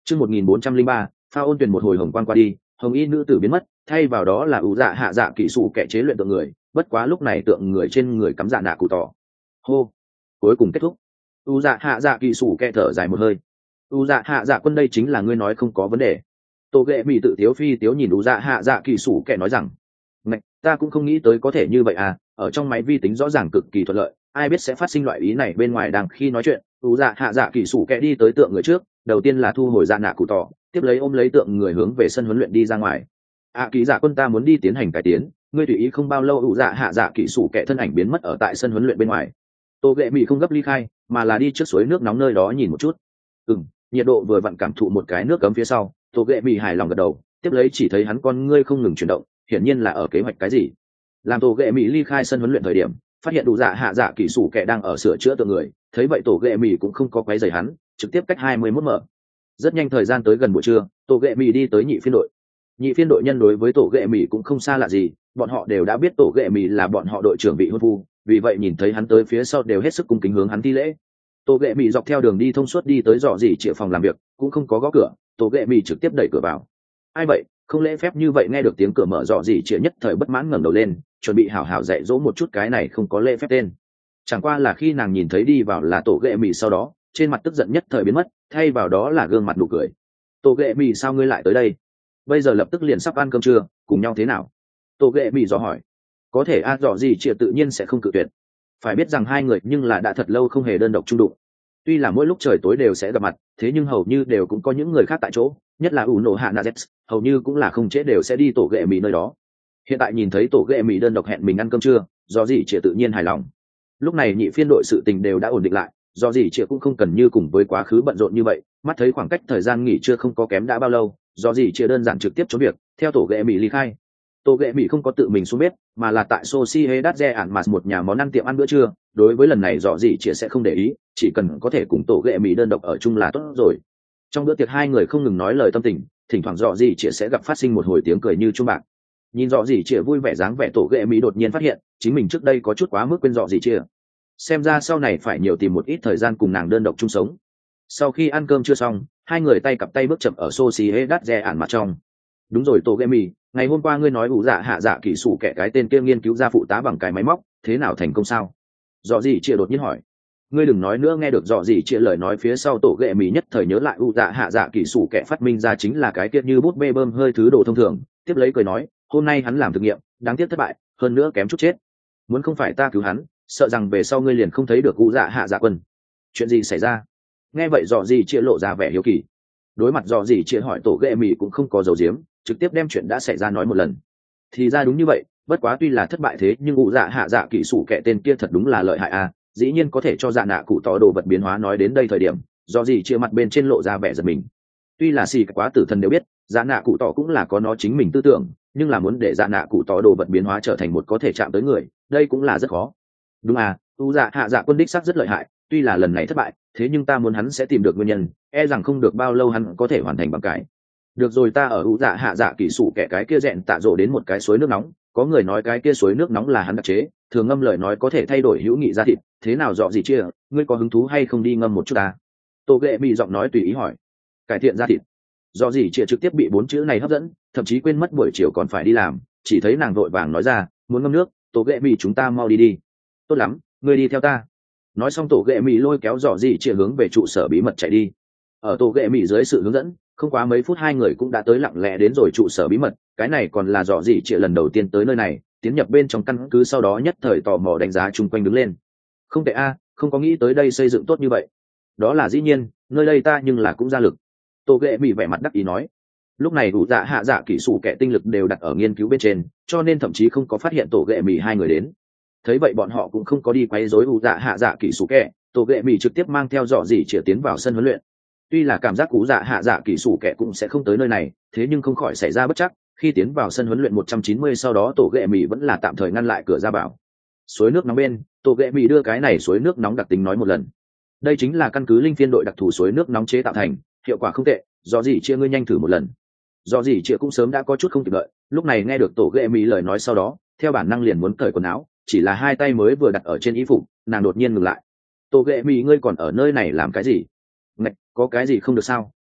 Chương 1403, pha ôn tuyển một hồi hồng quang qua đi, hồng y nữ tử biến mất, thay vào đó là ủ dạ hạ dạ kỹ sủ kẻ chế luyện tượng người, bất quá lúc này tượng người trên người cắm dạ nạ cụ tỏ. Hô, cuối cùng kết thúc. U dạ hạ dạ kỹ sủ kẻ thở dài một hơi. U dạ hạ dạ quân đây chính là ngươi nói không có vấn đề. Tô ghệ bị tự tiếu phi tiếu nhìn u dạ hạ dạ kỹ sủ kẻ nói rằng, này, ta cũng không nghĩ tới có thể như vậy à, ở trong máy vi tính rõ ràng cực kỳ thuận lợi, ai biết sẽ phát sinh loại ý này bên ngoài đang khi nói chuyện. U dạ hạ dạ kỹ sủ kẻ đi tới tượng người trước, đầu tiên là thu hồi dạ nạ cụ tỏ, tiếp lấy ôm lấy tượng người hướng về sân huấn luyện đi ra ngoài. Ký giả quân ta muốn đi tiến hành cải tiến, ngươi tùy ý. Không bao lâu ủ dạ hạ dạ kỹ sủ kẻ thân ảnh biến mất ở tại sân huấn luyện bên ngoài. Tô ghệ mỹ không gấp ly khai, mà là đi trước suối nước nóng nơi đó nhìn một chút. Nhiệt độ vừa vặn cảm thụ một cái nước cấm phía sau, Tô ghệ mỹ hài lòng gật đầu, tiếp lấy chỉ thấy hắn con ngươi không ngừng chuyển động, hiển nhiên là ở kế hoạch cái gì. Làm Tô ghệ mỹ ly khai sân huấn luyện thời điểm, phát hiện ủ dạ hạ dạ kỹ sủ kẻ đang ở sửa chữa tượng người, thấy vậy Tô ghệ mỹ cũng không có quấy rầy hắn, trực tiếp cách 21 mở. Rất nhanh thời gian tới gần buổi trưa, Tô ghệ mỹ đi tới nhị phiên đội. Nhị phiên đội nhân đối với tổ ghệ mỹ cũng không xa lạ gì, bọn họ đều đã biết tổ ghệ mỹ là bọn họ đội trưởng vị hôn phu, vì vậy nhìn thấy hắn tới phía sau đều hết sức cung kính hướng hắn thi lễ. Tổ ghệ mỹ dọc theo đường đi thông suốt đi tới dò dỉ chĩa phòng làm việc, cũng không có gõ cửa, tổ ghệ mỹ trực tiếp đẩy cửa vào. Ai vậy, không lễ phép như vậy. Nghe được tiếng cửa mở, dò dỉ chĩa nhất thời bất mãn ngẩng đầu lên, chuẩn bị hảo hảo dạy dỗ một chút cái này không có lễ phép tên. Chẳng qua là khi nàng nhìn thấy đi vào là tổ ghệ mỹ sau đó, trên mặt tức giận nhất thời biến mất, thay vào đó là gương mặt nụ cười. Tổ ghệ mỹ, sao ngươi lại tới đây? Bây giờ lập tức liền sắp ăn cơm trưa, cùng nhau thế nào? Tô ghệ mỹ dò hỏi. Có thể dò gì chịa tự nhiên sẽ không cự tuyệt. Phải biết rằng hai người nhưng là đã thật lâu không hề đơn độc chung đụng. Tuy là mỗi lúc trời tối đều sẽ gặp mặt, thế nhưng hầu như đều cũng có những người khác tại chỗ, nhất là ủ nổ hạ nazet, hầu như cũng là không trễ đều sẽ đi tổ ghệ mỹ nơi đó. Hiện tại nhìn thấy tổ ghệ mỹ đơn độc hẹn mình ăn cơm trưa, do gì chịa tự nhiên hài lòng. Lúc này nhị phiên đội sự tình đều đã ổn định lại, do gì chịa cũng không cần như cùng với quá khứ bận rộn như vậy, mắt thấy khoảng cách thời gian nghỉ trưa không có kém đã bao lâu, do gì chia đơn giản trực tiếp trốn việc theo tổ ghệ mỹ ly khai. Tổ ghệ mỹ không có tự mình xuống bếp, mà là tại Sociedad de Armas một nhà món ăn tiệm ăn bữa trưa. Đối với lần này do gì chia sẽ không để ý, chỉ cần có thể cùng tổ ghệ mỹ đơn độc ở chung là tốt rồi. Trong bữa tiệc hai người không ngừng nói lời tâm tình, thỉnh thoảng do gì chia sẽ gặp phát sinh một hồi tiếng cười như chuông bạc. Nhìn do gì chia vui vẻ dáng vẻ, tổ ghệ mỹ đột nhiên phát hiện chính mình trước đây có chút quá mức quên do gì chia, xem ra sau này phải nhiều tìm một ít thời gian cùng nàng đơn độc chung sống. Sau khi ăn cơm chưa xong, hai người tay cặp tay bước chậm ở Sociedad de Armas trong. Đúng rồi Tô ghệ mỹ, ngày hôm qua ngươi nói ủ dạ hạ dạ kỹ sủ kẻ cái tên kia nghiên cứu ra phụ tá bằng cái máy móc, thế nào thành công sao? Dọ gì chia đột nhiên hỏi. Ngươi đừng nói nữa. Nghe được dọ gì chia lời nói phía sau, tổ ghệ mỹ nhất thời nhớ lại ủ dạ hạ dạ kỹ sủ kẻ phát minh ra chính là cái kia như bút bê bơm hơi thứ đồ thông thường, tiếp lấy cười nói, hôm nay hắn làm thực nghiệm, đáng tiếc thất bại, hơn nữa kém chút chết. Muốn không phải ta cứu hắn, sợ rằng về sau ngươi liền không thấy được ủ dạ hạ dạ quân. Chuyện gì xảy ra? Nghe vậy dọ gì chia lộ ra vẻ hiếu kỳ. Đối mặt dọ gì chia hỏi, tổ ghệ mỹ cũng không có dấu diếm, trực tiếp đem chuyện đã xảy ra nói một lần. Thì ra đúng như vậy, bất quá tuy là thất bại thế nhưng ủ dạ hạ dạ kỹ sủ kẻ tên kia thật đúng là lợi hại à, dĩ nhiên có thể cho dạ nạ cụ tỏ đồ vật biến hóa. Nói đến đây thời điểm, dọ gì chia mặt bên trên lộ ra vẻ giật mình. Tuy là xì quá tử thần đều biết dạ nạ cụ tỏ cũng là có nó chính mình tư tưởng, nhưng là muốn để dạ nạ cụ tỏ đồ vật biến hóa trở thành một có thể chạm tới người, đây cũng là rất khó. Đúng à, ủ dạ hạ dạ quân đích xác rất lợi hại, tuy là lần này thất bại, thế nhưng ta muốn hắn sẽ tìm được nguyên nhân, e rằng không được bao lâu hắn có thể hoàn thành bằng cái. Được rồi, ta ở ủ dạ hạ dạ kỹ sủ kẻ cái kia rèn tạ rộ đến một cái suối nước nóng, có người nói cái kia suối nước nóng là hắn đặc chế, thường ngâm lời nói có thể thay đổi hữu nghị ra thịt, thế nào dọ gì chia, ngươi có hứng thú hay không đi ngâm một chút ta? Tô ghệ mỹ giọng nói tùy ý hỏi. Cải thiện ra thịt? Dọ gì chia trực tiếp bị 4 chữ này hấp dẫn, thậm chí quên mất buổi chiều còn phải đi làm, chỉ thấy nàng vội vàng nói ra, muốn ngâm nước. Tô ghệ mỹ, chúng ta mau đi đi. Tốt lắm, ngươi đi theo ta. Nói xong tổ ghệ mỹ lôi kéo dọ gì chia hướng về trụ sở bí mật chạy đi. Ở tổ ghệ mỹ dưới sự hướng dẫn, không quá mấy phút hai người cũng đã tới lặng lẽ đến rồi trụ sở bí mật. Cái này còn là dọ gì chia lần đầu tiên tới nơi này, tiến nhập bên trong căn cứ sau đó nhất thời tò mò đánh giá chung quanh đứng lên. Không tệ a, không có nghĩ tới đây xây dựng tốt như vậy. Đó là dĩ nhiên, nơi đây ta nhưng là cũng ra lực. Tổ ghệ mỹ vẻ mặt đắc ý nói. Lúc này ủ dạ hạ dạ kỹ sủ kẻ tinh lực đều đặt ở nghiên cứu bên trên, cho nên thậm chí không có phát hiện tổ ghệ mỹ hai người đến. Thấy vậy bọn họ cũng không có đi quấy rối ủ dạ hạ dạ kỹ sủ kẻ, tổ ghệ mỹ trực tiếp mang theo dọ gì chĩa tiến vào sân huấn luyện. Tuy là cảm giác ủ dạ hạ dạ kỹ sủ kẻ cũng sẽ không tới nơi này, thế nhưng không khỏi xảy ra bất chắc, khi tiến vào sân huấn luyện 190 sau đó tổ ghệ mỹ vẫn là tạm thời ngăn lại cửa ra vào. Suối nước nóng bên, tổ ghệ mỹ đưa cái này suối nước nóng đặc tính nói một lần. Đây chính là căn cứ linh phiên đội đặc thù suối nước nóng chế tạo thành, hiệu quả không tệ, do gì chia ngươi nhanh thử một lần. Do gì chia cũng sớm đã có chút không kịp đợi, lúc này nghe được tổ ghệ mỹ lời nói sau đó, theo bản năng liền muốn cởi quần áo, chỉ là hai tay mới vừa đặt ở trên y phục, nàng đột nhiên ngừng lại. Tổ ghệ mỹ, ngươi còn ở nơi này làm cái gì? Ngạch, có cái gì không được sao?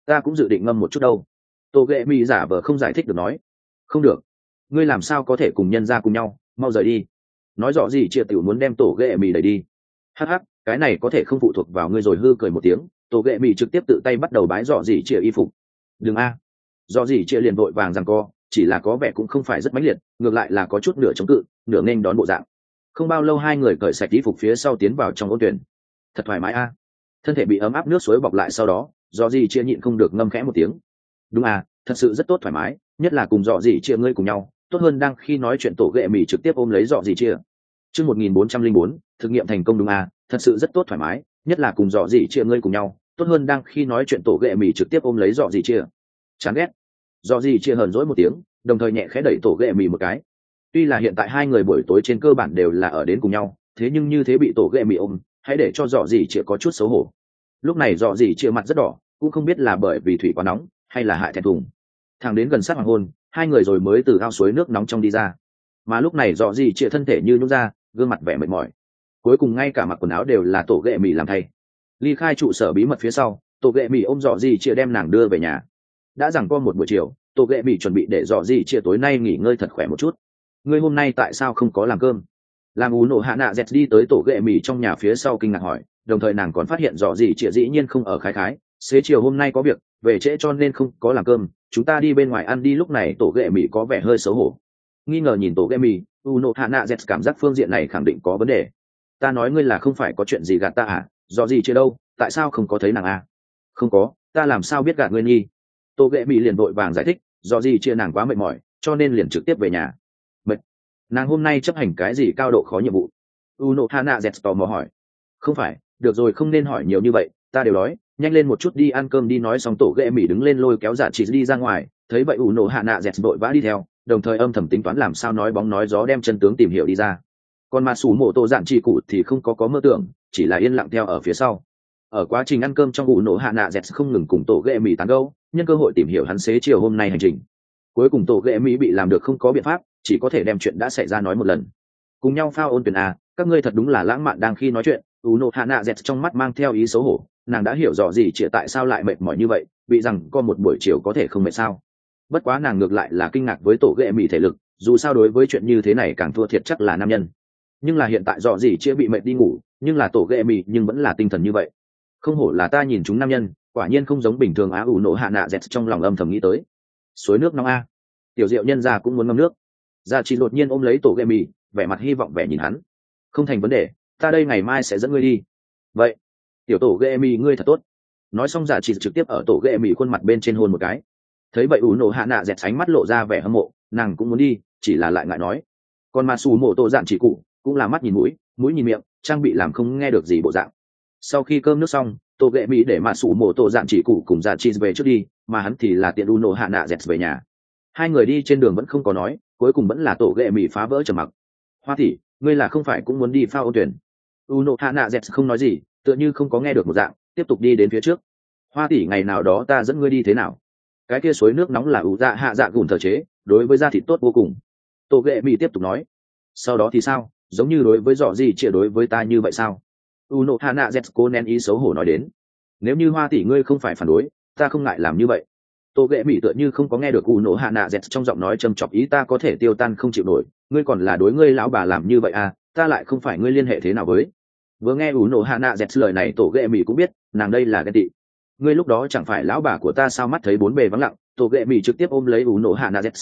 ta cũng dự định ngâm một chút đâu. Tô ghệ mỹ giả vờ không giải thích được nói. Không được, ngươi làm sao có thể cùng nhân ra cùng nhau, mau rời đi. Nói rõ gì chia tiểu muốn đem tổ ghệ mỹ đẩy đi. Hắc hắc, cái này có thể không phụ thuộc vào ngươi rồi, hư cười một tiếng. Tổ ghệ mỹ trực tiếp tự tay bắt đầu bái rõ gì chia y phục. Đừng a. Rõ gì chia liền vội vàng rằng co, chỉ là có vẻ cũng không phải rất mãnh liệt, ngược lại là có chút nửa chống cự, nửa nghênh đón bộ dạng. Không bao lâu hai người cởi sạch y phục phía sau tiến vào trong ôn tuyển. Thật thoải mái a. Thân thể bị ấm áp nước suối bọc lại, sau đó rõ gì chia nhịn không được ngâm khẽ một tiếng. Đúng à, thật sự rất tốt, thoải mái, nhất là cùng rõ gì chia ngươi cùng nhau, tốt hơn đang khi nói chuyện tổ ghệ mỹ trực tiếp ôm lấy rõ gì chia. Chương 1404, thực nghiệm thành công. Đúng à, thật sự rất tốt, thoải mái, nhất là cùng rõ gì chia ngươi cùng nhau, tốt hơn đang khi nói chuyện tổ ghệ mỹ trực tiếp ôm lấy rõ gì chia. Chán ghét. Rõ gì chia hờn dỗi một tiếng, đồng thời nhẹ khẽ đẩy tổ ghệ mỹ một cái. Tuy là hiện tại hai người buổi tối trên cơ bản đều là ở đến cùng nhau, thế nhưng như thế bị tổ ghệ mỹ ôm, hãy để cho rõ gì chia có chút xấu hổ. Lúc này rõ gì chia mặt rất đỏ, cũng không biết là bởi vì thủy quá nóng hay là hại thẹn thùng. Thẳng đến gần sát hoàng hôn, hai người rồi mới từ ao suối nước nóng trong đi ra. Mà lúc này rõ gì chia thân thể như nhũn ra, gương mặt vẻ mệt mỏi. Cuối cùng ngay cả mặc quần áo đều là tổ ghệ mỹ làm thay. Ly khai trụ sở bí mật phía sau, tổ ghệ mỹ ôm rõ gì chia đem nàng đưa về nhà. Đã rằng qua một buổi chiều, tổ ghệ mỹ chuẩn bị để rõ gì chia tối nay nghỉ ngơi thật khỏe một chút. Ngươi hôm nay tại sao không có làm cơm? Làm ú nổ hạ nạ dẹt đi tới tổ ghệ mỹ trong nhà phía sau kinh ngạc hỏi, đồng thời nàng còn phát hiện rõ gì chia dĩ nhiên không ở khái khái, xế chiều hôm nay có việc về trễ cho nên không có làm cơm, chúng ta đi bên ngoài ăn đi. Lúc này tổ ghệ mỹ có vẻ hơi xấu hổ, nghi ngờ nhìn tổ ghệ mỹ. Uno Hana Z cảm giác phương diện này khẳng định có vấn đề. Ta nói ngươi là không phải có chuyện gì gạt ta à? Do gì chưa đâu, tại sao không có thấy nàng à? Không có, ta làm sao biết gạt ngươi nghi? Tổ ghệ mỹ liền vội vàng giải thích, do gì chia nàng quá mệt mỏi, cho nên liền trực tiếp về nhà. Mệt? Nàng hôm nay chấp hành cái gì cao độ khó nhiệm vụ? Uno Hana Z tò mò hỏi. Không phải, được rồi, không nên hỏi nhiều như vậy, ta đều đói, nhanh lên một chút đi ăn cơm đi. Nói xong tổ ghệ mỹ đứng lên lôi kéo Dạ Chỉ đi ra ngoài, thấy vậy Uno Hana Z vội vã đi theo, đồng thời âm thầm tính toán làm sao nói bóng nói gió đem chân tướng tìm hiểu đi ra. Còn mà sủ mộ tổ dạn chỉ cụ thì không có mơ tưởng, chỉ là yên lặng theo ở phía sau. Ở quá trình ăn cơm trong Uno Hana Z không ngừng cùng tổ ghệ mỹ tán gẫu, nhân cơ hội tìm hiểu hắn xế chiều hôm nay hành trình. Cuối cùng tổ ghệ mỹ bị làm được không có biện pháp, chỉ có thể đem chuyện đã xảy ra nói một lần. Cùng nhau phao ôn tuyển à, các ngươi thật đúng là lãng mạn. Đang khi nói chuyện, Uno Hana Z trong mắt mang theo ý xấu hổ, nàng đã hiểu rõ gì chỉ tại sao lại mệt mỏi như vậy, bị rằng có một buổi chiều có thể không mệt sao. Bất quá nàng ngược lại là kinh ngạc với tổ ghệ mỹ thể lực, dù sao đối với chuyện như thế này càng thua thiệt chắc là nam nhân. Nhưng là hiện tại rõ gì chưa bị mệt đi ngủ, nhưng là tổ ghệ mỹ nhưng vẫn là tinh thần như vậy. Không hổ là ta nhìn chúng nam nhân, quả nhiên không giống bình thường á. Uno Hana Z trong lòng âm thầm nghĩ tới. Suối nước nóng a, tiểu diệu nhân gia cũng muốn ngâm nước. Gia Chỉ đột nhiên ôm lấy tổ ghệ mỹ, vẻ mặt hy vọng vẻ nhìn hắn. Không thành vấn đề, ta đây ngày mai sẽ dẫn ngươi đi. Vậy tiểu tổ ghệ mỹ ngươi thật tốt. Nói xong Gia Chỉ trực tiếp ở tổ ghệ mỹ khuôn mặt bên trên hôn một cái. Thấy vậy Uno Hana dẹt ánh mắt lộ ra vẻ hâm mộ, nàng cũng muốn đi, chỉ là lại ngại nói. Còn mà sủ mộ tổ dạn chỉ cụ cũng là mắt nhìn mũi, mũi nhìn miệng, trang bị làm không nghe được gì bộ dạng. Sau khi cơm nước xong, tổ ghệ mỹ để mà sủ mộ tổ dạn chỉ cụ cùng Dạ Chi về trước đi, mà hắn thì là tiện Uno Hana dẹt về nhà. Hai người đi trên đường vẫn không có nói, cuối cùng vẫn là tổ ghệ mỹ phá vỡ trầm mặc. Hoa tỷ, ngươi là không phải cũng muốn đi phao ôn tuyển? Uno Hana dẹt không nói gì, tựa như không có nghe được một dạng, tiếp tục đi đến phía trước. Hoa tỷ, ngày nào đó ta dẫn ngươi đi thế nào? Cái kia suối nước nóng là ủ dạ hạ dạ gùn thờ chế, đối với da thịt tốt vô cùng. Tổ ghệ mỹ tiếp tục nói. Sau đó thì sao, giống như đối với dọ gì chỉ đối với ta như vậy sao? Uno Hana Z cố nén ý xấu hổ nói đến. Nếu như Hoa tỷ ngươi không phải phản đối, ta không ngại làm như vậy. Tổ ghệ mỹ tựa như không có nghe được Uno Hana Z trong giọng nói châm chọc ý, ta có thể tiêu tan không chịu nổi, ngươi còn là đối ngươi lão bà làm như vậy à, ta lại không phải ngươi liên hệ thế nào với. Vừa nghe Uno Hana Z lời này tổ ghệ mỹ cũng biết, nàng đây là ghen tị. Ngươi lúc đó chẳng phải lão bà của ta sao? Mắt thấy bốn bề vắng lặng, tổ ghệ mỹ trực tiếp ôm lấy Uno Hana Z.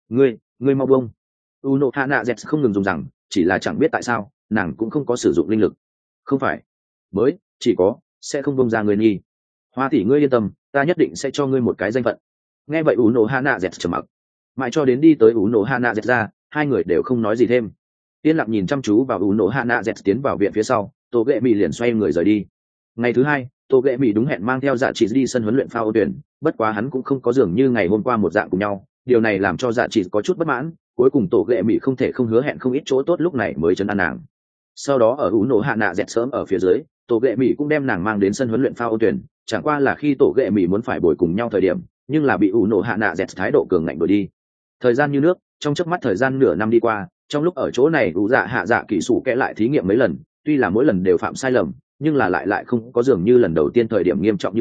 Ngươi mau buông. Uno Hana Z không ngừng dùng rằng, chỉ là chẳng biết tại sao nàng cũng không có sử dụng linh lực. Không phải, mới chỉ có sẽ không buông ra người nghi. Hoa tỷ ngươi yên tâm, ta nhất định sẽ cho ngươi một cái danh phận. Nghe vậy Uno Hana Z trầm mặc, mãi cho đến đi tới Uno Hana Z ra, hai người đều không nói gì thêm. Yên lặng nhìn chăm chú vào Uno Hana Z tiến vào viện phía sau, tổ ghệ mỹ liền xoay người rời đi. Ngày thứ hai, tổ ghệ mỹ đúng hẹn mang theo Dạ Chỉ đi sân huấn luyện phao ôn tuyển, bất quá hắn cũng không có dường như ngày hôm qua một dạng cùng nhau, điều này làm cho Dạ Chỉ có chút bất mãn. Cuối cùng tổ ghệ mỹ không thể không hứa hẹn không ít chỗ tốt, lúc này mới trấn an nàng. Sau đó ở Uno Hana Z sớm ở phía dưới, tổ ghệ mỹ cũng đem nàng mang đến sân huấn luyện phao ôn tuyển, chẳng qua là khi tổ ghệ mỹ muốn phải bồi cùng nhau thời điểm, nhưng là bị Uno Hana Z thái độ cường ngạnh đuổi đi. Thời gian như nước, trong chớp mắt thời gian nửa năm đi qua, trong lúc ở chỗ này dạ hạ dạ kỹ sủ kẽ lại thí nghiệm mấy lần, tuy là mỗi lần đều phạm sai lầm, nhưng là lại không có dường như lần đầu tiên thời điểm nghiêm trọng như vậy.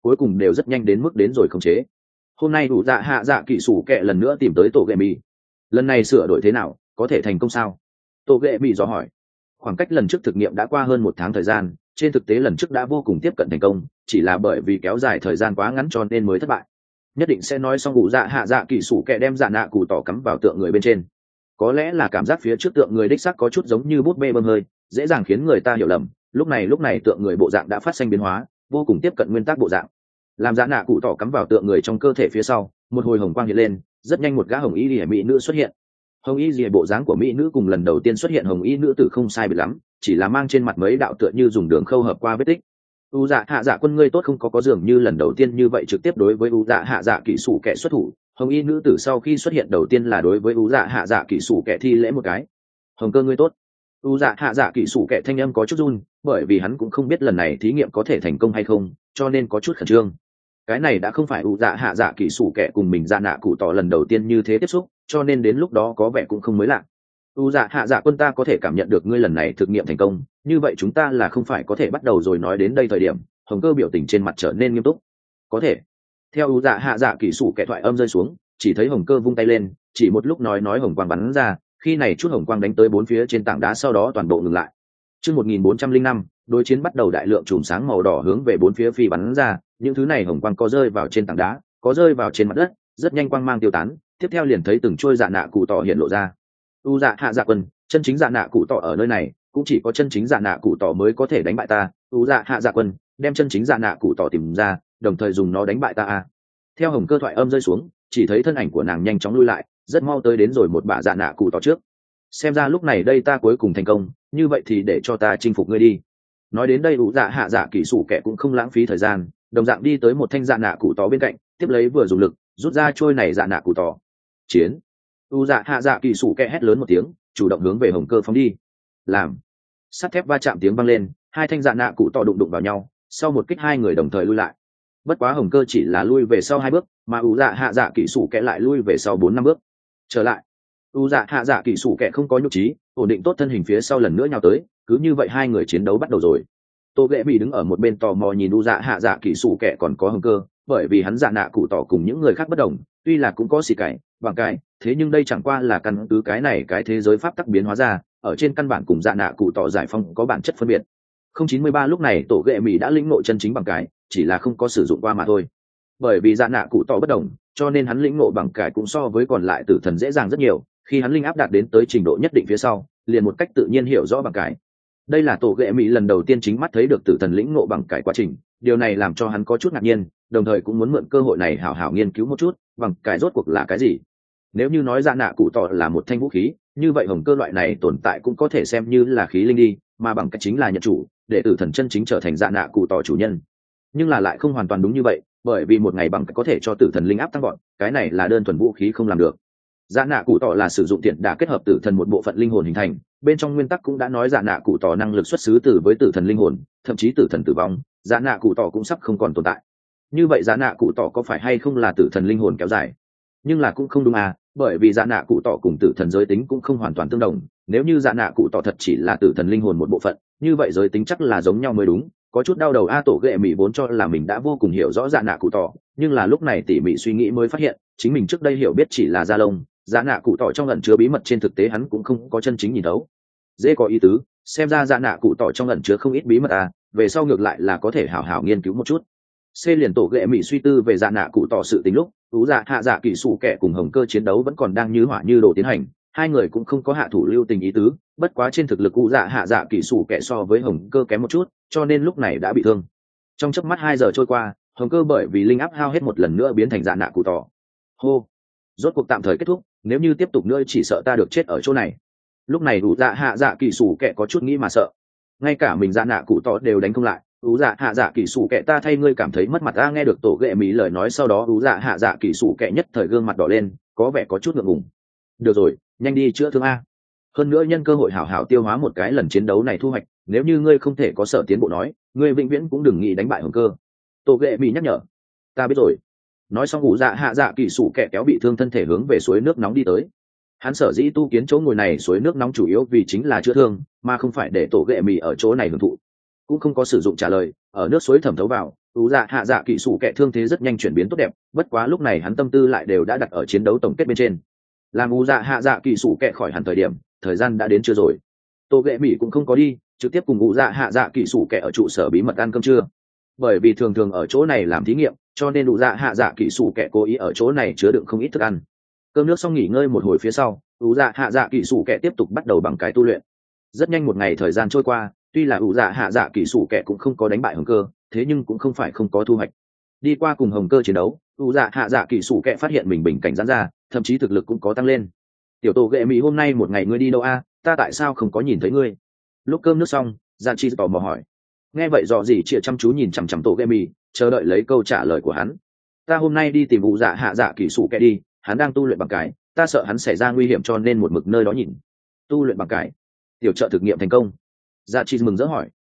cuối cùng đều rất nhanh đến mức đến rồi khống chế. Hôm nay ủ dạ hạ dạ kỳ sủ kẹ lần nữa tìm tới tổ ghệ mì. Lần này sửa đổi thế nào, có thể thành công sao? Tổ ghệ mì dò hỏi. Khoảng cách lần trước thực nghiệm đã qua hơn 1 tháng thời gian, trên thực tế lần trước đã vô cùng tiếp cận thành công, chỉ là bởi vì kéo dài thời gian quá ngắn cho nên mới thất bại. Nhất định sẽ nói xong ủ dạ hạ dạ kỳ sủ kẹ đem dạ nạ cụ tỏ cắm vào tượng người bên trên. Có lẽ là cảm giác phía trước tượng người đích xác có chút giống như bút bê bơm hơi, dễ dàng khiến người ta hiểu lầm. Lúc này tượng người bộ dạng đã phát sinh biến hóa, vô cùng tiếp cận nguyên tắc bộ dạng. Làm dạ nạ cụ tỏ cắm vào tượng người trong cơ thể phía sau, một hồi hồng quang hiện lên, rất nhanh một gã hồng y liễu mỹ nữ xuất hiện. Hồng y liễu bộ dáng của mỹ nữ cùng lần đầu tiên xuất hiện hồng y nữ tử không sai biệt lắm, chỉ là mang trên mặt mấy đạo tựa như dùng đường khâu hợp qua vết tích. U dạ hạ dạ quân ngươi tốt không có dường như lần đầu tiên như vậy trực tiếp đối với u dạ hạ dạ kỹ sủ kẻ xuất thủ. Hồng y nữ tử sau khi xuất hiện đầu tiên là đối với u dạ hạ dạ kỹ sủ kẻ thi lễ một cái. Hồng cơ ngươi tốt. U dạ hạ dạ kỹ sủ kẻ thanh âm có chút run, bởi vì hắn cũng không biết lần này thí nghiệm có thể thành công hay không, cho nên có chút khẩn trương. Cái này đã không phải u dạ hạ dạ kỹ sủ kẻ cùng mình dạ nạ cụ tỏ lần đầu tiên như thế tiếp xúc, cho nên đến lúc đó có vẻ cũng không mới lạ. U dạ hạ dạ quân ta có thể cảm nhận được ngươi lần này thực nghiệm thành công, như vậy chúng ta là không phải có thể bắt đầu rồi. Nói đến đây thời điểm, hồng cơ biểu tình trên mặt trở nên nghiêm túc. Có thể. Theo u dạ hạ dạ kỹ sủ kẻ thoại âm rơi xuống, chỉ thấy hồng cơ vung tay lên, chỉ một lúc nói hồng quang bắn ra, khi này chút hồng quang đánh tới 4 phía trên tảng đá, sau đó toàn bộ ngừng lại. Chương 1405, đối chiến bắt đầu. Đại lượng chùm sáng màu đỏ hướng về 4 phía phi bắn ra, những thứ này hồng quang có rơi vào trên tảng đá, có rơi vào trên mặt đất, rất nhanh quang mang tiêu tán, tiếp theo liền thấy từng trôi dạ nạ cụ tỏ hiện lộ ra. U dạ hạ dạ quân, chân chính dạ nạ cụ tỏ ở nơi này, cũng chỉ có chân chính dạ nạ cụ tỏ mới có thể đánh bại ta. U dạ hạ dạ quân, đem chân chính dạ nạ cụ tỏ tìm ra, đồng thời dùng nó đánh bại ta a. Theo hồng cơ thoại âm rơi xuống, chỉ thấy thân ảnh của nàng nhanh chóng lui lại, rất mau tới đến rồi một bả dạ nạ cụ tỏ trước. Xem ra lúc này đây ta cuối cùng thành công, như vậy thì để cho ta chinh phục ngươi đi. Nói đến đây u dạ hạ dạ kỹ sủ kẻ cũng không lãng phí thời gian, đồng dạng đi tới một thanh dạ nạ cụ tỏ bên cạnh, tiếp lấy vừa dùng lực rút ra trôi này dạ nạ cụ tỏ. Chiến. U dạ hạ dạ kỳ sủ kẹ hét lớn một tiếng, chủ động hướng về hồng cơ phóng đi. Làm. Sắt thép va chạm tiếng vang lên, hai thanh dạ nạ cụ tỏ đụng vào nhau, sau một kích hai người đồng thời lui lại. Bất quá hồng cơ chỉ là lui về sau 2 bước, mà u dạ hạ dạ kỳ sủ kẹ lại lui về sau 4-5 bước. Trở lại. U dạ hạ dạ kỳ sủ kẹ không có nhục trí, ổn định tốt thân hình phía sau lần nữa nhào tới, cứ như vậy hai người chiến đấu bắt đầu rồi. Tô Ghệ bị đứng ở một bên tò mò nhìn u dạ hạ dạ kỳ sủ kẹ còn có hồng cơ, bởi vì hắn dạ nạ cụ tỏ cùng những người khác bất đồng, tuy là cũng có xì cải bằng cải, thế nhưng đây chẳng qua là căn cứ cái thế giới pháp tắc biến hóa ra, ở trên căn bản cùng dạ nạ cụ tỏ giải phong có bản chất phân biệt. 093 lúc này tổ ghệ mỹ đã lĩnh ngộ chân chính bằng cải, chỉ là không có sử dụng qua mà thôi. Bởi vì dạ nạ cụ tỏ bất đồng, cho nên hắn lĩnh ngộ bằng cải cũng so với còn lại tử thần dễ dàng rất nhiều. Khi hắn linh áp đạt đến tới trình độ nhất định phía sau, liền một cách tự nhiên hiểu rõ bằng cải. Đây là tổ ghệ mỹ lần đầu tiên chính mắt thấy được tử thần lĩnh ngộ bằng cải quá trình, điều này làm cho hắn có chút ngạc nhiên, đồng thời cũng muốn mượn cơ hội này hảo hảo nghiên cứu một chút bằng cải rốt cuộc là cái gì. Nếu như nói dạ nạ cụ tỏ là một thanh vũ khí, như vậy hồng cơ loại này tồn tại cũng có thể xem như là khí linh đi, mà bằng cách chính là nhận chủ, để tử thần chân chính trở thành dạ nạ cụ tỏ chủ nhân. Nhưng là lại không hoàn toàn đúng như vậy, bởi vì một ngày bằng cách có thể cho tử thần linh áp tăng gọn, cái này là đơn thuần vũ khí không làm được. Dạ nạ cụ tỏ là sử dụng tiện đả kết hợp tử thần một bộ phận linh hồn hình thành, bên trong nguyên tắc cũng đã nói dạ nạ cụ tỏ năng lực xuất xứ từ với tử thần linh hồn, thậm chí tử thần tử vong, dạ nạ cụ tỏ cũng sắp không còn tồn tại. Như vậy dạ nạ cụ tỏ có phải hay không là tử thần linh hồn kéo dài? Nhưng là cũng không đúng à, bởi vì dạ nạ cụ tỏ cùng tử thần giới tính cũng không hoàn toàn tương đồng. Nếu như dạ nạ cụ tỏ thật chỉ là tử thần linh hồn một bộ phận, như vậy giới tính chắc là giống nhau mới đúng. Có chút đau đầu a. Tổ ghệ mỹ vốn cho là mình đã vô cùng hiểu rõ dạ nạ cụ tỏ, nhưng là lúc này tỉ mỉ suy nghĩ mới phát hiện chính mình trước đây hiểu biết chỉ là da lông. Dạ nạ cụ tỏ trong ẩn chứa bí mật trên thực tế hắn cũng không có chân chính nhìn thấu. Dễ có ý tứ, xem ra dạ nạ cụ tỏ trong ẩn chứa không ít bí mật à, về sau ngược lại là có thể hảo hảo nghiên cứu một chút. C liền tổ ghệ mỹ suy tư về dạ nạ cụ tỏ sự tính lúc ú dạ hạ dạ kỹ sủ kẻ cùng hồng cơ chiến đấu vẫn còn đang như hỏa như đồ tiến hành, hai người cũng không có hạ thủ lưu tình ý tứ, bất quá trên thực lực ú dạ hạ dạ kỹ sủ kẻ so với hồng cơ kém một chút, cho nên lúc này đã bị thương. Trong chớp mắt 2 giờ trôi qua, hồng cơ bởi vì linh áp hao hết một lần nữa biến thành dạ nạ cụ tỏ. Hô, rốt cuộc tạm thời kết thúc, nếu như tiếp tục nữa chỉ sợ ta được chết ở chỗ này. Lúc này ú dạ hạ dạ kỹ sủ kẻ có chút nghĩ mà sợ, ngay cả mình dạ nạ cụ tỏ đều đánh không lại. Ú dạ hạ dạ kỹ sủ kẻ ta thay ngươi cảm thấy mất mặt ta. Nghe được tổ ghệ mỹ lời nói sau đó ú dạ hạ dạ kỹ sủ kẻ nhất thời gương mặt đỏ lên, có vẻ có chút ngượng ngùng. Được rồi, nhanh đi chữa thương a. Hơn nữa nhân cơ hội hảo hảo tiêu hóa một cái lần chiến đấu này thu hoạch, nếu như ngươi không thể có sở tiến bộ nói, ngươi vĩnh viễn cũng đừng nghĩ đánh bại hồng cơ. Tổ ghệ mỹ nhắc nhở. Ta biết rồi. Nói xong ú dạ hạ dạ kỹ sủ kẻ kéo bị thương thân thể hướng về suối nước nóng đi tới. Hắn sở dĩ tu kiến chỗ ngồi này suối nước nóng chủ yếu vì chính là chữa thương, mà không phải để tổ ghệ mỹ ở chỗ này hưởng thụ. Cũng không có sử dụng trả lời, ở nước suối thẩm thấu vào u dạ hạ dạ kỳ sủ kẹ thương thế rất nhanh chuyển biến tốt đẹp, bất quá lúc này hắn tâm tư lại đều đã đặt ở chiến đấu tổng kết bên trên. Làm u dạ hạ dạ kỳ sủ kẹ khỏi hẳn thời gian đã đến chưa rồi. Tô ghệ mỹ cũng không có đi, trực tiếp cùng u dạ hạ dạ kỳ sủ kẹ ở trụ sở bí mật ăn cơm trưa. Bởi vì thường thường ở chỗ này làm thí nghiệm, cho nên u dạ hạ dạ kỳ sủ kẹ cố ý ở chỗ này chứa đựng không ít thức ăn. Cơm nước xong nghỉ ngơi một hồi phía sau, u dạ hạ dạ kỳ sủ kẹ tiếp tục bắt đầu bằng cái tu luyện. Rất nhanh một ngày thời gian trôi qua, tuy là u dạ hạ dạ kỳ sủ kẹ cũng không có đánh bại hồng cơ, thế nhưng cũng không phải không có thu hoạch. Đi qua cùng hồng cơ chiến đấu, u dạ hạ dạ kỳ sủ kẹ phát hiện mình bình cảnh giãn ra, thậm chí thực lực cũng có tăng lên. Tiểu tổ ghệ mỹ hôm nay một ngày ngươi đi đâu a? Ta tại sao không có nhìn thấy ngươi? Lúc cơm nước xong, dạ chi tò mò hỏi. Nghe vậy dò dỉ chĩa chăm chú nhìn chằm chằm tổ ghệ mỹ, chờ đợi lấy câu trả lời của hắn. Ta hôm nay đi tìm u dạ hạ dạ kỳ sủ kẹ đi, hắn đang tu luyện bằng cái, ta sợ hắn xảy ra nguy hiểm cho nên một mực nơi đó nhìn. Tu luyện bằng cái, tiểu trợ thực nghiệm thành công. Dạ chi mừng rỡ hỏi.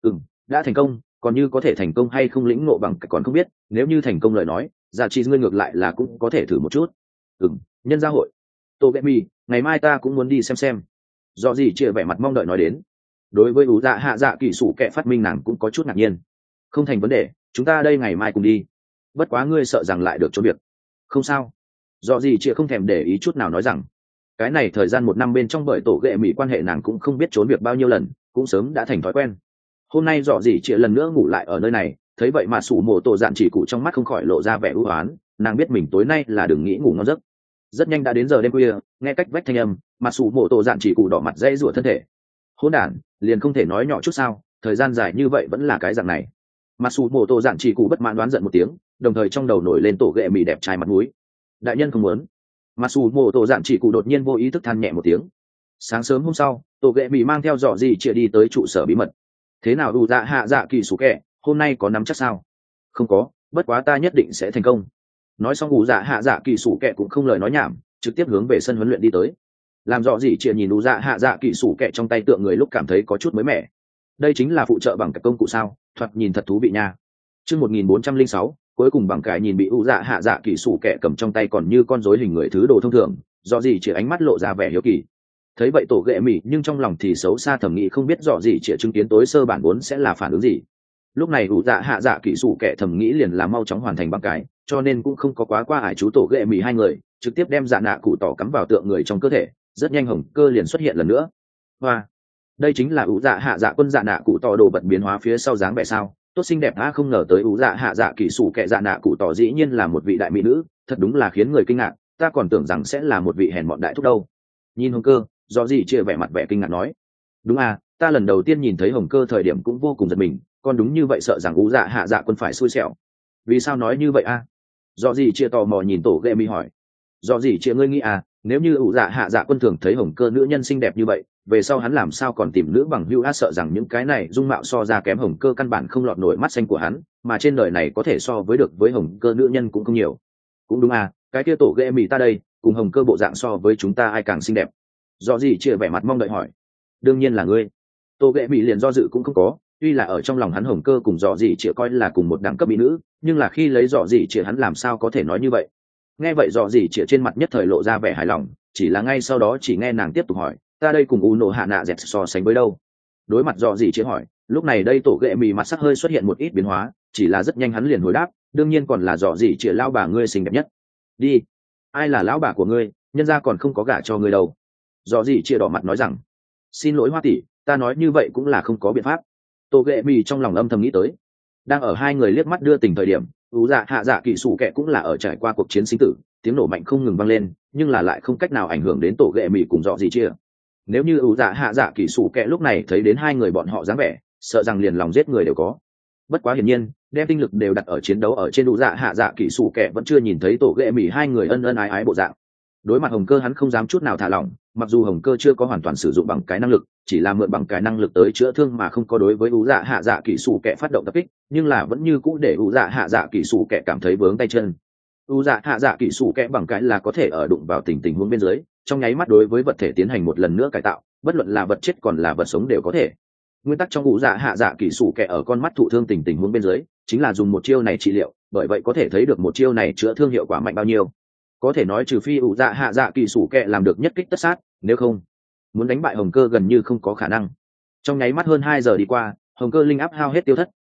Đã thành công, còn như có thể thành công hay không lĩnh ngộ bằng cái còn không biết, nếu như thành công lời nói, dạ chi ngươi ngược lại là cũng có thể thử một chút. Nhân gia hội. Tô ghệ mỹ, ngày mai ta cũng muốn đi xem. Do gì chia vẻ mặt mong đợi nói đến. Đối với ủ dạ hạ dạ kỳ sủ kẹ phát minh nàng cũng có chút ngạc nhiên. Không thành vấn đề, chúng ta đây ngày mai cùng đi. Bất quá ngươi sợ rằng lại được trốn việc. Không sao. Do gì chia không thèm để ý chút nào nói rằng cái này thời gian 1 năm bên trong bởi tổ ghệ mỹ quan hệ nàng cũng không biết trốn việc bao nhiêu lần, cũng sớm đã thành thói quen. Hôm nay dọ gì chia lần nữa ngủ lại ở nơi này, thấy vậy mà sủ mổ tổ dạn chỉ cụ trong mắt không khỏi lộ ra vẻ ưu oán, nàng biết mình tối nay là đừng nghĩ ngủ ngon giấc. Rất nhanh đã đến giờ đêm khuya, nghe cách vách thanh âm, mà sủ mổ tổ dạn chỉ cụ đỏ mặt dây rủa thân thể. Hỗn đản, liền không thể nói nhỏ chút sao, thời gian dài như vậy vẫn là cái dạng này. Mà sủ mổ tổ dạn chỉ cụ bất mãn đoán giận một tiếng, đồng thời trong đầu nổi lên tổ ghệ mỹ đẹp trai mặt mũi. Đại nhân không muốn. Mà sủ mổ tổ dạn chỉ cụ đột nhiên vô ý thức than nhẹ một tiếng. Sáng sớm hôm sau, tổ ghệ mỹ mang theo dọ gì chia đi tới trụ sở bí mật. Thế nào đủ dạ hạ dạ kỳ sủ kẹ, hôm nay có nắm chắc sao? Không có, bất quá ta nhất định sẽ thành công. Nói xong ủ dạ hạ dạ kỳ sủ kẹ cũng không lời nói nhảm, trực tiếp hướng về sân huấn luyện đi tới. Làm rõ gì chia nhìn ủ dạ hạ dạ kỳ sủ kẹ trong tay tượng người lúc cảm thấy có chút mới mẻ. Đây chính là phụ trợ bằng cái công cụ sao, thoạt nhìn thật thú vị nha. Chương 1406, cuối cùng bằng cái nhìn bị ủ dạ hạ dạ kỳ sủ kẹ cầm trong tay còn như con rối hình người thứ đồ thông thường, rõ gì chia ánh mắt lộ ra vẻ hiếu kỳ. Thấy vậy tổ ghệ mỹ nhưng trong lòng thì xấu xa thầm nghĩ không biết rõ gì chia chứng kiến tối sơ bản vốn sẽ là phản ứng gì. Lúc này ủ dạ hạ dạ kỳ sủ kẹ thầm nghĩ liền là mau chóng hoàn thành bằng cái, cho nên cũng không có quá qua ải chú tổ ghệ mỹ hai người, trực tiếp đem dạ nạ cụ tỏ cắm vào tượng người trong cơ thể, rất nhanh hồng cơ liền xuất hiện lần nữa. Và đây chính là ủ dạ hạ dạ quân dạ nạ cụ tỏ đồ vật biến hóa phía sau dáng vẻ sao, tốt xinh đẹp đã không ngờ tới ủ dạ hạ dạ kỳ sủ kẹ dạ nạ cụ tỏ dĩ nhiên là một vị đại mỹ nữ, thật đúng là khiến người kinh ngạc, ta còn tưởng rằng sẽ là một vị hèn mọn đại thúc đâu. Nhìn hồng cơ, do gì chia vẻ mặt vẻ kinh ngạc nói. Đúng à, ta lần đầu tiên nhìn thấy hồng cơ thời điểm cũng vô cùng giật mình, còn đúng như vậy sợ rằng ủ dạ hạ dạ quân phải xui xẻo. Vì sao nói như vậy a? Do gì chia tò mò nhìn tổ ghệ mỹ hỏi. Do gì chia ngươi nghĩ à, nếu như ủ dạ hạ dạ quân thường thấy hồng cơ nữ nhân xinh đẹp như vậy, về sau hắn làm sao còn tìm nữ bằng hữu á, sợ rằng những cái này dung mạo so ra kém hồng cơ căn bản không lọt nổi mắt xanh của hắn, mà trên đời này có thể so với được với hồng cơ nữ nhân cũng không nhiều. Cũng đúng à, cái kia tổ ghệ mỹ ta đây, cùng hồng cơ bộ dạng so với chúng ta ai càng xinh đẹp. Do gì chia vẻ mặt mong đợi hỏi. Đương nhiên là ngươi. Tổ ghệ mỹ liền do dự cũng không có, tuy là ở trong lòng hắn hồng cơ cùng dọ gì chia coi là cùng một đẳng cấp mỹ nữ, nhưng là khi lấy dọ gì chia hắn làm sao có thể nói như vậy. Nghe vậy dọ gì chia trên mặt nhất thời lộ ra vẻ hài lòng, chỉ là ngay sau đó chỉ nghe nàng tiếp tục hỏi, ta đây cùng Uno hạ nạ dẹt so sánh với đâu. Đối mặt dọ gì chia hỏi, lúc này đây tổ ghệ mì mặt sắc hơi xuất hiện một ít biến hóa, chỉ là rất nhanh hắn liền hồi đáp, đương nhiên còn là dọ gì chia lão bà ngươi xinh đẹp nhất. Đi. Ai là lão bà của ngươi, nhân gia còn không có gả cho ngươi đâu. Dọ gì chia đỏ mặt nói rằng, xin lỗi Hoa tỷ, ta nói như vậy cũng là không có biện pháp. Tổ ghệ mì trong lòng âm thầm nghĩ tới. Đang ở hai người liếc mắt đưa tình thời điểm, ủ dạ hạ dạ kỳ sủ kẹ cũng là ở trải qua cuộc chiến sinh tử, tiếng nổ mạnh không ngừng vang lên, nhưng là lại không cách nào ảnh hưởng đến tổ ghệ mì cùng dọ gì chia. Nếu như ủ dạ hạ dạ kỳ sủ kẹ lúc này thấy đến hai người bọn họ dáng vẻ, sợ rằng liền lòng giết người đều có. Bất quá hiển nhiên, đem tinh lực đều đặt ở chiến đấu ở trên ủ dạ hạ dạ kỳ sủ kẹ vẫn chưa nhìn thấy tổ ghệ mì hai người ân ân ái ái bộ dạng. Đối mặt hồng cơ hắn không dám chút nào thả lỏng, mặc dù hồng cơ chưa có hoàn toàn sử dụng bằng cái năng lực, chỉ là mượn bằng cái năng lực tới chữa thương mà không có đối với ủ dạ hạ dạ kỳ sủ kẹ phát động tập kích, nhưng là vẫn như cũ để ủ dạ hạ dạ kỳ sủ kẹ cảm thấy vướng tay chân. ủ dạ hạ dạ kỳ sủ kẹ bằng cái là có thể ở đụng vào tình huống bên dưới, trong nháy mắt đối với vật thể tiến hành một lần nữa cải tạo, bất luận là vật chết còn là vật sống đều có thể. Nguyên tắc trong ủ dạ hạ dạ kỳ sủ kẹ ở con mắt thụ thương tình huống bên dưới, chính là dùng một chiêu này trị liệu, bởi vậy có thể thấy được một chiêu này chữa thương hiệu quả mạnh bao nhiêu. Có thể nói trừ phi ủ dạ hạ dạ kỳ sủ kẹ làm được nhất kích tất sát, nếu không muốn đánh bại hồng cơ gần như không có khả năng. Trong nháy mắt hơn 2 giờ đi qua, hồng cơ linh áp hao hết tiêu thất,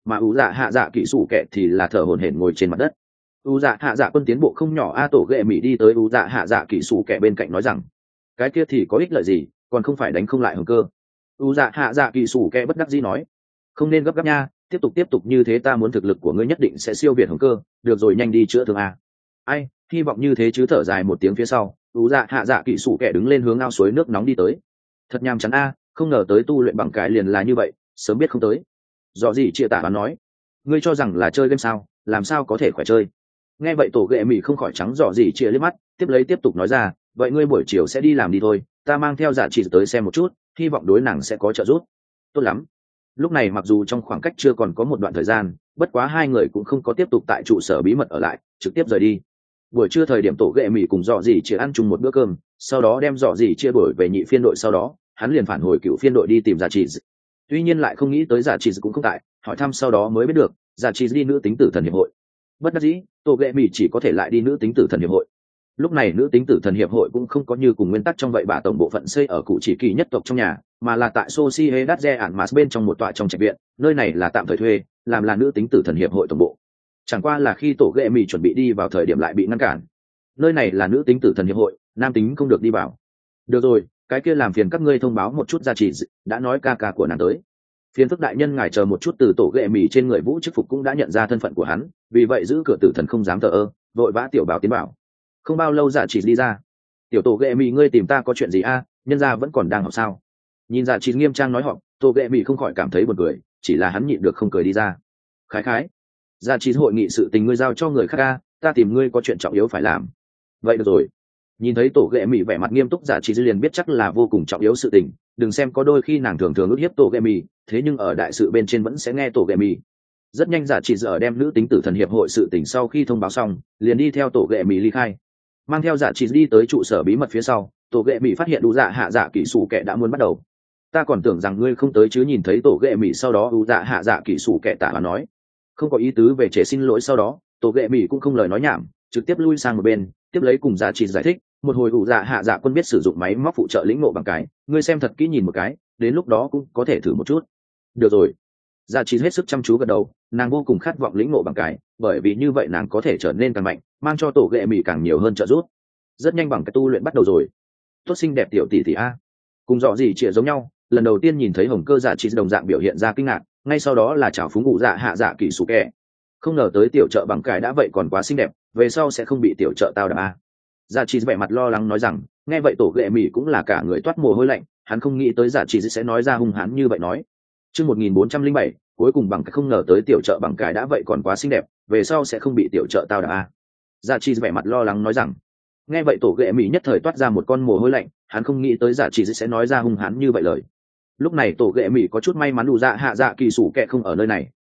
mà ủ dạ hạ dạ kỹ sủ kẹ thì là thở hổn hển ngồi trên mặt đất. ủ dạ hạ dạ quân tiến bộ không nhỏ a. Tổ ghệ mỹ đi tới ủ dạ hạ dạ kỹ sủ kẹ bên cạnh nói rằng cái kia thì có ích lợi gì, còn không phải đánh không lại hồng cơ. ủ dạ hạ dạ kỹ sủ kẹ bất đắc dĩ nói không nên gấp gáp nha, tiếp tục như thế ta muốn thực lực của ngươi nhất định sẽ siêu việt hồng cơ. Được rồi, nhanh đi chữa thương a. Ai, hy vọng như thế chứ. Thở dài một tiếng phía sau, ủ dạ hạ dạ kỹ sủ kẹ đứng lên hướng ao suối nước nóng đi tới. Thật nhàm chán a, không ngờ tới tu luyện bằng cái liền là như vậy, sớm biết không tới. Dò gì chia tả hắn nói ngươi cho rằng là chơi game sao, làm sao có thể khỏe chơi. Nghe vậy tổ ghệ mỹ không khỏi trắng dò gì chia liếc mắt, tiếp tục nói ra vậy ngươi buổi chiều sẽ đi làm đi thôi, ta mang theo dạ chỉ tới xem một chút, hy vọng đối nàng sẽ có trợ giúp. Tốt lắm. Lúc này mặc dù trong khoảng cách chưa còn có một đoạn thời gian, bất quá hai người cũng không có tiếp tục tại trụ sở bí mật ở lại, trực tiếp rời đi. Buổi trưa thời điểm tổ ghệ mỹ cùng dò gì chia ăn chung một bữa cơm, sau đó đem dò gì chia đổi về nhị phiên đội, sau đó hắn liền phản hồi cựu phiên đội đi tìm dạ chỉ. Tuy nhiên lại không nghĩ tới dạ chỉ cũng không tại, hỏi thăm sau đó mới biết được dạ chỉ đi nữ tính tử thần hiệp hội. Bất đắc dĩ, tổ ghệ mỹ chỉ có thể lại đi nữ tính tử thần hiệp hội. Lúc này nữ tính tử thần hiệp hội cũng không có như cùng nguyên tắc trong vậy bà tổng bộ phận xây ở cụ chỉ kỳ nhất tộc trong nhà, mà là tại Sociedad de Armas bên trong một tọa trong trạch viện. Nơi này là tạm thời thuê, làm là nữ tính tử thần hiệp hội tổng bộ. Chẳng qua là khi tổ ghệ mỹ chuẩn bị đi vào thời điểm lại bị ngăn cản. Nơi này là nữ tính tử thần hiệp hội, nam tính không được đi vào. Được rồi, cái kia làm phiền các ngươi thông báo một chút ra chỉ, đã nói ca ca của nàng tới. Phiền phức đại nhân ngài chờ một chút. Từ tổ ghệ mỹ trên người vũ chức phục cũng đã nhận ra thân phận của hắn, vì vậy giữ cửa tử thần không dám thờ ơ, vội vã tiểu báo tiến bảo. Không bao lâu dạ chỉ đi ra. Tiểu tổ ghệ mỹ ngươi tìm ta có chuyện gì a? Nhân gia vẫn còn đang học sao? Nhìn dạ chỉ nghiêm trang nói họp, tổ ghệ mỹ không khỏi cảm thấy buồn cười, chỉ là hắn nhịn được không cười đi ra. Khái dạ chỉ hội nghị sự tình ngươi giao cho người khác a, ta tìm ngươi có chuyện trọng yếu phải làm. Vậy được rồi. Nhìn thấy tổ ghệ mỹ vẻ mặt nghiêm túc, dạ chỉ liền biết chắc là vô cùng trọng yếu sự tình. Đừng xem có đôi khi nàng thường ức hiếp tổ ghệ mỹ, thế nhưng ở đại sự bên trên vẫn sẽ nghe tổ ghệ mỹ. Rất nhanh dạ chỉ giờ đem nữ tính tử thần hiệp hội sự tình sau khi thông báo xong, liền đi theo tổ ghệ mỹ ly khai. Mang theo dạ chỉ đi tới trụ sở bí mật phía sau, tổ ghệ mỹ phát hiện đủ dạ hạ dạ kỹ sủ kẻ đã muốn bắt đầu. Ta còn tưởng rằng ngươi không tới chứ. Nhìn thấy tổ ghệ mỹ sau đó đủ dạ hạ dạ kỹ sủ kẻ tả và nói không có ý tứ về chế xin lỗi. Sau đó tổ ghệ mỹ cũng không lời nói nhảm, trực tiếp lui sang một bên, tiếp lấy cùng dạ chỉ giải thích một hồi. đủ dạ hạ dạ quân biết sử dụng máy móc phụ trợ lĩnh ngộ bằng cái, ngươi xem thật kỹ nhìn một cái, đến lúc đó cũng có thể thử một chút. Được rồi. Dạ chỉ hết sức chăm chú gật đầu, nàng vô cùng khát vọng lĩnh ngộ bằng cái, bởi vì như vậy nàng có thể trở nên càng mạnh, mang cho tổ ghệ mỹ càng nhiều hơn trợ giúp. Rất nhanh bằng cái tu luyện bắt đầu rồi. Tốt xinh đẹp tiểu tỷ tỷ a. Cùng dọ gì chĩa giống nhau, lần đầu tiên nhìn thấy hồng cơ dạ chỉ đồng dạng biểu hiện ra kinh ngạc, ngay sau đó là chào phúng ngụ dạ hạ dạ kỹ sủ kẹ. Không ngờ tới tiểu trợ bằng cái đã vậy còn quá xinh đẹp, về sau sẽ không bị tiểu trợ tao đạp a. Dạ chỉ vẻ mặt lo lắng nói rằng, nghe vậy tổ ghệ mỹ cũng là cả người toát mồ hôi lạnh, hắn không nghĩ tới dạ chỉ sẽ nói ra hung hãn như vậy nói. Chương 1407, cuối cùng bằng cái không ngờ tới tiểu trợ bằng cái đã vậy còn quá xinh đẹp, về sau sẽ không bị tiểu trợ tao đạp a. Dạ chỉ vẻ mặt lo lắng nói rằng. Nghe vậy tổ ghệ mỹ nhất thời toát ra một con mồ hôi lạnh, hắn không nghĩ tới dạ chỉ sẽ nói ra hung hãn như vậy lời. Lúc này tổ ghệ mỹ có chút may mắn đủ dạ hạ dạ kỳ sủ kẹ không ở nơi này,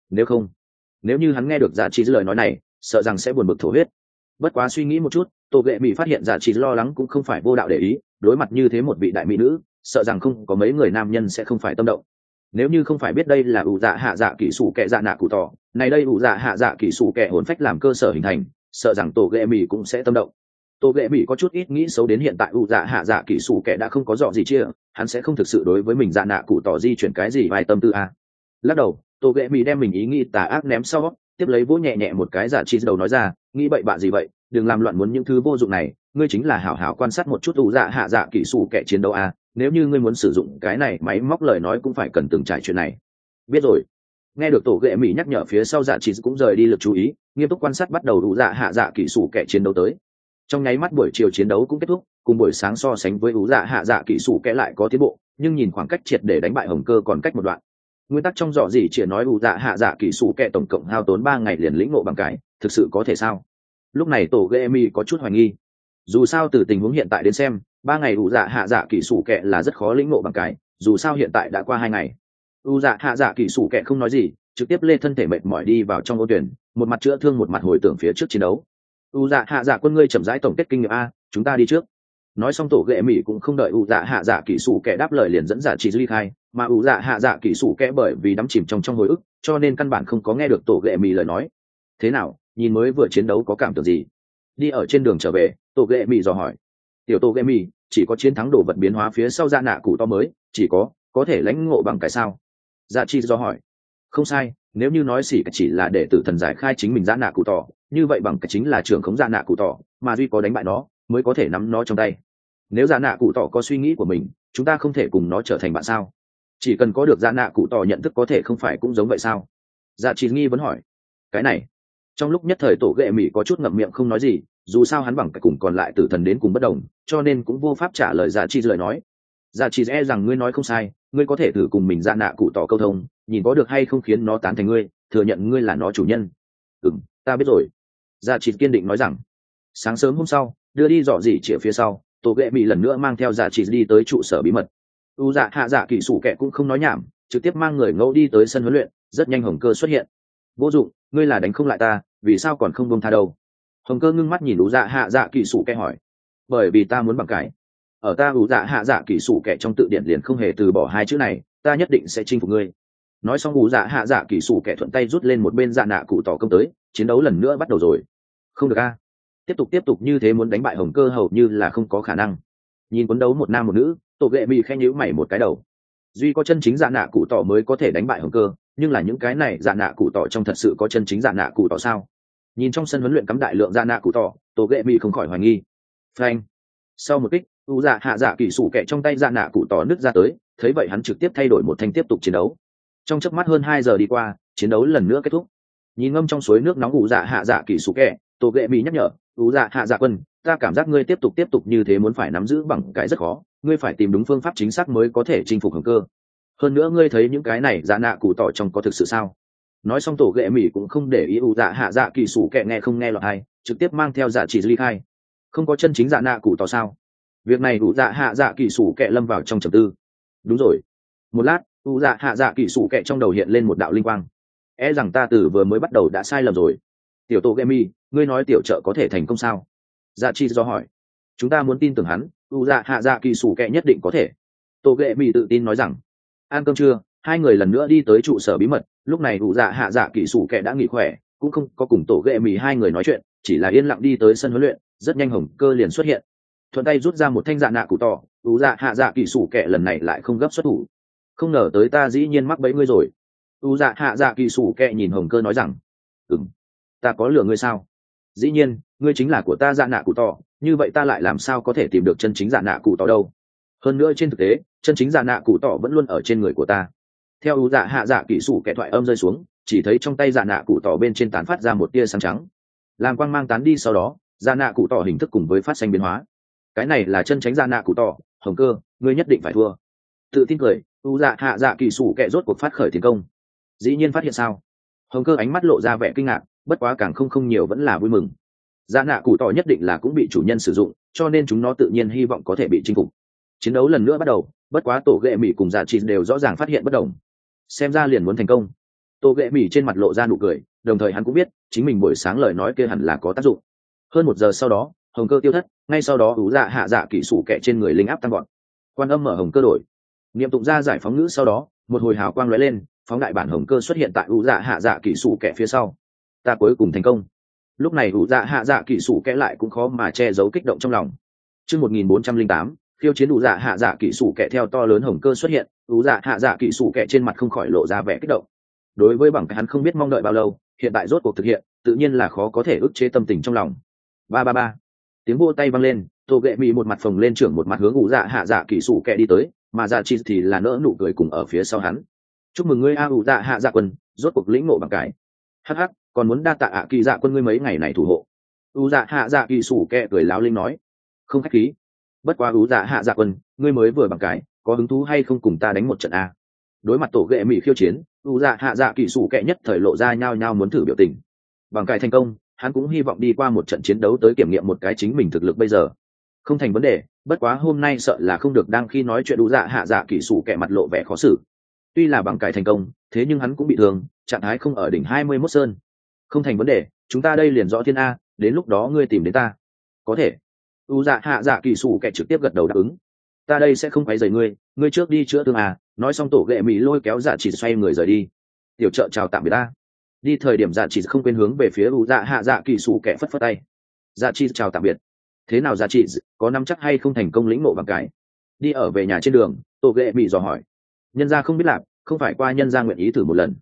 nếu như hắn nghe được dạ chỉ lời nói này, sợ rằng sẽ buồn bực thổ huyết. Bất quá suy nghĩ một chút, tổ ghệ mỹ phát hiện dạ chỉ lo lắng cũng không phải vô đạo để ý, đối mặt như thế một vị đại mỹ nữ, sợ rằng không có mấy người nam nhân sẽ không phải tâm động. Nếu như không phải biết đây là ủ dạ hạ dạ kỳ sủ kẹ dạ nạ cụ tỏ, này đây ủ dạ hạ dạ kỳ sủ kẹ hồn phách làm cơ sở hình thành, sợ rằng tổ ghệ mỹ cũng sẽ tâm động. Tổ ghệ mỹ có chút ít nghĩ xấu, đến hiện tại ủ dạ hạ dạ kỹ sủ kẻ đã không có dọ gì chia, hắn sẽ không thực sự đối với mình dạ nạ cụ tỏ di chuyển cái gì vài tâm tư a. Lắc đầu, tổ ghệ mỹ đem mình ý nghĩ tà ác ném sau, tiếp lấy vỗ nhẹ nhẹ một cái dạ chi đầu nói ra, nghĩ bậy bạ gì vậy, đừng làm loạn muốn những thứ vô dụng này, ngươi chính là hảo hảo quan sát một chút ủ dạ hạ dạ kỹ sủ kẻ chiến đấu a, nếu như ngươi muốn sử dụng cái này máy móc lời nói cũng phải cần từng trải chuyện này. Biết rồi. Nghe được tổ ghệ mỹ nhắc nhở phía sau, dạ chi cũng rời đi lực chú ý, nghiêm túc quan sát bắt đầu ủ dạ hạ dạ kỹ sủ kẻ chiến đấu tới. Trong nháy mắt buổi chiều chiến đấu cũng kết thúc, cùng buổi sáng so sánh với ủ dạ hạ dạ kỹ sủ kẽ lại có tiến bộ, nhưng nhìn khoảng cách triệt để đánh bại hồng cơ còn cách một đoạn. Nguyên tắc trong dọ gì chỉ nói ủ dạ hạ dạ kỹ sủ kẽ tổng cộng hao tốn 3 ngày liền lĩnh ngộ bằng cái, thực sự có thể sao? Lúc này tổ Gemi có chút hoài nghi. Dù sao từ tình huống hiện tại đến xem, 3 ngày ủ dạ hạ dạ kỹ sủ kẽ là rất khó lĩnh ngộ bằng cái, dù sao hiện tại đã qua 2 ngày. ủ dạ hạ dạ kỹ sủ kẽ không nói gì, trực tiếp lê thân thể mệt mỏi đi vào trong ô tuyển, một mặt chữa thương một mặt hồi tưởng phía trước chiến đấu. U dạ hạ dạ quân ngươi chậm rãi tổng kết kinh nghiệm a, chúng ta đi trước. Nói xong tổ ghệ mỹ cũng không đợi u dạ hạ dạ kỹ sủ kẻ đáp lời liền dẫn dạ chỉ ly khai, mà u dạ hạ dạ kỹ sủ kẻ bởi vì đắm chìm trong hồi ức cho nên căn bản không có nghe được tổ ghệ mỹ lời nói. Thế nào, nhìn mới vừa chiến đấu có cảm tưởng gì? Đi ở trên đường trở về, tổ ghệ mỹ dò hỏi. Tiểu tổ ghệ mỹ, chỉ có chiến thắng đồ vật biến hóa phía sau dạ nạ cụ to mới, chỉ có thể lãnh ngộ bằng cái sao? Dạ chi dò hỏi. Không sai, nếu như nói xỉ chỉ là để tử thần giải khai chính mình giã nạ cụ tỏ, như vậy bằng cái chính là trưởng khống giã nạ cụ tỏ, mà duy có đánh bại nó mới có thể nắm nó trong tay. Nếu giã nạ cụ tỏ có suy nghĩ của mình, chúng ta không thể cùng nó trở thành bạn sao? Chỉ cần có được giã nạ cụ tỏ nhận thức có thể không phải cũng giống vậy sao? Dạ chỉ nghi vấn hỏi. Cái này, trong lúc nhất thời tổ ghệ mỹ có chút ngậm miệng không nói gì, dù sao hắn bằng cái cùng còn lại tử thần đến cùng bất đồng, cho nên cũng vô pháp trả lời dạ chỉ lời nói. Dạ chỉ e rằng ngươi nói không sai, ngươi có thể thử cùng mình giã nạ cụ tỏ câu thông, nhìn có được hay không khiến nó tán thành ngươi, thừa nhận ngươi là nó chủ nhân. Ta biết rồi. Dạ chỉ kiên định nói rằng. Sáng sớm hôm sau, đưa đi dò dỉ chĩa phía sau, tổ ghệ mỹ lần nữa mang theo dạ chỉ đi tới trụ sở bí mật. U dạ hạ dạ kỳ sủ kệ cũng không nói nhảm, trực tiếp mang người ngẫu đi tới sân huấn luyện. Rất nhanh hồng cơ xuất hiện. Vô dụng, ngươi là đánh không lại ta, vì sao còn không buông tha đâu? Hồng cơ ngưng mắt nhìn U dạ hạ dạ kỳ sủ kệ hỏi. Bởi vì ta muốn bằng cái. Ở ta U dạ hạ dạ kỳ sủ kệ trong tự điển liền không hề từ bỏ hai chữ này, ta nhất định sẽ chinh phục ngươi. Nói xong U dạ hạ dạ kỳ sủ kệ thuận tay rút lên một bên dạ nạ cụ tỏ công tới, chiến đấu lần nữa bắt đầu rồi. Không được a, tiếp tục như thế muốn đánh bại hồng cơ hầu như là không có khả năng. Nhìn cuốn đấu một nam một nữ, tổ ghệ mỹ khen nhíu mày một cái đầu. Duy có chân chính dạ nạ cụ tỏ mới có thể đánh bại hồng cơ, nhưng là những cái này dạ nạ cụ tỏ trong thật sự có chân chính dạ nạ cụ tỏ sao? Nhìn trong sân huấn luyện cắm đại lượng dạ nạ cụ tỏ, tổ ghệ mỹ không khỏi hoài nghi. Phanh. Sau một kích, u dạ hạ dạ kỳ sủ kẹ trong tay dạ nạ cụ tỏ nứt ra tới, thấy vậy hắn trực tiếp thay đổi một thanh tiếp tục chiến đấu. Trong chớp mắt hơn 2 giờ đi qua, chiến đấu lần nữa kết thúc. Nhìn ngâm trong suối nước nóng u dạ hạ dạ kỳ sủ kẹ, tổ ghệ mỹ nhắc nhở, u dạ hạ dạ quân, ta cảm giác ngươi tiếp tục như thế muốn phải nắm giữ bằng cái rất khó, ngươi phải tìm đúng phương pháp chính xác mới có thể chinh phục hồng cơ. Hơn nữa ngươi thấy những cái này dạ nạ cụ tỏ trong có thực sự sao? Nói xong tổ ghệ mỹ cũng không để ý u dạ hạ dạ kỳ sủ kẹ nghe không nghe lọt hay, trực tiếp mang theo dạ chỉ ly khai. Không có chân chính dạ nạ cụ tỏ sao? Việc này u dạ hạ dạ kỳ sủ kẹ lâm vào trong trầm tư. Đúng rồi. Một lát, u dạ hạ dạ kỳ sủ kẹ trong đầu hiện lên một đạo linh quang. E rằng ta từ vừa mới bắt đầu đã sai lầm rồi. Tiểu tổ ghệ mỹ, ngươi nói tiểu trợ có thể thành công sao? Dạ chi do hỏi. Chúng ta muốn tin tưởng hắn, u dạ hạ dạ kỳ sủ kẹ nhất định có thể. Tổ ghệ mỹ tự tin nói rằng. Ăn cơm trưa, hai người lần nữa đi tới trụ sở bí mật. Lúc này u dạ hạ dạ kỳ sủ kẹ đã nghỉ khỏe, cũng không có cùng tổ ghệ mỹ hai người nói chuyện, chỉ là yên lặng đi tới sân huấn luyện. Rất nhanh hồng cơ liền xuất hiện, thuận tay rút ra một thanh dạ nạ cụ tỏ. U dạ hạ dạ kỳ sủ kẹ lần này lại không gấp xuất thủ. Không ngờ tới ta dĩ nhiên mắc bẫy ngươi rồi. U dạ hạ dạ kỳ sủ kẹ nhìn hồng cơ nói rằng. Ta có lừa ngươi sao? Dĩ nhiên, ngươi chính là của ta dạ nạ cụ tỏ, như vậy ta lại làm sao có thể tìm được chân chính dạ nạ cụ tỏ đâu? Hơn nữa trên thực tế, chân chính dạ nạ cụ tỏ vẫn luôn ở trên người của ta. Theo u dạ hạ dạ kỳ sủ kẻ thoại âm rơi xuống, chỉ thấy trong tay dạ nạ cụ tỏ bên trên tán phát ra một tia sáng trắng. Làm quang mang tán đi sau đó, dạ nạ cụ tỏ hình thức cùng với phát sinh biến hóa. Cái này là chân chính dạ nạ cụ tỏ, hồng cơ, ngươi nhất định phải thua. Tự tin cười, u dạ hạ dạ kỳ sủ kẻ rốt cuộc phát khởi tiến công. Dĩ nhiên phát hiện sao? Hồng cơ ánh mắt lộ ra vẻ kinh ngạc, bất quá càng không nhiều vẫn là vui mừng. Dạ nạ cụ tỏ nhất định là cũng bị chủ nhân sử dụng, cho nên chúng nó tự nhiên hy vọng có thể bị chinh phục. Chiến đấu lần nữa bắt đầu, bất quá tổ ghệ mỹ cùng dạ chỉ đều rõ ràng phát hiện bất đồng. Xem ra liền muốn thành công. Tổ ghệ mỹ trên mặt lộ ra nụ cười, đồng thời hắn cũng biết chính mình buổi sáng lời nói kia hẳn là có tác dụng. Hơn 1 giờ sau đó, hồng cơ tiêu thất, ngay sau đó ú dạ hạ dạ kỹ sủ kẹ trên người linh áp tăng gọn. Quan âm mở hồng cơ đổi, niệm tụng ra giải phóng ngữ sau đó, một hồi hào quang lóe lên, phóng đại bản hồng cơ xuất hiện tại ú dạ hạ dạ kỹ sủ kẹ phía sau. Ta cuối cùng thành công. Lúc này ủ dạ hạ dạ kỹ sủ kẽ lại cũng khó mà che giấu kích động trong lòng. Chương 1408, khiêu chiến ủ dạ hạ dạ kỹ sủ kẽ theo to lớn hồng cơ xuất hiện, ủ dạ hạ dạ kỹ sủ kẽ trên mặt không khỏi lộ ra vẻ kích động. Đối với bằng cái hắn không biết mong đợi bao lâu, hiện tại rốt cuộc thực hiện, tự nhiên là khó có thể ức chế tâm tình trong lòng. Ba ba ba. Tiếng vỗ tay vang lên, Tô Gệ Mị một mặt phồng lên trưởng một mặt hướng ủ dạ hạ dạ kỹ sủ kẽ đi tới, mà dạ chi thì là nỡ nụ cười cùng ở phía sau hắn. Chúc mừng ngươi a ủ dạ hạ dạ quân, rốt cuộc lĩnh ngộ bằng cái. Hắc hắc, còn muốn đa tạ ạ kỳ dạ quân ngươi mấy ngày này thủ hộ. U dạ hạ dạ kỳ sủ kẹ cười láo linh nói. Không khách khí. Bất quá u dạ hạ dạ quân, ngươi mới vừa bằng cái, có hứng thú hay không cùng ta đánh một trận a? Đối mặt tổ ghệ mỹ khiêu chiến, u dạ hạ dạ kỳ sủ kẹ nhất thời lộ ra nhao nhao muốn thử biểu tình. Bằng cái thành công, hắn cũng hy vọng đi qua một trận chiến đấu tới kiểm nghiệm một cái chính mình thực lực bây giờ. Không thành vấn đề, bất quá hôm nay sợ là không được đang khi nói chuyện u dạ hạ dạ kỳ sủ kẹ mặt lộ vẻ khó xử. Tuy là bằng cái thành công, thế nhưng hắn cũng bị thương, trạng thái không ở đỉnh 21 sơn. Không thành vấn đề, chúng ta đây liền rõ thiên a, đến lúc đó ngươi tìm đến ta. Có thể. U dạ hạ dạ kỳ sủ kẻ trực tiếp gật đầu đáp ứng. Ta đây sẽ không quấy rầy ngươi, ngươi trước đi chữa thương à. Nói xong tổ ghệ mỹ lôi kéo dạ chỉ xoay người rời đi. Tiểu trợ chào tạm biệt ta. Đi thời điểm dạ chỉ không quên hướng về phía u dạ hạ dạ kỳ sủ kẻ phất phất tay. Dạ chỉ chào tạm biệt. Thế nào dạ chỉ, có nắm chắc hay không thành công lĩnh ngộ bằng cái? Đi ở về nhà trên đường, tổ ghệ mỹ dò hỏi. Nhân gia không biết làm, không phải qua nhân gia nguyện ý thử một lần.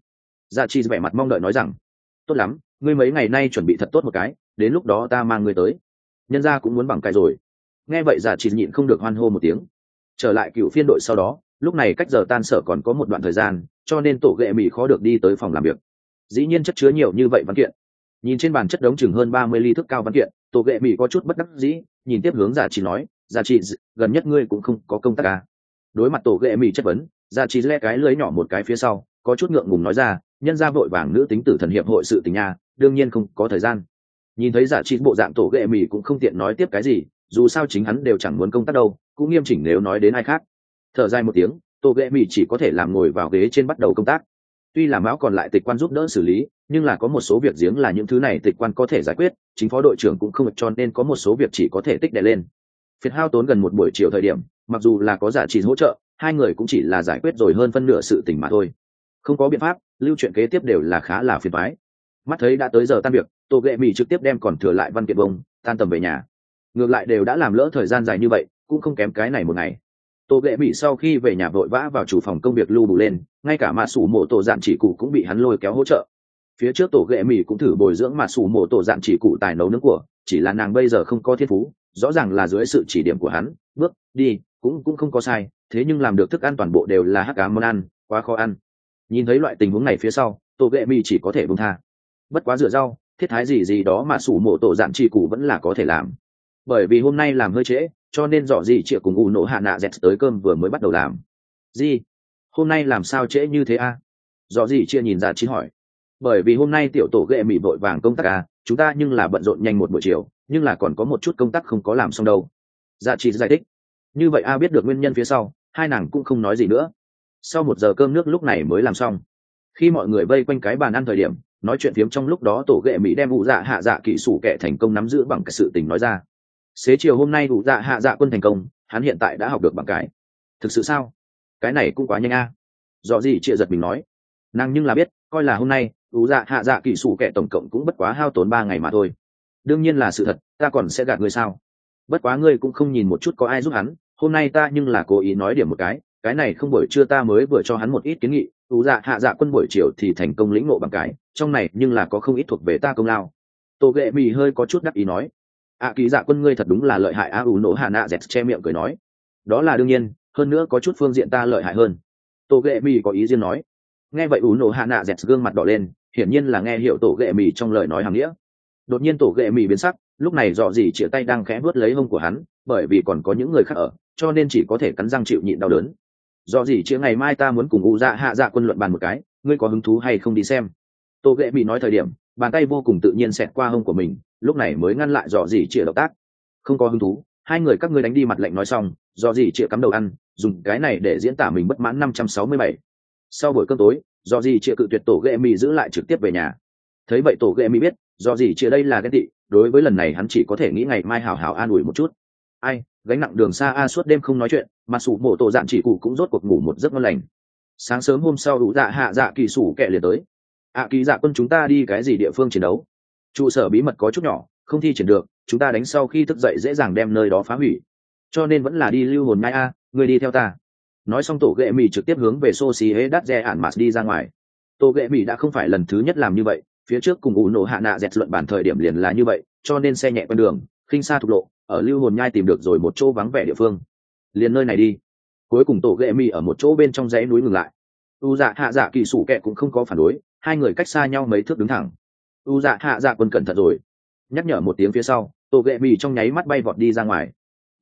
Dạ chi vẻ mặt mong đợi nói rằng tốt lắm, ngươi mấy ngày nay chuẩn bị thật tốt một cái, đến lúc đó ta mang ngươi tới. Nhân gia cũng muốn bằng cái rồi. Nghe vậy Dạ chi nhịn không được hoan hô một tiếng. Trở lại cựu phiên đội sau đó, lúc này cách giờ tan sở còn có một đoạn thời gian, cho nên tổ ghệ mỹ khó được đi tới phòng làm việc. Dĩ nhiên chất chứa nhiều như vậy văn kiện. Nhìn trên bàn chất đống chừng hơn 30 ly thức cao văn kiện, tổ ghệ mỹ có chút bất đắc dĩ, nhìn tiếp hướng Dạ chi nói, Dạ chi, gần nhất ngươi cũng không có công tác à? Đối mặt tổ ghệ mỹ chất vấn, Dạ chi le cái lưới nhỏ một cái phía sau, có chút ngượng ngùng nói ra, nhân gia vội vàng nữ tính tử thần hiệp hội sự tình nha, đương nhiên không có thời gian. Nhìn thấy Dạ chi bộ dạng tổ ghệ mỹ cũng không tiện nói tiếp cái gì, dù sao chính hắn đều chẳng muốn công tác đâu, cũng nghiêm chỉnh nếu nói đến ai khác. Thở dài một tiếng, tổ ghệ mỹ chỉ có thể làm ngồi vào ghế trên bắt đầu công tác. Tuy là mão còn lại tịch quan giúp đỡ xử lý, nhưng là có một số việc giếng là những thứ này tịch quan có thể giải quyết, chính phó đội trưởng cũng không được, cho nên có một số việc chỉ có thể tích đè lên. Phiệt hao tốn gần một buổi chiều thời điểm, mặc dù là có Dạ chi hỗ trợ, hai người cũng chỉ là giải quyết rồi hơn phân nửa sự tình mà thôi. Không có biện pháp, lưu chuyện kế tiếp đều là khá là phiền toái. Mắt thấy đã tới giờ tan việc, tổ ghệ mỹ trực tiếp đem còn thừa lại văn kiện bông tan tầm về nhà. Ngược lại đều đã làm lỡ thời gian dài như vậy, cũng không kém cái này một ngày. Tổ ghệ mỹ sau khi về nhà vội vã vào chủ phòng công việc lưu bù lên, ngay cả mạ sủ mổ tổ dạn chỉ cụ cũng bị hắn lôi kéo hỗ trợ. Phía trước tổ ghệ mỹ cũng thử bồi dưỡng mạ sủ mổ tổ dạn chỉ cụ tài nấu nướng của, chỉ là nàng bây giờ không có thiên phú, rõ ràng là dưới sự chỉ điểm của hắn, bước đi cũng không có sai, thế nhưng làm được thức ăn toàn bộ đều là hắc ám món ăn, quá khó ăn. Nhìn thấy loại tình huống này phía sau, tổ ghệ mỹ chỉ có thể buông tha. Bất quá rửa rau thiết thái gì đó mà sủ mổ tổ dạn chỉ cụ vẫn là có thể làm, bởi vì hôm nay làm hơi trễ, cho nên dọ gì chị cùng u nổ hạ nạ dẹt tới cơm vừa mới bắt đầu làm. Gì? Hôm nay làm sao trễ như thế a? Dọ gì chia nhìn Dạ chi hỏi. Bởi vì hôm nay tiểu tổ ghệ mỹ vội vàng công tác à, chúng ta nhưng là bận rộn nhanh một buổi chiều, nhưng là còn có một chút công tác không có làm xong đâu. Dạ chi giải thích. Như vậy a, biết được nguyên nhân phía sau, hai nàng cũng không nói gì nữa. Sau 1 giờ cơm nước lúc này mới làm xong. Khi mọi người vây quanh cái bàn ăn thời điểm, nói chuyện phiếm trong lúc đó tổ ghệ mỹ đem ủ dạ hạ dạ kỹ sủ kẻ thành công nắm giữ bằng cái sự tình nói ra. Xế chiều hôm nay ủ dạ hạ dạ quân thành công, hắn hiện tại đã học được bằng cái. Thực sự sao? Cái này cũng quá nhanh a. Dọ gì chịa giật mình nói. Nàng nhưng là biết, coi là hôm nay ủ dạ hạ dạ kỹ sủ kẻ tổng cộng cũng bất quá hao tốn 3 ngày mà thôi. Đương nhiên là sự thật, ta còn sẽ gạt ngươi sao? Bất quá ngươi cũng không nhìn một chút có ai giúp hắn, hôm nay ta nhưng là cố ý nói điểm một cái này không, buổi trưa ta mới vừa cho hắn một ít kiến nghị, ủ dạ hạ dạ quân buổi chiều thì thành công lĩnh ngộ bằng cái, trong này nhưng là có không ít thuộc về ta công lao. Tô ghệ mì hơi có chút đắc ý nói. Kỳ dạ quân ngươi thật đúng là lợi hại a. Ủ nổ hạ nạ dẹt che miệng cười nói. Đó là đương nhiên, hơn nữa có chút phương diện ta lợi hại hơn. Tô ghệ mì có ý riêng nói. Nghe vậy ủ nổ hạ nạ dẹt gương mặt đỏ lên, hiển nhiên là nghe hiểu tổ ghệ mì trong lời nói hàm nghĩa. Đột nhiên tổ ghệ mì biến sắc, lúc này dọ gì chĩa tay đang khẽ vuốt lấy hông của hắn, bởi vì còn có những người khác ở, cho nên chỉ có thể cắn răng chịu nhịn đau đớn. Dọ gì chĩa, ngày mai ta muốn cùng ủ dạ hạ dạ quân luận bàn một cái, ngươi có hứng thú hay không đi xem? Tô ghệ mì nói thời điểm, bàn tay vô cùng tự nhiên xẹt qua hông của mình, lúc này mới ngăn lại dọ gì chĩa động tác. Không có hứng thú, hai người các ngươi đánh đi. Mặt lệnh nói xong, dọ gì chĩa cắm đầu ăn, dùng cái này để diễn tả mình bất mãn 567. Sau buổi cơm tối, dọ gì chĩa cự tuyệt tổ ghệ mì giữ lại trực tiếp về nhà. Thấy vậy tổ ghệ mì biết dọ gì chĩa đây là ghen tị, đối với lần này hắn chỉ có thể nghĩ ngày mai hào hào an ủi một chút. Ai, gánh nặng đường xa a, suốt đêm không nói chuyện, mà sủ mổ tổ dạn chỉ cụ cũng rốt cuộc ngủ một giấc ngon lành. Sáng sớm hôm sau đủ dạ hạ dạ kỳ sủ kẹ liền tới. Kỳ dạ quân, chúng ta đi cái gì địa phương chiến đấu? Trụ sở bí mật có chút nhỏ, không thi triển được, chúng ta đánh sau khi thức dậy dễ dàng đem nơi đó phá hủy, cho nên vẫn là đi lưu hồn nhai a, người đi theo ta. Nói xong tổ ghệ mì trực tiếp hướng về Soshi hế đắt re ản mạt đi ra ngoài. Tổ ghệ mì đã không phải lần thứ nhất làm như vậy, phía trước cùng ủ nổ hạ nạ dẹt luận bản thời điểm liền là như vậy, cho nên xe nhẹ con đường, khinh xa thục lộ, ở lưu hồn nhai tìm được rồi một chỗ vắng vẻ địa phương, liền nơi này đi. Cuối cùng tổ ghệ mì ở một chỗ bên trong dãy núi ngừng lại. U dạ hạ dạ kỳ sủ kẹ cũng không có phản đối, hai người cách xa nhau mấy thước đứng thẳng. U dạ hạ dạ quân cẩn thận rồi, nhắc nhở một tiếng phía sau, tổ ghệ mì trong nháy mắt bay vọt đi ra ngoài.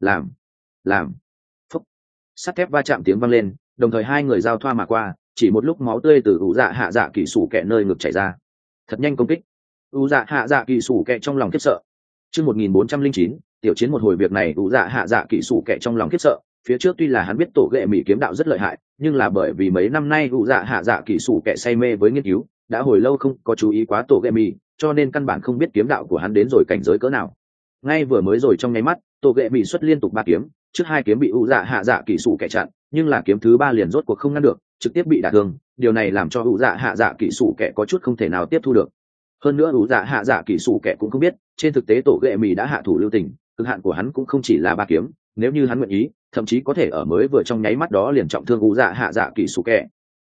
Làm phúc, sắt thép va chạm tiếng vang lên, đồng thời hai người giao thoa mà qua, chỉ một lúc máu tươi từ U dạ hạ dạ kỳ sủ kẹ nơi ngực chảy ra. Thật nhanh công kích. U dạ hạ dạ kỳ sủ kẹ trong lòng khiếp sợ. Chương 1409, tiểu chiến một hồi. Việc này U dạ hạ dạ kỳ sủ kẹ trong lòng khiếp sợ. Phía trước tuy là hắn biết tổ ghệ mỹ kiếm đạo rất lợi hại, nhưng là bởi vì mấy năm nay U dạ hạ dạ kỳ sủ kẹ say mê với nghiên cứu, đã hồi lâu không có chú ý quá tổ ghệ mỹ, cho nên căn bản không biết kiếm đạo của hắn đến rồi cảnh giới cỡ nào. Ngay vừa mới rồi trong nháy mắt, tổ ghệ mỹ xuất liên tục 3 kiếm, trước 2 kiếm bị U dạ hạ dạ kỳ sủ kẹ chặn, nhưng là kiếm thứ 3 liền rốt cuộc không ngăn được, trực tiếp bị đả thương. Điều này làm cho U dạ hạ dạ kỳ sủ kẹ có chút không thể nào tiếp thu được. Hơn nữa U dạ hạ dạ kỳ sủ kẹ cũng không biết, trên thực tế tổ ghệ mỹ đã hạ thủ lưu tình, cực hạn của hắn cũng không chỉ là 3 kiếm, nếu như hắn nguyện ý, thậm chí có thể ở mới vừa trong nháy mắt đó liền trọng thương U dạ hạ dạ kỳ sủ kẹ.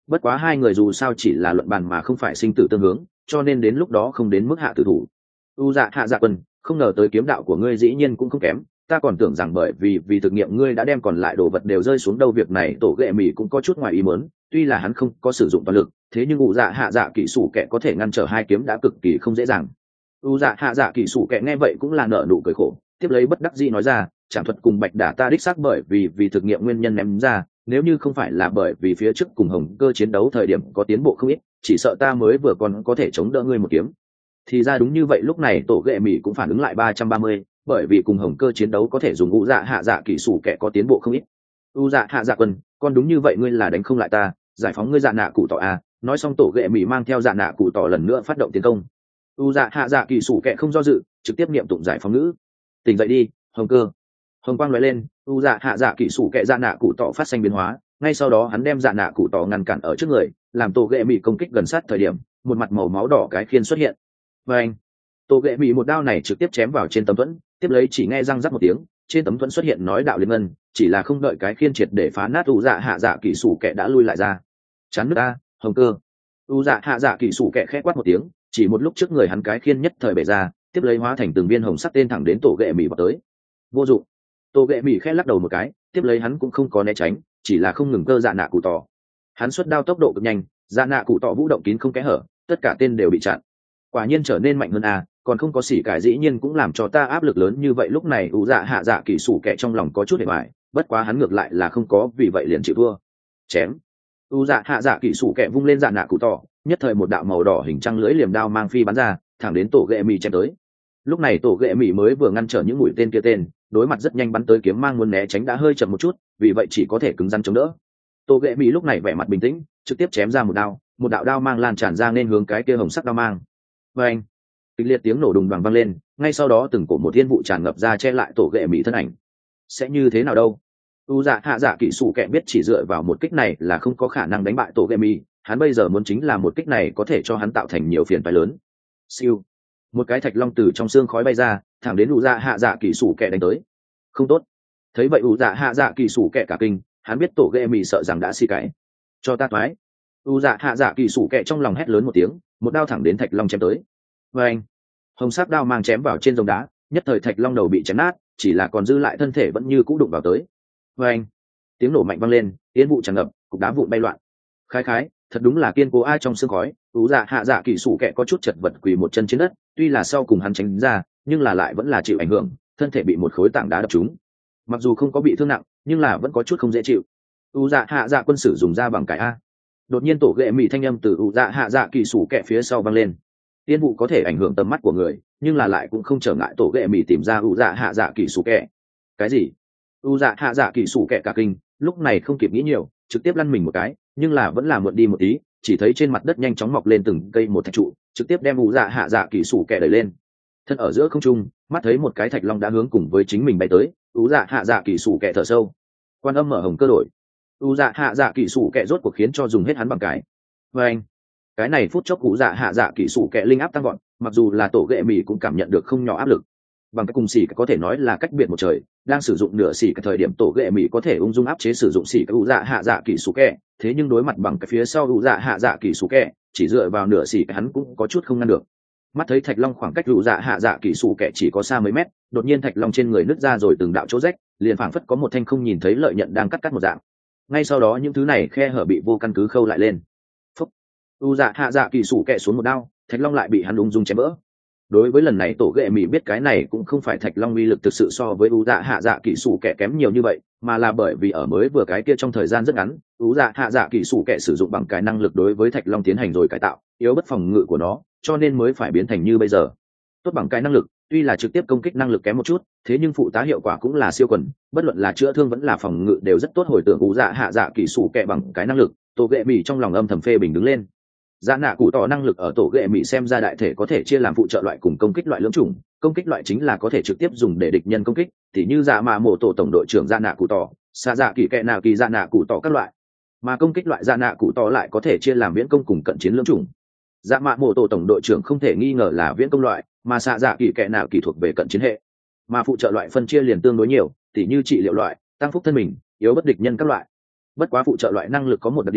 bất quá hai người dù sao chỉ là luận bàn mà không phải sinh tử tương hướng, cho nên đến lúc đó không đến mức hạ tử thủ. U dạ hạ dạ quân, không ngờ tới kiếm đạo của ngươi dĩ nhiên cũng không kém, ta còn tưởng rằng bởi vì thực nghiệm ngươi đã đem còn lại đồ vật đều rơi xuống đâu. Việc này tổ ghệ mì cũng có chút ngoài ý muốn, tuy là hắn không có sử dụng toàn lực, thế nhưng u dạ hạ dạ kỹ sủ kẻ có thể ngăn trở hai kiếm đã cực kỳ không dễ dàng. U dạ hạ dạ kỹ sủ kẻ nghe vậy cũng là nở nụ cười khổ, tiếp lấy bất đắc dĩ nói ra, trảm thuật cùng bạch đả ta đích xác bởi vì thực nghiệm nguyên nhân ném ra, nếu như không phải là bởi vì phía trước cùng hồng cơ chiến đấu thời điểm có tiến bộ không ít, chỉ sợ ta mới vừa còn có thể chống đỡ ngươi một kiếm. Thì ra đúng như vậy. Lúc này tổ ghệ mì cũng phản ứng lại 330, bởi vì cùng hồng cơ chiến đấu có thể dùng u dạ hạ dạ kỹ sủ kẻ có tiến bộ không ít. U dạ hạ dạ quân, con đúng như vậy, ngươi là đánh không lại ta, giải phóng ngươi dạ nạ cụ tỏ a. Nói xong tổ ghệ mì mang theo dạ nạ cụ tỏ lần nữa phát động tiến công. U dạ hạ dạ kỹ sủ kẻ không do dự, trực tiếp niệm tụng giải phóng ngữ. Tỉnh dậy đi hồng cơ. Hồng quang lóe lên, u dạ hạ dạ kỹ sủ kẻ dạ nạ cụ tỏ phát sinh biến hóa, ngay sau đó hắn đem dạ nạ cụ tỏ ngăn cản ở trước người, làm tổ ghệ mì công kích gần sát thời điểm, một mặt màu máu đỏ cái khiên xuất hiện. Và anh, tổ ghệ mì một đao này trực tiếp chém vào trên tấm thuẫn, tiếp lấy chỉ nghe răng rắc một tiếng, trên tấm thuẫn xuất hiện nói đạo liên ngân, chỉ là không đợi cái khiên triệt để phá nát, u dạ hạ dạ kỹ sủ kẻ đã lui lại ra. Chán nước ta hồng cơ. U dạ hạ dạ kỹ sủ kẻ khẽ quát một tiếng, chỉ một lúc trước người hắn cái khiên nhất thời bể ra, tiếp lấy hóa thành từng viên hồng sắc tên thẳng đến tổ ghệ mì vào tới. Vô dụng. Tổ ghệ mì khẽ lắc đầu một cái, tiếp lấy hắn cũng không có né tránh, chỉ là không ngừng cơ dạ nạ cụ tỏ. Hắn xuất đao tốc độ cực nhanh, dạ nạ cụ tỏ vũ động kín không kẽ hở, tất cả tên đều bị chặn. Quả nhiên trở nên mạnh hơn à, còn không có xỉ cải dĩ nhiên cũng làm cho ta áp lực lớn như vậy. Lúc này u dạ hạ dạ kỹ sủ kẻ trong lòng có chút hề hoài, bất quá hắn ngược lại là không có vì vậy liền chịu thua. Chém. U dạ hạ dạ kỹ sủ kẻ vung lên dạ nạ cụ tỏ, nhất thời một đạo màu đỏ hình trăng lưỡi liềm đao mang phi bắn ra, thẳng đến tổ ghệ mì chém tới. Lúc này tổ ghệ mì mới vừa ngăn trở những mũi tên kia tên, đối mặt rất nhanh bắn tới kiếm mang muốn né tránh đã hơi chậm một chút, vì vậy chỉ có thể cứng rắn chống đỡ. Tổ ghệ mì lúc này vẻ mặt bình tĩnh, trực tiếp chém ra một đạo đao mang lan tràn ra nên hướng cái kia hồng sắc đao mang. Và anh, kịch liệt tiếng nổ đùng đoàng vang lên, ngay sau đó từng cổ một thiên vụ tràn ngập ra che lại tổ ghệ mì thân ảnh. Sẽ như thế nào đâu? U dạ hạ dạ kỹ sủ kẻ biết chỉ dựa vào một kích này là không có khả năng đánh bại tổ ghệ mì, hắn bây giờ muốn chính là một kích này có thể cho hắn tạo thành nhiều phiền phái lớn. Siêu, một cái thạch long từ trong xương khói bay ra, thẳng đến u dạ hạ dạ kỹ sủ kẻ đánh tới. Không tốt. Thấy vậy u dạ hạ dạ kỹ sủ kẻ cả kinh, hắn biết tổ ghệ mì sợ rằng đã xì cái. Cho ta thoái. U dạ hạ dạ kỹ sủ kẻ trong lòng hét lớn một tiếng, một đao thẳng đến thạch long chém tới. Và anh, hồng sắc đao mang chém vào trên rồng đá, nhất thời thạch long đầu bị chém nát, chỉ là còn dư lại thân thể vẫn như cũ đụng vào tới. Và anh, tiếng nổ mạnh vang lên, tiến vụ tràn ngập, cục đá vụn bay loạn. Khái, thật đúng là kiên cố ai trong xương khói. Ú dạ hạ dạ kỹ sủ kẹ có chút chật vật quỳ một chân trên đất, tuy là sau cùng hắn tránh ra, nhưng là lại vẫn là chịu ảnh hưởng, thân thể bị một khối tảng đá đập trúng. Mặc dù không có bị thương nặng, nhưng là vẫn có chút không dễ chịu. Ú dạ hạ dạ quân sử dùng ra bằng cái a. Đột nhiên tổ ghệ mì thanh âm từ ú dạ hạ dạ kỹ sủ kẹ phía sau vang lên. Tiên vụ có thể ảnh hưởng tầm mắt của người, nhưng là lại cũng không trở ngại tổ ghệ mì tìm ra ú dạ hạ dạ kỹ sủ kẹ. Cái gì? Ú dạ hạ dạ kỹ sủ kẹ cả kinh, lúc này không kịp nghĩ nhiều, trực tiếp lăn mình một cái, nhưng là vẫn là muộn đi một tí, chỉ thấy trên mặt đất nhanh chóng mọc lên từng cây một thạch trụ, trực tiếp đem ú dạ hạ dạ kỹ sủ kẹ đẩy lên. Thân ở giữa không trung, mắt thấy một cái thạch long đã hướng cùng với chính mình bay tới, ú dạ hạ dạ kỹ sủ kẹ thở sâu. Quan âm mở hồng cơ đổi. Ú dạ hạ dạ kỹ sủ kẹ rốt cuộc khiến cho dùng hết hắn bằng cái. Và anh, cái này phút chốc ú dạ hạ dạ kỹ sủ kẹ linh áp tăng gọn, mặc dù là tổ ghệ mì cũng cảm nhận được không nhỏ áp lực. Bằng cái cùng xỉ có thể nói là cách biệt một trời, đang sử dụng nửa xỉ cái thời điểm tổ ghệ mì có thể ung dung áp chế sử dụng xỉ cái ú dạ hạ dạ kỹ sủ kẹ, thế nhưng đối mặt bằng cái phía sau ú dạ hạ dạ kỹ sủ kẹ, chỉ dựa vào nửa xỉ cái hắn cũng có chút không ngăn được. Mắt thấy thạch long khoảng cách ú dạ hạ dạ kỹ sủ kẹ chỉ có xa mấy mét, đột nhiên thạch long trên người nứt ra rồi từng đạo chỗ rách, liền phảng phất có một thanh không nhìn thấy lợi nhận đang cắt một dạng. Ngay sau đó những thứ này khe hở bị vô căn cứ khâu lại lên. Phúc. U dạ hạ dạ kỹ sủ kẹ xuống một đao, thạch long lại bị hắn ung dung chém vỡ. Đối với lần này tổ ghệ mì biết cái này cũng không phải thạch long uy lực thực sự so với u dạ hạ dạ kỹ sủ kẹ kém nhiều như vậy, mà là bởi vì ở mới vừa cái kia trong thời gian rất ngắn, u dạ hạ dạ kỹ sủ kẹ sử dụng bằng cái năng lực đối với thạch long tiến hành rồi cải tạo, yếu bất phòng ngự của nó, cho nên mới phải biến thành như bây giờ. Tốt bằng cái năng lực, tuy là trực tiếp công kích năng lực kém một chút, thế nhưng phụ tá hiệu quả cũng là siêu quần, bất luận là chữa thương vẫn là phòng ngự đều rất tốt. Hồi tưởng u dạ hạ dạ kỹ sủ kẹ bằng cái năng lực, tổ ghệ mì trong lòng âm thầm phê bình đứng lên. Dạ nạ cụ tỏ năng lực ở tổ ghệ mì xem ra đại thể có thể chia làm phụ trợ loại cùng công kích loại lưỡng chủng. Công kích loại chính là có thể trực tiếp dùng để địch nhân công kích, tỉ như dạ mạ mổ tổ tổng đội trưởng dạ nạ cụ tỏ, xa dạ kỳ kẹ nào kỳ dạ nạ cụ tỏ các loại. Mà công kích loại dạ nạ cụ tỏ lại có thể chia làm viễn công cùng cận chiến lưỡng chủng. Dạ mạ mổ tổ tổng đội trưởng không thể nghi ngờ là viễn công loại, mà xạ dạ kỳ kẹ nào kỳ thuộc về cận chiến hệ. Mà phụ trợ loại phân chia liền tương đối nhiều, tỉ như trị liệu loại, tăng phúc thân mình, yếu bất địch nhân các loại. Bất quá phụ trợ loại năng lực có một đặc điểm,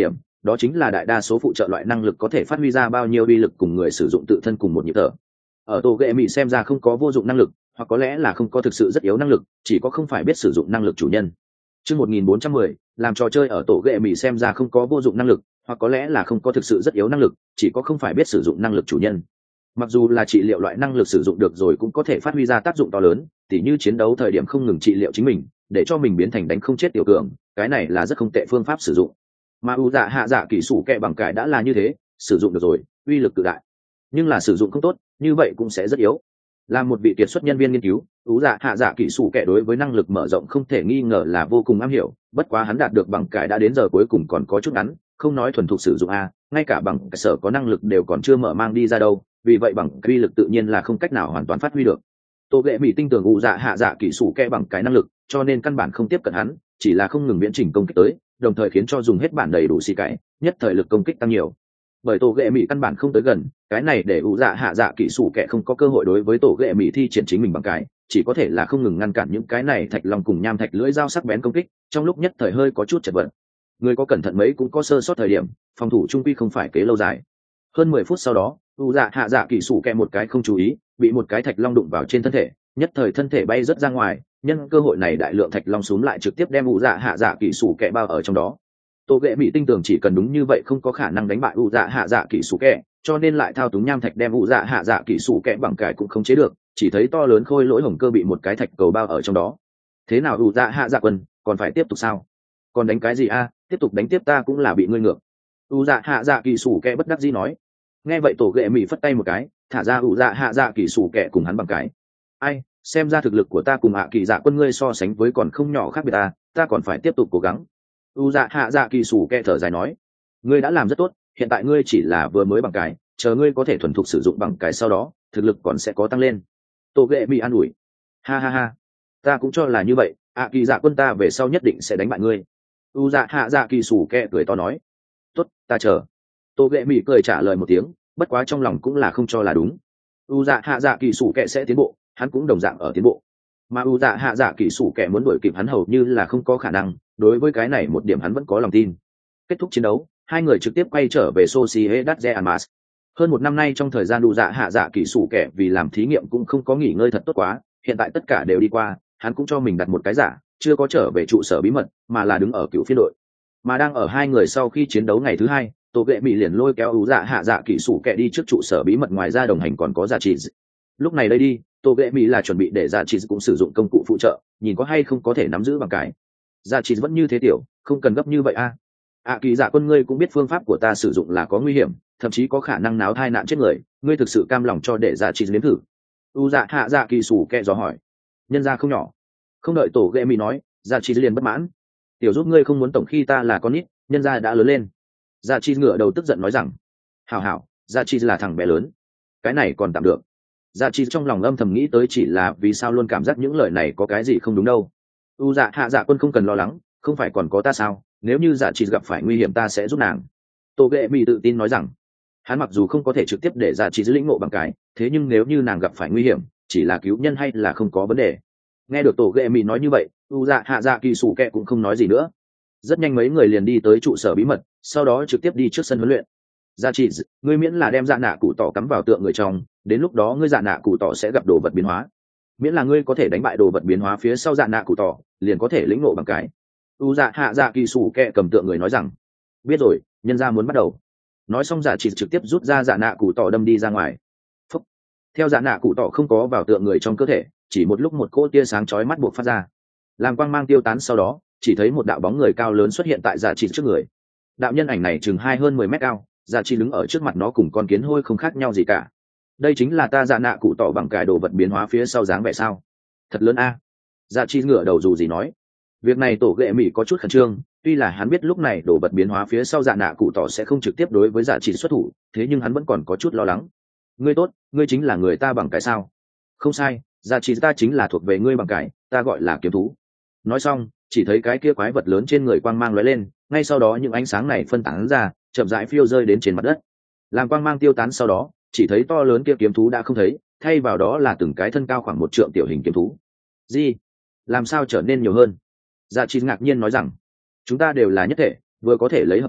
đó chính là đại đa số phụ trợ loại năng lực có thể phát huy ra bao nhiêu uy lực cùng người sử dụng tự thân cùng một nhịp thở. Ở tổ ghệ mỹ xem ra không có vô dụng năng lực, hoặc có lẽ là không có thực sự rất yếu năng lực, chỉ có không phải biết sử dụng năng lực chủ nhân. Chương 1410, làm trò chơi ở tổ ghệ mỹ xem ra không có vô dụng năng lực, hoặc có lẽ là không có thực sự rất yếu năng lực, chỉ có không phải biết sử dụng năng lực chủ nhân. Mặc dù là trị liệu loại năng lực sử dụng được rồi cũng có thể phát huy ra tác dụng to lớn, tỉ như chiến đấu thời điểm không ngừng trị liệu chính mình, để cho mình biến thành đánh không chết tiểu cường, cái này là rất không tệ phương pháp sử dụng. Mà u dạ hạ dạ kỹ sủ kẹ bằng cải đã là như thế, sử dụng được rồi, uy lực tự đại. Nhưng là sử dụng không tốt, như vậy cũng sẽ rất yếu. Là một vị kiệt xuất nhân viên nghiên cứu, u dạ hạ dạ kỹ sủ kẹ đối với năng lực mở rộng không thể nghi ngờ là vô cùng am hiểu, bất quá hắn đạt được bằng cải đã đến giờ cuối cùng còn có chút ngắn, không nói thuần thục sử dụng a, ngay cả bằng sở có năng lực đều còn chưa mở mang đi ra đâu, vì vậy bằng uy lực tự nhiên là không cách nào hoàn toàn phát huy được. Tô ghệ mỹ tinh tường u dạ hạ dạ kỹ sủ kẹ bằng cái năng lực, cho nên căn bản không tiếp cận hắn, chỉ là không ngừng viễn trình công kích tới, đồng thời khiến cho dùng hết bản đầy đủ xì cái, nhất thời lực công kích tăng nhiều. Bởi tổ ghệ mỹ căn bản không tới gần, cái này để u dạ hạ dạ kỹ sủ kẹ không có cơ hội đối với tổ ghệ mỹ thi triển chính mình bằng cái, chỉ có thể là không ngừng ngăn cản những cái này thạch long cùng nham thạch lưỡi dao sắc bén công kích, trong lúc nhất thời hơi có chút chật vật. Người có cẩn thận mấy cũng có sơ sót thời điểm, phòng thủ trung quy không phải kế lâu dài. Hơn 10 phút sau đó, u dạ hạ dạ kỹ sủ kẹ một cái không chú ý, bị một cái thạch long đụng vào trên thân thể, nhất thời thân thể bay rất ra ngoài, nhân cơ hội này đại lượng thạch long xuống lại trực tiếp đem u dạ hạ dạ kỹ sủ kẹ bao ở trong đó. Tô ghệ mỹ tinh tường chỉ cần đúng như vậy không có khả năng đánh bại u dạ hạ dạ kỹ sủ kẹ, cho nên lại thao túng nham thạch đem u dạ hạ dạ kỹ sủ kẹ bằng cải cũng không chế được, chỉ thấy to lớn khôi lỗi hồng cơ bị một cái thạch cầu bao ở trong đó. Thế nào u dạ hạ dạ quân, còn phải tiếp tục sao? Còn đánh cái gì a? Tiếp tục đánh tiếp ta cũng là bị ngươi ngược. U dạ hạ dạ kỹ sủ kẹ bất đắc dĩ nói. Nghe vậy tổ ghệ mỹ phất tay một cái, thả ra u dạ hạ dạ kỹ sủ kẹ cùng hắn bằng cái. Ai, xem ra thực lực của ta cùng hạ kỳ dạ quân ngươi so sánh với còn không nhỏ khác biệt ta còn phải tiếp tục cố gắng. U dạ hạ dạ kỳ sủ kẹ thở dài nói, ngươi đã làm rất tốt, hiện tại ngươi chỉ là vừa mới bằng cái, chờ ngươi có thể thuần thục sử dụng bằng cái sau đó thực lực còn sẽ có tăng lên. Tô ghệ mỹ an ủi, ha ha ha, ta cũng cho là như vậy, hạ kỳ dạ quân ta về sau nhất định sẽ đánh bại ngươi. U dạ hạ dạ kỳ sủ kẹ cười to nói, tốt, ta chờ. Tô ghệ mỹ cười trả lời một tiếng, bất quá trong lòng cũng là không cho là đúng. U dạ hạ dạ kỳ sủ kẹ sẽ tiến bộ, hắn cũng đồng dạng ở tiến bộ, mà u dạ hạ dạ kỹ sủ kẻ muốn đuổi kịp hắn hầu như là không có khả năng, đối với cái này một điểm hắn vẫn có lòng tin. Kết thúc chiến đấu, hai người trực tiếp quay trở về Sociedad Almas. Hơn một năm nay trong thời gian u dạ hạ dạ kỹ sủ kẻ vì làm thí nghiệm cũng không có nghỉ ngơi thật tốt quá, hiện tại tất cả đều đi qua, hắn cũng cho mình đặt một cái giả, chưa có trở về trụ sở bí mật, mà là đứng ở cựu phiên đội. Mà đang ở hai người sau khi chiến đấu ngày thứ hai, tổ ghệ mỹ liền lôi kéo u dạ hạ dạ kỹ sủ kẻ đi trước trụ sở bí mật, ngoài ra đồng hành còn có Dạ Trị. Lúc này đây đi, tô ghệ mỹ là chuẩn bị để Dạ Trị cũng sử dụng công cụ phụ trợ, nhìn có hay không có thể nắm giữ bằng cái. Dạ Trị vẫn như thế tiểu, không cần gấp như vậy a. Kỳ dạ quân ngươi cũng biết phương pháp của ta sử dụng là có nguy hiểm, thậm chí có khả năng náo thai nạn chết người, ngươi thực sự cam lòng cho để Dạ Trị nếm thử? U dạ hạ dạ kỳ sủ kẹ dò hỏi. Nhân ra không nhỏ. Không đợi tổ ghệ mỹ nói, Dạ Trị liền bất mãn. Tiểu giúp ngươi không muốn tổng khi ta là con nít, nhân ra đã lớn lên. Dạ Trị ngửa đầu tức giận nói rằng, hảo hảo, Dạ Trị là thằng bé lớn, cái này còn tạm được. Dạ Trị trong lòng âm thầm nghĩ tới chỉ là vì sao luôn cảm giác những lời này có cái gì không đúng đâu. U dạ hạ dạ quân không cần lo lắng, không phải còn có ta sao, nếu như Dạ Trị gặp phải nguy hiểm ta sẽ giúp nàng. Tô ghệ mỹ tự tin nói rằng, hắn mặc dù không có thể trực tiếp để Dạ Trị lĩnh ngộ bằng cái, thế nhưng nếu như nàng gặp phải nguy hiểm, chỉ là cứu nhân hay là không có vấn đề. Nghe được tổ ghệ mỹ nói như vậy, u dạ hạ dạ kỳ sủ kẹ cũng không nói gì nữa. Rất nhanh mấy người liền đi tới trụ sở bí mật, sau đó trực tiếp đi trước sân huấn luyện. Dạ Trị, ngươi miễn là đem dạ nạ cụ tỏ cắm vào tượng người trong, đến lúc đó ngươi dạ nạ cụ tỏ sẽ gặp đồ vật biến hóa. Miễn là ngươi có thể đánh bại đồ vật biến hóa phía sau dạ nạ cụ tỏ, liền có thể lĩnh ngộ bằng cái. U dạ hạ dạ kỳ sủ kẹ cầm tượng người nói rằng, biết rồi, nhân ra muốn bắt đầu. Nói xong Dạ Trị trực tiếp rút ra dạ nạ cụ tỏ đâm đi ra ngoài. Phúc. Theo dạ nạ cụ tỏ không có vào tượng người trong cơ thể, chỉ một lúc một cỗ tia sáng chói mắt buộc phát ra, làm quang mang tiêu tán sau đó, chỉ thấy một đạo bóng người cao lớn xuất hiện tại Dạ Trị trước người. Đạo nhân ảnh này chừng hơn 10 mét cao, Dạ Trị đứng ở trước mặt nó cùng con kiến hôi không khác nhau gì cả. Đây chính là ta dạ nạ cụ tỏ bằng cải đồ vật biến hóa phía sau dáng vẻ sao? Thật lớn a. Dạ Trị ngửa đầu dù gì nói. Việc này tổ ghệ mỹ có chút khẩn trương, tuy là hắn biết lúc này đồ vật biến hóa phía sau dạ nạ cụ tỏ sẽ không trực tiếp đối với Dạ Trị xuất thủ, thế nhưng hắn vẫn còn có chút lo lắng. Ngươi tốt, ngươi chính là người ta bằng cái sao? Không sai, Dạ Trị ta chính là thuộc về ngươi bằng cái, ta gọi là kiếm thú. Nói xong, chỉ thấy cái kia quái vật lớn trên người quang mang lóe lên, ngay sau đó những ánh sáng này phân tán ra, chậm rãi phiêu rơi đến trên mặt đất. Làm quang mang tiêu tán sau đó, chỉ thấy to lớn kia kiếm thú đã không thấy, thay vào đó là từng cái thân cao khoảng 1 trượng tiểu hình kiếm thú. Gì? Làm sao trở nên nhiều hơn? Dạ Trị ngạc nhiên nói rằng, chúng ta đều là nhất thể, vừa có thể lấy hợp thể,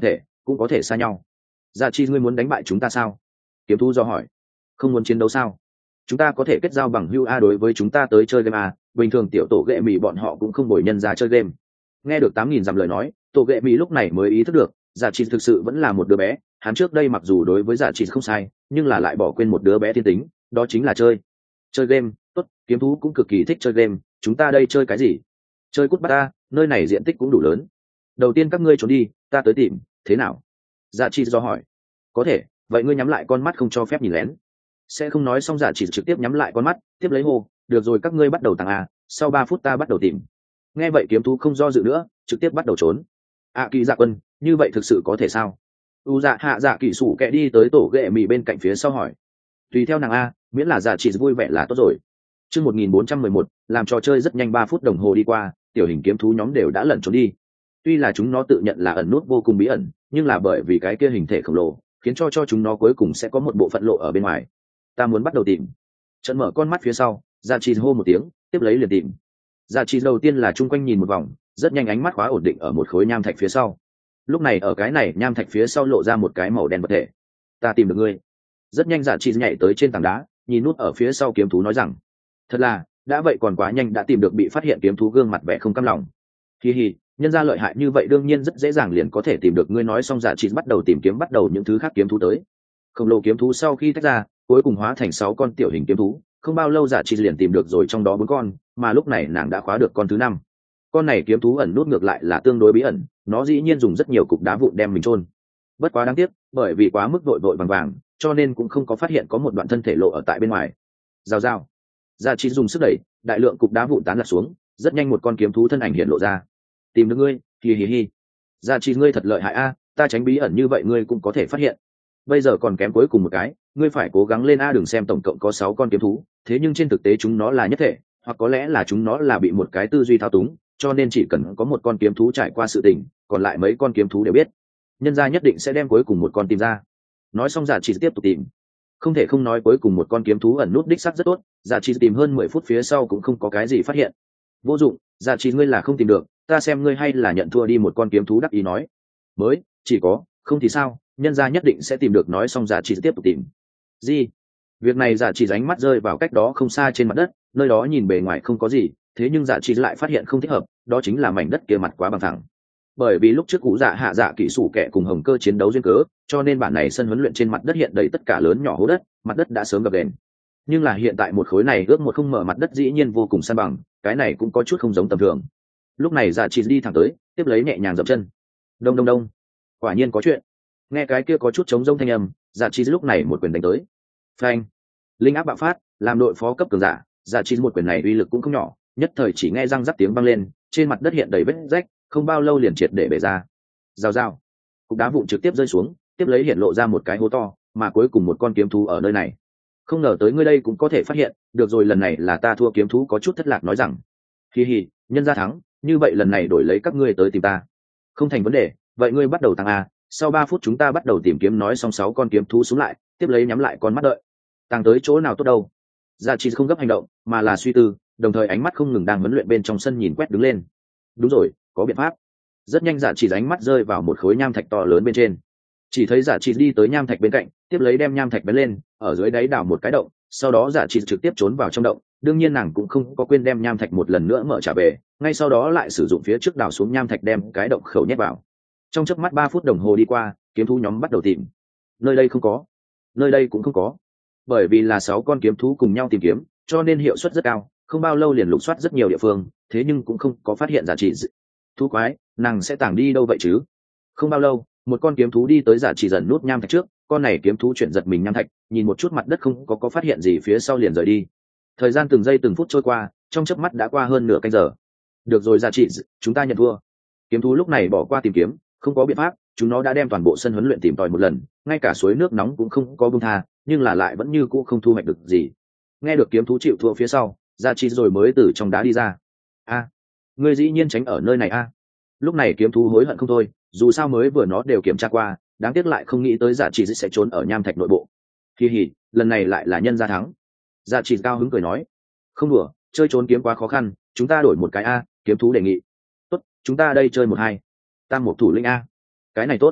cũng có thể xa nhau. Dạ chi ngươi muốn đánh bại chúng ta sao? Kiếm thú do hỏi. Không muốn chiến đấu sao? Chúng ta có thể kết giao bằng hữu a, đối với chúng ta tới chơi game a, bình thường tiểu tổ ghệ mì bọn họ cũng không bồi nhân ra chơi game. Nghe được 8.000 dặm lời nói, tổ ghệ mì lúc này mới ý thức được Dạ chi thực sự vẫn là một đứa bé. Hắn trước đây mặc dù đối với Dạ chi không sai, nhưng là lại bỏ quên một đứa bé thiên tính, đó chính là chơi game. Tốt, kiếm thú cũng cực kỳ thích chơi game, chúng ta đây chơi cái gì? Chơi cút bắt ta, nơi này diện tích cũng đủ lớn. Đầu tiên các ngươi trốn đi, ta tới tìm, thế nào? Dạ chi do hỏi. Có thể, vậy ngươi nhắm lại con mắt không cho phép nhìn lén. Sẽ không nói xong, Dạ chi trực tiếp nhắm lại con mắt, tiếp lấy hô, được rồi các ngươi bắt đầu tăng a, sau 3 phút ta bắt đầu tìm. Nghe vậy kiếm thú không do dự nữa, trực tiếp bắt đầu trốn. Kỳ dạ quân, như vậy thực sự có thể sao? U dạ hạ dạ kỳ sủ kẹ đi tới tổ ghệ mì bên cạnh phía sau hỏi. Tùy theo nàng a, miễn là Dạ chi vui vẻ là tốt rồi. Chương 1411, làm trò chơi rất nhanh, 3 phút đồng hồ đi qua, tiểu hình kiếm thú nhóm đều đã lẩn trốn đi. Tuy là chúng nó tự nhận là ẩn nút vô cùng bí ẩn, nhưng là bởi vì cái kia hình thể khổng lồ, khiến cho chúng nó cuối cùng sẽ có một bộ phận lộ ở bên ngoài. Ta muốn bắt đầu tìm. Trận mở con mắt phía sau, Dạ chi hô một tiếng, tiếp lấy liền tìm. Dạ chi đầu tiên là chung quanh nhìn một vòng, rất nhanh ánh mắt khóa ổn định ở một khối nham thạch phía sau. Lúc này ở cái này nham thạch phía sau lộ ra một cái màu đen vật thể. Ta tìm được ngươi. Rất nhanh Dạ chi nhảy tới trên tảng đá, nhìn nút ở phía sau kiếm thú nói rằng. Thật là, đã vậy còn quá nhanh đã tìm được bị phát hiện kiếm thú gương mặt vẻ không cam lòng. Hi hi, nhân ra lợi hại như vậy đương nhiên rất dễ dàng liền có thể tìm được ngươi. Nói xong Dạ chi bắt đầu tìm kiếm, bắt đầu những thứ khác kiếm thú tới. Khổng lồ kiếm thú sau khi tách ra, cuối cùng hóa thành 6 con tiểu hình kiếm thú, không bao lâu Dạ chi liền tìm được rồi trong đó 4 con, mà lúc này nàng đã khóa được con thứ 5. Con này kiếm thú ẩn nút ngược lại là tương đối bí ẩn, nó dĩ nhiên dùng rất nhiều cục đá vụn đem mình chôn. Bất quá đáng tiếc, bởi vì quá mức vội vội vàng vàng, cho nên cũng không có phát hiện có một đoạn thân thể lộ ở tại bên ngoài. Rào rào. Dạ chi dùng sức đẩy, đại lượng cục đá vụn tán lạc xuống, rất nhanh một con kiếm thú thân ảnh hiện lộ ra. Tìm được ngươi, hi hi hi. Dạ chi ngươi thật lợi hại a, ta tránh bí ẩn như vậy ngươi cũng có thể phát hiện. Bây giờ còn kém cuối cùng một cái, ngươi phải cố gắng lên a. Đừng xem tổng cộng có 6 con kiếm thú, thế nhưng trên thực tế chúng nó là nhất thể, hoặc có lẽ là chúng nó là bị một cái tư duy thao túng, cho nên chỉ cần có một con kiếm thú trải qua sự tình, còn lại mấy con kiếm thú đều biết. Nhân gia nhất định sẽ đem cuối cùng một con tìm ra. Nói xong Dạ chi tiếp tục tìm. Không thể không nói cuối cùng một con kiếm thú ẩn nút đích xác rất tốt. Dạ chi tìm hơn 10 phút phía sau cũng không có cái gì phát hiện. Vô dụng, Dạ chi ngươi là không tìm được, ta xem ngươi hay là nhận thua đi. Một con kiếm thú đắc ý nói. Mới chỉ có không thì sao, nhân gia nhất định sẽ tìm được. Nói xong Dạ chi tiếp tục tìm. Gì? Việc này Dạ chi ánh mắt rơi vào cách đó không xa trên mặt đất, nơi đó nhìn bề ngoài không có gì, thế nhưng Dạ chi lại phát hiện không thích hợp, đó chính là mảnh đất kia mặt quá bằng thẳng. Bởi vì lúc trước Cú Dạ hạ dạ kỹ sủ kẻ cùng Hồng Cơ chiến đấu duyên cớ, cho nên bản này sân huấn luyện trên mặt đất hiện đầy tất cả lớn nhỏ hố đất, mặt đất đã sớm gập ghềnh. Nhưng là hiện tại một khối này ước một không mở mặt đất dĩ nhiên vô cùng san bằng, cái này cũng có chút không giống tầm thường. Lúc này Dạ chi đi thẳng tới, tiếp lấy nhẹ nhàng dậm chân. Đông đông đông. Quả nhiên có chuyện. Nghe cái kia có chút chống rông thanh âm, Dạ chi lúc này một quyền đánh tới. Phanh. Linh áp bạo phát, làm đội phó cấp cường giả, Dạ chi một quyền này uy lực cũng không nhỏ, nhất thời chỉ nghe răng rắc tiếng vang lên, trên mặt đất hiện đầy vết rách, không bao lâu liền triệt để bể ra. Rào rào. Cục đá vụn trực tiếp rơi xuống, tiếp lấy hiện lộ ra một cái hố to, mà cuối cùng một con kiếm thú ở nơi này. Không ngờ tới ngươi đây cũng có thể phát hiện, được rồi lần này là ta thua. Kiếm thú có chút thất lạc nói rằng. Hi hi, nhân gia thắng, như vậy lần này đổi lấy các ngươi tới tìm ta. Không thành vấn đề, vậy ngươi bắt đầu tăng a, sau 3 phút chúng ta bắt đầu tìm kiếm. Nói xong 6 con kiếm thú xuống lại, tiếp lấy nhắm lại con mắt đợi. Tăng tới chỗ nào tốt đâu? Dạ chi không gấp hành động, mà là suy tư, đồng thời ánh mắt không ngừng đang huấn luyện bên trong sân nhìn quét đứng lên. Đúng rồi, có biện pháp. Rất nhanh Dạ chi ánh mắt rơi vào một khối nham thạch to lớn bên trên. Chỉ thấy Dạ chi đi tới nham thạch bên cạnh, tiếp lấy đem nham thạch bén lên, ở dưới đáy đào một cái động, sau đó Dạ chi trực tiếp trốn vào trong động. Đương nhiên nàng cũng không có quên đem nham thạch một lần nữa mở trả về, ngay sau đó lại sử dụng phía trước đào xuống nham thạch đem cái động khẩu nhét vào. Trong chớp mắt 3 phút đồng hồ đi qua, kiếm thú nhóm bắt đầu tìm. Nơi đây không có, nơi đây cũng không có. Bởi vì là 6 con kiếm thú cùng nhau tìm kiếm, cho nên hiệu suất rất cao, không bao lâu liền lục soát rất nhiều địa phương, thế nhưng cũng không có phát hiện Dạ chi. Thú quái, nàng sẽ tàng đi đâu vậy chứ? Không bao lâu, một con kiếm thú đi tới Dạ chi dần nút nham thạch trước, con này kiếm thú chuyển giật mình nham thạch, nhìn một chút mặt đất không có phát hiện gì phía sau liền rời đi. Thời gian từng giây từng phút trôi qua, trong chớp mắt đã qua hơn nửa canh giờ. Được rồi Dạ chi, chúng ta nhận thua. Kiếm thú lúc này bỏ qua tìm kiếm, không có biện pháp, chúng nó đã đem toàn bộ sân huấn luyện tìm tòi một lần, ngay cả suối nước nóng cũng không có buông tha, nhưng là lại vẫn như cũ không thu hoạch được gì. Nghe được kiếm thú chịu thua phía sau, Dạ chi rồi mới từ trong đá đi ra. A, ngươi dĩ nhiên tránh ở nơi này a? Lúc này kiếm thú hối hận không thôi, dù sao mới vừa nó đều kiểm tra qua, đáng tiếc lại không nghĩ tới Dạ chi sẽ trốn ở nham thạch nội bộ. Kỳ hỉ, lần này lại là nhân gia thắng. Dạ chi cao hứng cười nói. Không đùa, chơi trốn kiếm quá khó khăn, chúng ta đổi một cái a. Kiếm thú đề nghị. Tốt, chúng ta đây chơi 1-2. Tam một thủ lĩnh a. Cái này tốt.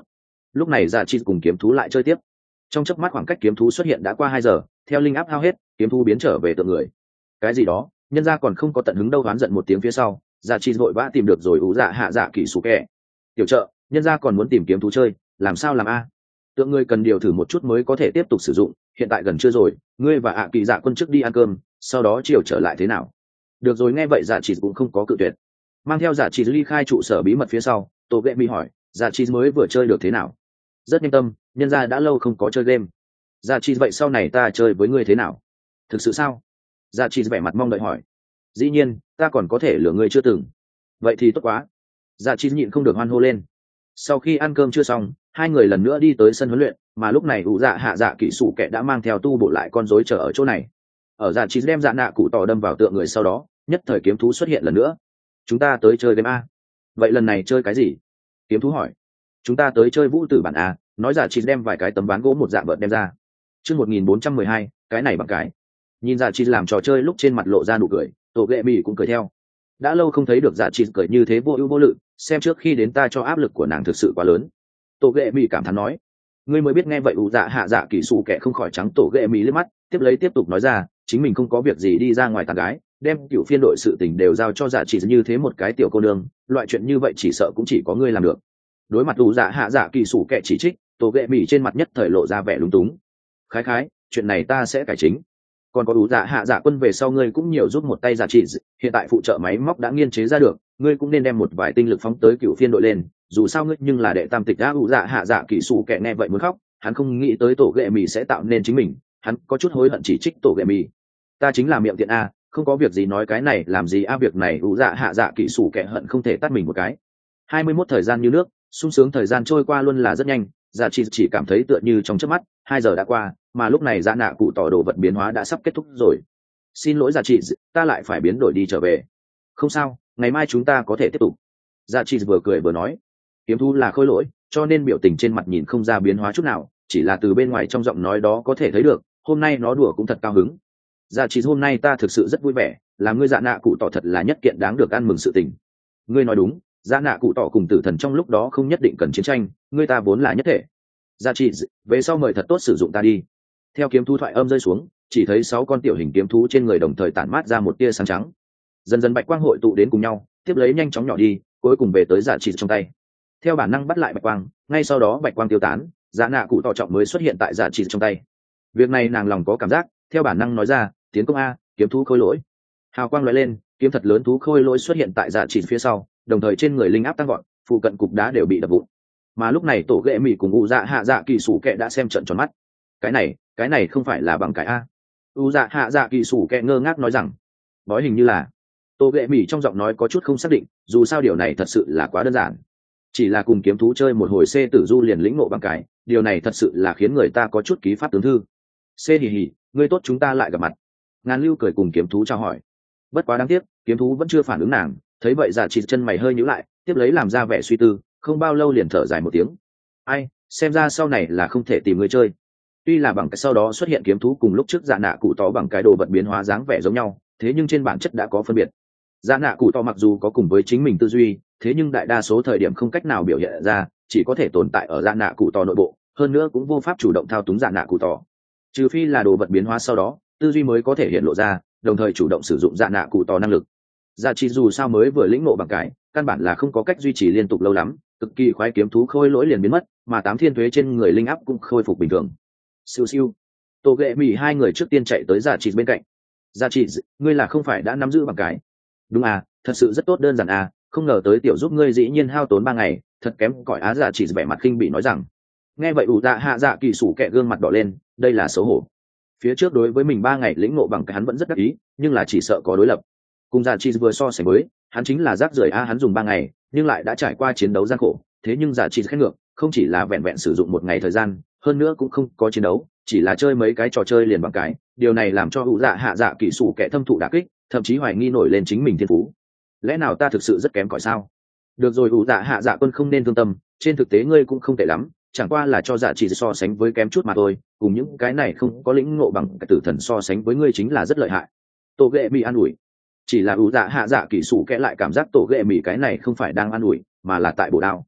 lúc này dạ chi cùng kiếm thú lại chơi tiếp. Trong chớp mắt khoảng cách kiếm thú xuất hiện đã qua 2 giờ, theo linh áp hao hết, kiếm thú biến trở về tượng người. Cái gì đó, nhân gia còn không có tận hứng đâu, oán giận một tiếng phía sau, dạ chi vội vã tìm được rồi ủ dạ hạ dạ kỳ sủ kẹ. Tiểu trợ, nhân gia còn muốn tìm kiếm thú chơi, làm sao làm a? Tượng người cần điều thử một chút mới có thể tiếp tục sử dụng, hiện tại gần chưa rồi, ngươi và ạ kỳ dạ quân trước đi ăn cơm, sau đó chiều trở lại thế nào? Được rồi, nghe vậy dạ chi cũng không có cự tuyệt. Mang theo dạ chi ly khai trụ sở bí mật phía sau, tổ ghệ mi hỏi, dạ chi mới vừa chơi được thế nào? Rất nhanh tâm, nhân gia đã lâu không có chơi game. Dạ chi, vậy sau này ta chơi với ngươi thế nào? Thực sự sao? Dạ chi vẻ mặt mong đợi hỏi. Dĩ nhiên, ta còn có thể lừa ngươi chưa từng. Vậy thì tốt quá. Dạ chi nhịn không được hoan hô lên. Sau khi ăn cơm chưa xong, hai người lần nữa đi tới sân huấn luyện, mà lúc này ủ dạ hạ dạ kỹ sủ kẻ đã mang theo tu bổ lại con rối chờ ở chỗ này. Ở dạ chi đem dạ nạ cụ tỏ đâm vào tượng người, sau đó nhất thời kiếm thú xuất hiện lần nữa. Chúng ta tới chơi game a. Vậy lần này chơi cái gì? Kiếm thú hỏi. Chúng ta tới chơi vũ tử bản a. Nói dạ chi đem vài cái tấm ván gỗ một dạng vợt đem ra. Chương 1412, cái này bằng cái. Nhìn dạ chi làm trò chơi lúc trên mặt lộ ra nụ cười, tổ ghệ mì cũng cười theo. Đã lâu không thấy được dạ chi cười như thế vô ưu vô lự, xem trước khi đến ta cho áp lực của nàng thực sự quá lớn. Tổ ghệ mì cảm thán nói. Ngươi mới biết. Nghe vậy ủ dạ hạ dạ kỳ sủ kẻ không khỏi trắng tổ ghệ mì liếc mắt, tiếp lấy tiếp tục nói ra, chính mình không có việc gì đi ra ngoài tán gái, đem cựu phiên đội sự tình đều giao cho dạ chỉ như thế một cái tiểu cô nương, loại chuyện như vậy chỉ sợ cũng chỉ có ngươi làm được. Đối mặt ủ dạ hạ dạ kỳ sủ kẻ chỉ trích, tổ ghệ mì trên mặt nhất thời lộ ra vẻ lúng túng. Khái khái, chuyện này ta sẽ cải chính. Còn có ủ dạ hạ dạ quân về sau ngươi cũng nhiều giúp một tay dạ chỉ, hiện tại phụ trợ máy móc đã nghiên chế ra được, ngươi cũng nên đem một vài tinh lực phóng tới cựu phiên đội lên, dù sao ngươi nhưng là đệ tam tịch đã. Ủ dạ hạ dạ kỳ sủ kẻ nghe vậy muốn khóc, hắn không nghĩ tới tổ ghệ mì sẽ tạo nên chính mình, hắn có chút hối hận chỉ trích tổ ghệ mì. Ta chính là miệng tiện a, không có việc gì nói cái này làm gì a, việc này ủ dạ hạ dạ kỳ sủ kẻ hận không thể tắt mình một cái. 21 thời gian như nước, sung sướng thời gian trôi qua luôn là rất nhanh, dạ chỉ cảm thấy tựa như trong chớp mắt 2 giờ đã qua, mà lúc này dạ nạ cụ tỏ đồ vật biến hóa đã sắp kết thúc rồi. Xin lỗi dạ chị, ta lại phải biến đổi đi trở về. Không sao, ngày mai chúng ta có thể tiếp tục. Dạ chị vừa cười vừa nói. Kiếm thú là khôi lỗi, cho nên biểu tình trên mặt nhìn không ra biến hóa chút nào, chỉ là từ bên ngoài trong giọng nói đó có thể thấy được hôm nay nó đùa cũng thật cao hứng. Dạ chị, hôm nay ta thực sự rất vui vẻ, làm ngươi dạ nạ cụ tỏ thật là nhất kiện đáng được ăn mừng sự tình. Ngươi nói đúng, dạ nạ cụ tỏ cùng tử thần trong lúc đó không nhất định cần chiến tranh, ngươi ta vốn là nhất thể. Dạ chị, về sau mời thật tốt sử dụng ta đi. Theo kiếm thú thoại âm rơi xuống, chỉ thấy 6 con tiểu hình kiếm thú trên người đồng thời tản mát ra một tia sáng trắng, dần dần bạch quang hội tụ đến cùng nhau, tiếp lấy nhanh chóng nhỏ đi, cuối cùng về tới dạ chị trong tay. Theo bản năng bắt lại bạch quang, ngay sau đó bạch quang tiêu tán, dạ nạ cụ tỏ trọng mới xuất hiện tại dạ chị trong tay. Việc này nàng lòng có cảm giác, theo bản năng nói ra, tiến công a, kiếm thú khôi lỗi. Hào quang lóe lên, kiếm thật lớn thú khôi lỗi xuất hiện tại dạ chị phía sau, đồng thời trên người linh áp tăng vọt, phụ cận cục đá đều bị đập vụn. Mà lúc này tổ ghệ mì cùng u dạ hạ dạ kỳ sủ kẹ đã xem trận tròn mắt. Cái này không phải là bằng cái a? U dạ hạ dạ kỳ sủ kẹ ngơ ngác nói rằng, nói hình như là. Tổ ghệ mì trong giọng nói có chút không xác định, dù sao điều này thật sự là quá đơn giản, chỉ là cùng kiếm thú chơi một hồi C tử du liền lĩnh ngộ bằng cái, điều này thật sự là khiến người ta có chút ký pháp tướng thư. C hì hì, ngươi tốt, chúng ta lại gặp mặt. Ngàn lưu cười cùng kiếm thú chào hỏi. Bất quá đáng tiếc, kiếm thú vẫn chưa phản ứng nàng, thấy vậy dạ chỉ chân mày hơi nhíu lại, tiếp lấy làm ra vẻ suy tư, không bao lâu liền thở dài một tiếng. Ai, xem ra sau này là không thể tìm người chơi. Tuy là bằng cái sau đó xuất hiện kiếm thú cùng lúc trước dạ nạ cụ tỏ bằng cái đồ vật biến hóa dáng vẻ giống nhau, thế nhưng trên bản chất đã có phân biệt. Dạ nạ cụ tỏ mặc dù có cùng với chính mình tư duy, thế nhưng đại đa số thời điểm không cách nào biểu hiện ra, chỉ có thể tồn tại ở dạ nạ cụ tỏ nội bộ, hơn nữa cũng vô pháp chủ động thao túng dạ nạ cụ tỏ. Trừ phi là đồ vật biến hóa sau đó, tư duy mới có thể hiện lộ ra, đồng thời chủ động sử dụng dạ nạ cụ tỏ năng lực. Dạ chỉ dù sao mới vừa lĩnh ngộ bằng cái, căn bản là không có cách duy trì liên tục lâu lắm, cực kỳ khoái kiếm thú khôi lỗi liền biến mất, mà 8 thiên thuế trên người linh áp cũng khôi phục bình thường. Siêu siêu. Tổ ghệ mỉ hai người trước tiên chạy tới dạ chỉ bên cạnh. Dạ chỉ, ngươi là không phải đã nắm giữ bằng cái? Đúng à, thật sự rất tốt, đơn giản à, không ngờ tới tiểu giúp ngươi dĩ nhiên hao tốn 3 ngày, thật kém cỏi á. Dạ chỉ vẻ mặt khinh bỉ nói rằng. Nghe vậy ủ dạ hạ dạ kỳ sủ kẹ gương mặt đỏ lên, đây là xấu hổ. Phía trước đối với mình 3 ngày lĩnh ngộ bằng cái hắn vẫn rất đắc ý, nhưng là chỉ sợ có đối lập. Cùng dạ chỉ vừa so sánh với, hắn chính là rác rưởi a, hắn dùng 3 ngày, nhưng lại đã trải qua chiến đấu gian khổ, thế nhưng dạ chỉ khét ngược, không chỉ là vẹn vẹn sử dụng 1 ngày thời gian, hơn nữa cũng không có chiến đấu, chỉ là chơi mấy cái trò chơi liền bằng cái, điều này làm cho ủ dạ hạ dạ kỳ sủ kẹ thâm thụ đả kích, thậm chí hoài nghi nổi lên chính mình thiên phú. Lẽ nào ta thực sự rất kém cỏi sao? Được rồi ủ dạ hạ dạ quân, không nên thương tâm, trên thực tế ngươi cũng không tệ lắm, chẳng qua là cho dạ chỉ so sánh với kém chút mà thôi, cùng những cái này không có lĩnh ngộ bằng cái tử thần so sánh với ngươi chính là rất lợi hại. Tổ ghệ bị an ủi. Chỉ là ủ dạ hạ dạ kỳ sủ kẽ lại cảm giác tổ ghệ mỉ cái này không phải đang an ủi, mà là tại bổ đao.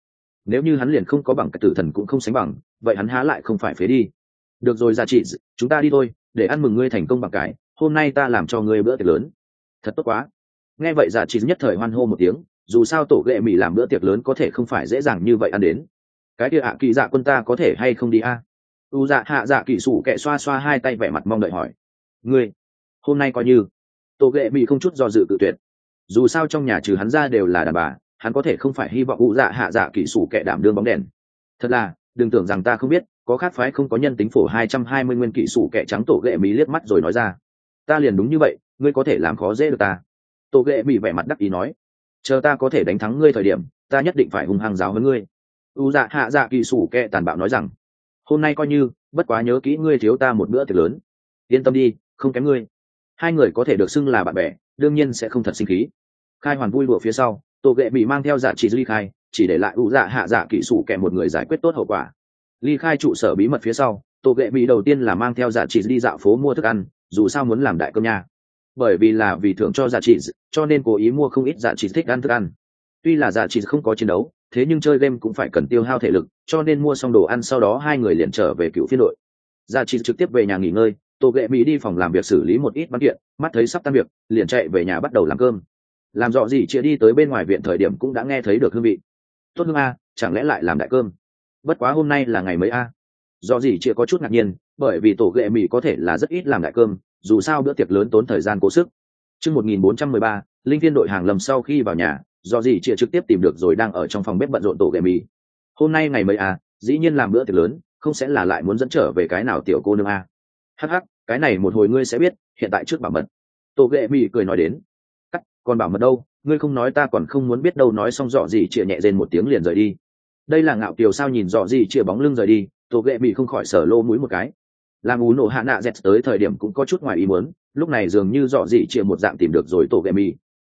nếu như hắn liền không có bằng cái tử thần cũng không sánh bằng, vậy hắn há lại không phải phế đi. Được rồi Dạ Trị, chúng ta đi thôi, để ăn mừng ngươi thành công bằng cái, hôm nay ta làm cho ngươi bữa tiệc lớn. Thật tốt quá. Nghe vậy Dạ Trị nhất thời hoan hô một tiếng, dù sao tổ ghệ mỹ làm bữa tiệc lớn có thể không phải dễ dàng như vậy ăn đến. Cái kia ạ kỳ dạ quân ta có thể hay không đi a? U dạ hạ dạ kỳ sủ kẹ xoa xoa hai tay vẻ mặt mong đợi hỏi. Ngươi, hôm nay coi như. Tổ ghệ mỹ không chút do dự cự tuyệt. Dù sao trong nhà trừ hắn ra đều là đàn bà, hắn có thể không phải hy vọng u dạ hạ dạ kỳ sủ kẹ đảm đương bóng đèn. Thật là, đừng tưởng rằng ta không biết, có khác phái không có nhân tính phổ 220 nguyên kỵ sủ kẹ trắng tổ ghệ mỹ liếc mắt rồi nói ra. Ta liền đúng như vậy, ngươi có thể làm khó dễ được ta. Tổ ghệ mỹ vẻ mặt đắc ý nói. Chờ ta có thể đánh thắng ngươi thời điểm, ta nhất định phải hung hăng giáo hơn ngươi. U dạ hạ dạ kỳ sủ kẹ tàn bạo nói rằng, hôm nay coi như, bất quá nhớ kỹ ngươi thiếu ta một bữa tiệc lớn. Yên tâm đi, không kém ngươi. Hai người có thể được xưng là bạn bè, đương nhiên sẽ không thật sinh khí. Khai hoàn vui đùa phía sau, tổ ghệ bị mang theo Dạ Trị ly khai, chỉ để lại U dạ hạ dạ kỳ sủ kẹ một người giải quyết tốt hậu quả. Ly khai trụ sở bí mật phía sau, tổ ghệ bị đầu tiên là mang theo Dạ Trị đi dạo phố mua thức ăn, dù sao muốn làm đại cơm nha. Bởi vì là vì thưởng cho Dạ Trị, cho nên cố ý mua không ít Dạ Trị thích ăn thức ăn. Tuy là Dạ Trị không có chiến đấu, thế nhưng chơi game cũng phải cần tiêu hao thể lực, cho nên mua xong đồ ăn sau đó hai người liền trở về cựu phiên đội. Dạ Trị trực tiếp về nhà nghỉ ngơi, tổ ghệ mỹ đi phòng làm việc xử lý một ít văn kiện, mắt thấy sắp tan việc, liền chạy về nhà bắt đầu làm cơm. Làm rõ gì chia đi tới bên ngoài viện thời điểm cũng đã nghe thấy được hương vị. Tốt hương a, chẳng lẽ lại làm đại cơm? Bất quá hôm nay là ngày mấy a? Rõ gì chia có chút ngạc nhiên, bởi vì tổ ghệ mỹ có thể là rất ít làm đại cơm, dù sao bữa tiệc lớn tốn thời gian cố sức. Chương 1413, linh viên đội hàng lầm sau khi vào nhà, do gì chia trực tiếp tìm được rồi đang ở trong phòng bếp bận rộn tổ ghệ mỹ. Hôm nay ngày mấy a, dĩ nhiên làm bữa tiệc lớn, không sẽ là lại muốn dẫn trở về cái nào tiểu cô nương a? Hắc hắc, cái này một hồi ngươi sẽ biết, hiện tại trước bảo mật. Tổ ghệ mỹ cười nói đến. Cắt, còn bảo mật đâu, ngươi không nói ta còn không muốn biết đâu. Nói xong dọ gì chia nhẹ rên một tiếng liền rời đi. Đây là ngạo kiều sao? Nhìn dọ gì chia bóng lưng rời đi, tổ ghệ mỹ không khỏi sở lô mũi một cái. Làm ú nổ hạ nạ dẹt tới thời điểm cũng có chút ngoài ý muốn, lúc này dường như dọ gì chia một dạng tìm được rồi tổ ghệ mỹ.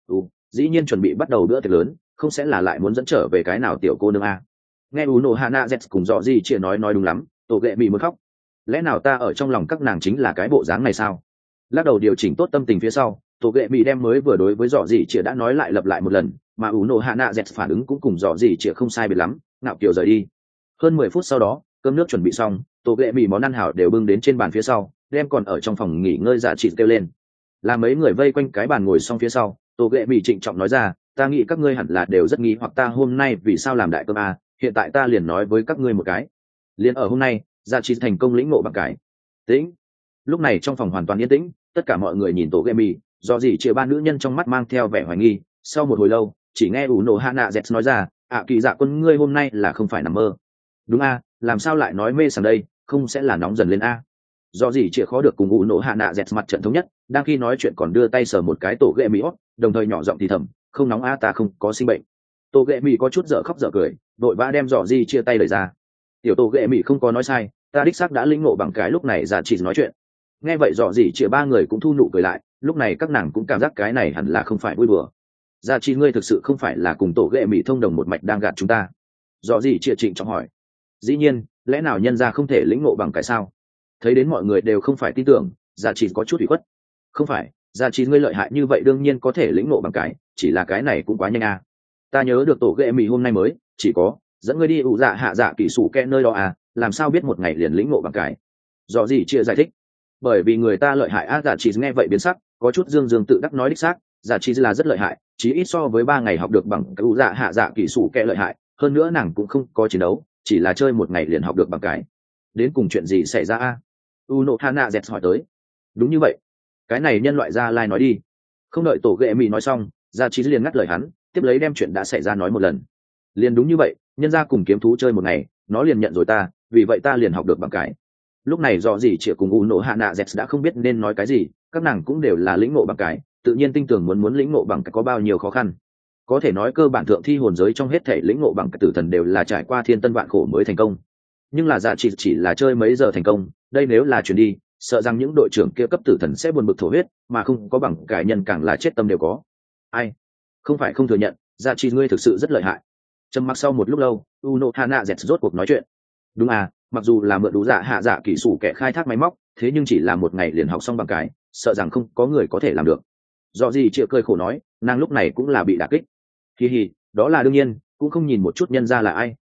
Dĩ nhiên chuẩn bị bắt đầu bữa tiệc lớn, không sẽ là lại muốn dẫn trở về cái nào tiểu cô nương a? Nghe ú nổ hạ nạ dẹt cùng dọ gì chia nói đúng lắm, tổ ghệ mỹ muốn khóc. Lẽ nào ta ở trong lòng các nàng chính là cái bộ dáng này sao? Lắc đầu điều chỉnh tốt tâm tình phía sau, tổ ghệ mỹ đem mới vừa đối với dọ gì chia đã nói lại lặp lại một lần, mà ú nổ hạ nạ dẹt phản ứng cũng cùng dọ gì chia không sai biệt lắm, ngạo kiều rời đi. Hơn 10 phút sau đó, cơm nước chuẩn bị xong, tổ ghệ mỹ món ăn hảo đều bưng đến trên bàn phía sau, đem còn ở trong phòng nghỉ ngơi Dạ Trị kêu lên. Là mấy người vây quanh cái bàn ngồi xong phía sau, tổ ghệ mỹ trịnh trọng nói ra, ta nghĩ các ngươi hẳn là đều rất nghi hoặc ta hôm nay vì sao làm đại cơm à, hiện tại ta liền nói với các ngươi một cái. Liền ở hôm nay, Dạ Trị thành công lĩnh ngộ bằng cái. Tĩnh. Lúc này trong phòng hoàn toàn yên tĩnh, tất cả mọi người nhìn tổ ghệ mỹ, do gì chia ba nữ nhân trong mắt mang theo vẻ hoài nghi. Sau một hồi lâu, chỉ nghe ủ nổ Hana Z nói ra, kỳ dạ quân ngươi hôm nay là không phải nằm mơ. Đúng a, làm sao lại nói mê sảng đây, không sẽ là nóng dần lên a? Do gì chia khó được cùng ủ nổ Hana Z mặt trận thống nhất, đang khi nói chuyện còn đưa tay sờ một cái tổ ghệ mỹ hót, đồng thời nhỏ giọng thì thầm, không nóng a, ta không có sinh bệnh. Tổ ghệ mỹ có chút dở khóc dở cười, đội vã đem dọ gì chia tay lời ra. Tiểu tổ ghệ mỹ không có nói sai, ta đích xác đã lĩnh ngộ bằng cái. Lúc này Dạ Trị nói chuyện, nghe vậy dọ gì chia ba người cũng thu nụ cười lại, lúc này các nàng cũng cảm giác cái này hẳn là không phải vui đùa. Dạ Trị ngươi thực sự không phải là cùng tổ ghệ mỹ thông đồng một mạch đang gạt chúng ta? Dọ gì chia trịnh trọng hỏi. Dĩ nhiên, lẽ nào nhân gia không thể lĩnh ngộ bằng cái sao? Thấy đến mọi người đều không phải tin tưởng, Dạ Trị có chút ủy khuất. Không phải, Dạ Trị ngươi lợi hại như vậy đương nhiên có thể lĩnh ngộ bằng cái, chỉ là cái này cũng quá nhanh à. Ta nhớ được tổ ghệ mỹ hôm nay mới chỉ có dẫn ngươi đi ủ dạ hạ dạ kỳ sủ kẹ nơi đó à, làm sao biết một ngày liền lĩnh ngộ bằng cái? Do gì chia giải thích, bởi vì người ta lợi hại á. Dạ Trị nghe vậy biến sắc, có chút dương dương tự đắc nói đích xác, Dạ Trị là rất lợi hại, chí ít so với 3 ngày học được bằng cái ủ dạ hạ dạ kỳ sủ kẹ lợi hại hơn nữa. Nàng cũng không có chiến đấu, chỉ là chơi một ngày liền học được bằng cái. Đến cùng chuyện gì xảy ra a? Uno Hana Z hỏi tới. Đúng như vậy, cái này nhân loại Gia Lai nói đi. Không đợi tổ ghệ mỹ nói xong, Dạ Trị liền ngắt lời hắn, tiếp lấy đem chuyện đã xảy ra nói một lần. Liền đúng như vậy, nhân gia cùng kiếm thú chơi một ngày, nó liền nhận rồi ta, vì vậy ta liền học được bằng cái. Lúc này do gì chỉ cùng Uno Hana Z đã không biết nên nói cái gì, các nàng cũng đều là lĩnh ngộ bằng cái, tự nhiên tin tưởng muốn lĩnh ngộ bằng cái có bao nhiêu khó khăn. Có thể nói cơ bản thượng thi hồn giới trong hết thể lĩnh ngộ bằng cái tử thần đều là trải qua thiên tân vạn khổ mới thành công. Nhưng là Dạ Trị chỉ là chơi mấy giờ thành công, đây nếu là chuyển đi, sợ rằng những đội trưởng kia cấp tử thần sẽ buồn bực thổ huyết, mà không có bằng cái nhân càng là chết tâm đều có. Ai? Không phải không thừa nhận, Dạ Trị ngươi thực sự rất lợi hại. Trầm mặc sau một lúc lâu, Uno Hana Z rốt cuộc nói chuyện. Đúng à, mặc dù là mượn đủ dạ hạ dạ kỹ sủ kẻ khai thác máy móc, thế nhưng chỉ là một ngày liền học xong bằng cái, sợ rằng không có người có thể làm được. Do gì chịu cười khổ nói, nàng lúc này cũng là bị đả kích. Hi hi, đó là đương nhiên, cũng không nhìn một chút nhân ra là ai,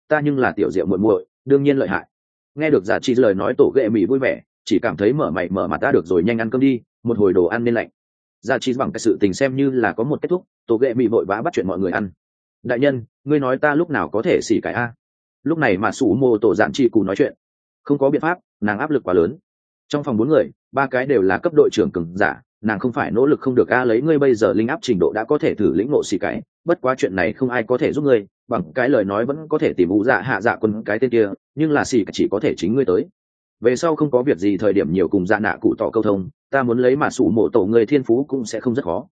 ta nhưng là tiểu diệu muội muội, đương nhiên lợi hại. Nghe được Dạ Chi lời nói, tổ ghệ mì vui vẻ, chỉ cảm thấy mở mày mở mặt, ta được rồi, nhanh ăn cơm đi, một hồi đồ ăn nên lạnh. Dạ Chi bằng cái sự tình xem như là có một kết thúc, tổ ghệ mì vội vã bắt chuyện mọi người ăn. Đại nhân, ngươi nói ta lúc nào có thể xỉ cải a? Lúc này mà sủ mô tổ dạn chi cù nói chuyện. Không có biện pháp, nàng áp lực quá lớn. Trong phòng 4 người, 3 cái đều là cấp đội trưởng cường giả, nàng không phải nỗ lực không được a, lấy ngươi bây giờ linh áp trình độ đã có thể thử lĩnh ngộ xỉ cải, bất quá chuyện này không ai có thể giúp ngươi, bằng cái lời nói vẫn có thể tìm ủ dạ hạ dạ quân cái tên kia, nhưng là xỉ chỉ có thể chính ngươi tới. Về sau không có việc gì thời điểm nhiều cùng dạ nạ cụ tỏ câu thông, ta muốn lấy mà sủ mộ tổ người thiên phú cũng sẽ không rất khó.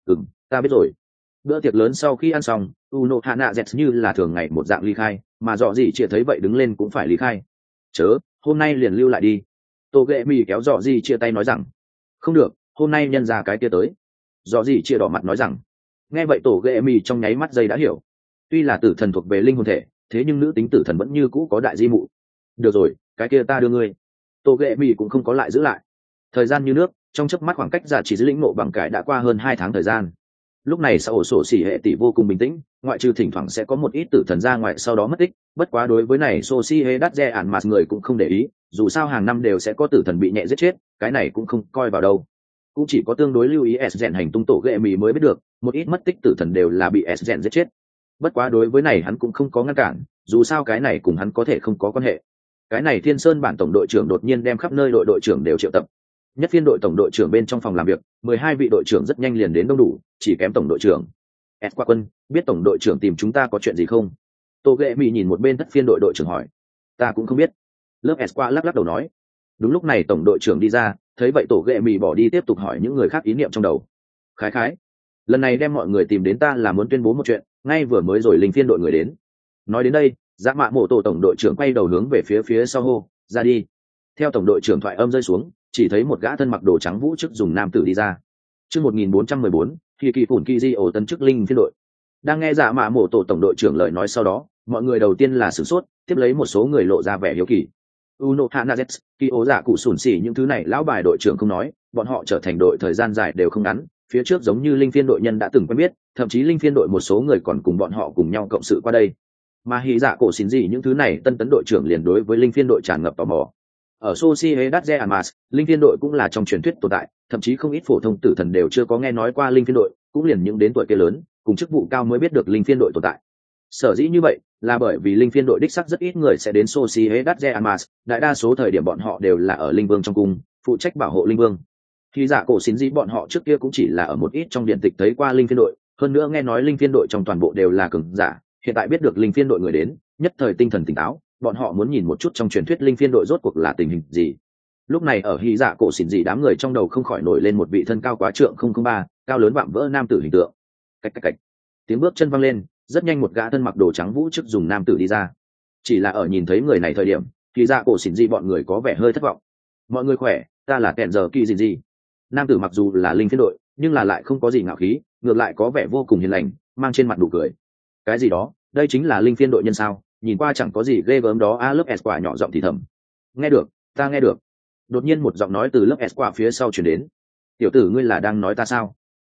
Ta biết rồi. Bữa tiệc lớn sau khi ăn xong, Uno Hana Z như là thường ngày một dạng ly khai, mà dọ gì chia thấy vậy đứng lên cũng phải ly khai. Chớ, hôm nay liền lưu lại đi. Tô ghệ mì kéo dọ gì chia tay nói rằng, không được, hôm nay nhân ra cái kia tới. Dọ gì chia đỏ mặt nói rằng, nghe vậy tổ ghệ mì trong nháy mắt giây đã hiểu. Tuy là tử thần thuộc về linh hồn thể, thế nhưng nữ tính tử thần vẫn như cũ có đại di mụ. Được rồi, cái kia ta đưa ngươi. Tô ghệ mì cũng không có lại giữ lại. Thời gian như nước, trong chớp mắt khoảng cách giả chỉ giữ lĩnh ngộ bằng cải đã qua hơn 2 tháng thời gian. Lúc này xã ổ sổ xỉ hệ tỷ vô cùng bình tĩnh, ngoại trừ thỉnh thoảng sẽ có một ít tử thần ra ngoài sau đó mất tích, bất quá đối với này sô si hê đắt re ản mặt người cũng không để ý, dù sao hàng năm đều sẽ có tử thần bị nhẹ giết chết, cái này cũng không coi vào đâu. Cũng chỉ có tương đối lưu ý s rèn hành tung tổ ghệ mì mới biết được, một ít mất tích tử thần đều là bị s rèn giết chết. Bất quá đối với này hắn cũng không có ngăn cản, dù sao cái này cùng hắn có thể không có quan hệ. Cái này Thiên Sơn bản tổng đội trưởng đột nhiên đem khắp nơi đội trưởng đều triệu tập. Nhất phiên đội tổng đội trưởng bên trong phòng làm việc, 12 vị đội trưởng rất nhanh liền đến đông đủ, chỉ kém tổng đội trưởng. Qua quân, biết tổng đội trưởng tìm chúng ta có chuyện gì không? Tô ghệ mì nhìn một bên thất phiên đội đội trưởng hỏi. Ta cũng không biết. Lớp Qua lắc lắc đầu nói. Đúng lúc này tổng đội trưởng đi ra, thấy vậy tổ ghệ mì bỏ đi tiếp tục hỏi những người khác ý niệm trong đầu. Khái khái, lần này đem mọi người tìm đến ta là muốn tuyên bố một chuyện, ngay vừa mới rồi linh phiên đội người đến. Nói đến đây, Dạ Mạ Mộ Tổ tổng đội trưởng quay đầu hướng về phía sau hô, ra đi. Theo tổng đội trưởng thoại âm rơi xuống, chỉ thấy một gã thân mặc đồ trắng vũ chức dùng nam tử đi ra. Chương 1414, khi kỳ phủn kỳ di ổ tân chức linh phiên đội. Đang nghe Dạ Mạ Mộ Tổ tổng đội trưởng lời nói sau đó, mọi người đầu tiên là sửng sốt, tiếp lấy một số người lộ ra vẻ hiếu kỳ. Uno Hanazet, kỳ ố dạ cụ sủn xỉ những thứ này lão bài đội trưởng không nói, bọn họ trở thành đội thời gian dài đều không ngắn, phía trước giống như linh phiên đội nhân đã từng quen biết, thậm chí linh phiên đội một số người còn cùng bọn họ cùng nhau cộng sự qua đây. Mà hy dạ cổ xin gì những thứ này tân tấn đội trưởng liền đối với linh phiên đội tràn ngập tò mò. Ở Sochi Datze Amas, linh phiên đội cũng là trong truyền thuyết tồn tại, thậm chí không ít phổ thông tử thần đều chưa có nghe nói qua linh phiên đội, cũng liền những đến tuổi kia lớn, cùng chức vụ cao mới biết được linh phiên đội tồn tại. Sở dĩ như vậy là bởi vì linh phiên đội đích sắc rất ít người sẽ đến Sochi Datze Amas, đại đa số thời điểm bọn họ đều là ở linh vương trong cung, phụ trách bảo hộ linh vương. Khi giả cổ xin gì bọn họ trước kia cũng chỉ là ở một ít trong điện tịch thấy qua linh phiên đội, hơn nữa nghe nói linh phiên đội trong toàn bộ đều là cường giả, hiện tại biết được linh phiên đội người đến, nhất thời tinh thần tỉnh táo, bọn họ muốn nhìn một chút trong truyền thuyết linh phiên đội rốt cuộc là tình hình gì. Lúc này ở hy dạ cổ xỉn gì đám người trong đầu không khỏi nổi lên một vị thân cao quá trượng 003, cao lớn vạm vỡ nam tử hình tượng. Cách cách cách. Tiếng bước chân văng lên, rất nhanh một gã thân mặc đồ trắng vũ chức dùng nam tử đi ra. Chỉ là ở nhìn thấy người này thời điểm, hy dạ cổ xỉn gì bọn người có vẻ hơi thất vọng. Mọi người khỏe, ta là kẹn giờ kỳ gì. Nam tử mặc dù là linh phiên đội, nhưng là lại không có gì ngạo khí, ngược lại có vẻ vô cùng hiền lành, mang trên mặt đủ cười. Cái gì đó, đây chính là linh phiên đội nhân sao? Nhìn qua chẳng có gì ghê gớm đó. Lớp quả nhỏ giọng thì thầm. Nghe được, ta nghe được. Đột nhiên một giọng nói từ lớp quả phía sau chuyển đến. Tiểu tử ngươi là đang nói ta sao?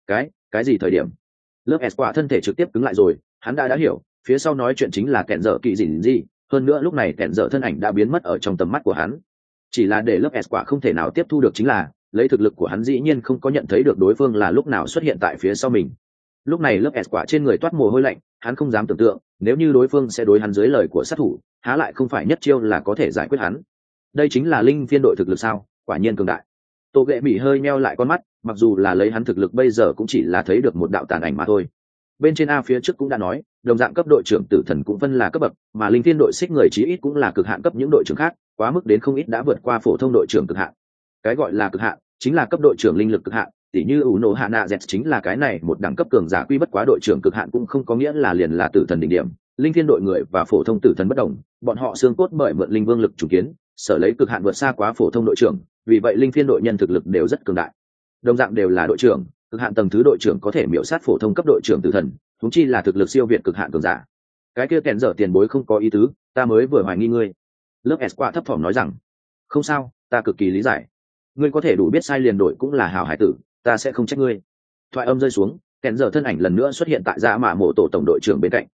Cái gì thời điểm? Lớp quả thân thể trực tiếp cứng lại rồi, hắn đã hiểu, phía sau nói chuyện chính là kẹn dở kỳ gì, hơn nữa lúc này kẹn dở thân ảnh đã biến mất ở trong tầm mắt của hắn. Chỉ là để lớp quả không thể nào tiếp thu được chính là, lấy thực lực của hắn dĩ nhiên không có nhận thấy được đối phương là lúc nào xuất hiện tại phía sau mình. Lúc này lớp quả trên người toát mồ hôi lạnh, hắn không dám tưởng tượng nếu như đối phương sẽ đối hắn dưới lời của sát thủ, há lại không phải nhất chiêu là có thể giải quyết hắn. Đây chính là linh phiên đội thực lực sao? Quả nhiên cường đại. Tô ghệ bị hơi meo lại con mắt, mặc dù là lấy hắn thực lực bây giờ cũng chỉ là thấy được một đạo tàn ảnh mà thôi. Bên trên A phía trước cũng đã nói, đồng dạng cấp đội trưởng tử thần cũng phân là cấp bậc, mà linh phiên đội xích người chí ít cũng là cực hạn cấp những đội trưởng khác, quá mức đến không ít đã vượt qua phổ thông đội trưởng cực hạn. Cái gọi là cực hạn chính là cấp đội trưởng linh lực cực hạn, tỉ như Uno Hana Z chính là cái này một đẳng cấp cường giả, quy bất quá đội trưởng cực hạn cũng không có nghĩa là liền là tử thần đỉnh điểm. Linh phiên đội người và phổ thông tử thần bất đồng, bọn họ xương cốt bởi mượn linh vương lực chủ kiến, sở lấy cực hạn vượt xa quá phổ thông đội trưởng, vì vậy linh phiên đội nhân thực lực đều rất cường đại. Đồng dạng đều là đội trưởng, cực hạn tầng thứ đội trưởng có thể miểu sát phổ thông cấp đội trưởng tử thần, huống chi là thực lực siêu việt cực hạn cường giả. Cái kia kèn dở tiền bối không có ý tứ, ta mới vừa hoài nghi ngươi. Lớp Qua thấp thỏm nói rằng, không sao, ta cực kỳ lý giải. Ngươi có thể đủ biết sai liền đổi cũng là hảo hải tử, ta sẽ không trách ngươi. Thoại âm rơi xuống, kèn dở thân ảnh lần nữa xuất hiện tại Dạ Mạ Mộ Tổ tổng đội trưởng bên cạnh.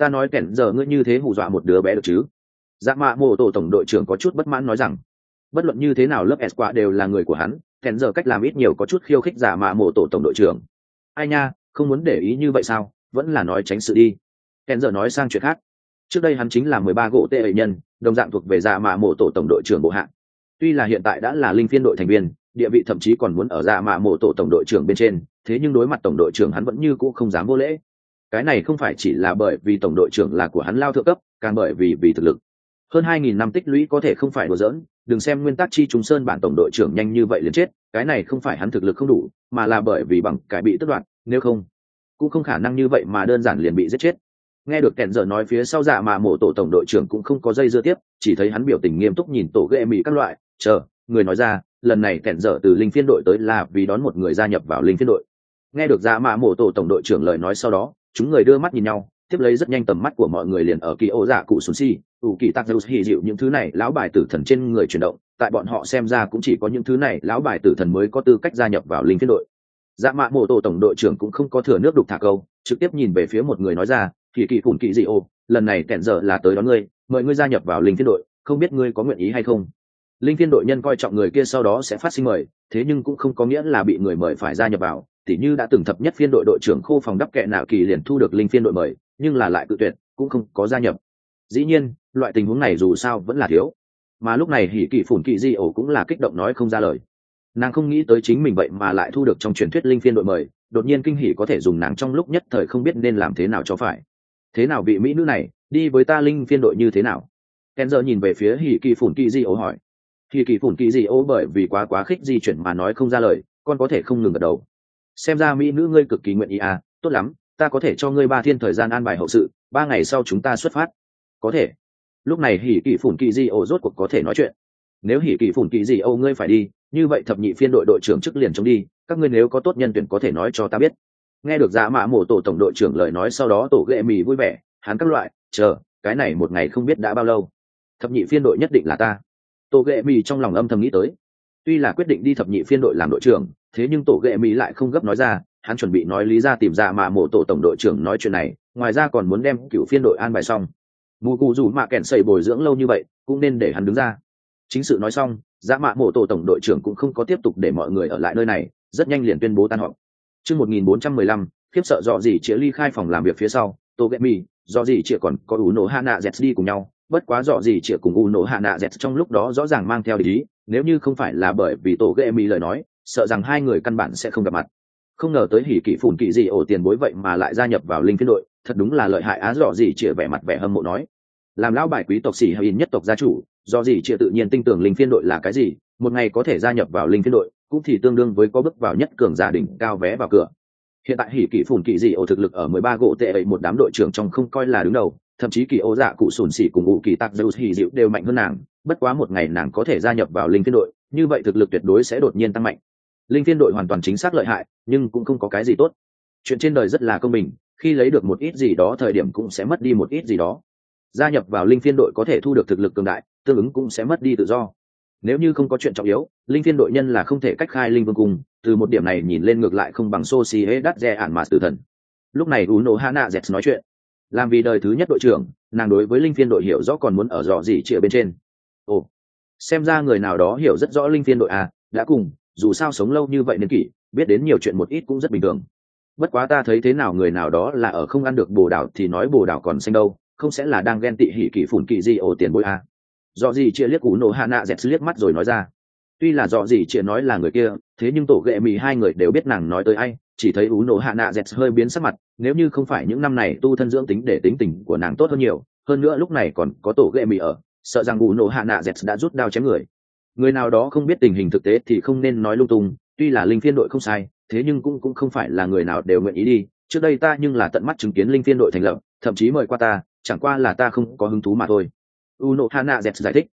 Ta nói kẻn giờ ngươi như thế hù dọa một đứa bé được chứ? Dạ mạ mộ tổ tổng đội trưởng có chút bất mãn nói rằng, bất luận như thế nào lớp S quả đều là người của hắn, kẻn giờ cách làm ít nhiều có chút khiêu khích dạ mạ mộ tổ tổng đội trưởng. Ai nha, không muốn để ý như vậy sao? Vẫn là nói tránh sự đi. Kẻn giờ nói sang chuyện khác. Trước đây hắn chính là 13 gỗ tệ ấy nhân, đồng dạng thuộc về dạ mạ mộ tổ tổng đội trưởng bộ hạng. Tuy là hiện tại đã là linh phiên đội thành viên, địa vị thậm chí còn muốn ở dạ mạ mộ tổ tổng đội trưởng bên trên, thế nhưng đối mặt tổng đội trưởng hắn vẫn như cũ không dám vô lễ. Cái này không phải chỉ là bởi vì tổng đội trưởng là của hắn lao thượng cấp, càng bởi vì thực lực. Hơn 2000 năm tích lũy có thể không phải đùa giỡn, đừng xem nguyên tắc chi trùng sơn bản tổng đội trưởng nhanh như vậy liền chết, cái này không phải hắn thực lực không đủ, mà là bởi vì bằng cái bị tước đoạt, nếu không cũng không khả năng như vậy mà đơn giản liền bị giết chết. Nghe được kẹn giờ nói phía sau dạ mà mộ tổ tổng đội trưởng cũng không có dây dưa tiếp, chỉ thấy hắn biểu tình nghiêm túc nhìn tổ ghệ mỹ các loại, chờ, người nói ra, lần này kẹn giờ từ linh phiên đội tới là vì đón một người gia nhập vào linh phiên đội. Nghe được dạ mà mộ tổ tổng đội trưởng lời nói sau đó, chúng người đưa mắt nhìn nhau, tiếp lấy rất nhanh tầm mắt của mọi người liền ở kỳ ô dạ cụ sùn si ủ kỳ tạc dâu hì dịu những thứ này lão bài tử thần trên người chuyển động, tại bọn họ xem ra cũng chỉ có những thứ này lão bài tử thần mới có tư cách gia nhập vào linh phiên đội. Dạ mạ mộ tổ tổng đội trưởng cũng không có thừa nước đục thả câu, trực tiếp nhìn về phía một người nói ra, kỳ kỳ phủn kỳ dị ô, lần này kẹn giờ là tới đón ngươi, mời ngươi gia nhập vào linh phiên đội, không biết ngươi có nguyện ý hay không. Linh phiên đội nhân coi trọng người kia sau đó sẽ phát sinh mời, thế nhưng cũng không có nghĩa là bị người mời phải gia nhập vào, tỉ như đã từng thập nhất phiên đội đội trưởng khô phòng đắp kệ nạo kỳ liền thu được linh phiên đội mời, nhưng là lại cự tuyệt, cũng không có gia nhập. Dĩ nhiên loại tình huống này dù sao vẫn là thiếu, mà lúc này hỉ kỳ phủn kỳ dị ổ cũng là kích động nói không ra lời. Nàng không nghĩ tới chính mình vậy mà lại thu được trong truyền thuyết linh phiên đội mời, đột nhiên kinh hỉ có thể dùng nàng trong lúc nhất thời không biết nên làm thế nào cho phải. Thế nào vị mỹ nữ này đi với ta linh phiên đội như thế nào? Ken giờ nhìn về phía hỉ kỳ phủn kỳ dị ổ hỏi. Hỉ kỳ phủn kỳ dị ổ bởi vì quá khích di chuyển mà nói không ra lời, con có thể không ngừng gật đầu. Xem ra mỹ nữ ngươi cực kỳ nguyện ý à, tốt lắm, ta có thể cho ngươi 3 thiên thời gian an bài hậu sự, 3 ngày sau chúng ta xuất phát. Có thể. Lúc này hỉ kỳ phủn kỳ dị ổ rốt cuộc có thể nói chuyện. Nếu hỉ kỳ phủn kỳ dị ổ ngươi phải đi, như vậy thập nhị phiên đội đội trưởng chức liền chống đi, các ngươi nếu có tốt nhân tuyển có thể nói cho ta biết. Nghe được dạ mạ mổ tổ tổng đội trưởng lời nói sau đó tổ ghệ mì vui vẻ, hắn các loại, chờ, cái này một ngày không biết đã bao lâu. Thập nhị phiên đội nhất định là ta. Tổ ghệ mì trong lòng âm thầm nghĩ tới. Tuy là quyết định đi thập nhị phiên đội làm đội trưởng, thế nhưng tổ ghệ mì lại không gấp nói ra, hắn chuẩn bị nói lý ra tìm dạ mạ mổ tổ tổng đội trưởng nói chuyện này, ngoài ra còn muốn đem cựu phiên đội an bài xong. Mù cụ dù mạ kẻn xây bồi dưỡng lâu như vậy, cũng nên để hắn đứng ra. Chính sự nói xong, dạ mạ mộ tổ tổng đội trưởng cũng không có tiếp tục để mọi người ở lại nơi này, rất nhanh liền tuyên bố tan họp. Chương 1415, khiếp sợ dọ gì chĩa ly khai phòng làm việc phía sau, Togemi, dọ gì chĩa còn có Uno Hana Z đi cùng nhau, bất quá dọ gì chĩa cùng Uno Hana Z trong lúc đó rõ ràng mang theo địch ý, nếu như không phải là bởi vì Togemi lời nói, sợ rằng hai người căn bản sẽ không gặp mặt. Không ngờ tới hỉ kỵ phủn kỵ gì ổ tiền bối vậy mà lại gia nhập vào linh phiên đội, thật đúng là lợi hại á, dọ gì chĩa vẻ mặt vẻ hâm mộ nói. Làm lão bài quý tộc sĩ hay nhất tộc gia chủ, do gì chĩa tự nhiên tin tưởng linh phiên đội là cái gì, một ngày có thể gia nhập vào linh phiên đội cũng thì tương đương với có bước vào nhất cường gia đình cao vé vào cửa. Hiện tại hỉ kỵ phủn kỵ dị ổ thực lực ở 13 gỗ tệ ấy một đám đội trưởng trong không coi là đứng đầu, thậm chí kỳ ô dạ cụ sùn xỉ cùng ủ kỳ tạc dâu hỉ dịu đều mạnh hơn nàng, bất quá một ngày nàng có thể gia nhập vào linh phiên đội, như vậy thực lực tuyệt đối sẽ đột nhiên tăng mạnh. Linh phiên đội hoàn toàn chính xác lợi hại, nhưng cũng không có cái gì tốt. Chuyện trên đời rất là công bình, khi lấy được một ít gì đó thời điểm cũng sẽ mất đi một ít gì đó. Gia nhập vào linh phiên đội có thể thu được thực lực cường đại, tương ứng cũng sẽ mất đi tự do. Nếu như không có chuyện trọng yếu, linh phiên đội nhân là không thể cách khai linh vương cung, từ một điểm này nhìn lên ngược lại không bằng Sosie đắt re ản mà tử thần. Lúc này Uno Hana Z nói chuyện, làm vì đời thứ nhất đội trưởng, nàng đối với linh phiên đội hiểu rõ còn muốn ở rõ gì chĩa bên trên. Ồ, xem ra người nào đó hiểu rất rõ linh phiên đội à, đã cùng, dù sao sống lâu như vậy nên kỷ, biết đến nhiều chuyện một ít cũng rất bình thường. Bất quá ta thấy thế nào người nào đó là ở không ăn được bồ đào thì nói bồ đào còn xanh đâu, không sẽ là đang ghen tị hỉ kỷ phủn kỵ gì ổ tiền bối à. Dọ gì chia liếc Uno Hana Z liếc mắt rồi nói ra. Tuy là dọ gì chia nói là người kia, thế nhưng tổ ghệ mì hai người đều biết nàng nói tới ai, chỉ thấy Uno Hana Z hơi biến sắc mặt, nếu như không phải những năm này tu thân dưỡng tính để tính tình của nàng tốt hơn nhiều, hơn nữa lúc này còn có tổ ghệ mì ở, sợ rằng Uno Hana Z đã rút đao chém người. Người nào đó không biết tình hình thực tế thì không nên nói lung tung, tuy là linh phiên đội không sai, thế nhưng cũng không phải là người nào đều nguyện ý đi, trước đây ta nhưng là tận mắt chứng kiến linh phiên đội thành lập, thậm chí mời qua ta, chẳng qua là ta không có hứng thú mà thôi. Uno Hana Z giải thích.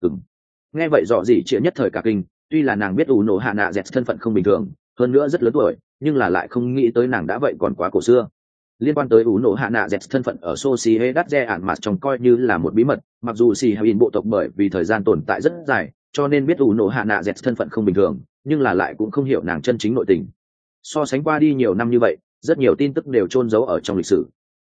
Nghe vậy dọ gì chĩa nhất thời cả kinh, tuy là nàng biết Uno Hana Z thân phận không bình thường, hơn nữa rất lớn tuổi, nhưng là lại không nghĩ tới nàng đã vậy còn quá cổ xưa. Liên quan tới Uno Hana Z thân phận ở Sociedad de ản mặt trong coi như là một bí mật, mặc dù Si Habin bộ tộc bởi vì thời gian tồn tại rất dài, cho nên biết Uno Hana Z thân phận không bình thường, nhưng là lại cũng không hiểu nàng chân chính nội tình. So sánh qua đi nhiều năm như vậy, rất nhiều tin tức đều chôn giấu ở trong lịch sử.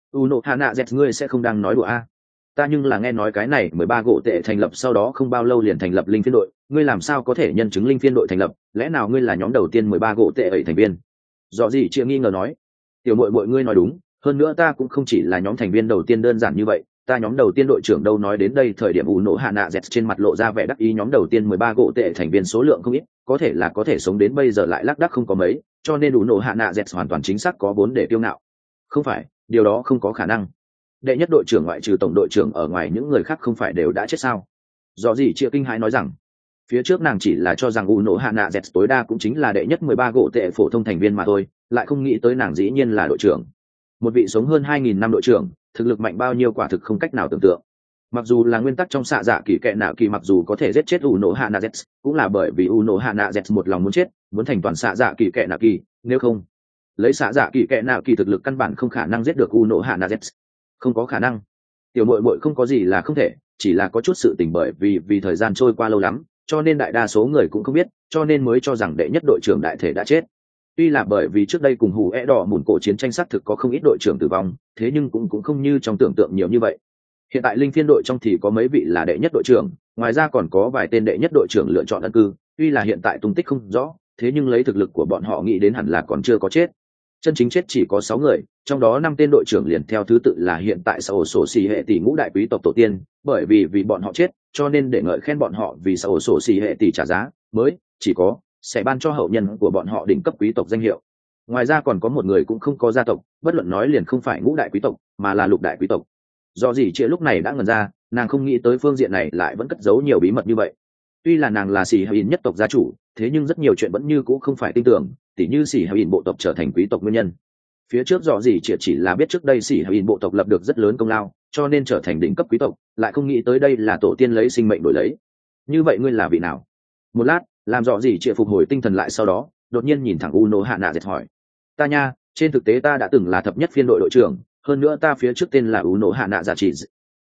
Uno Hana Z ngươi sẽ không đang nói đùa a? Ta nhưng là nghe nói cái này 13 gỗ tệ thành lập sau đó không bao lâu liền thành lập linh phiên đội, ngươi làm sao có thể nhân chứng linh phiên đội thành lập, lẽ nào ngươi là nhóm đầu tiên 13 gỗ tệ ấy thành viên? Rõ gì chia nghi ngờ nói. Tiểu muội muội ngươi nói đúng, hơn nữa ta cũng không chỉ là nhóm thành viên đầu tiên đơn giản như vậy, ta nhóm đầu tiên đội trưởng đâu. Nói đến đây thời điểm Uno Hana Z trên mặt lộ ra vẻ đắc ý, nhóm đầu tiên 13 gỗ tệ thành viên số lượng không ít, có thể là có thể sống đến bây giờ lại lác đác không có mấy, cho nên Uno Hana Z hoàn toàn chính xác có vốn để kiêu ngạo. Không phải, điều đó không có khả năng. Đệ nhất đội trưởng ngoại trừ tổng đội trưởng ở ngoài những người khác không phải đều đã chết sao? Do gì chia kinh hãi nói rằng, phía trước nàng chỉ là cho rằng Uno Hana Z tối đa cũng chính là đệ nhất 13 gỗ tệ phổ thông thành viên mà thôi, lại không nghĩ tới nàng dĩ nhiên là đội trưởng. Một vị sống hơn 2000 năm đội trưởng, thực lực mạnh bao nhiêu quả thực không cách nào tưởng tượng. Mặc dù là nguyên tắc trong xạ dạ kỳ kệ nạo kỳ, mặc dù có thể giết chết Uno Hana Z, cũng là bởi vì Uno Hana Z một lòng muốn chết, muốn thành toàn xạ dạ kỳ kệ nạo kỳ, nếu không, lấy xạ dạ kỳ kệ nạo kỳ thực lực căn bản không khả năng giết được Uno Hana Z. Không có khả năng. Tiểu muội muội không có gì là không thể, chỉ là có chút sự tình bởi vì thời gian trôi qua lâu lắm, cho nên đại đa số người cũng không biết, cho nên mới cho rằng đệ nhất đội trưởng đại thể đã chết. Tuy là bởi vì trước đây cùng hù é đỏ mùn cổ chiến tranh xác thực có không ít đội trưởng tử vong, thế nhưng cũng không như trong tưởng tượng nhiều như vậy. Hiện tại linh phiên đội trong thì có mấy vị là đệ nhất đội trưởng, ngoài ra còn có vài tên đệ nhất đội trưởng lựa chọn ẩn cư, tuy là hiện tại tung tích không rõ, thế nhưng lấy thực lực của bọn họ nghĩ đến hẳn là còn chưa có chết. Chân chính chết chỉ có 6 người, trong đó 5 tên đội trưởng liền theo thứ tự là hiện tại xã hội sổ xì hệ tỷ ngũ đại quý tộc tổ tiên, bởi vì bọn họ chết, cho nên để ngợi khen bọn họ vì xã hội sổ xì hệ tỷ trả giá, mới chỉ có sẽ ban cho hậu nhân của bọn họ đỉnh cấp quý tộc danh hiệu. Ngoài ra còn có một người cũng không có gia tộc, bất luận nói liền không phải ngũ đại quý tộc, mà là lục đại quý tộc. Do gì chị lúc này đã ngẩn ra, nàng không nghĩ tới phương diện này lại vẫn cất giấu nhiều bí mật như vậy. Tuy là nàng là xì hay nhất tộc gia chủ, thế nhưng rất nhiều chuyện vẫn như cũ không phải tin tưởng, tỉ như xì hay bộ tộc trở thành quý tộc nguyên nhân. Phía trước dò gì chỉ là biết trước đây xì hay bộ tộc lập được rất lớn công lao, cho nên trở thành đỉnh cấp quý tộc, lại không nghĩ tới đây là tổ tiên lấy sinh mệnh đổi lấy. Như vậy ngươi là vị nào? Một lát, làm dò gì chị phục hồi tinh thần lại, sau đó đột nhiên nhìn thẳng Uno Hana Z hỏi. Ta nha, trên thực tế ta đã từng là thập nhất phiên đội đội trưởng, hơn nữa ta phía trước tên là Uno Hana Dạ Chỉ.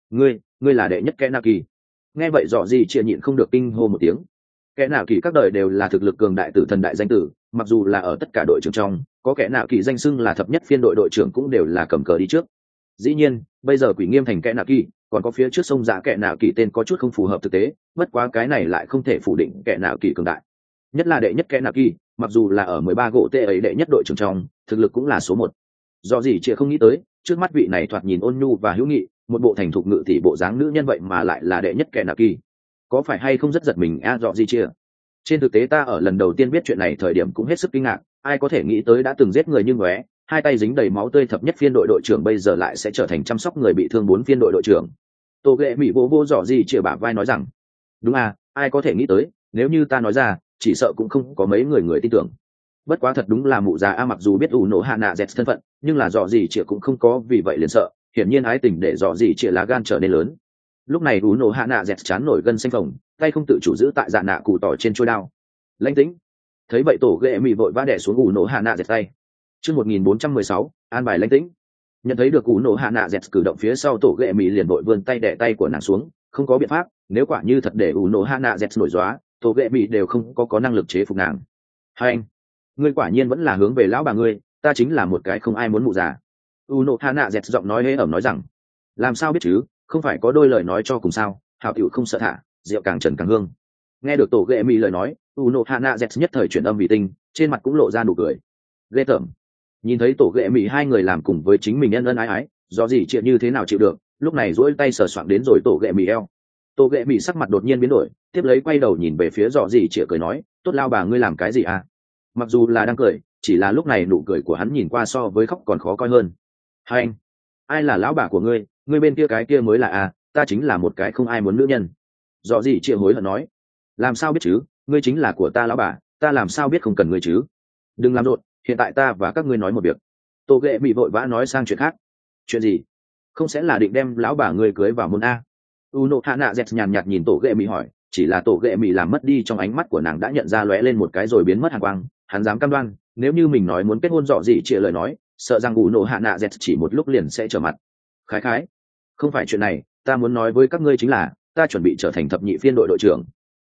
Ngươi là đệ nhất kẻ nào kỳ? Nghe vậy dò gì chị nhịn không được kinh hô một tiếng. Kẻ nào kỳ các đời đều là thực lực cường đại tử thần đại danh tử, mặc dù là ở tất cả đội trưởng trong, có kẻ nào kỳ danh xưng là thập nhất phiên đội đội trưởng cũng đều là cầm cờ đi trước. Dĩ nhiên, bây giờ Quỷ Nghiêm thành kẻ nào kỳ, còn có phía trước sông dạ kẻ nào kỳ tên có chút không phù hợp thực tế, bất quá cái này lại không thể phủ định kẻ nào kỳ cường đại. Nhất là đệ nhất kẻ nào kỳ, mặc dù là ở 13 gỗ tệ ấy đệ nhất đội trưởng trong, thực lực cũng là số 1. Do gì chị không nghĩ tới, trước mắt vị này thoạt nhìn ôn nhu và hữu nghị, một bộ thành thục ngự tỷ bộ dáng nữ nhân vậy mà lại là đệ nhất kẻ nào kỳ. Có phải hay không rất giật mình dọ gì chia? Trên thực tế ta ở lần đầu tiên biết chuyện này thời điểm cũng hết sức kinh ngạc, ai có thể nghĩ tới đã từng giết người như ngóe, hai tay dính đầy máu tươi thập nhất phiên đội đội trưởng bây giờ lại sẽ trở thành chăm sóc người bị thương 4 phiên đội đội trưởng. Tô ghệ mỹ vô dọ gì chia bả vai nói rằng, đúng à, ai có thể nghĩ tới, nếu như ta nói ra, chỉ sợ cũng không có mấy người tin tưởng. Bất quá thật đúng là mụ già a, mặc dù biết Uno Hana Z thân phận, nhưng là dọ gì chia cũng không có vì vậy liền sợ, hiển nhiên ái tình để dọ gì chia lá gan trở nên lớn. Lúc này Uno Hana Z chán nổi gân xanh phồng, tay không tự chủ giữ tại dạ nạ cụ tỏi trên trôi đao. Lãnh tĩnh. Thấy vậy tổ ghệ mị vội vã đè xuống Uno Hana Z tay. Chương 1416, an bài lãnh tĩnh. Nhận thấy được Uno Hana Z cử động phía sau, tổ ghệ mị liền vội vươn tay đè tay của nàng xuống, không có biện pháp, nếu quả như thật để Uno Hana Z nổi gióa, tổ ghệ mị đều không có năng lực chế phục nàng. Hai anh, ngươi quả nhiên vẫn là hướng về lão bà ngươi, ta chính là một cái không ai muốn mụ già. Uno Hana Z giọng nói hế ẩm nói rằng, làm sao biết chứ, không phải có đôi lời nói cho cùng sao, hảo tiểu không sợ thả, rượu càng trần càng hương. Nghe được tổ ghệ mị lời nói, Uno Hana Z nhất thời chuyển âm vì tinh, trên mặt cũng lộ ra nụ cười. Ghê tởm. Nhìn thấy tổ ghệ mị hai người làm cùng với chính mình ân ân ái ái, do gì chịu như thế nào chịu được, lúc này duỗi tay sờ soạng đến rồi tổ ghệ mị eo. Tổ ghệ mị sắc mặt đột nhiên biến đổi, tiếp lấy quay đầu nhìn về phía dọ gì chịu cười nói, tốt lao bà ngươi làm cái gì à? Mặc dù là đang cười, chỉ là lúc này nụ cười của hắn nhìn qua so với khóc còn khó coi hơn. Hai anh, ai là lão bà của ngươi? Ngươi bên kia cái kia mới là à, ta chính là một cái không ai muốn nữ nhân. Dọ gì chịu hối hận nói, làm sao biết chứ, ngươi chính là của ta lão bà, ta làm sao biết không cần ngươi chứ? Đừng làm rộn, hiện tại ta và các ngươi nói một việc. Tô ghệ bị vội vã nói sang chuyện khác. Chuyện gì? Không sẽ là định đem lão bà ngươi cưới vào môn a? Uno Hana Z nhàn nhạt nhìn tổ ghệ mỹ hỏi, chỉ là tổ ghệ mỹ làm mất đi trong ánh mắt của nàng đã nhận ra lóe lên một cái rồi biến mất hàn quang. Hắn dám cam đoan, nếu như mình nói muốn kết hôn dọ gì chịu lời nói, sợ rằng Uno Hana Z chỉ một lúc liền sẽ trở mặt. Khái khái, không phải chuyện này, ta muốn nói với các ngươi chính là, ta chuẩn bị trở thành thập nhị phiên đội đội trưởng.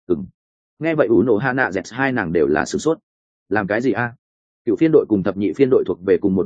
Nghe vậy Uno Hana Z hai nàng đều là sửng sốt. Làm cái gì a? Cựu phiên đội cùng thập nhị phiên đội thuộc về cùng một đẳng cấp,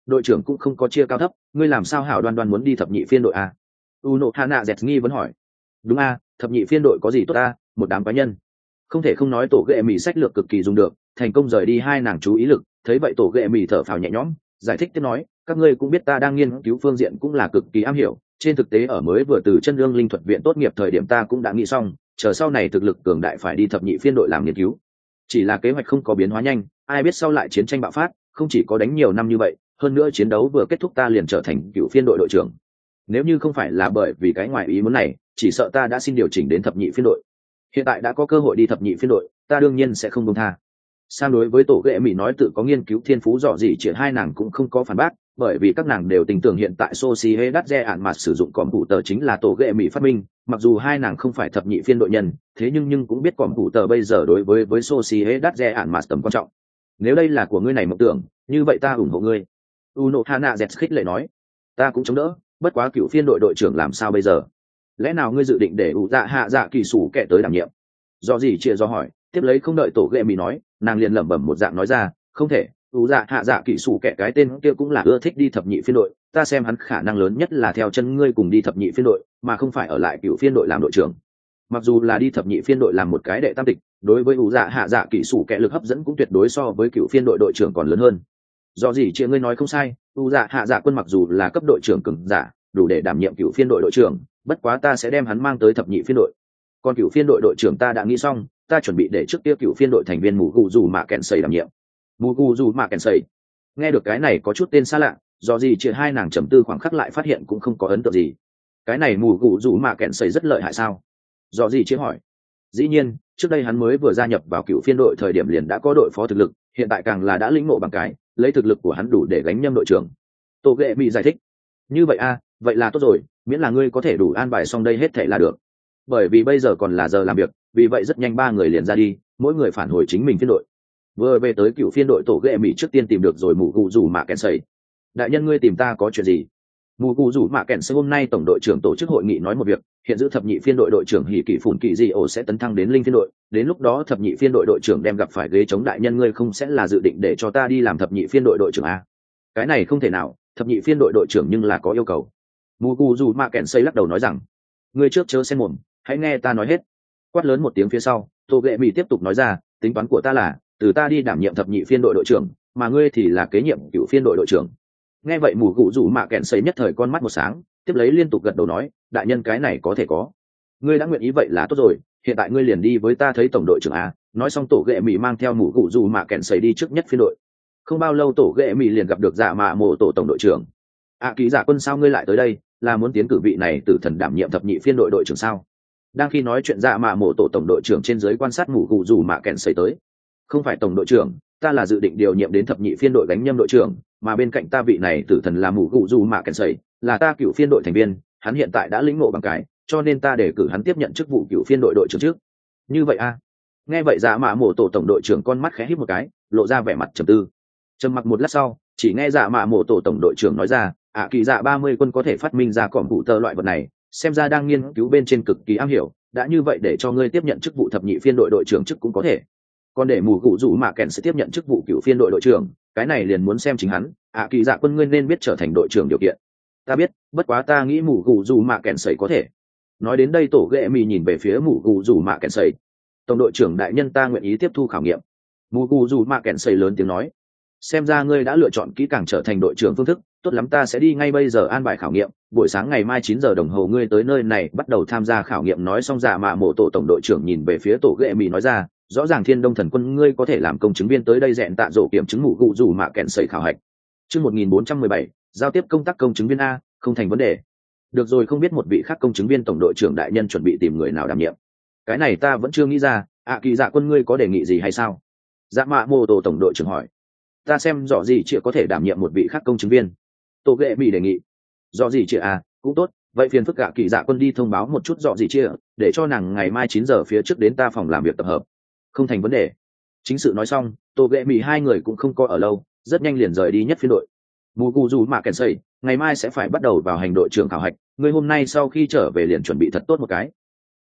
đội trưởng cũng không có chia cao thấp, ngươi làm sao hảo đoan đoan muốn đi thập nhị phiên đội a? Uno Hana dẹt nghi vẫn hỏi. Đúng a, thập nhị phiên đội có gì tốt a, một đám cá nhân. Không thể không nói tổ ghệ mì sách lược cực kỳ dùng được, thành công rời đi hai nàng chú ý lực. Thấy vậy tổ ghệ mì thở phào nhẹ nhõm, giải thích tiếp nói, các ngươi cũng biết ta đang nghiên cứu phương diện cũng là cực kỳ am hiểu. Trên thực tế ở mới vừa từ chân lương linh thuật viện tốt nghiệp thời điểm ta cũng đã nghĩ xong, chờ sau này thực lực cường đại phải đi thập nhị phiên đội làm nghiên cứu. Chỉ là kế hoạch không có biến hóa nhanh, ai biết sau lại chiến tranh bạo phát, không chỉ có đánh nhiều năm như vậy, hơn nữa chiến đấu vừa kết thúc ta liền trở thành cựu phiên đội đội trưởng. Nếu như không phải là bởi vì cái ngoài ý muốn này, chỉ sợ ta đã xin điều chỉnh đến thập nhị phiên đội. Hiện tại đã có cơ hội đi thập nhị phiên đội, ta đương nhiên sẽ không buông tha. Sam đối với tổ ghệ mỹ nói tự có nghiên cứu thiên phú dọ gì chỉ hai nàng cũng không có phản bác, bởi vì các nàng đều tin tưởng hiện tại Sociedad mà sử dụng còm phụ tờ chính là tổ ghệ mỹ phát minh, mặc dù hai nàng không phải thập nhị phiên đội nhân, thế nhưng cũng biết còm phụ tờ bây giờ đối với Sociedad mà tầm quan trọng. Nếu đây là của ngươi này mộng tưởng, như vậy ta ủng hộ ngươi. Uno Hana dẹt khích lệ nói, ta cũng chống đỡ, bất quá cựu phiên đội đội trưởng làm sao bây giờ? Lẽ nào ngươi dự định để ủ dạ hạ dạ kỳ sủ kẻ tới đảm nhiệm? Do gì chia do hỏi, tiếp lấy không đợi tổ ghệ mỹ nói, nàng liền lẩm bẩm một dạng nói ra, không thể, ủ dạ hạ dạ kỳ sủ kẻ cái tên kia cũng là ưa thích đi thập nhị phiên đội, ta xem hắn khả năng lớn nhất là theo chân ngươi cùng đi thập nhị phiên đội, mà không phải ở lại cựu phiên đội làm đội trưởng. Mặc dù là đi thập nhị phiên đội làm một cái đệ tam tịch, đối với ủ dạ hạ dạ kỳ sủ kẻ lực hấp dẫn cũng tuyệt đối so với cựu phiên đội đội trưởng còn lớn hơn. Do gì chia ngươi nói không sai, ủ dạ hạ dạ quân mặc dù là cấp đội trưởng cường giả, đủ để đảm nhiệm cựu phiên đội đội trưởng, bất quá ta sẽ đem hắn mang tới thập nhị phiên đội. Còn cựu phiên đội đội trưởng ta đã nghĩ xong, ta chuẩn bị để trước kia cựu phiên đội thành viên mù gù dù mạ kèn sầy đảm nhiệm. Mù gù dù mạ kèn sầy. Nghe được cái này có chút tên xa lạ, do gì chia hai nàng trầm tư khoảng khắc lại phát hiện cũng không có ấn tượng gì. Cái này mù gù dù mạ kèn sầy rất lợi hại sao? Do gì chia hỏi. Dĩ nhiên, trước đây hắn mới vừa gia nhập vào cựu phiên đội thời điểm liền đã có đội phó thực lực, hiện tại càng là đã lĩnh ngộ bằng cái, lấy thực lực của hắn đủ để gánh nhâm đội trưởng. Tô Ghệ Mỹ giải thích. Như vậy a, vậy là tốt rồi, miễn là ngươi có thể đủ an bài xong đây hết thể là được. Bởi vì bây giờ còn là giờ làm việc, vì vậy rất nhanh ba người liền ra đi, mỗi người phản hồi chính mình phiên đội. Vừa về tới cựu phiên đội tổ ghệ mỹ trước tiên tìm được rồi mù gù rủ mạ kèn sầy. Đại nhân ngươi tìm ta có chuyện gì? Mù gù rủ mạ kèn sầy hôm nay tổng đội trưởng tổ chức hội nghị nói một việc, hiện giữ thập nhị phiên đội đội trưởng hỉ kỷ phủn kỵ gì ổ sẽ tấn thăng đến linh phiên đội, đến lúc đó thập nhị phiên đội đội trưởng đem gặp phải ghế chống, đại nhân ngươi không sẽ là dự định để cho ta đi làm thập nhị phiên đội đội trưởng a? Cái này không thể nào, thập nhị phiên đội đội trưởng nhưng là có yêu cầu. Mù gù rủ mạ kèn sầy lắc đầu nói rằng, ngươi trước chớ xen mồm, hãy nghe ta nói hết. Quát lớn một tiếng phía sau, tô ghệ mỹ tiếp tục nói ra, tính toán của ta là từ ta đi đảm nhiệm thập nhị phiên đội đội trưởng, mà ngươi thì là kế nhiệm cựu phiên đội đội trưởng. Nghe vậy mù gù rủ mạ kèn sầy nhất thời con mắt một sáng, tiếp lấy liên tục gật đầu nói, đại nhân cái này có thể có. Ngươi đã nguyện ý vậy là tốt rồi, hiện tại ngươi liền đi với ta thấy tổng đội trưởng a. Nói xong tổ ghệ mỹ mang theo mù gù rủ mạ kèn sầy đi trước nhất phiên đội. Không bao lâu tổ ghệ mỹ liền gặp được dạ mạ mộ tổ tổng đội trưởng. Ký giả quân sao ngươi lại tới đây, là muốn tiến cử vị này tử thần đảm nhiệm thập nhị phiên đội đội trưởng sao? Đang khi nói chuyện dạ mạ mộ tổ tổng đội trưởng trên dưới quan sát mù gù rủ mạ kèn sầy tới. Không phải tổng đội trưởng, ta là dự định điều nhiệm đến thập nhị phiên đội gánh nhâm đội trưởng, mà bên cạnh ta vị này tử thần là mù gù rủ mạ kèn sầy, là ta cựu phiên đội thành viên, hắn hiện tại đã lĩnh ngộ bằng cái, cho nên ta để cử hắn tiếp nhận chức vụ cựu phiên đội đội trưởng trước. Như vậy a? Nghe vậy dạ mạ mộ tổ tổng đội trưởng con mắt khẽ híp một cái, lộ ra vẻ mặt trầm tư. Trầm mặc một lát sau, chỉ nghe dạ mạ mộ tổ tổng đội trưởng nói ra, kỳ dạ 30 quân có thể phát minh ra cỏm phụ tơ loại vật này, xem ra đang nghiên cứu bên trên cực kỳ am hiểu, đã như vậy để cho ngươi tiếp nhận chức vụ thập nhị phiên đội đội trưởng chức cũng có thể. Còn để mù gù rủ mạ kèn sẽ tiếp nhận chức vụ cựu phiên đội đội trưởng, cái này liền muốn xem chính hắn. Kỳ dạ quân ngươi nên biết trở thành đội trưởng điều kiện. Ta biết, bất quá ta nghĩ mù gù rủ mạ kèn sầy có thể. Nói đến đây tổ ghệ mì nhìn về phía mù gù rủ mạ kèn sầy. Tổng đội trưởng đại nhân ta nguyện ý tiếp thu khảo nghiệm. Mù gù rủ mạ kèn sầy lớn tiếng nói. Xem ra ngươi đã lựa chọn kỹ càng trở thành đội trưởng phương thức, tốt lắm, ta sẽ đi ngay bây giờ an bài khảo nghiệm, buổi sáng ngày mai 9 giờ đồng hồ ngươi tới nơi này bắt đầu tham gia khảo nghiệm. Nói xong dạ mạ mộ tổ tổng đội trưởng nhìn về phía tổ ghệ mì nói ra, rõ ràng Thiên Đông thần quân ngươi có thể làm công chứng viên tới đây rèn tạ dỗ kiểm chứng mù gù rủ mạ kèn sầy khảo hạch. Chương 1417, giao tiếp công tác công chứng viên a, không thành vấn đề. Được rồi, không biết một vị khác công chứng viên tổng đội trưởng đại nhân chuẩn bị tìm người nào đảm nhiệm? Cái này ta vẫn chưa nghĩ ra, kỳ dạ quân ngươi có đề nghị gì hay sao? Dạ mạ mộ tổ tổng đội trưởng hỏi. Ta xem rõ gì chị có thể đảm nhiệm một vị khác công chứng viên. Tổ ghệ mỹ đề nghị. Rõ gì chị cũng tốt, vậy phiền phức kỳ dạ quân đi thông báo một chút rõ gì chị, để cho nàng ngày mai 9 giờ phía trước đến ta phòng làm việc tập hợp. Không thành vấn đề. Chính sự nói xong, tổ ghệ mỹ hai người cũng không có ở lâu, rất nhanh liền rời đi nhất phiên đội. Mù gù rủ mạ kèn sầy, ngày mai sẽ phải bắt đầu vào hành đội trưởng khảo hạch, ngươi hôm nay sau khi trở về liền chuẩn bị thật tốt một cái.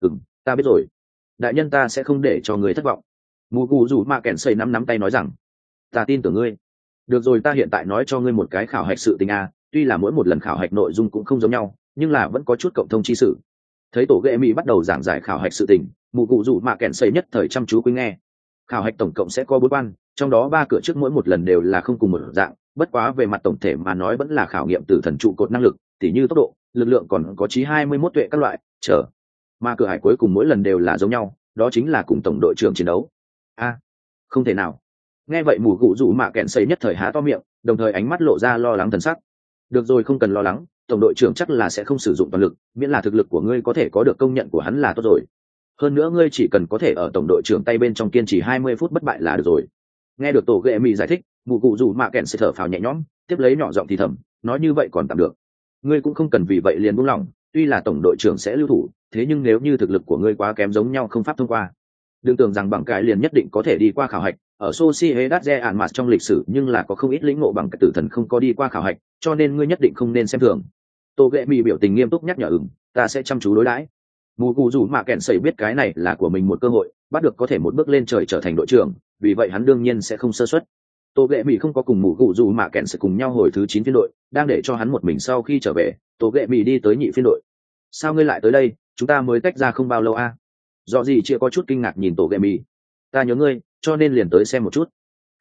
Ta biết rồi. Đại nhân ta sẽ không để cho người thất vọng. Mù gù rủ mạ kèn sầy nắm tay nói rằng, ta tin tưởng ngươi. được rồi, ta hiện tại nói cho ngươi một cái khảo hạch sự tình a, tuy là mỗi một lần khảo hạch nội dung cũng không giống nhau, nhưng là vẫn có chút cộng thông chi sự. Thấy tổ ghệ mỹ bắt đầu giảng giải khảo hạch sự tình, mụ cụ rủ mạ kẹn xây nhất thời chăm chú quý nghe. Khảo hạch tổng cộng sẽ có 4 quan, trong đó 3 cửa trước mỗi một lần đều là không cùng một dạng, bất quá về mặt tổng thể mà nói vẫn là khảo nghiệm tử thần trụ cột năng lực, tỉ như tốc độ, lực lượng còn có chí 21 tuệ các loại, chờ. Mà cửa hải cuối cùng mỗi lần đều là giống nhau, đó chính là cùng tổng đội trưởng chiến đấu. A, không thể nào. Nghe vậy mù cụ rủ mạ kẹn xây nhất thời há to miệng, đồng thời ánh mắt lộ ra lo lắng thần sắc. Được rồi, không cần lo lắng, tổng đội trưởng chắc là sẽ không sử dụng toàn lực, miễn là thực lực của ngươi có thể có được công nhận của hắn là tốt rồi. Hơn nữa ngươi chỉ cần có thể ở tổng đội trưởng tay bên trong kiên trì 20 phút bất bại là được rồi. Nghe được tổ ghệ mì giải thích, mù cụ rủ mạ kẹn sẽ thở phào nhẹ nhõm, tiếp lấy nhỏ giọng thì thầm, nói như vậy còn tạm được. Ngươi cũng không cần vì vậy liền buông lỏng, tuy là tổng đội trưởng sẽ lưu thủ, thế nhưng nếu như thực lực của ngươi quá kém giống nhau không pháp thông qua. Đừng tưởng rằng bằng cái liền nhất định có thể đi qua khảo hạch, ở Sociedad Real trong lịch sử nhưng là có không ít lĩnh ngộ bằng cái tử thần không có đi qua khảo hạch, cho nên ngươi nhất định không nên xem thường. Tô Ghệ Mì biểu tình nghiêm túc nhắc nhở, ta sẽ chăm chú đối đãi. Mù cụ rủ mạ kẹn sẩy biết cái này là của mình một cơ hội, bắt được có thể một bước lên trời trở thành đội trưởng, vì vậy hắn đương nhiên sẽ không sơ suất. Tô Ghệ Mì không có cùng mù cụ rủ mạ kẹn sẩy cùng nhau hồi thứ 9 phiên đội, đang để cho hắn một mình sau khi trở về, Tô Ghệ Mì đi tới nhị phiên đội. Sao ngươi lại tới đây, chúng ta mới tách ra không bao lâu a? Dọ gì chưa có chút kinh ngạc nhìn Tô Ghệ Mì. Ta nhớ ngươi, cho nên liền tới xem một chút.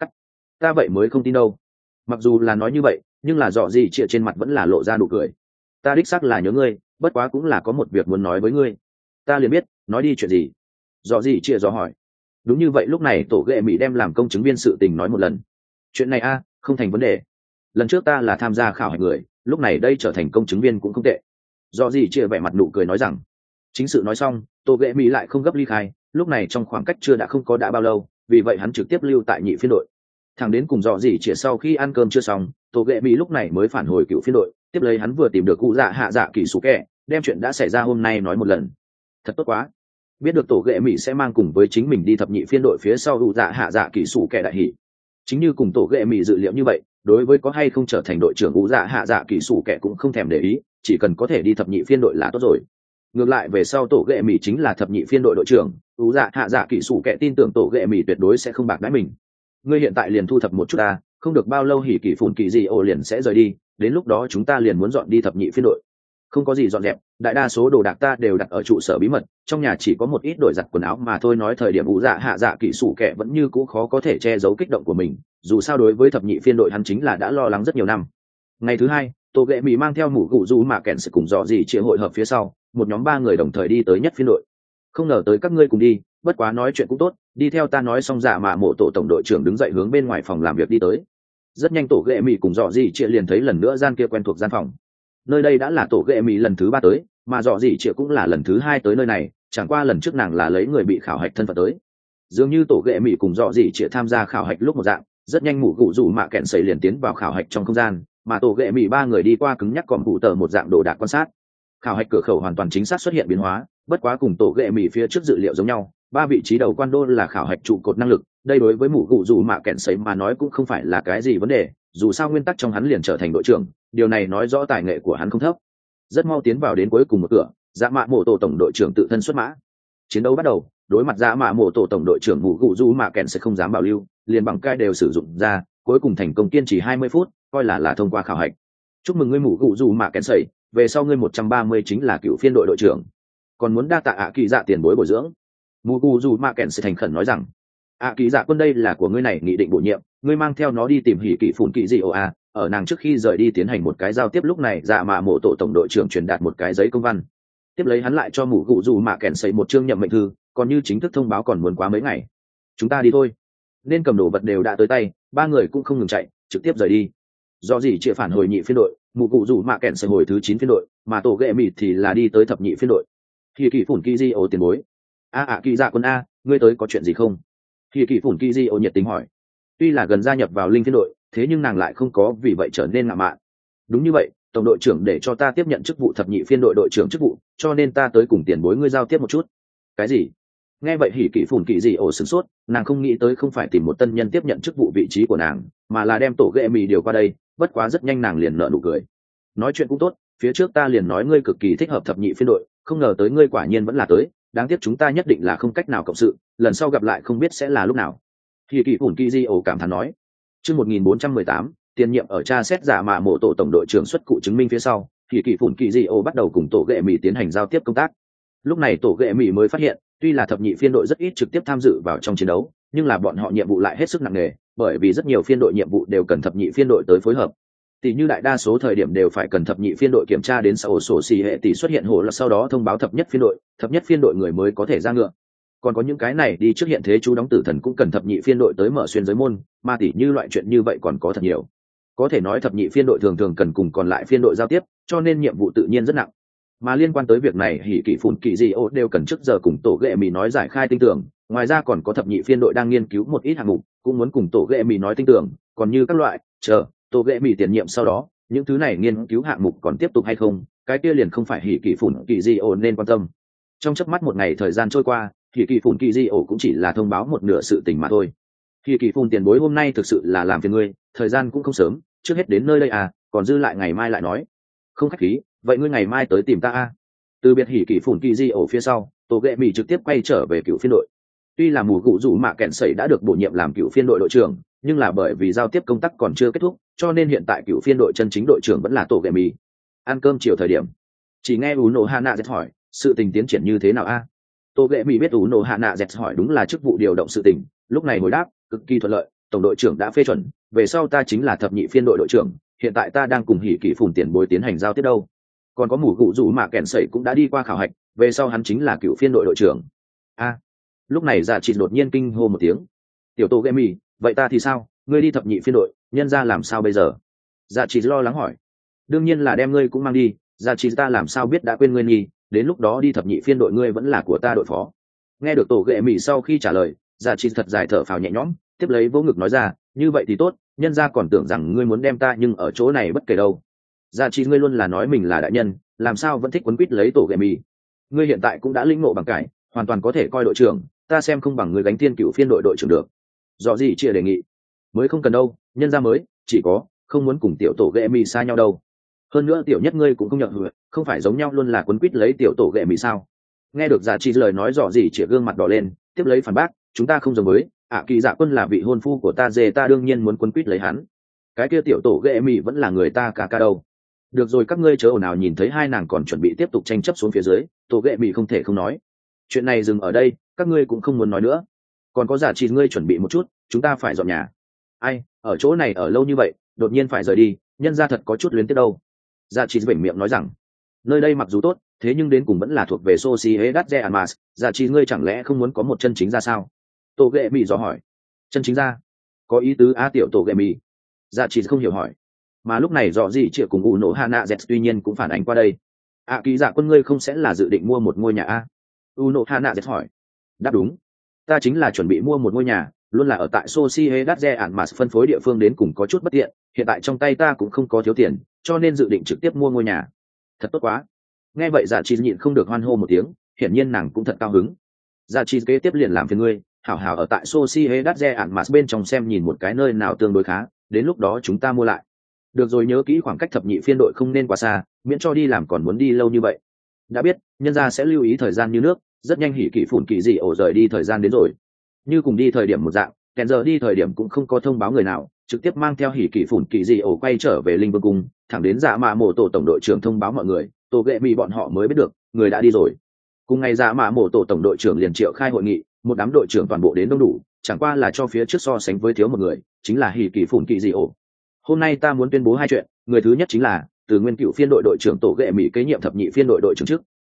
Ta vậy mới không tin đâu. Mặc dù là nói như vậy, nhưng là dọ gì chưa trên mặt vẫn là lộ ra nụ cười. Ta đích xác là nhớ ngươi, bất quá cũng là có một việc muốn nói với ngươi. Ta liền biết, nói đi chuyện gì. Dọ gì chưa dò hỏi. Đúng như vậy, lúc này tổ ghệ mỹ đem làm công chứng viên sự tình nói một lần. Chuyện này a, không thành vấn đề. Lần trước ta là tham gia khảo hạch người, lúc này đây trở thành công chứng viên cũng không tệ. Dọ gì chưa vẻ mặt nụ cười nói rằng. Chính sự nói xong, tổ ghệ mỹ lại không gấp ly khai, lúc này trong khoảng cách chưa đã không có đã bao lâu, vì vậy hắn trực tiếp lưu tại nhị phiên đội. Thằng đến cùng dọ gì chỉ sau khi ăn cơm chưa xong, tổ ghệ mỹ lúc này mới phản hồi cựu phiên đội, tiếp lấy hắn vừa tìm được cụ dạ hạ dạ kỳ sủ kẹ, đem chuyện đã xảy ra hôm nay nói một lần. Thật tốt quá, biết được tổ ghệ mỹ sẽ mang cùng với chính mình đi thập nhị phiên đội phía sau cụ dạ hạ dạ kỳ sủ kẹ đại hỉ. Chính như cùng tổ ghệ mỹ dự liệu như vậy, đối với có hay không trở thành đội trưởng cụ dạ hạ dạ kỳ sủ kẹ cũng không thèm để ý, chỉ cần có thể đi thập nhị phiên đội là tốt rồi. Ngược lại về sau tổ ghệ mỹ chính là thập nhị phiên đội đội trưởng, cụ dạ hạ dạ kỳ sủ kẹ tin tưởng tổ ghệ mỹ tuyệt đối sẽ không bạc đãi mình. Ngươi hiện tại liền thu thập một chút ta, không được bao lâu hỉ kỳ phủn kỳ gì ổ liền sẽ rời đi, đến lúc đó chúng ta liền muốn dọn đi thập nhị phiên đội. Không có gì dọn dẹp, đại đa số đồ đạc ta đều đặt ở trụ sở bí mật, trong nhà chỉ có một ít đổi giặt quần áo mà thôi. Nói thời điểm ủ dạ hạ dạ kỹ sủ kẻ vẫn như cũ khó có thể che giấu kích động của mình, dù sao đối với thập nhị phiên đội hắn chính là đã lo lắng rất nhiều năm. Ngày thứ hai, tổ ghệ mỹ mang theo mũ gụ rú mà kèn sẽ cùng dọ gì chia hội hợp phía sau, một nhóm 3 người đồng thời đi tới nhất phiên đội. Không ngờ tới các ngươi cùng đi, bất quá nói chuyện cũng tốt, đi theo ta. Nói xong dạ mà mộ tổ tổng đội trưởng đứng dậy hướng bên ngoài phòng làm việc đi tới. Rất nhanh tổ ghệ mỹ cùng dọ gì chia liền thấy lần nữa gian kia quen thuộc gian phòng. Nơi đây đã là tổ ghệ mỹ lần thứ 3 tới, mà dọ gì chia cũng là lần thứ 2 tới nơi này, chẳng qua lần trước nàng là lấy người bị khảo hạch thân phận tới. Dường như tổ ghệ mỹ cùng dọ gì chia tham gia khảo hạch lúc một dạng, rất nhanh mụ gụ rủ mạ kẹn sẩy liền tiến vào khảo hạch trong không gian, mà tổ ghệ mỹ 3 người đi qua cứng nhắc còn cụ tờ một dạng đồ đạc quan sát. Khảo hạch cửa khẩu hoàn toàn chính xác xuất hiện biến hóa, bất quá cùng tổ ghệ mỹ phía trước dự liệu giống nhau, 3 vị trí đầu quan đô là khảo hạch trụ cột năng lực. Đây đối với mụ gụ rủ mạ kẹn sẩy mà nói cũng không phải là cái gì vấn đề, dù sao nguyên tắc trong hắn liền trở thành đội trưởng, điều này nói rõ tài nghệ của hắn không thấp. Rất mau tiến vào đến cuối cùng một cửa, dạ mạ mộ tổ tổng đội trưởng tự thân xuất mã. Chiến đấu bắt đầu, đối mặt dạ mạ mộ tổ tổng đội trưởng mụ gụ rủ mạ kẹn sẽ không dám bảo lưu, liền bằng cai đều sử dụng ra, cuối cùng thành công kiên trì 20 phút, coi là thông qua khảo hạch. Chúc mừng ngươi mụ gụ rủ mạ kẹn sẩy, về sau ngươi 130 chính là cựu phiên đội đội trưởng. Còn muốn đa tạ ạ kỳ dạ tiền bối bồi dưỡng. Mụ gụ rủ mạ kẹn sẽ thành khẩn nói rằng, ạ kỳ dạ quân đây là của ngươi này nghị định bổ nhiệm, ngươi mang theo nó đi tìm hỉ kỳ phủn kỳ gì ồ à. Ở nàng trước khi rời đi tiến hành một cái giao tiếp, lúc này dạ mạ mộ tổ tổng đội trưởng truyền đạt một cái giấy công văn, tiếp lấy hắn lại cho mụ gụ rủ mạ kẹn sẩy một chương nhậm mệnh thư, còn như chính thức thông báo còn muốn quá mấy ngày. Chúng ta đi thôi. Nên cầm đồ vật đều đã tới tay, 3 người cũng không ngừng chạy, trực tiếp rời đi. Do gì chia phản hồi nhị phiên đội, mụ gụ rủ mạ kẹn sẩy hồi thứ 9 phiên đội, mà tổ ghệ mịt thì là đi tới thập nhị phiên đội. Hỉ kỳ phủn kỳ di ồ tiền bối. Kỳ dạ quân a, ngươi tới có chuyện gì không? Hỉ kỳ phủn kỳ di ồ nhiệt tình hỏi. Tuy là gần gia nhập vào linh phiên đội, thế nhưng nàng lại không có vì vậy trở nên ngạo mạn. Đúng như vậy, tổng đội trưởng để cho ta tiếp nhận chức vụ thập nhị phiên đội đội trưởng chức vụ, cho nên ta tới cùng tiền bối ngươi giao tiếp một chút. Cái gì? Nghe vậy hỉ kỳ phủn kỳ gì ổ sửng sốt, nàng không nghĩ tới không phải tìm một tân nhân tiếp nhận chức vụ vị trí của nàng, mà là đem tổ ghệ mì điều qua đây. Bất quá rất nhanh nàng liền nở nụ cười. Nói chuyện cũng tốt, phía trước ta liền nói ngươi cực kỳ thích hợp thập nhị phiên đội, không ngờ tới ngươi quả nhiên vẫn là tới, đáng tiếc chúng ta nhất định là không cách nào cộng sự, lần sau gặp lại không biết sẽ là lúc nào. Hỉ kỳ phủn kỳ gì ổ cảm thán nói. Chương 1418, tiền nhiệm ở tra xét giả mạ mộ tổ tổng đội trưởng xuất cụ chứng minh phía sau, thì kỳ phủn kỳ dị ô bắt đầu cùng tổ ghệ mỹ tiến hành giao tiếp công tác. Lúc này tổ ghệ mỹ mới phát hiện, tuy là thập nhị phiên đội rất ít trực tiếp tham dự vào trong chiến đấu, nhưng là bọn họ nhiệm vụ lại hết sức nặng nề, bởi vì rất nhiều phiên đội nhiệm vụ đều cần thập nhị phiên đội tới phối hợp. Tỷ như đại đa số thời điểm đều phải cần thập nhị phiên đội kiểm tra đến sau sổ xì hệ tỷ xuất hiện hồ là sau đó thông báo thập nhất phiên đội người mới có thể ra ngựa. Còn có những cái này đi trước hiện thế chú đóng tử thần cũng cần thập nhị phiên đội tới mở xuyên giới môn, mà tỷ như loại chuyện như vậy còn có thật nhiều. Có thể nói thập nhị phiên đội thường thường cần cùng còn lại phiên đội giao tiếp, cho nên nhiệm vụ tự nhiên rất nặng. Mà liên quan tới việc này hỉ kỳ phủn kỳ dị ô đều cần trước giờ cùng tổ ghệ mì nói giải khai tinh tưởng, ngoài ra còn có thập nhị phiên đội đang nghiên cứu một ít hạng mục, cũng muốn cùng tổ ghệ mì nói tinh tưởng, còn như các loại tổ ghệ mì tiền nhiệm sau đó những thứ này nghiên cứu hạng mục còn tiếp tục hay không, cái kia liền không phải hỉ kỳ phủn kỳ dị ô nên quan tâm. Trong chớp mắt một ngày thời gian trôi qua, hỉ kỳ phủn kỳ dị ô cũng chỉ là thông báo một nửa sự tình mà thôi. Hỉ kỳ phủn tiền bối hôm nay thực sự là làm phiền ngươi, thời gian cũng không sớm, trước hết đến nơi đây à, còn dư lại ngày mai lại nói. Không khách khí, vậy ngươi ngày mai tới tìm ta à. Từ biệt hỉ kỳ phủn kỳ dị ô phía sau, tổ ghệ mì trực tiếp quay trở về cựu phiên đội. Tuy là mù cụ rủ mạ kẹn sẩy đã được bổ nhiệm làm cựu phiên đội đội trưởng, nhưng là bởi vì giao tiếp công tác còn chưa kết thúc, cho nên hiện tại cựu phiên đội chân chính đội trưởng vẫn là tổ ghệ mì. Ăn cơm chiều thời điểm, chỉ nghe Uno Hana Z hỏi, sự tình tiến triển như thế nào a? Tổ ghệ mì biết Uno Hana Z hỏi đúng là chức vụ điều động sự tình, lúc này hồi đáp, cực kỳ thuận lợi, tổng đội trưởng đã phê chuẩn, về sau ta chính là thập nhị phiên đội đội trưởng, hiện tại ta đang cùng hỉ kỳ phủn tiền bối tiến hành giao tiếp đâu. Còn có mù cụ rủ mạ kẹn sẩy cũng đã đi qua khảo hạch, về sau hắn chính là cựu phiên đội đội trưởng. A. Lúc này Dạ Trị đột nhiên kinh hô một tiếng. Tiểu Tô Gemi, vậy ta thì sao? Ngươi đi thập nhị phiên đội, nhân ra làm sao bây giờ? Dạ Trị lo lắng hỏi. Đương nhiên là đem ngươi cũng mang đi, Dạ Trị ta làm sao biết đã quên ngươi nhỉ? Đến lúc đó đi thập nhị phiên đội ngươi vẫn là của ta đội phó. Nghe được Tổ Gemi sau khi trả lời, Dạ Trị thật dài thở phào nhẹ nhõm, tiếp lấy vỗ ngực nói ra, như vậy thì tốt, nhân ra còn tưởng rằng ngươi muốn đem ta nhưng ở chỗ này bất kể đâu. Dạ Trị ngươi luôn là nói mình là đại nhân, làm sao vẫn thích quấn quýt lấy Tổ Gemi? Ngươi hiện tại cũng đã lĩnh ngộ bằng cái, hoàn toàn có thể coi đội trưởng, ta xem không bằng người gánh thiên cựu phiên đội đội trưởng được. Do gì chia đề nghị, mới không cần đâu, nhân ra mới chỉ có không muốn cùng tiểu tổ ghệ mì xa nhau đâu. Hơn nữa tiểu nhất ngươi cũng không nhận hứa, không phải giống nhau luôn là quấn quýt lấy tiểu tổ ghệ mì sao? Nghe được Dạ Trị lời nói dò gì chia gương mặt đỏ lên, tiếp lấy phản bác, chúng ta không giống với kỳ dạ quân là vị hôn phu của ta, dê ta đương nhiên muốn quấn quýt lấy hắn. Cái kia tiểu tổ ghệ mì vẫn là người ta cả đâu. Được rồi, các ngươi chớ ồn ào, nhìn thấy hai nàng còn chuẩn bị tiếp tục tranh chấp xuống phía dưới, tổ ghệ mì không thể không nói. Chuyện này dừng ở đây, các ngươi cũng không muốn nói nữa. Còn có Giả Trị ngươi chuẩn bị một chút, chúng ta phải dọn nhà. Ai, ở chỗ này ở lâu như vậy, đột nhiên phải rời đi, nhân ra thật có chút luyến tiếc đâu. Giả Trị vểnh miệng nói rằng, nơi đây mặc dù tốt, thế nhưng đến cùng vẫn là thuộc về Sociedad de Almas, Giả Trị ngươi chẳng lẽ không muốn có một chân chính ra sao? Tổ ghệ mì dò hỏi. Chân chính ra? Có ý tứ a tiểu tổ ghệ mì? Giả Trị không hiểu hỏi. Mà lúc này dò gì Trị cùng Uno Hana Z tuy nhiên cũng phản ánh qua đây. Kỳ dạ quân ngươi không sẽ là dự định mua một ngôi nhà a? Uno Hana Z hỏi. Đáp đúng, ta chính là chuẩn bị mua một ngôi nhà, luôn là ở tại Sociedad de Almas, phân phối địa phương đến cùng có chút bất tiện, hiện tại trong tay ta cũng không có thiếu tiền, cho nên dự định trực tiếp mua ngôi nhà. Thật tốt quá. Nghe vậy Dạ Trị nhịn không được hoan hô một tiếng, hiển nhiên nàng cũng thật cao hứng. Dạ Trị kế tiếp liền làm phiền ngươi, hảo hảo ở tại Sociedad de Almas bên trong xem nhìn một cái nơi nào tương đối khá, đến lúc đó chúng ta mua lại. Được rồi, nhớ kỹ khoảng cách thập nhị phiên đội không nên quá xa, miễn cho đi làm còn muốn đi lâu như vậy. Đã biết, nhân gia sẽ lưu ý thời gian như nước, rất nhanh hỉ kỳ phủn kỳ dị ổ rời đi thời gian đến rồi. Như cùng đi thời điểm một dạng, kèn giờ đi thời điểm cũng không có thông báo người nào, trực tiếp mang theo hỉ kỳ phủn kỳ dị ổ quay trở về linh vương cung, thẳng đến dạ mạ mổ tổ tổng đội trưởng thông báo mọi người, tổ ghệ mì bọn họ mới biết được người đã đi rồi. Cùng ngày dạ mạ mổ tổ tổng đội trưởng liền triệu khai hội nghị, một đám đội trưởng toàn bộ đến đông đủ, chẳng qua là cho phía trước so sánh với thiếu một người, chính là hỉ kỳ phủn kỳ dị ổ. Hôm nay ta muốn tuyên bố hai chuyện, người thứ nhất chính là từ nguyên cựu phiên đội đội trưởng tổ ghệ mì kế nhiệm thập nhị phiên đội đội trưởng trước.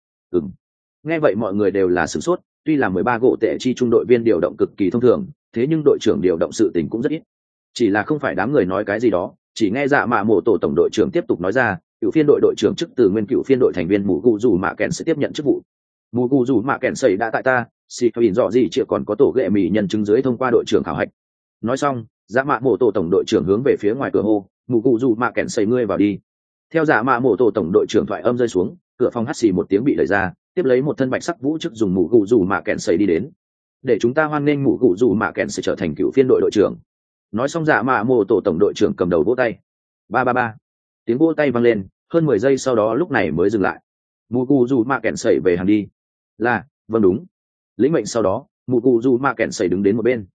Nghe vậy mọi người đều là sửng sốt, tuy là 13 gỗ tệ chi trung đội viên điều động cực kỳ thông thường, thế nhưng đội trưởng điều động sự tình cũng rất ít. Chỉ là không phải đám người nói cái gì đó, chỉ nghe dạ mạ mổ tổ tổng đội trưởng tiếp tục nói ra, cựu phiên đội đội trưởng chức từ nguyên cựu phiên đội thành viên mù cụ dù mạ kèn sẽ tiếp nhận chức vụ. Mù cụ dù mạ kèn sẩy đã tại ta, xì nhìn rõ gì chưa còn có tổ ghệ mì nhân chứng dưới thông qua đội trưởng khảo hạch. Nói xong, dạ mạ mổ tổ tổng đội trưởng hướng về phía ngoài cửa hô, mù cụ dù mạ kèn sẩy ngươi vào đi. Theo dạ mạ mổ tổ tổng đội trưởng thoại âm rơi xuống, cửa phòng hắt xì một tiếng bị đẩy ra, tiếp lấy một thân bạch sắc vũ chức dùng mũ gù dù mạ kẹn sẩy đi đến, để chúng ta hoan nghênh mũ gù dù mạ kẹn sẽ trở thành cựu phiên đội đội trưởng. Nói xong dạ mạ mô tổ tổng đội trưởng cầm đầu vỗ tay, ba ba ba, tiếng vỗ tay vang lên hơn 10 giây sau đó lúc này mới dừng lại. Mũ gù dù mạ kẹn sẩy về hàng đi. Là vâng đúng. Lĩnh mệnh sau đó mũ gù dù mạ kẹn sẩy đứng đến một bên.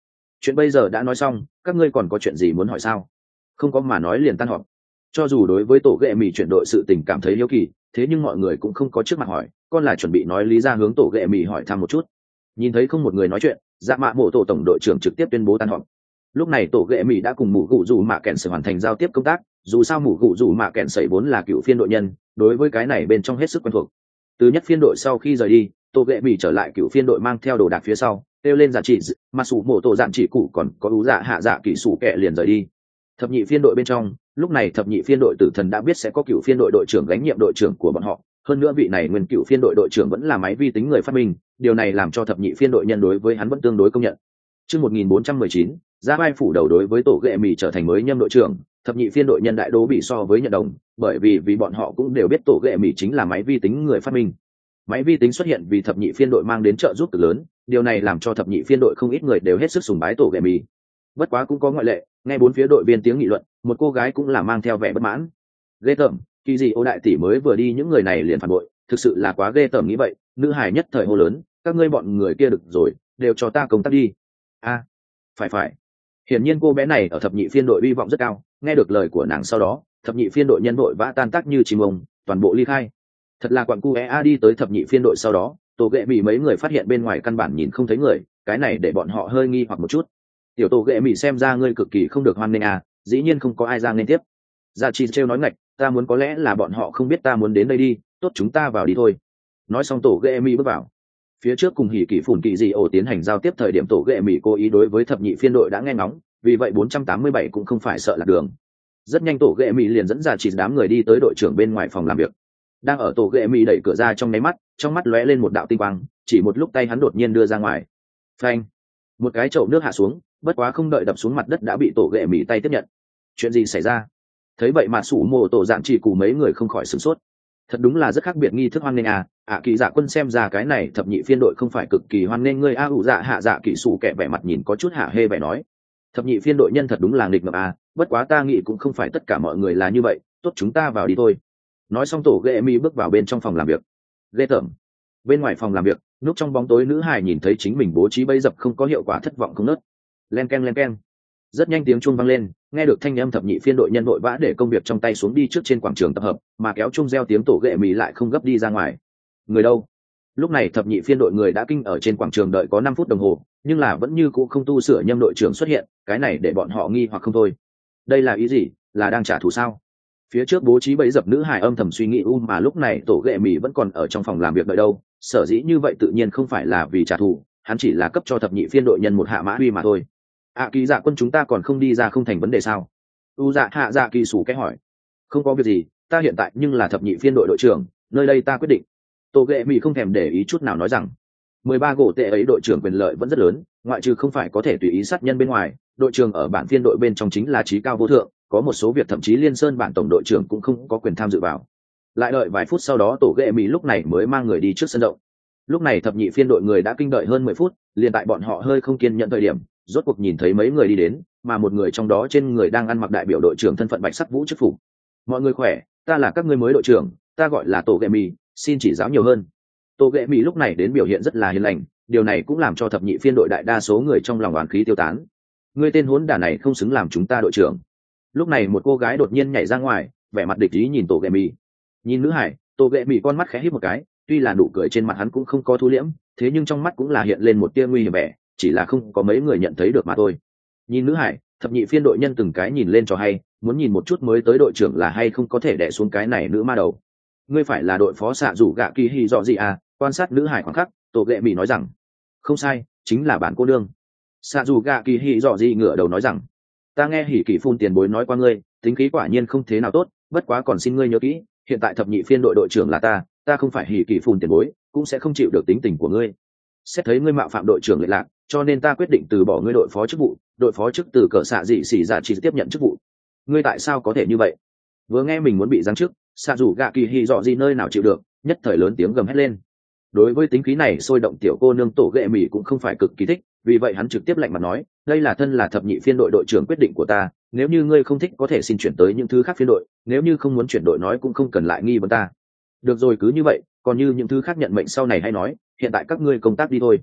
chuyện bây giờ đã nói xong, các ngươi còn có chuyện gì muốn hỏi sao? Không có mà nói liền tan họp. Cho dù đối với tổ ghệ mì chuyển đội sự tình cảm thấy hiếu kỳ, thế nhưng mọi người cũng không có trước mặt hỏi, con là chuẩn bị nói lý ra hướng tổ ghệ mì hỏi thăm một chút. Nhìn thấy không một người nói chuyện, dạ mạ mộ tổ tổng đội trưởng trực tiếp tuyên bố tan họp. Lúc này tổ ghệ mì đã cùng mụ gụ dù mạ kèn sẩy hoàn thành giao tiếp công tác, dù sao mụ gụ dù mạ kèn sẩy vốn là cựu phiên đội nhân, đối với cái này bên trong hết sức quen thuộc. Từ nhất phiên đội sau khi rời đi, tổ ghệ mì trở lại cựu phiên đội mang theo đồ đạc phía sau, kêu lên giả chỉ mà sủ mộ tổ dạn chỉ cụ còn có ú dạ hạ dạ kỹ sủ kẹ liền rời đi. Thập nhị phiên đội bên trong, lúc này thập nhị phiên đội tử thần đã biết sẽ có cựu phiên đội đội trưởng gánh nhiệm đội trưởng của bọn họ, hơn nữa vị này nguyên cựu phiên đội đội trưởng vẫn là máy vi tính người phát minh, điều này làm cho thập nhị phiên đội nhân đối với hắn vẫn tương đối công nhận. Chương 1419, ra vai phủ đầu đối với tổ ghệ mì trở thành mới nhâm đội trưởng, thập nhị phiên đội nhân đại đố bị so với nhận đồng, bởi vì bọn họ cũng đều biết tổ ghệ mì chính là máy vi tính người phát minh. Máy vi tính xuất hiện vì thập nhị phiên đội mang đến trợ giúp cực lớn, điều này làm cho thập nhị phiên đội không ít người đều hết sức sùng bái tổ ghệ mì. Bất quá cũng có ngoại lệ, nghe bốn phía đội viên tiếng nghị luận, một cô gái cũng là mang theo vẻ bất mãn. Ghê tởm, kỳ gì ô đại tỷ mới vừa đi những người này liền phản bội, thực sự là quá ghê tởm nghĩ vậy. Nữ hài nhất thời hô lớn, các ngươi bọn người kia được rồi, đều cho ta công tác đi. A, phải. Hiển nhiên cô bé này ở thập nhị phiên đội hy vọng rất cao, nghe được lời của nàng sau đó, thập nhị phiên đội nhân đội vã tan tác như chim ông, toàn bộ ly khai. Thật là quặng cu é đi tới thập nhị phiên đội sau đó, tổ ghệ mì mấy người phát hiện bên ngoài căn bản nhìn không thấy người, cái này để bọn họ hơi nghi hoặc một chút. Tiểu tổ ghệ mì xem ra ngươi cực kỳ không được hoan nghênh à, dĩ nhiên không có ai ra nên tiếp. Gia chi trêu nói ngạch, ta muốn có lẽ là bọn họ không biết ta muốn đến đây đi, tốt chúng ta vào đi thôi. Nói xong tổ ghệ mì bước vào. Phía trước cùng hỉ kỳ phủn kỳ gì ổ tiến hành giao tiếp thời điểm tổ ghệ mì cố ý đối với thập nhị phiên đội đã nghe ngóng, vì vậy 487 cũng không phải sợ lạc đường. Rất nhanh tổ ghệ mì liền dẫn ra chỉ đám người đi tới đội trưởng bên ngoài phòng làm việc. Đang ở tổ ghệ mì đẩy cửa ra trong nháy mắt, trong mắt lóe lên một đạo tinh quang, chỉ một lúc tay hắn đột nhiên đưa ra ngoài. Phanh! Một cái chậu nước hạ xuống, bất quá không đợi đập xuống mặt đất đã bị tổ ghệ mì tay tiếp nhận. Chuyện gì xảy ra? Thấy vậy mà sủ mồ tổ dạn chỉ cùng mấy người không khỏi sửng sốt. Thật đúng là rất khác biệt nghi thức hoan nghênh à, kỳ dạ quân xem ra cái này thập nhị phiên đội không phải cực kỳ hoan nghênh ngươi ủ dạ hạ dạ kỹ sủ kẻ vẻ mặt nhìn có chút hạ hê vẻ nói. Thập nhị phiên đội nhân thật đúng là nghịch ngợm à, bất quá ta nghĩ cũng không phải tất cả mọi người là như vậy, tốt chúng ta vào đi thôi. Nói xong tổ ghệ mi bước vào bên trong phòng làm việc. Ghê tởm. Bên ngoài phòng làm việc, núp trong bóng tối nữ hài nhìn thấy chính mình bố trí bẫy dập không có hiệu quả thất vọng không nớt. Len keng. Rất nhanh tiếng chuông vang lên, nghe được thanh âm thập nhị phiên đội nhân vội vã để công việc trong tay xuống đi trước trên quảng trường tập hợp, mà kéo chuông reo tiếng tổ ghệ mì lại không gấp đi ra ngoài. Người đâu? Lúc này thập nhị phiên đội người đã kinh ở trên quảng trường đợi có 5 phút đồng hồ, nhưng là vẫn như cũ không tu sửa nhâm đội trưởng xuất hiện, cái này để bọn họ nghi hoặc không thôi. Đây là ý gì? Là đang trả thù sao? Phía trước bố trí bẫy dập nữ hài âm thầm suy nghĩ mà lúc này tổ ghệ mì vẫn còn ở trong phòng làm việc đợi đâu, sở dĩ như vậy tự nhiên không phải là vì trả thù, hắn chỉ là cấp cho thập nhị phiên đội nhân một hạ mã uy mà thôi. Kỳ dạ quân chúng ta còn không đi ra không thành vấn đề sao? Dạ hạ dạ kỳ sủ cái hỏi. Không có việc gì, ta hiện tại nhưng là thập nhị phiên đội đội trưởng, nơi đây ta quyết định. Tổ ghệ mì không thèm để ý chút nào nói rằng 13 gỗ tệ ấy đội trưởng quyền lợi vẫn rất lớn, ngoại trừ không phải có thể tùy ý sát nhân bên ngoài, đội trưởng ở bản phiên đội bên trong chính là trí cao vô thượng, có một số việc thậm chí liên sơn bản tổng đội trưởng cũng không có quyền tham dự vào. Lại đợi vài phút sau đó tổ ghệ mì lúc này mới mang người đi trước sân động. Lúc này thập nhị phiên đội người đã kinh đợi hơn 10 phút, liền tại bọn họ hơi không kiên nhẫn thời điểm, rốt cuộc nhìn thấy mấy người đi đến, mà một người trong đó trên người đang ăn mặc đại biểu đội trưởng thân phận bạch sắc vũ chức phục. Mọi người khỏe, ta là các ngươi mới đội trưởng, ta gọi là tổ ghệ mì, xin chỉ giáo nhiều hơn. Tổ ghệ mì lúc này đến biểu hiện rất là hiền lành, điều này cũng làm cho thập nhị phiên đội đại đa số người trong lòng oán khí tiêu tán. Ngươi tên hỗn đản này không xứng làm chúng ta đội trưởng. Lúc này một cô gái đột nhiên nhảy ra ngoài, vẻ mặt địch ý nhìn tổ ghệ mì. Nhìn nữ hải, tổ ghệ mì con mắt khẽ híp một cái, tuy là nụ cười trên mặt hắn cũng không có thu liễm, thế nhưng trong mắt cũng là hiện lên một tia nguy hiểm vẻ, chỉ là không có mấy người nhận thấy được mà thôi. Nhìn nữ hải, thập nhị phiên đội nhân từng cái nhìn lên cho hay, muốn nhìn một chút mới tới đội trưởng là hay không có thể đè xuống cái này nữ ma đầu. Ngươi phải là đội phó xạ rủ gạ kỳ hì dọ gì à? Quan sát nữ hải khoảng khắc, tổ ghệ mì nói rằng không sai, chính là bản cô đương. Xạ rủ gạ kỳ hì dọ gì ngửa đầu nói rằng ta nghe hỉ kỳ phun tiền bối nói qua ngươi, tính khí quả nhiên không thế nào tốt, bất quá còn xin ngươi nhớ kỹ, hiện tại thập nhị phiên đội đội trưởng là ta không phải hỉ kỳ phun tiền bối, cũng sẽ không chịu được tính tình của ngươi. Xét thấy ngươi mạo phạm đội trưởng lệ lạc, cho nên ta quyết định từ bỏ ngươi đội phó chức vụ, đội phó chức từ cỡ xạ dị xỉ dạ chỉ tiếp nhận chức vụ. Ngươi tại sao có thể như vậy? Vừa nghe mình muốn bị giáng chức, xạ rủ gạ kỳ hì dọ gì nơi nào chịu được, nhất thời lớn tiếng gầm hét lên. Đối với tính khí này sôi động tiểu cô nương tổ ghệ mì cũng không phải cực kỳ thích, vì vậy hắn trực tiếp lạnh mặt nói, đây là thân là thập nhị phiên đội đội trưởng quyết định của ta, nếu như ngươi không thích có thể xin chuyển tới những thứ khác phiên đội, nếu như không muốn chuyển đội nói cũng không cần lại nghi vấn ta. Được rồi cứ như vậy, còn như những thứ khác nhận mệnh sau này hay nói, hiện tại các ngươi công tác đi thôi.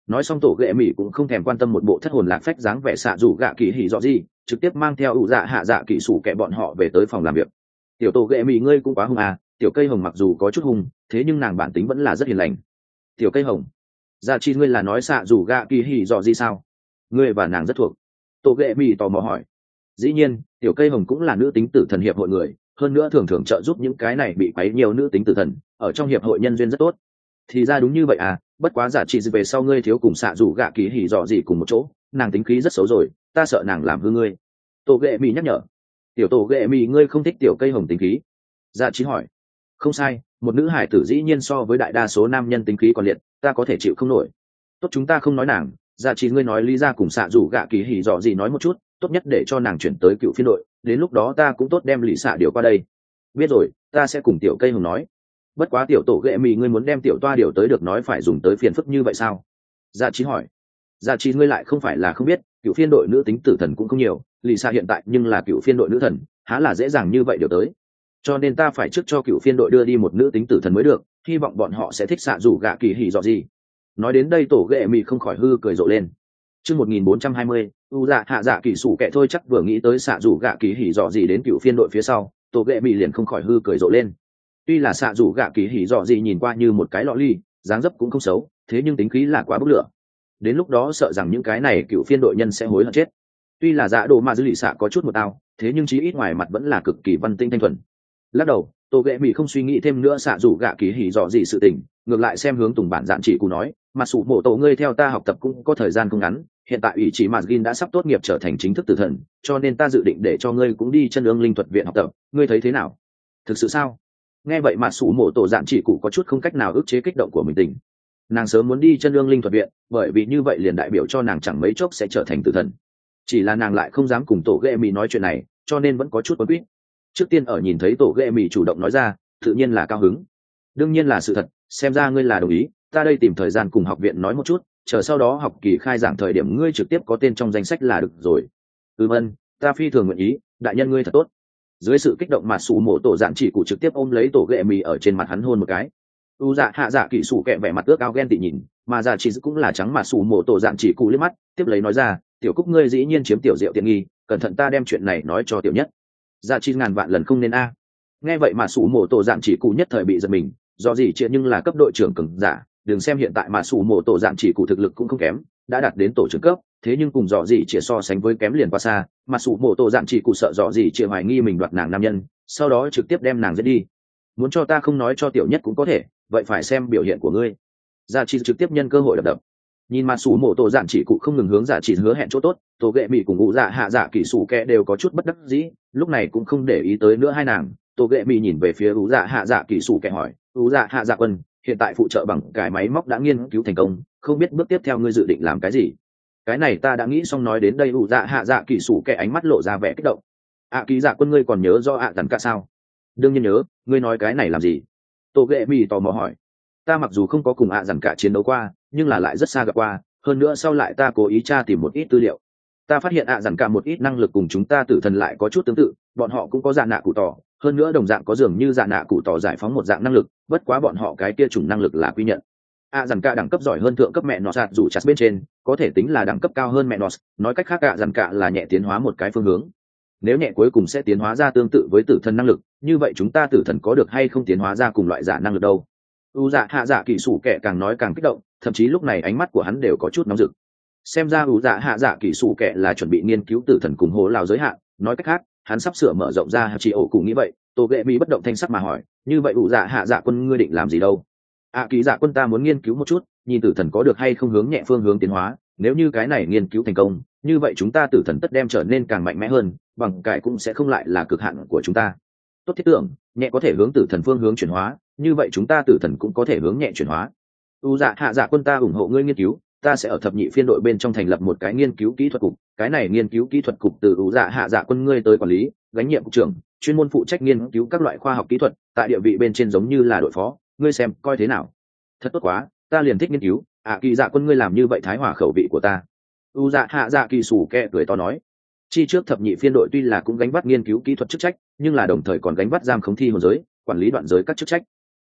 nói xong tổ ghệ mỹ cũng không thèm quan tâm một bộ thất hồn lạc phách dáng vẻ xạ dù gạ kỳ hỉ dọ gì, trực tiếp mang theo ủ dạ hạ dạ kỳ sủ kẻ bọn họ về tới phòng làm việc. Tiểu tổ ghệ mỹ ngươi cũng quá hung à, tiểu cây hồng mặc dù có chút hung thế nhưng nàng bản tính vẫn là rất hiền lành. Tiểu cây hồng, dạ chi ngươi là nói xạ dù gạ kỳ hỉ dọ gì sao? Ngươi và nàng rất thuộc. Tổ ghệ mỹ tò mò hỏi. Dĩ nhiên tiểu cây hồng cũng là nữ tính tử thần hiệp hội người, hơn nữa thường thường trợ giúp những cái này bị quấy nhiều nữ tính tử thần ở trong hiệp hội nhân duyên rất tốt. Thì ra đúng như vậy à, bất quá giả trị về sau ngươi thiếu cùng xạ rủ gạ kỳ hỉ dọ gì cùng một chỗ, nàng tính khí rất xấu rồi, ta sợ nàng làm hư ngươi. Tổ ghệ mì nhắc nhở. Tiểu tổ ghệ mì ngươi không thích tiểu cây hồng tính khí? Giả trị hỏi. Không sai, một nữ hải tử dĩ nhiên so với đại đa số nam nhân tính khí còn liệt, ta có thể chịu không nổi. Tốt chúng ta không nói nàng, giả trị ngươi nói lý ra cùng xạ rủ gạ kỳ hỉ dọ gì nói một chút, tốt nhất để cho nàng chuyển tới cựu phiên đội, đến lúc đó ta cũng tốt đem lì xạ điều qua đây. Biết rồi, ta sẽ cùng tiểu cây hồng nói. Bất quá tiểu tổ ghệ mì ngươi muốn đem tiểu toa điều tới được nói phải dùng tới phiền phức như vậy sao? Dạ trí hỏi. Dạ trí ngươi lại không phải là không biết, cựu phiên đội nữ tính tử thần cũng không nhiều, lì xa hiện tại nhưng là cựu phiên đội nữ thần, há là dễ dàng như vậy điều tới. Cho nên ta phải trước cho cựu phiên đội đưa đi một nữ tính tử thần mới được, hy vọng bọn họ sẽ thích xạ rủ gạ kỳ hỉ dọ gì. Nói đến đây tổ ghệ mì không khỏi hư cười rộ lên. Chương 1420, u dạ hạ dạ kỳ sủ kệ thôi chắc vừa nghĩ tới xạ rủ gạ kỳ hỉ dọ gì đến cựu phiên đội phía sau, tổ ghệ mì liền không khỏi hư cười rộ lên. Tuy là xạ rủ gạ kỳ hỉ dọ gì nhìn qua như một cái lọ ly, dáng dấp cũng không xấu, thế nhưng tính khí là quá bốc lửa. Đến lúc đó sợ rằng những cái này cựu phiên đội nhân sẽ hối hận chết. Tuy là dạ đồ mà dư lì xạ có chút một tao, thế nhưng chí ít ngoài mặt vẫn là cực kỳ văn tinh thanh thuần. Lắc đầu, tô ghệ mỹ không suy nghĩ thêm nữa xạ rủ gạ kỳ hỉ dọ gì sự tình, ngược lại xem hướng tùng bản dạn chỉ cụ nói, mà sủ mộ tổ ngươi theo ta học tập cũng có thời gian không ngắn, hiện tại ủy chỉ Mạt Gin đã sắp tốt nghiệp trở thành chính thức tử thần, cho nên ta dự định để cho ngươi cũng đi chân ương linh thuật viện học tập, ngươi thấy thế nào? Thực sự sao? Nghe vậy mà sủ mộ tổ dạn chỉ cụ có chút không cách nào ức chế kích động của mình tình. Nàng sớm muốn đi chân ương linh thuật viện, bởi vì như vậy liền đại biểu cho nàng chẳng mấy chốc sẽ trở thành tử thần. Chỉ là nàng lại không dám cùng tổ ghệ mì nói chuyện này, cho nên vẫn có chút quấn quýt. Trước tiên ở nhìn thấy tổ ghệ mì chủ động nói ra, tự nhiên là cao hứng. Đương nhiên là sự thật, xem ra ngươi là đồng ý, ta đây tìm thời gian cùng học viện nói một chút, chờ sau đó học kỳ khai giảng thời điểm ngươi trực tiếp có tên trong danh sách là được rồi. Ân, ta phi thường nguyện ý, đại nhân ngươi thật tốt. Dưới sự kích động mà sủ mổ tổ dạn chỉ cụ trực tiếp ôm lấy tổ ghệ mì ở trên mặt hắn hôn một cái. U dạ hạ dạ kỳ sủ kẹ vẻ mặt ước ao ghen tị nhìn, mà dạ chỉ cũng là trắng mà sủ mổ tổ dạn chỉ cụ liếc mắt, tiếp lấy nói ra, tiểu cúc ngươi dĩ nhiên chiếm tiểu diệu tiện nghi, cẩn thận ta đem chuyện này nói cho tiểu nhất. Dạ chỉ ngàn vạn lần không nên a. Nghe vậy mà sủ mổ tổ dạn chỉ cụ nhất thời bị giật mình, do gì chuyện nhưng là cấp đội trưởng cường giả, đừng xem hiện tại mà sủ mổ tổ dạn chỉ cụ thực lực cũng không kém, đã đạt đến tổ trưởng cấp, thế nhưng cùng dò gì chỉ so sánh với kém liền qua xa, mà sủ mổ tổ dạn chỉ cụ sợ dò gì chỉ hoài nghi mình đoạt nàng nam nhân, sau đó trực tiếp đem nàng giết đi. Muốn cho ta không nói cho tiểu nhất cũng có thể, vậy phải xem biểu hiện của ngươi. Dạ chỉ trực tiếp nhân cơ hội đập. Nhìn mà sủ mổ tổ dạn chỉ cụ không ngừng hướng dạ chỉ hứa hẹn chỗ tốt, tổ ghệ mị cùng ngụ dạ hạ dạ kỳ sủ kẹ đều có chút bất đắc dĩ, lúc này cũng không để ý tới nữa hai nàng. Tổ ghệ mị nhìn về phía ngụ dạ hạ dạ kỳ sủ kẹ hỏi, ngụ dạ hạ dạ quân, hiện tại phụ trợ bằng cái máy móc đã nghiên cứu thành công, không biết bước tiếp theo ngươi dự định làm cái gì? Cái này ta đã nghĩ xong. Nói đến đây ngụ dạ hạ dạ kỳ sủ kẹ ánh mắt lộ ra vẻ kích động. Kỳ dạ quân ngươi còn nhớ do dằn cả sao? Đương nhiên nhớ, ngươi nói cái này làm gì? Tổ ghệ mị tò mò hỏi. Ta mặc dù không có cùng dằn cả chiến đấu qua, nhưng là lại rất xa gặp qua, hơn nữa sau lại ta cố ý tra tìm một ít tư liệu, ta phát hiện dằn cả một ít năng lực cùng chúng ta tử thần lại có chút tương tự, bọn họ cũng có dạ nạ cụ tỏ, hơn nữa đồng dạng có dường như dạ nạ cụ tỏ giải phóng một dạng năng lực, bất quá bọn họ cái kia chủng năng lực là quy nhận. Dằn cả đẳng cấp giỏi hơn thượng cấp mẹ nọ sạt dù chặt bên trên, có thể tính là đẳng cấp cao hơn mẹ nọ, nói cách khác dằn cả là nhẹ tiến hóa một cái phương hướng. Nếu nhẹ cuối cùng sẽ tiến hóa ra tương tự với tử thần năng lực, như vậy chúng ta tử thần có được hay không tiến hóa ra cùng loại giả năng lực đâu? U dạ hạ dạ kỳ sủ kẻ càng nói càng kích động, thậm chí lúc này ánh mắt của hắn đều có chút nóng rực. Xem ra u dạ hạ dạ kỳ sủ kẻ là chuẩn bị nghiên cứu tử thần cùng hồ lào giới hạn, nói cách khác hắn sắp sửa mở rộng ra chỉ ổ cùng nghĩ vậy. Tô ghệ mỹ bất động thanh sắc mà hỏi, như vậy u dạ hạ dạ quân ngươi định làm gì đâu? Kỳ dạ quân ta muốn nghiên cứu một chút, nhìn tử thần có được hay không hướng nhẹ phương hướng tiến hóa, nếu như cái này nghiên cứu thành công, như vậy chúng ta tử thần tất đem trở nên càng mạnh mẽ hơn, bằng cải cũng sẽ không lại là cực hạn của chúng ta. Tốt thiết tưởng, nhẹ có thể hướng tử thần phương hướng chuyển hóa, như vậy chúng ta tử thần cũng có thể hướng nhẹ chuyển hóa. U dạ hạ dạ quân ta ủng hộ ngươi nghiên cứu, ta sẽ ở thập nhị phiên đội bên trong thành lập một cái nghiên cứu kỹ thuật cục, cái này nghiên cứu kỹ thuật cục từ U dạ hạ dạ quân ngươi tới quản lý, gánh nhiệm cục trưởng, chuyên môn phụ trách nghiên cứu các loại khoa học kỹ thuật, tại địa vị bên trên giống như là đội phó, ngươi xem coi thế nào? Thật tốt quá, ta liền thích nghiên cứu, kỳ dạ quân ngươi làm như vậy thái hòa khẩu vị của ta. U dạ hạ dạ kỳ sủ kẹ cười to nói. Chi trước thập nhị phiên đội tuy là cũng gánh vác nghiên cứu kỹ thuật chức trách, nhưng là đồng thời còn gánh vác giam khống thi hồn giới, quản lý đoạn giới các chức trách.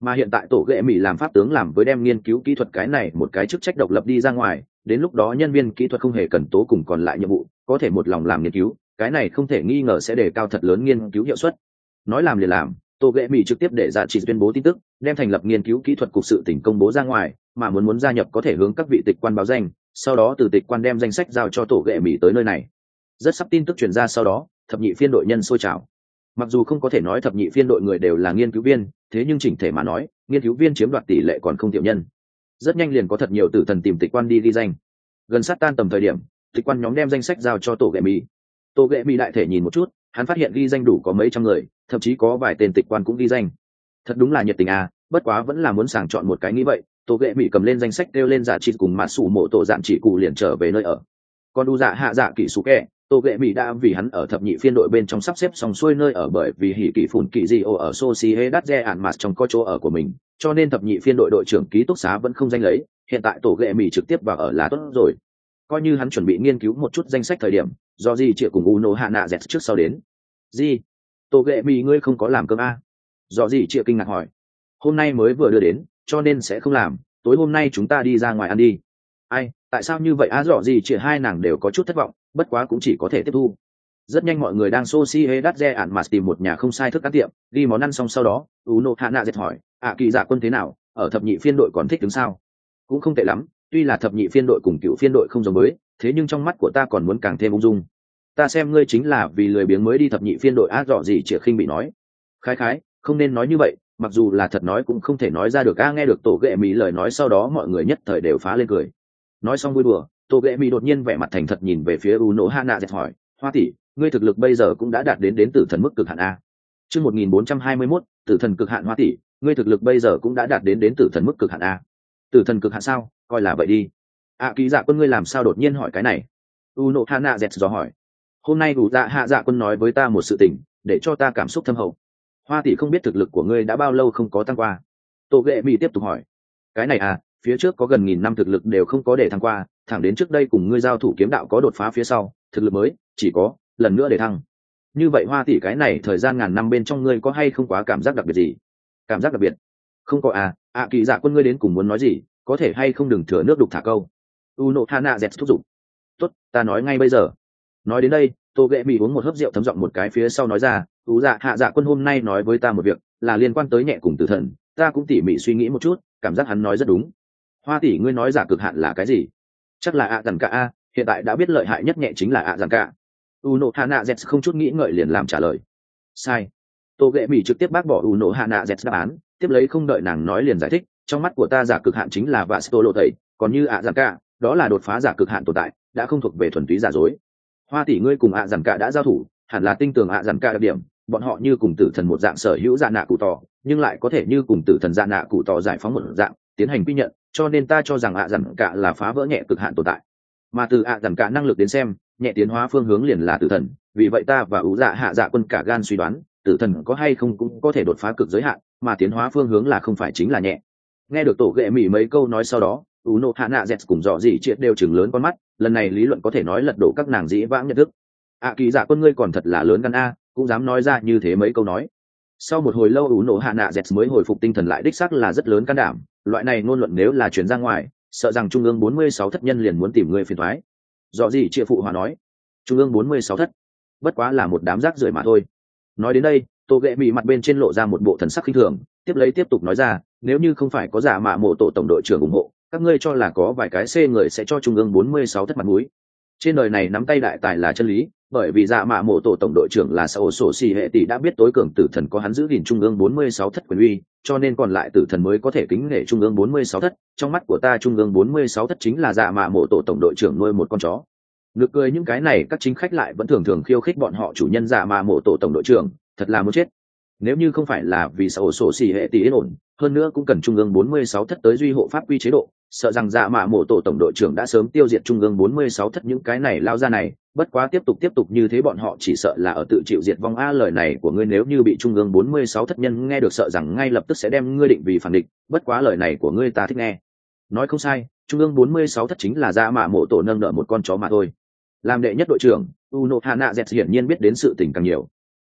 Mà hiện tại tổ ghệ mỹ làm pháp tướng làm với đem nghiên cứu kỹ thuật cái này một cái chức trách độc lập đi ra ngoài, đến lúc đó nhân viên kỹ thuật không hề cần tố cùng còn lại nhiệm vụ, có thể một lòng làm nghiên cứu, cái này không thể nghi ngờ sẽ đề cao thật lớn nghiên cứu hiệu suất. Nói làm liền làm, tổ ghệ mỹ trực tiếp để dạ chỉ tuyên bố tin tức, đem thành lập nghiên cứu kỹ thuật cục sự tỉnh công bố ra ngoài, mà muốn gia nhập có thể hướng các vị tịch quan báo danh, sau đó từ tịch quan đem danh sách giao cho tổ ghệ mỹ tới nơi này. Rất sắp tin tức truyền ra sau đó, thập nhị phiên đội nhân sôi trào. Mặc dù không có thể nói thập nhị phiên đội người đều là nghiên cứu viên, thế nhưng chỉnh thể mà nói, nghiên cứu viên chiếm đoạt tỷ lệ còn không tiểu nhân. Rất nhanh liền có thật nhiều tử thần tìm tịch quan đi ghi danh. Gần sát tan tầm thời điểm, tịch quan nhóm đem danh sách giao cho tổ ghệ mỹ. Tổ ghệ mỹ đại thể nhìn một chút, hắn phát hiện ghi danh đủ có mấy trăm người, thậm chí có vài tên tịch quan cũng ghi danh. Thật đúng là nhiệt tình à, bất quá vẫn là muốn sàng chọn một cái nghĩ vậy. Tổ ghệ mỹ cầm lên danh sách kêu lên giả trị cùng mặt sủ mộ tổ dạn chỉ cụ liền trở về nơi ở. Còn đu dạ hạ dạ kỹ sú kẹ, tổ ghệ mỹ đã vì hắn ở thập nhị phiên đội bên trong sắp xếp xong xuôi nơi ở, bởi vì hỉ kỳ phủn kỳ di ô ở Sociedad de Anmas trong có chỗ ở của mình, cho nên thập nhị phiên đội đội trưởng ký túc xá vẫn không danh lấy. Hiện tại tổ ghệ mỹ trực tiếp vào ở là tốt rồi. Coi như hắn chuẩn bị nghiên cứu một chút danh sách thời điểm, do gì chịa cùng Uno Hana dẹt trước sau đến. Gì? Tổ ghệ mỹ ngươi không có làm cơm à? Do gì chịa kinh ngạc hỏi. Hôm nay mới vừa đưa đến, cho nên sẽ không làm, tối hôm nay chúng ta đi ra ngoài ăn đi. Ai, tại sao như vậy á? Rõ gì chịa hai nàng đều có chút thất vọng, bất quá cũng chỉ có thể tiếp thu. Rất nhanh mọi người đang Sociedad de Anmas tìm một nhà không sai thức ăn tiệm, đi món ăn xong sau đó, Uno Hana dẹt hỏi, kỳ dạ quân thế nào, ở thập nhị phiên đội còn thích đứng sao? Cũng không tệ lắm, tuy là thập nhị phiên đội cùng cựu phiên đội không giống mới, thế nhưng trong mắt của ta còn muốn càng thêm ung dung. Ta xem ngươi chính là vì lười biếng mới đi thập nhị phiên đội á. Rõ gì chĩa khinh bị nói. Khái, không nên nói như vậy, mặc dù là thật nói cũng không thể nói ra được a. Nghe được tổ ghệ mỹ lời nói sau đó mọi người nhất thời đều phá lên cười. Nói xong vui đùa, tổ ghệ mỹ đột nhiên vẻ mặt thành thật nhìn về phía Uno Hana dẹt hỏi, Hoa tỷ, ngươi thực lực bây giờ cũng đã đạt đến tử thần mức cực hạn a. Chương 1421, tử thần cực hạn. Hoa tỷ, ngươi thực lực bây giờ cũng đã đạt đến tử thần mức cực hạn a. Tử thần cực hạn sao? Coi là vậy đi. Ký dạ quân ngươi làm sao đột nhiên hỏi cái này? Uno Hana dẹt dò hỏi. Hôm nay đủ dạ hạ dạ quân nói với ta một sự tình, để cho ta cảm xúc thâm hậu. Hoa tỷ không biết thực lực của ngươi đã bao lâu không có tăng qua? Tổ ghệ mỹ tiếp tục hỏi. Cái này à, phía trước có gần 1000 năm thực lực đều không có để thăng qua, thẳng đến trước đây cùng ngươi giao thủ kiếm đạo có đột phá phía sau, thực lực mới chỉ có lần nữa để thăng. Như vậy Hoa tỷ cái này thời gian ngàn năm bên trong ngươi có hay không quá cảm giác đặc biệt gì? Cảm giác đặc biệt? Không có à. Kỳ dạ quân ngươi đến cùng muốn nói gì, có thể hay không đừng thừa nước đục thả câu. Uno Hana dẹt thúc giục. Tốt, ta nói ngay bây giờ. Nói đến đây, tô ghệ mỹ uống một hớp rượu thấm giọng một cái phía sau nói ra, hạ dạ quân hôm nay nói với ta một việc là liên quan tới nhẹ cùng tử thần, ta cũng tỉ mỉ suy nghĩ một chút, cảm giác hắn nói rất đúng. Hoa tỷ ngươi nói giả cực hạn là cái gì? Chắc là dằn cả a, hiện tại đã biết lợi hại nhất nhẹ chính là dằn cả. Uno Hana dẹt không chút nghĩ ngợi liền làm trả lời. Sai. Tô ghệ mỹ trực tiếp bác bỏ Uno Hana dẹt đáp án, tiếp lấy không đợi nàng nói liền giải thích, trong mắt của ta giả cực hạn chính là Vasto lộ tẩy, còn như dằn cả, đó là đột phá giả cực hạn tồn tại, đã không thuộc về thuần túy giả dối. Hoa tỷ ngươi cùng dằn cả đã giao thủ, hẳn là tinh tường dằn cả đặc điểm, bọn họ như cùng tử thần một dạng sở hữu dạ nạ cụ tỏ, nhưng lại có thể như cùng tử thần dạ nạ cụ tỏ giải phóng một dạng tiến hành quy nhận, cho nên ta cho rằng dằn cả là phá vỡ nhẹ cực hạn tồn tại. Mà từ dằn cả năng lực đến xem, nhẹ tiến hóa phương hướng liền là tử thần, vì vậy ta và hạ dạ quân cả gan suy đoán, tử thần có hay không cũng có thể đột phá cực giới hạn, mà tiến hóa phương hướng là không phải chính là nhẹ. Nghe được tổ ghệ mỹ mấy câu nói sau đó, Uno Hana dẹt cùng dọ dị triệt đều chừng lớn con mắt, lần này lý luận có thể nói lật đổ các nàng dĩ vãng nhận thức. Kỳ dạ quân ngươi còn thật là lớn gan a, cũng dám nói ra như thế mấy câu nói. Sau một hồi lâu Uno Hana dẹt mới hồi phục tinh thần lại, đích xác là rất lớn can đảm, loại này ngôn luận nếu là truyền ra ngoài, sợ rằng trung ương 46 thất nhân liền muốn tìm người phiền toái. Dọ dị triệt phụ hòa nói, trung ương 46 thất, bất quá là một đám rác rưởi mà thôi. Nói đến đây, tô ghệ mỹ mặt bên trên lộ ra một bộ thần sắc khinh thường, tiếp lấy tiếp tục nói ra, nếu như không phải có giả mạ mộ tổ tổng đội trưởng ủng hộ, các ngươi cho là có vài cái C người sẽ cho trung ương 46 thất mặt mũi. Trên đời này nắm tay đại tài là chân lý, bởi vì giả mạ mộ tổ tổng đội trưởng là Sao Sổ Xỉ hệ tỷ đã biết tối cường tử thần có hắn giữ gìn trung ương 46 thất quyền uy, cho nên còn lại tử thần mới có thể kính nể trung ương 46 thất. Trong mắt của ta trung ương 46 thất chính là giả mạ mộ tổ tổng đội trưởng nuôi một con chó. Nực cười những cái này các chính khách lại vẫn thường thường khiêu khích bọn họ chủ nhân giả mạ mộ tổ tổng đội trưởng, thật là muốn chết. Nếu như không phải là vì Sao Sổ Xỉ hệ tỷ yên ổn, hơn nữa cũng cần trung ương 46 thất tới duy hộ pháp quy chế độ, sợ rằng dạ mạ mộ tổ tổng đội trưởng đã sớm tiêu diệt trung ương 46 thất những cái này lao ra này. Bất quá tiếp tục như thế bọn họ chỉ sợ là ở tự chịu diệt vong. Lời này của ngươi nếu như bị trung ương 46 thất nhân nghe được sợ rằng ngay lập tức sẽ đem ngươi định vì phản địch. Bất quá lời này của ngươi ta thích nghe. Nói không sai, trung ương 46 thất chính là dạ mạ mộ tổ nâng đỡ một con chó mà thôi. Làm đệ nhất đội trưởng, Uno Hana Zets hiển nhiên biết đến sự tình càng nhiều.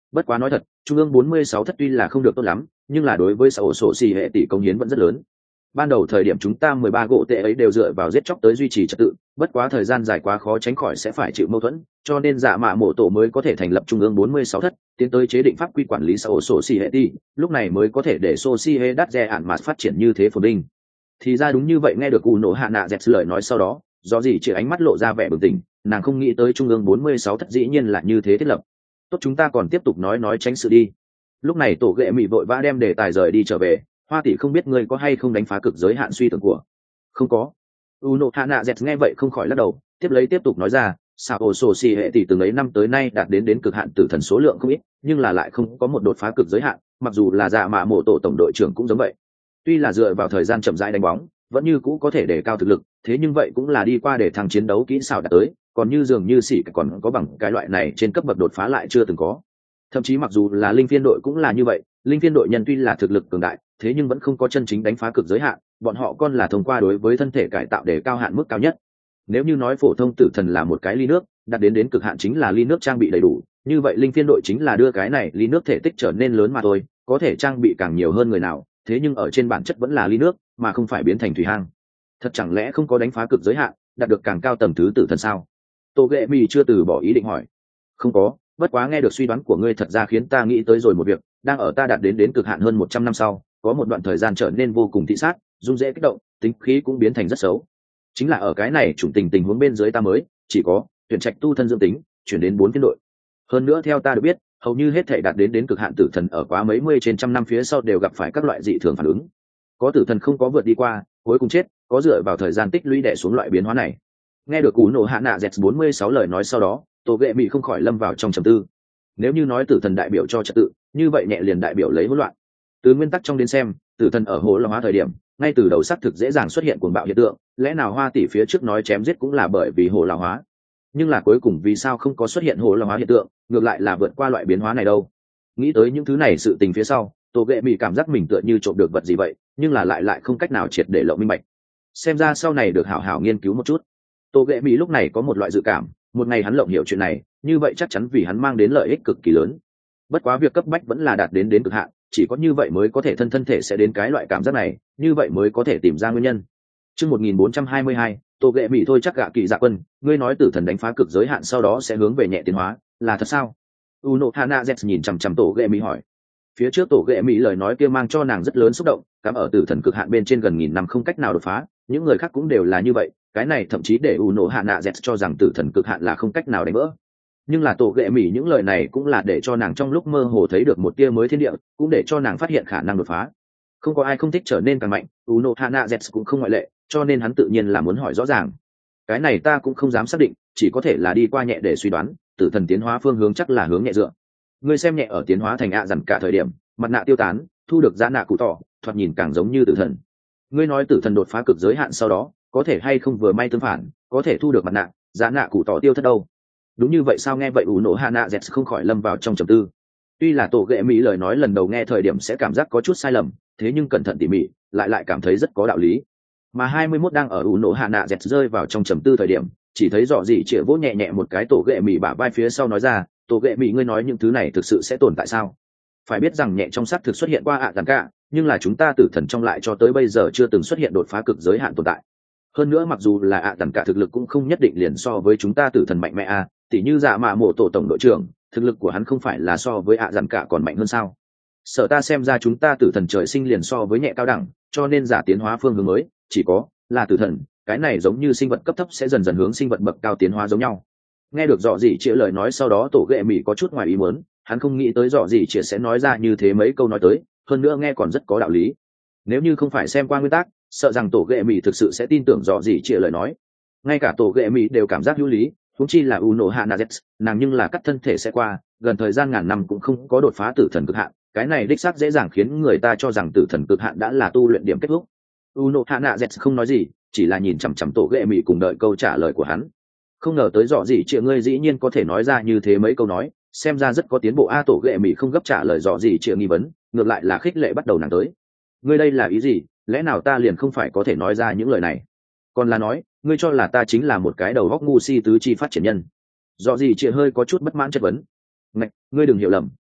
Bất quá nói thật, trung ương 46 thất tuy là không được tốt lắm, nhưng là đối với xã hội sổ xì hệ tỷ công hiến vẫn rất lớn. Ban đầu thời điểm chúng ta 13 gỗ tệ ấy đều dựa vào giết chóc tới duy trì trật tự, bất quá thời gian dài quá khó tránh khỏi sẽ phải chịu mâu thuẫn, cho nên dạ mạ mộ tổ mới có thể thành lập trung ương 46 thất, tiến tới chế định pháp quy quản lý xã hội sổ xì hệ tỷ, lúc này mới có thể để sổ xì hệ đắt rẻ ản mà phát triển như thế phồn vinh. Thì ra đúng như vậy. Nghe được u nổ hạ nạ dẹp lời nói sau đó, do gì chỉ ánh mắt lộ ra vẻ bừng tỉnh, nàng không nghĩ tới trung ương 46 thất dĩ nhiên là như thế thiết lập. Tốt, chúng ta còn tiếp tục nói tránh sự đi. Lúc này tổ ghệ mỹ vội vã đem đề tài rời đi trở về. Hoa tỷ không biết ngươi có hay không đánh phá cực giới hạn suy tưởng của. Không có. Uno Hana Z nghe vậy không khỏi lắc đầu, tiếp tục nói ra, sao ổ sổ xì hệ tỷ từng ấy năm tới nay đạt đến cực hạn tử thần số lượng không ít, nhưng là lại không có một đột phá cực giới hạn, mặc dù là dạ mạ mộ tổ tổng đội trưởng cũng giống vậy. Tuy là dựa vào thời gian chậm rãi đánh bóng, vẫn như cũ có thể đề cao thực lực, thế nhưng vậy cũng là đi qua để thăng chiến đấu kỹ xảo đạt tới, còn như dường như xỉ còn có bằng cái loại này trên cấp bậc đột phá lại chưa từng có. Thậm chí mặc dù là linh phiên đội cũng là như vậy, linh phiên đội nhân tuy là thực lực cường đại, thế nhưng vẫn không có chân chính đánh phá cực giới hạn, bọn họ còn là thông qua đối với thân thể cải tạo để cao hạn mức cao nhất. Nếu như nói phổ thông tử thần là một cái ly nước, đạt đến cực hạn chính là ly nước trang bị đầy đủ, như vậy linh phiên đội chính là đưa cái này ly nước thể tích trở nên lớn mà thôi, có thể trang bị càng nhiều hơn người nào, thế nhưng ở trên bản chất vẫn là ly nước, mà không phải biến thành thủy hang. Thật chẳng lẽ không có đánh phá cực giới hạn, đạt được càng cao tầng thứ tử thần sao? Tô Ghệ Mì chưa từ bỏ ý định hỏi. Không có, bất quá nghe được suy đoán của ngươi thật ra khiến ta nghĩ tới rồi một việc, đang ở ta đạt đến cực hạn hơn 100 năm sau, có một đoạn thời gian trở nên vô cùng thị sát, rung dễ kích động, tính khí cũng biến thành rất xấu. Chính là ở cái này chủng tình huống bên dưới ta mới chỉ có tuyển trạch tu thân dương tính, chuyển đến 4 phiên đội. Hơn nữa theo ta được biết, hầu như hết thảy đạt đến cực hạn tử thần ở quá mấy mươi trên trăm năm phía sau đều gặp phải các loại dị thường phản ứng. Có tử thần không có vượt đi qua, cuối cùng chết, có dựa vào thời gian tích lũy đè xuống loại biến hóa này. Nghe được cú nổ hạ nạ z 46 lời nói sau đó, Tô Ghệ Mị không khỏi lâm vào trong trầm tư. Nếu như nói tử thần đại biểu cho trật tự, như vậy nhẹ liền đại biểu lấy hỗn loạn. Từ nguyên tắc trong đến xem, tử thần ở hồ long hóa thời điểm, ngay từ đầu xác thực dễ dàng xuất hiện cuồng bạo hiện tượng, lẽ nào Hoa tỷ phía trước nói chém giết cũng là bởi vì hồ long hóa. Nhưng là cuối cùng vì sao không có xuất hiện hồ long hóa hiện tượng, ngược lại là vượt qua loại biến hóa này đâu? Nghĩ tới những thứ này sự tình phía sau, Tô Ghệ Mị cảm giác mình tựa như trộm được vật gì vậy, nhưng là lại không cách nào triệt để lộ minh bạch. Xem ra sau này được hảo hảo nghiên cứu một chút. Tô Ghệ Mị lúc này có một loại dự cảm, một ngày hắn lộng hiểu chuyện này, như vậy chắc chắn vì hắn mang đến lợi ích cực kỳ lớn. Bất quá việc cấp bách vẫn là đạt đến cực hạn, chỉ có như vậy mới có thể thân thể sẽ đến cái loại cảm giác này, như vậy mới có thể tìm ra nguyên nhân. Chương 1422, Tô Ghệ Mị thôi chắc gạ kỳ dạ quân, ngươi nói tử thần đánh phá cực giới hạn sau đó sẽ hướng về nhẹ tiến hóa, là thật sao? Uno Hana Z nhìn chằm chằm Tô Ghệ Mị hỏi. Phía trước Tô Ghệ Mị lời nói kia mang cho nàng rất lớn xúc động, cắm ở tử thần cực hạn bên trên gần nghìn năm không cách nào đột phá, những người khác cũng đều là như vậy, cái này thậm chí để Uno Hana Z cho rằng tử thần cực hạn là không cách nào đánh vỡ. Nhưng là Tô Ghệ Mị những lời này cũng là để cho nàng trong lúc mơ hồ thấy được một tia mới thiên địa, cũng để cho nàng phát hiện khả năng đột phá. Không có ai không thích trở nên càng mạnh, Uno Hana Z cũng không ngoại lệ, cho nên hắn tự nhiên là muốn hỏi rõ ràng. Cái này ta cũng không dám xác định, chỉ có thể là đi qua nhẹ để suy đoán, tử thần tiến hóa phương hướng chắc là hướng nhẹ dựa. Ngươi xem nhẹ ở tiến hóa thành dằn cả thời điểm, mặt nạ tiêu tán, thu được giá nạ cụ tỏ, thoạt nhìn càng giống như tử thần. Ngươi nói tử thần đột phá cực giới hạn sau đó, có thể hay không vừa may tương phản, có thể thu được mặt nạ, giá nạ cụ tỏ tiêu thất đâu? Đúng như vậy sao? Nghe vậy Uno Hana Z không khỏi lâm vào trong trầm tư. Tuy là Tô Ghệ Mị lời nói lần đầu nghe thời điểm sẽ cảm giác có chút sai lầm, thế nhưng cẩn thận tỉ mỉ, lại cảm thấy rất có đạo lý. Mà 21 đang ở Uno Hana Z rơi vào trong trầm tư thời điểm, chỉ thấy rõ gì chĩa vỗ nhẹ nhẹ một cái Tô Ghệ Mị bả vai phía sau nói ra, Tô Ghệ Mị ngươi nói những thứ này thực sự sẽ tồn tại sao? Phải biết rằng nhẹ trong xác thực xuất hiện qua dằn cả, nhưng là chúng ta tử thần trong lại cho tới bây giờ chưa từng xuất hiện đột phá cực giới hạn tồn tại. Hơn nữa mặc dù là dằn cả thực lực cũng không nhất định liền so với chúng ta tử thần mạnh mẽ tỉ như dạ mạ mộ tổ tổng đội trưởng, thực lực của hắn không phải là so với dằn cả còn mạnh hơn sao? Sợ ta xem ra chúng ta tử thần trời sinh liền so với nhẹ cao đẳng, cho nên giả tiến hóa phương hướng mới chỉ có là tử thần, cái này giống như sinh vật cấp thấp sẽ dần dần hướng sinh vật bậc cao tiến hóa giống nhau. Nghe được Dọ Dỉ Chĩa lời nói sau đó Tổ Ghệ Mị có chút ngoài ý muốn, hắn không nghĩ tới Dọ Dỉ Chĩa sẽ nói ra như thế mấy câu nói tới, hơn nữa nghe còn rất có đạo lý. Nếu như không phải xem qua nguyên tắc, sợ rằng Tổ Ghệ Mị thực sự sẽ tin tưởng Dọ Dỉ Chĩa lời nói. Ngay cả Tổ Ghệ Mị đều cảm giác hữu lý, huống chi là Uno Hana Z, nàng nhưng là cắt thân thể sẽ qua, gần thời gian ngàn năm cũng không có đột phá tử thần cực hạn, cái này đích xác dễ dàng khiến người ta cho rằng tử thần cực hạn đã là tu luyện điểm kết thúc. Uno Hana Z không nói gì, chỉ là nhìn chằm chằm Tổ Ghệ Mị cùng đợi câu trả lời của hắn. Không ngờ tới Dọ Dỉ Chĩa ngươi dĩ nhiên có thể nói ra như thế mấy câu nói, xem ra rất có tiến bộ. Tổ Ghệ Mị không gấp trả lời Dọ Dỉ Chĩa nghi vấn, ngược lại là khích lệ bắt đầu nàng tới. Ngươi đây là ý gì? Lẽ nào ta liền không phải có thể nói ra những lời này? Còn là nói, ngươi cho là ta chính là một cái đầu góc ngu si tứ chi phát triển nhân? Dọ Dỉ Chĩa hơi có chút bất mãn chất vấn. Ngạch, ngươi đừng hiểu lầm,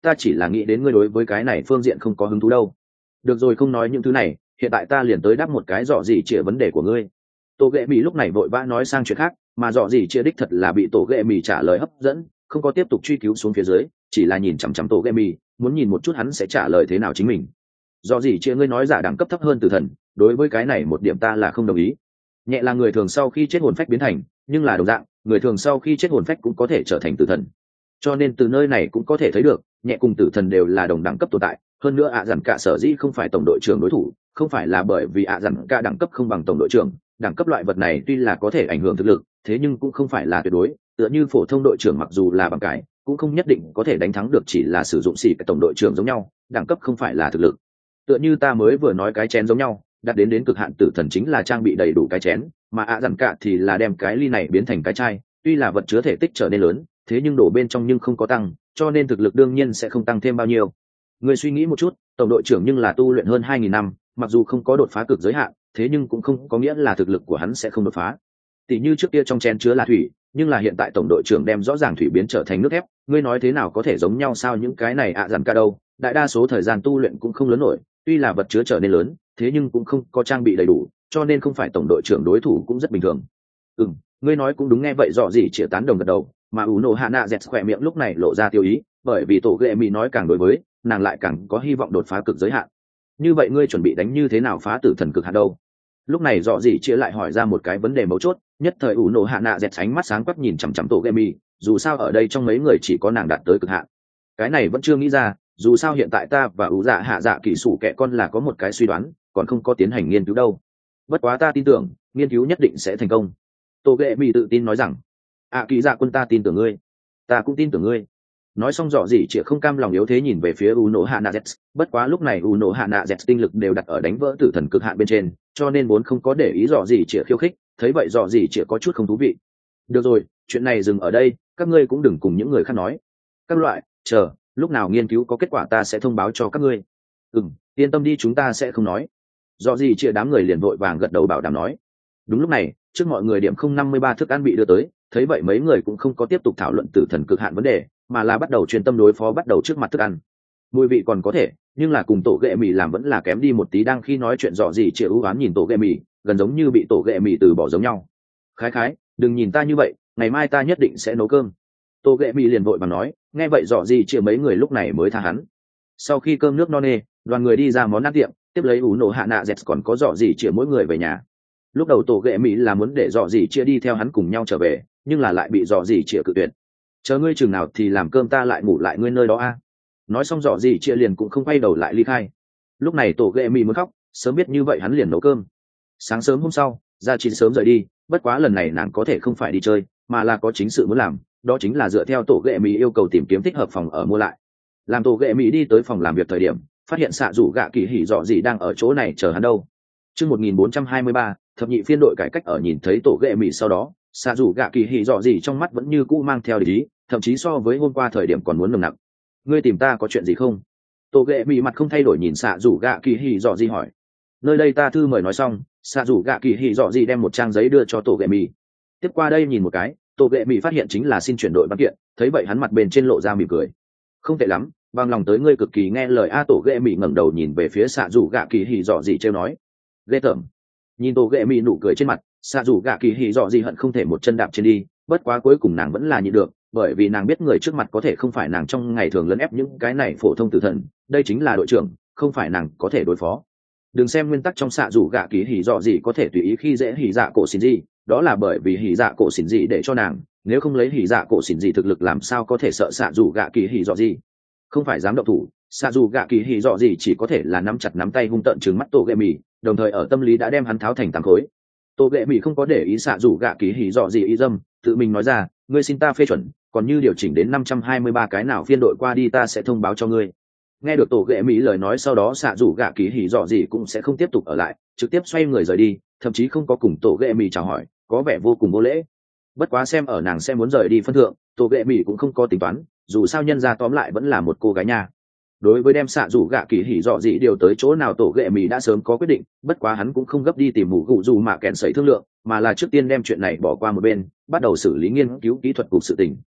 ta chỉ là nghĩ đến ngươi đối với cái này phương diện không có hứng thú đâu. Được rồi, không nói những thứ này, hiện tại ta liền tới đáp một cái dọ gì chĩa vấn đề của ngươi. Tổ ghệ mì lúc này vội vã nói sang chuyện khác, mà dọ gì chĩa đích thật là bị tổ ghệ mì trả lời hấp dẫn, không có tiếp tục truy cứu xuống phía dưới, chỉ là nhìn chằm chằm tổ ghệ mì, muốn nhìn một chút hắn sẽ trả lời thế nào chính mình. Dọ gì chĩa, ngươi nói giả đẳng cấp thấp hơn tử thần, đối với cái này một điểm ta là không đồng ý. Nhẹ là người thường sau khi chết hồn phách biến thành, nhưng là đồng dạng, người thường sau khi chết hồn phách cũng có thể trở thành tử thần. Cho nên từ nơi này cũng có thể thấy được, nhẹ cùng tử thần đều là đồng đẳng cấp tồn tại. Hơn nữa dằn cả sở dĩ không phải tổng đội trưởng đối thủ, không phải là bởi vì dằn cả đẳng cấp không bằng tổng đội trưởng. Đẳng cấp loại vật này tuy là có thể ảnh hưởng thực lực, thế nhưng cũng không phải là tuyệt đối. Tựa như phổ thông đội trưởng mặc dù là bằng cái, cũng không nhất định có thể đánh thắng được, chỉ là sử dụng xỉ cái tổng đội trưởng giống nhau. Đẳng cấp không phải là thực lực. Tựa như ta mới vừa nói cái chén giống nhau, đạt đến cực hạn tử thần chính là trang bị đầy đủ cái chén, mà dằn cả thì là đem cái ly này biến thành cái chai. Tuy là vật chứa thể tích trở nên lớn, thế nhưng đổ bên trong nhưng không có tăng, cho nên thực lực đương nhiên sẽ không tăng thêm bao nhiêu. Người suy nghĩ một chút, tổng đội trưởng nhưng là tu luyện hơn 2000 năm, mặc dù không có đột phá cực giới hạn, thế nhưng cũng không có nghĩa là thực lực của hắn sẽ không đột phá. Tỷ như trước kia trong chén chứa là thủy, nhưng là hiện tại tổng đội trưởng đem rõ ràng thủy biến trở thành nước thép, ngươi nói thế nào có thể giống nhau sao? Những cái này dằn cả đâu, đại đa số thời gian tu luyện cũng không lớn nổi, tuy là vật chứa trở nên lớn, thế nhưng cũng không có trang bị đầy đủ, cho nên không phải tổng đội trưởng đối thủ cũng rất bình thường. Ngươi nói cũng đúng. Nghe vậy dọ gì chĩa tán đồng gật đầu, mà Uno Hana dẹt khỏe miệng lúc này lộ ra tiêu ý, bởi vì tổ ghệ mì nói càng đối với nàng lại càng có hy vọng đột phá cực giới hạn. Như vậy ngươi chuẩn bị đánh như thế nào phá tử thần cực hạn đâu? Lúc này dọ gì chĩa lại hỏi ra một cái vấn đề mấu chốt, nhất thời Uno Hana dẹt ánh mắt sáng quắc nhìn chằm chằm tổ ghệ mì, dù sao ở đây trong mấy người chỉ có nàng đạt tới cực hạn. Cái này vẫn chưa nghĩ ra, dù sao hiện tại ta và ủ dạ hạ dạ kỹ sủ kẻ con là có một cái suy đoán, còn không có tiến hành nghiên cứu đâu. Bất quá ta tin tưởng nghiên cứu nhất định sẽ thành công. Tô ghệ mì tự tin nói rằng, kỳ dạ quân, ta tin tưởng ngươi, ta cũng tin tưởng ngươi. Nói xong dọ gì chỉ không cam lòng yếu thế nhìn về phía Uno Hana Z, bất quá lúc này Uno Hana Z tinh lực đều đặt ở đánh vỡ tử thần cực hạn bên trên, cho nên vốn không có để ý dọ gì chỉ khiêu khích, thấy vậy dọ gì chỉ có chút không thú vị. Được rồi, chuyện này dừng ở đây, các ngươi cũng đừng cùng những người khác nói. Các loại, chờ, lúc nào nghiên cứu có kết quả ta sẽ thông báo cho các ngươi. Yên tâm đi, chúng ta sẽ không nói. Dọ gì chỉ đám người liền vội vàng gật đầu bảo đảm nói. Đúng lúc này, trước mọi người điểm 053 thức ăn bị đưa tới, thấy vậy mấy người cũng không có tiếp tục thảo luận tử thần cực hạn vấn đề, mà là bắt đầu chuyên tâm đối phó bắt đầu trước mặt thức ăn. Mùi vị còn có thể, nhưng là cùng tổ ghệ mì làm vẫn là kém đi một tí. Đang khi nói chuyện dọ gì chịu ưu ám nhìn tổ ghệ mì, gần giống như bị tổ ghệ mì từ bỏ giống nhau. Khái, đừng nhìn ta như vậy, ngày mai ta nhất định sẽ nấu cơm. Tổ ghệ mì liền vội vàng nói, nghe vậy dọ gì chịu mấy người lúc này mới tha hắn. Sau khi cơm nước no nê, đoàn người đi ra món ăn tiệm, tiếp lấy Uno Hana Z còn có dọ gì chịu mỗi người về nhà. Lúc đầu tổ ghệ mỹ là muốn để dọ dỉ chia đi theo hắn cùng nhau trở về, nhưng là lại bị dọ dỉ chia cự tuyệt. Chờ ngươi chừng nào thì làm cơm, ta lại ngủ lại ngươi nơi đó a. Nói xong dọ dỉ chia liền cũng không quay đầu lại ly khai. Lúc này tổ ghệ mỹ muốn khóc, sớm biết như vậy hắn liền nấu cơm. Sáng sớm hôm sau, gia chín sớm rời đi, bất quá lần này nàng có thể không phải đi chơi, mà là có chính sự muốn làm, đó chính là dựa theo tổ ghệ mỹ yêu cầu tìm kiếm thích hợp phòng ở mua lại. Làm tổ ghệ mỹ đi tới phòng làm việc thời điểm, phát hiện xạ rủ gạ kỳ hỉ dọ dỉ đang ở chỗ này chờ hắn đâu. Chương 1423, thập nhị phiên đội cải cách. Ở nhìn thấy tổ ghệ mì sau đó, xạ rủ gạ kỳ hỉ dọ gì trong mắt vẫn như cũ mang theo địch ý, thậm chí so với hôm qua thời điểm còn muốn nồng nặc. Ngươi tìm ta có chuyện gì không? Tổ ghệ mì mặt không thay đổi nhìn xạ rủ gạ kỳ hỉ dọ gì hỏi. Nơi đây ta thư mời. Nói xong, xạ rủ gạ kỳ hỉ dọ gì đem một trang giấy đưa cho tổ ghệ mì. Tiếp qua đây nhìn một cái, tổ ghệ mì phát hiện chính là xin chuyển đội văn kiện, thấy vậy hắn mặt bên trên lộ ra mỉm cười. Không tệ lắm, bằng lòng tới, ngươi cực kỳ nghe lời a. Tổ ghệ mì ngẩng đầu nhìn về phía xạ rủ gạ kỳ hỉ dọ gì trêu nói. Ghê tởm. Nhìn tổ ghệ mì nụ cười trên mặt, xạ rủ gạ kỳ hỉ dọ gì hận không thể một chân đạp trên đi, bất quá cuối cùng nàng vẫn là nhịn được, bởi vì nàng biết người trước mặt có thể không phải nàng trong ngày thường lấn ép những cái này phổ thông tử thần, đây chính là đội trưởng, không phải nàng có thể đối phó. Đừng xem nguyên tắc trong xạ rủ gạ kỳ hỉ dọ gì có thể tùy ý khi dễ hỉ dạ cổ xỉn gì, đó là bởi vì hỉ dạ cổ xỉn gì để cho nàng, nếu không lấy hỉ dạ cổ xỉn gì thực lực làm sao có thể sợ xạ rủ gạ kỳ hỉ dọ gì. Không phải dám động thủ, xạ rủ gạ kỳ hỉ dọ gì chỉ có thể là nắm chặt nắm tay hung tợn trừng mắt tổ ghệ mì, đồng thời ở tâm lý đã đem hắn tháo thành tám khối. Tổ ghệ mì không có để ý xạ rủ gạ kỳ hỉ dọ gì ý dâm, tự mình nói ra, ngươi xin ta phê chuẩn, còn như điều chỉnh đến 523 cái nào phiên đội qua đi ta sẽ thông báo cho ngươi. Nghe được tổ ghệ mỹ lời nói sau đó, xạ rủ gạ kỳ hỉ dọ gì cũng sẽ không tiếp tục ở lại, trực tiếp xoay người rời đi, thậm chí không có cùng tổ ghệ mỹ chào hỏi, có vẻ vô cùng vô lễ. Bất quá xem ở nàng sẽ muốn rời đi phân thượng, tổ ghệ mỹ cũng không có tính toán, dù sao nhân ra tóm lại vẫn là một cô gái nha. Đối với đem xạ rủ gạ kỳ hỉ dọ gì điều tới chỗ nào, tổ ghệ mỹ đã sớm có quyết định, bất quá hắn cũng không gấp đi tìm mù gụ dù mà kẹn sấy thương lượng, mà là trước tiên đem chuyện này bỏ qua một bên, bắt đầu xử lý nghiên cứu kỹ thuật cục sự tình.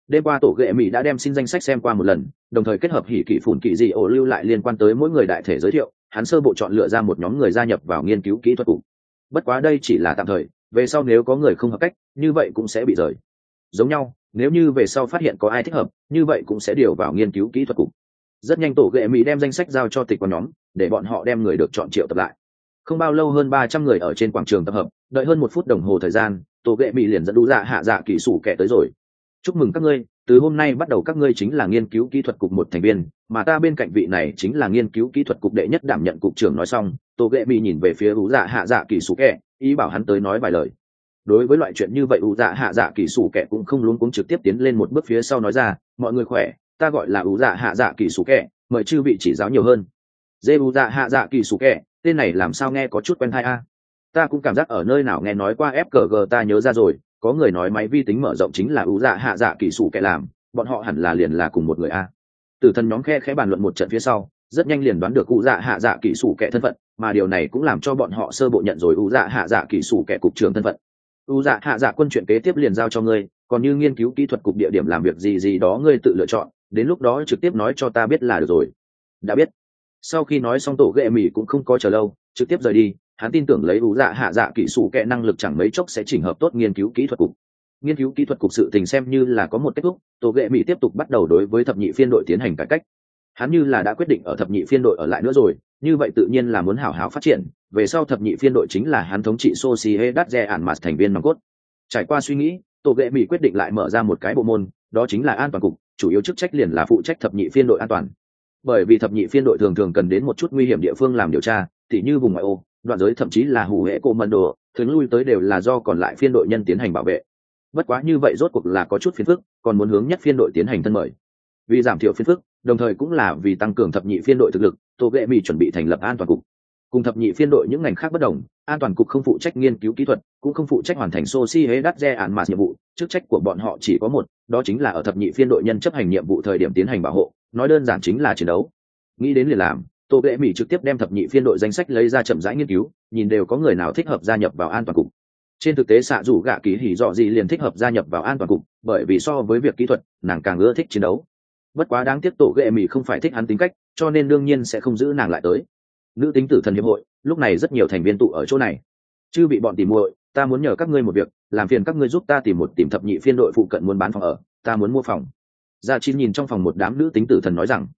đêm qua tổ ghệ mỹ đã đem xin danh sách xem qua một lần, đồng thời kết hợp hỉ kỷ phủn kỷ dị ổ lưu lại liên quan tới mỗi người đại thể giới thiệu, hắn sơ bộ chọn lựa ra một nhóm người gia nhập vào nghiên cứu kỹ thuật cục. Bất quá đây chỉ là tạm thời, về sau nếu có người không hợp cách, như vậy cũng sẽ bị rời. Giống nhau, nếu như về sau phát hiện có ai thích hợp, như vậy cũng sẽ điều vào nghiên cứu kỹ thuật cục. Rất nhanh tổ ghệ mỹ đem danh sách giao cho tịch quan nhóm, để bọn họ đem người được chọn triệu tập lại. Không bao lâu hơn 300 người ở trên quảng trường tập hợp, đợi hơn 1 phút đồng hồ thời gian, tổ ghệ mỹ liền dẫn đủ dạ hạ dạ kỳ sủ kẻ tới rồi. Chúc mừng các ngươi, từ hôm nay bắt đầu các ngươi chính là nghiên cứu kỹ thuật cục một thành viên, mà ta bên cạnh vị này chính là nghiên cứu kỹ thuật cục đệ nhất đảm nhận cục trưởng. Nói xong, tổ ghệ mỹ nhìn về phía đủ dạ hạ dạ kỳ sủ kẻ, ý bảo hắn tới nói vài lời. Đối với loại chuyện như vậy ủ dạ hạ dạ kỳ sủ kẻ cũng không luống cuống, trực tiếp tiến lên một bước phía sau nói ra, mọi người khỏe, ta gọi là ủ dạ hạ dạ kỳ sủ kẻ, mời chư vị chỉ giáo nhiều hơn. Dê ủ dạ hạ dạ kỳ sủ kẻ, tên này làm sao nghe có chút quen tai a. Ta cũng cảm giác ở nơi nào nghe nói qua FKG, ta nhớ ra rồi, có người nói máy vi tính mở rộng chính là ủ dạ hạ dạ kỳ sủ kẻ làm, bọn họ hẳn là liền là cùng một người a. Tử thần nhóm khẽ bàn luận một trận phía sau, rất nhanh liền đoán được ủ dạ hạ dạ kỳ sủ kẻ thân phận, mà điều này cũng làm cho bọn họ sơ bộ nhận rồi ủ dạ hạ dạ kỳ sủ kẻ cục trưởng thân phận. U dạ hạ dạ quân chuyện kế tiếp liền giao cho ngươi, còn như nghiên cứu kỹ thuật cục địa điểm làm việc gì đó ngươi tự lựa chọn, đến lúc đó trực tiếp nói cho ta biết là được rồi. Đã biết. Sau khi nói xong tổ ghệ mỹ cũng không có chờ lâu, trực tiếp rời đi. Hắn tin tưởng lấy U dạ hạ dạ kỹ sủ kệ năng lực chẳng mấy chốc sẽ chỉnh hợp tốt nghiên cứu kỹ thuật cục. Nghiên cứu kỹ thuật cục sự tình xem như là có một kết thúc, tổ ghệ mỹ tiếp tục bắt đầu đối với thập nhị phiên đội tiến hành cải cách. Hắn như là đã quyết định ở thập nhị phiên đội ở lại nữa rồi, như vậy tự nhiên là muốn hảo hảo phát triển, về sau thập nhị phiên đội chính là hắn thống trị Sociedad ản mặt thành viên nòng cốt. Trải qua suy nghĩ, tổ ghệ mỹ quyết định lại mở ra một cái bộ môn, đó chính là an toàn cục, chủ yếu chức trách liền là phụ trách thập nhị phiên đội an toàn. Bởi vì thập nhị phiên đội thường cần đến một chút nguy hiểm địa phương làm điều tra, tỉ như vùng ngoại ô, đoạn giới, thậm chí là hủ hệ cổ mân đồ, thường lui tới đều là do còn lại phiên đội nhân tiến hành bảo vệ. Bất quá như vậy rốt cuộc là có chút phiền phức, còn muốn hướng nhất phiên đội tiến hành thân mời. Vì giảm thiểu phiền phức, đồng thời cũng là vì tăng cường thập nhị phiên đội thực lực, tổ ghệ mỹ chuẩn bị thành lập an toàn cục. Cùng thập nhị phiên đội những ngành khác bất đồng, an toàn cục không phụ trách nghiên cứu kỹ thuật, cũng không phụ trách hoàn thành Sociedad ản mặt nhiệm vụ, chức trách của bọn họ chỉ có một, đó chính là ở thập nhị phiên đội nhân chấp hành nhiệm vụ thời điểm tiến hành bảo hộ, nói đơn giản chính là chiến đấu. Nghĩ đến liền làm, tổ ghệ mỹ trực tiếp đem thập nhị phiên đội danh sách lấy ra chậm rãi nghiên cứu, nhìn đều có người nào thích hợp gia nhập vào an toàn cục. Trên thực tế xạ rủ gạ kỳ hỉ dọ gì liền thích hợp gia nhập vào an toàn cục, bởi vì so với việc kỹ thuật, nàng càng ưa thích chiến đấu. Bất quá đáng tiếc tổ ghệ mỹ không phải thích hắn tính cách, cho nên đương nhiên sẽ không giữ nàng lại tới. Nữ tính tử thần hiệp hội lúc này rất nhiều thành viên tụ ở chỗ này. Chư bị bọn tìm muội, ta muốn nhờ các ngươi một việc, làm phiền các ngươi giúp ta tìm thập nhị phiên đội phụ cận muốn bán phòng ở, ta muốn mua phòng. Gia Chín nhìn trong phòng một đám nữ tính tử thần nói rằng,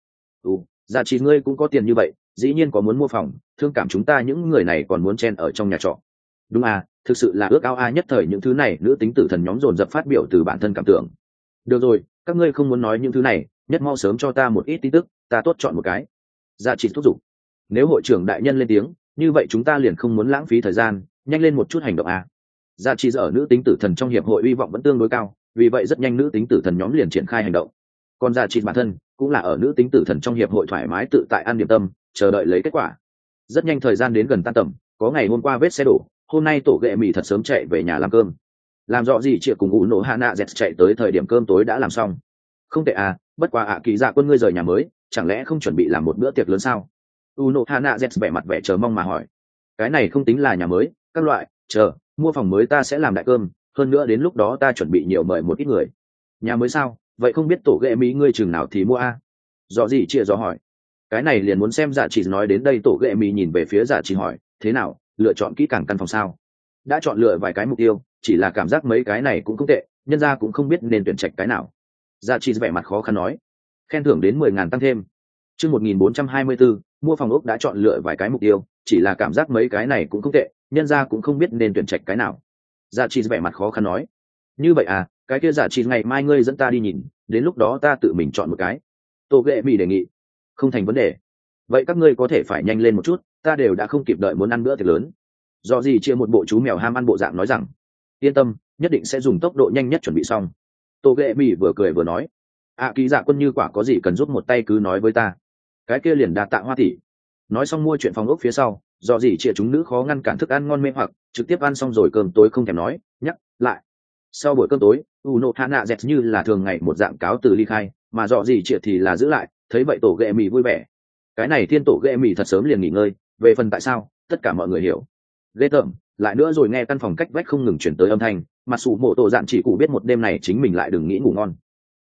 Gia Chín ngươi cũng có tiền như vậy, dĩ nhiên có muốn mua phòng, thương cảm chúng ta những người này còn muốn chen ở trong nhà trọ. Đúng à, thực sự là ước ao ai nhất thời những thứ này, nữ tính tử thần nhóm dồn dập phát biểu từ bản thân cảm tưởng. Được rồi, các ngươi không muốn nói những thứ này, nhất mau sớm cho ta một ít tin tức, ta tốt chọn một cái. Gia Chín thúc giục. Nếu hội trưởng đại nhân lên tiếng, như vậy chúng ta liền không muốn lãng phí thời gian, nhanh lên một chút hành động à. Gia Chín ở nữ tính tử thần trong hiệp hội hy vọng vẫn tương đối cao, vì vậy rất nhanh nữ tính tử thần nhóm liền triển khai hành động. Còn Gia Chín bản thân cũng là ở nữ tính tử thần trong hiệp hội thoải mái tự tại ăn điểm tâm, chờ đợi lấy kết quả. Rất nhanh thời gian đến gần tan tầm, có ngày hôm qua vết xe đổ, hôm nay tổ ghệ mỹ thật sớm chạy về nhà làm cơm. Làm rõ gì chị cùng ủ nổ Hana dẹt chạy tới thời điểm cơm tối đã làm xong. Không tệ à, bất quá ạ kỳ dạ quân ngươi rời nhà mới, chẳng lẽ không chuẩn bị làm một bữa tiệc lớn sao? Uno Hana Z vẻ mặt vẻ chờ mong mà hỏi. Cái này không tính là nhà mới, các loại, chờ, mua phòng mới ta sẽ làm đại cơm, hơn nữa đến lúc đó ta chuẩn bị nhiều mời một ít người. Nhà mới sao? Vậy không biết tổ ghệ mỹ ngươi chừng nào thì mua a? Rõ gì chia rõ hỏi. Cái này liền muốn xem Dạ Chỉ nói đến đây, tổ ghệ mỹ nhìn về phía Dạ Chỉ hỏi, thế nào, lựa chọn kỹ càng căn phòng sao? Đã chọn lựa vài cái mục tiêu, chỉ là cảm giác mấy cái này cũng không tệ, nhân ra cũng không biết nên tuyển trạch cái nào. Dạ Chỉ vẻ mặt khó khăn nói. Khen thưởng đến 10.000 tăng thêm. Chương 1424, mua phòng ốc đã chọn lựa vài cái mục tiêu, chỉ là cảm giác mấy cái này cũng không tệ, nhân ra cũng không biết nên tuyển trạch cái nào. Dạ Chỉ vẻ mặt khó khăn nói. Như vậy à, cái kia Dạ Chỉ ngày mai ngươi dẫn ta đi nhìn, đến lúc đó ta tự mình chọn một cái. Tô Ghệ Mỹ đề nghị. Không thành vấn đề. Vậy các ngươi có thể phải nhanh lên một chút, ta đều đã không kịp đợi muốn ăn bữa tiệc lớn. Do gì chia một bộ chú mèo ham ăn bộ dạng nói rằng, yên tâm, nhất định sẽ dùng tốc độ nhanh nhất chuẩn bị xong. Tô Ghệ Mỹ vừa cười vừa nói, kỳ dạ quân như quả có gì cần giúp một tay cứ nói với ta. Cái kia liền đa tạ Hoa tỷ. Nói xong mua chuyện phòng ốc phía sau, do gì chia chúng nữ khó ngăn cản thức ăn ngon mê hoặc, trực tiếp ăn xong rồi cơm tối không thèm nói, nhắc lại. Sau buổi cơm tối, Uno Hana dẹt như là thường ngày một dạng cáo từ ly khai, mà dọ gì chia thì là giữ lại, thấy vậy tổ ghệ mì vui vẻ. Cái này thiên tổ ghệ mì thật sớm liền nghỉ ngơi, về phần tại sao, tất cả mọi người hiểu. Ghê tởm, lại nữa rồi nghe căn phòng cách vách không ngừng chuyển tới âm thanh, mặt sủ mộ tổ dạn chỉ cụ biết một đêm này chính mình lại đừng nghĩ ngủ ngon.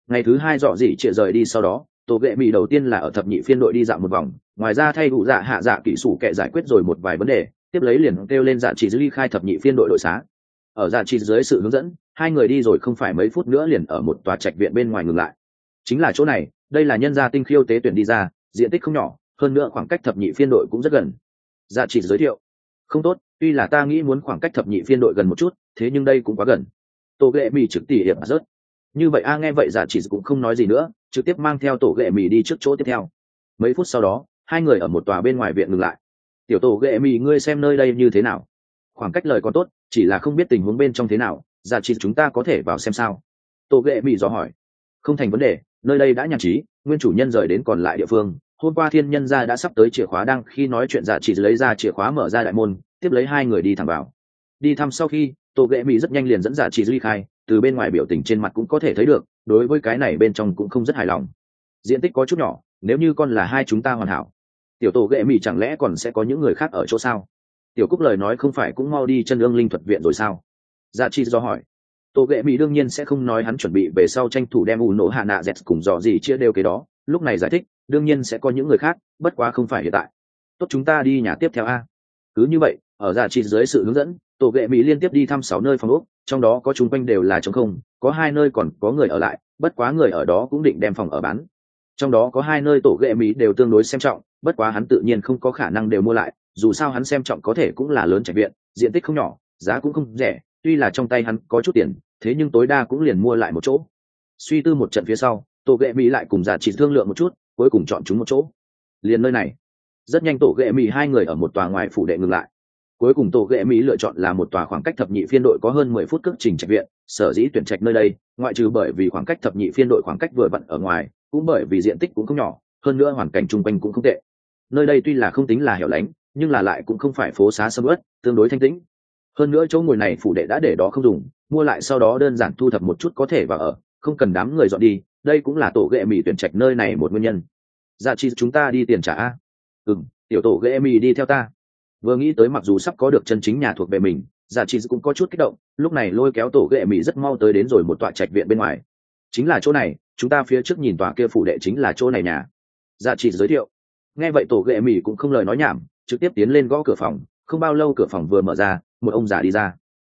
Ngày thứ hai dọ dỉ trịa rời đi sau đó, tổ ghệ mỹ đầu tiên là ở thập nhị phiên đội đi dạo một vòng, ngoài ra thay đủ dạ hạ dạ kỹ sủ kệ giải quyết rồi một vài vấn đề, tiếp lấy liền kêu lên dạ chỉ ly khai thập nhị phiên đội đội xá. Ở dạ chỉ dưới sự hướng dẫn, hai người đi rồi không phải mấy phút nữa liền ở một tòa trạch viện bên ngoài ngừng lại. Chính là chỗ này, đây là nhân gia tinh khiêu tế tuyển đi ra, diện tích không nhỏ, hơn nữa khoảng cách thập nhị phiên đội cũng rất gần. Dạ chỉ giới thiệu. Không tốt, tuy là ta nghĩ muốn khoảng cách thập nhị phiên đội gần một chút, thế nhưng đây cũng quá gần. Tổ ghệ mỹ trực tỉ hiệp rớt. Như vậy nghe vậy dạ chỉ cũng không nói gì nữa, trực tiếp mang theo tổ ghệ mỹ đi trước chỗ tiếp theo. Mấy phút sau đó, hai người ở một tòa bên ngoài viện ngừng lại. Tiểu tổ ghệ mỹ, ngươi xem nơi đây như thế nào? Khoảng cách lời còn tốt, chỉ là không biết tình huống bên trong thế nào, dạ chỉ chúng ta có thể vào xem sao? Tổ ghệ mỹ dò hỏi. Không thành vấn đề, nơi đây đã nhàn trí, nguyên chủ nhân rời đến còn lại địa phương. Hôm qua thiên nhân gia đã sắp tới chìa khóa, đang khi nói chuyện dạ chỉ lấy ra chìa khóa mở ra đại môn, tiếp lấy hai người đi thẳng vào. Đi thăm sau khi, tổ ghệ mỹ rất nhanh liền dẫn dạ chỉ ly khai, từ bên ngoài biểu tình trên mặt cũng có thể thấy được, đối với cái này bên trong cũng không rất hài lòng. Diện tích có chút nhỏ, nếu như con là hai chúng ta hoàn hảo. Tiểu tổ ghệ mỹ chẳng lẽ còn sẽ có những người khác ở chỗ sao? Tiểu Cúc lời nói không phải cũng mau đi chân ương linh thuật viện rồi sao? Dạ chỉ do hỏi. Tổ ghệ mỹ đương nhiên sẽ không nói hắn chuẩn bị về sau tranh thủ đem u nổ hạ nạ dẹt cùng dò gì chia đều cái đó, lúc này giải thích đương nhiên sẽ có những người khác, bất quá không phải hiện tại. Tốt, chúng ta đi nhà tiếp theo a. Cứ như vậy, ở dạ chỉ dưới sự hướng dẫn, tổ ghệ mỹ liên tiếp đi thăm 6 nơi phòng ốc, trong đó có chung quanh đều là trống không, có 2 nơi còn có người ở lại, bất quá người ở đó cũng định đem phòng ở bán. Trong đó có 2 nơi tổ ghệ mỹ đều tương đối xem trọng, bất quá hắn tự nhiên không có khả năng đều mua lại, dù sao hắn xem trọng có thể cũng là lớn trạch viện, diện tích không nhỏ, giá cũng không rẻ, tuy là trong tay hắn có chút tiền, thế nhưng tối đa cũng liền mua lại một chỗ. Suy tư một trận phía sau, tổ ghệ mỹ lại cùng dạ chỉ thương lượng một chút, cuối cùng chọn chúng một chỗ. Liền nơi này. Rất nhanh tổ ghệ mỹ hai người ở một tòa ngoài phủ đệ ngừng lại. Cuối cùng tổ ghệ mỹ lựa chọn là một tòa khoảng cách thập nhị phiên đội có hơn 10 phút cước trình trạch viện, sở dĩ tuyển trạch nơi đây, ngoại trừ bởi vì khoảng cách thập nhị phiên đội khoảng cách vừa vặn ở ngoài, cũng bởi vì diện tích cũng không nhỏ, hơn nữa hoàn cảnh chung quanh cũng không tệ. Nơi đây tuy là không tính là hẻo lánh, nhưng là lại cũng không phải phố xá sầm uất, tương đối thanh tĩnh. Hơn nữa chỗ ngồi này phủ đệ đã để đó không dùng, mua lại sau đó đơn giản thu thập một chút có thể vào ở, không cần đám người dọn đi, đây cũng là tổ ghệ mỹ tuyển trạch nơi này một nguyên nhân. Dạ chi chúng ta đi tiền trả a. Tiểu tổ ghệ mỹ đi theo ta. Vừa nghĩ tới mặc dù sắp có được chân chính nhà thuộc về mình, dạ chi cũng có chút kích động, lúc này lôi kéo tổ ghệ mỹ rất mau tới đến rồi một tòa trạch viện bên ngoài. Chính là chỗ này, chúng ta phía trước nhìn tòa kia phủ đệ chính là chỗ này nhà. Dạ chi giới thiệu. Nghe vậy tổ ghệ mỹ cũng không lời nói nhảm, trực tiếp tiến lên gõ cửa phòng, không bao lâu cửa phòng vừa mở ra, một ông già đi ra.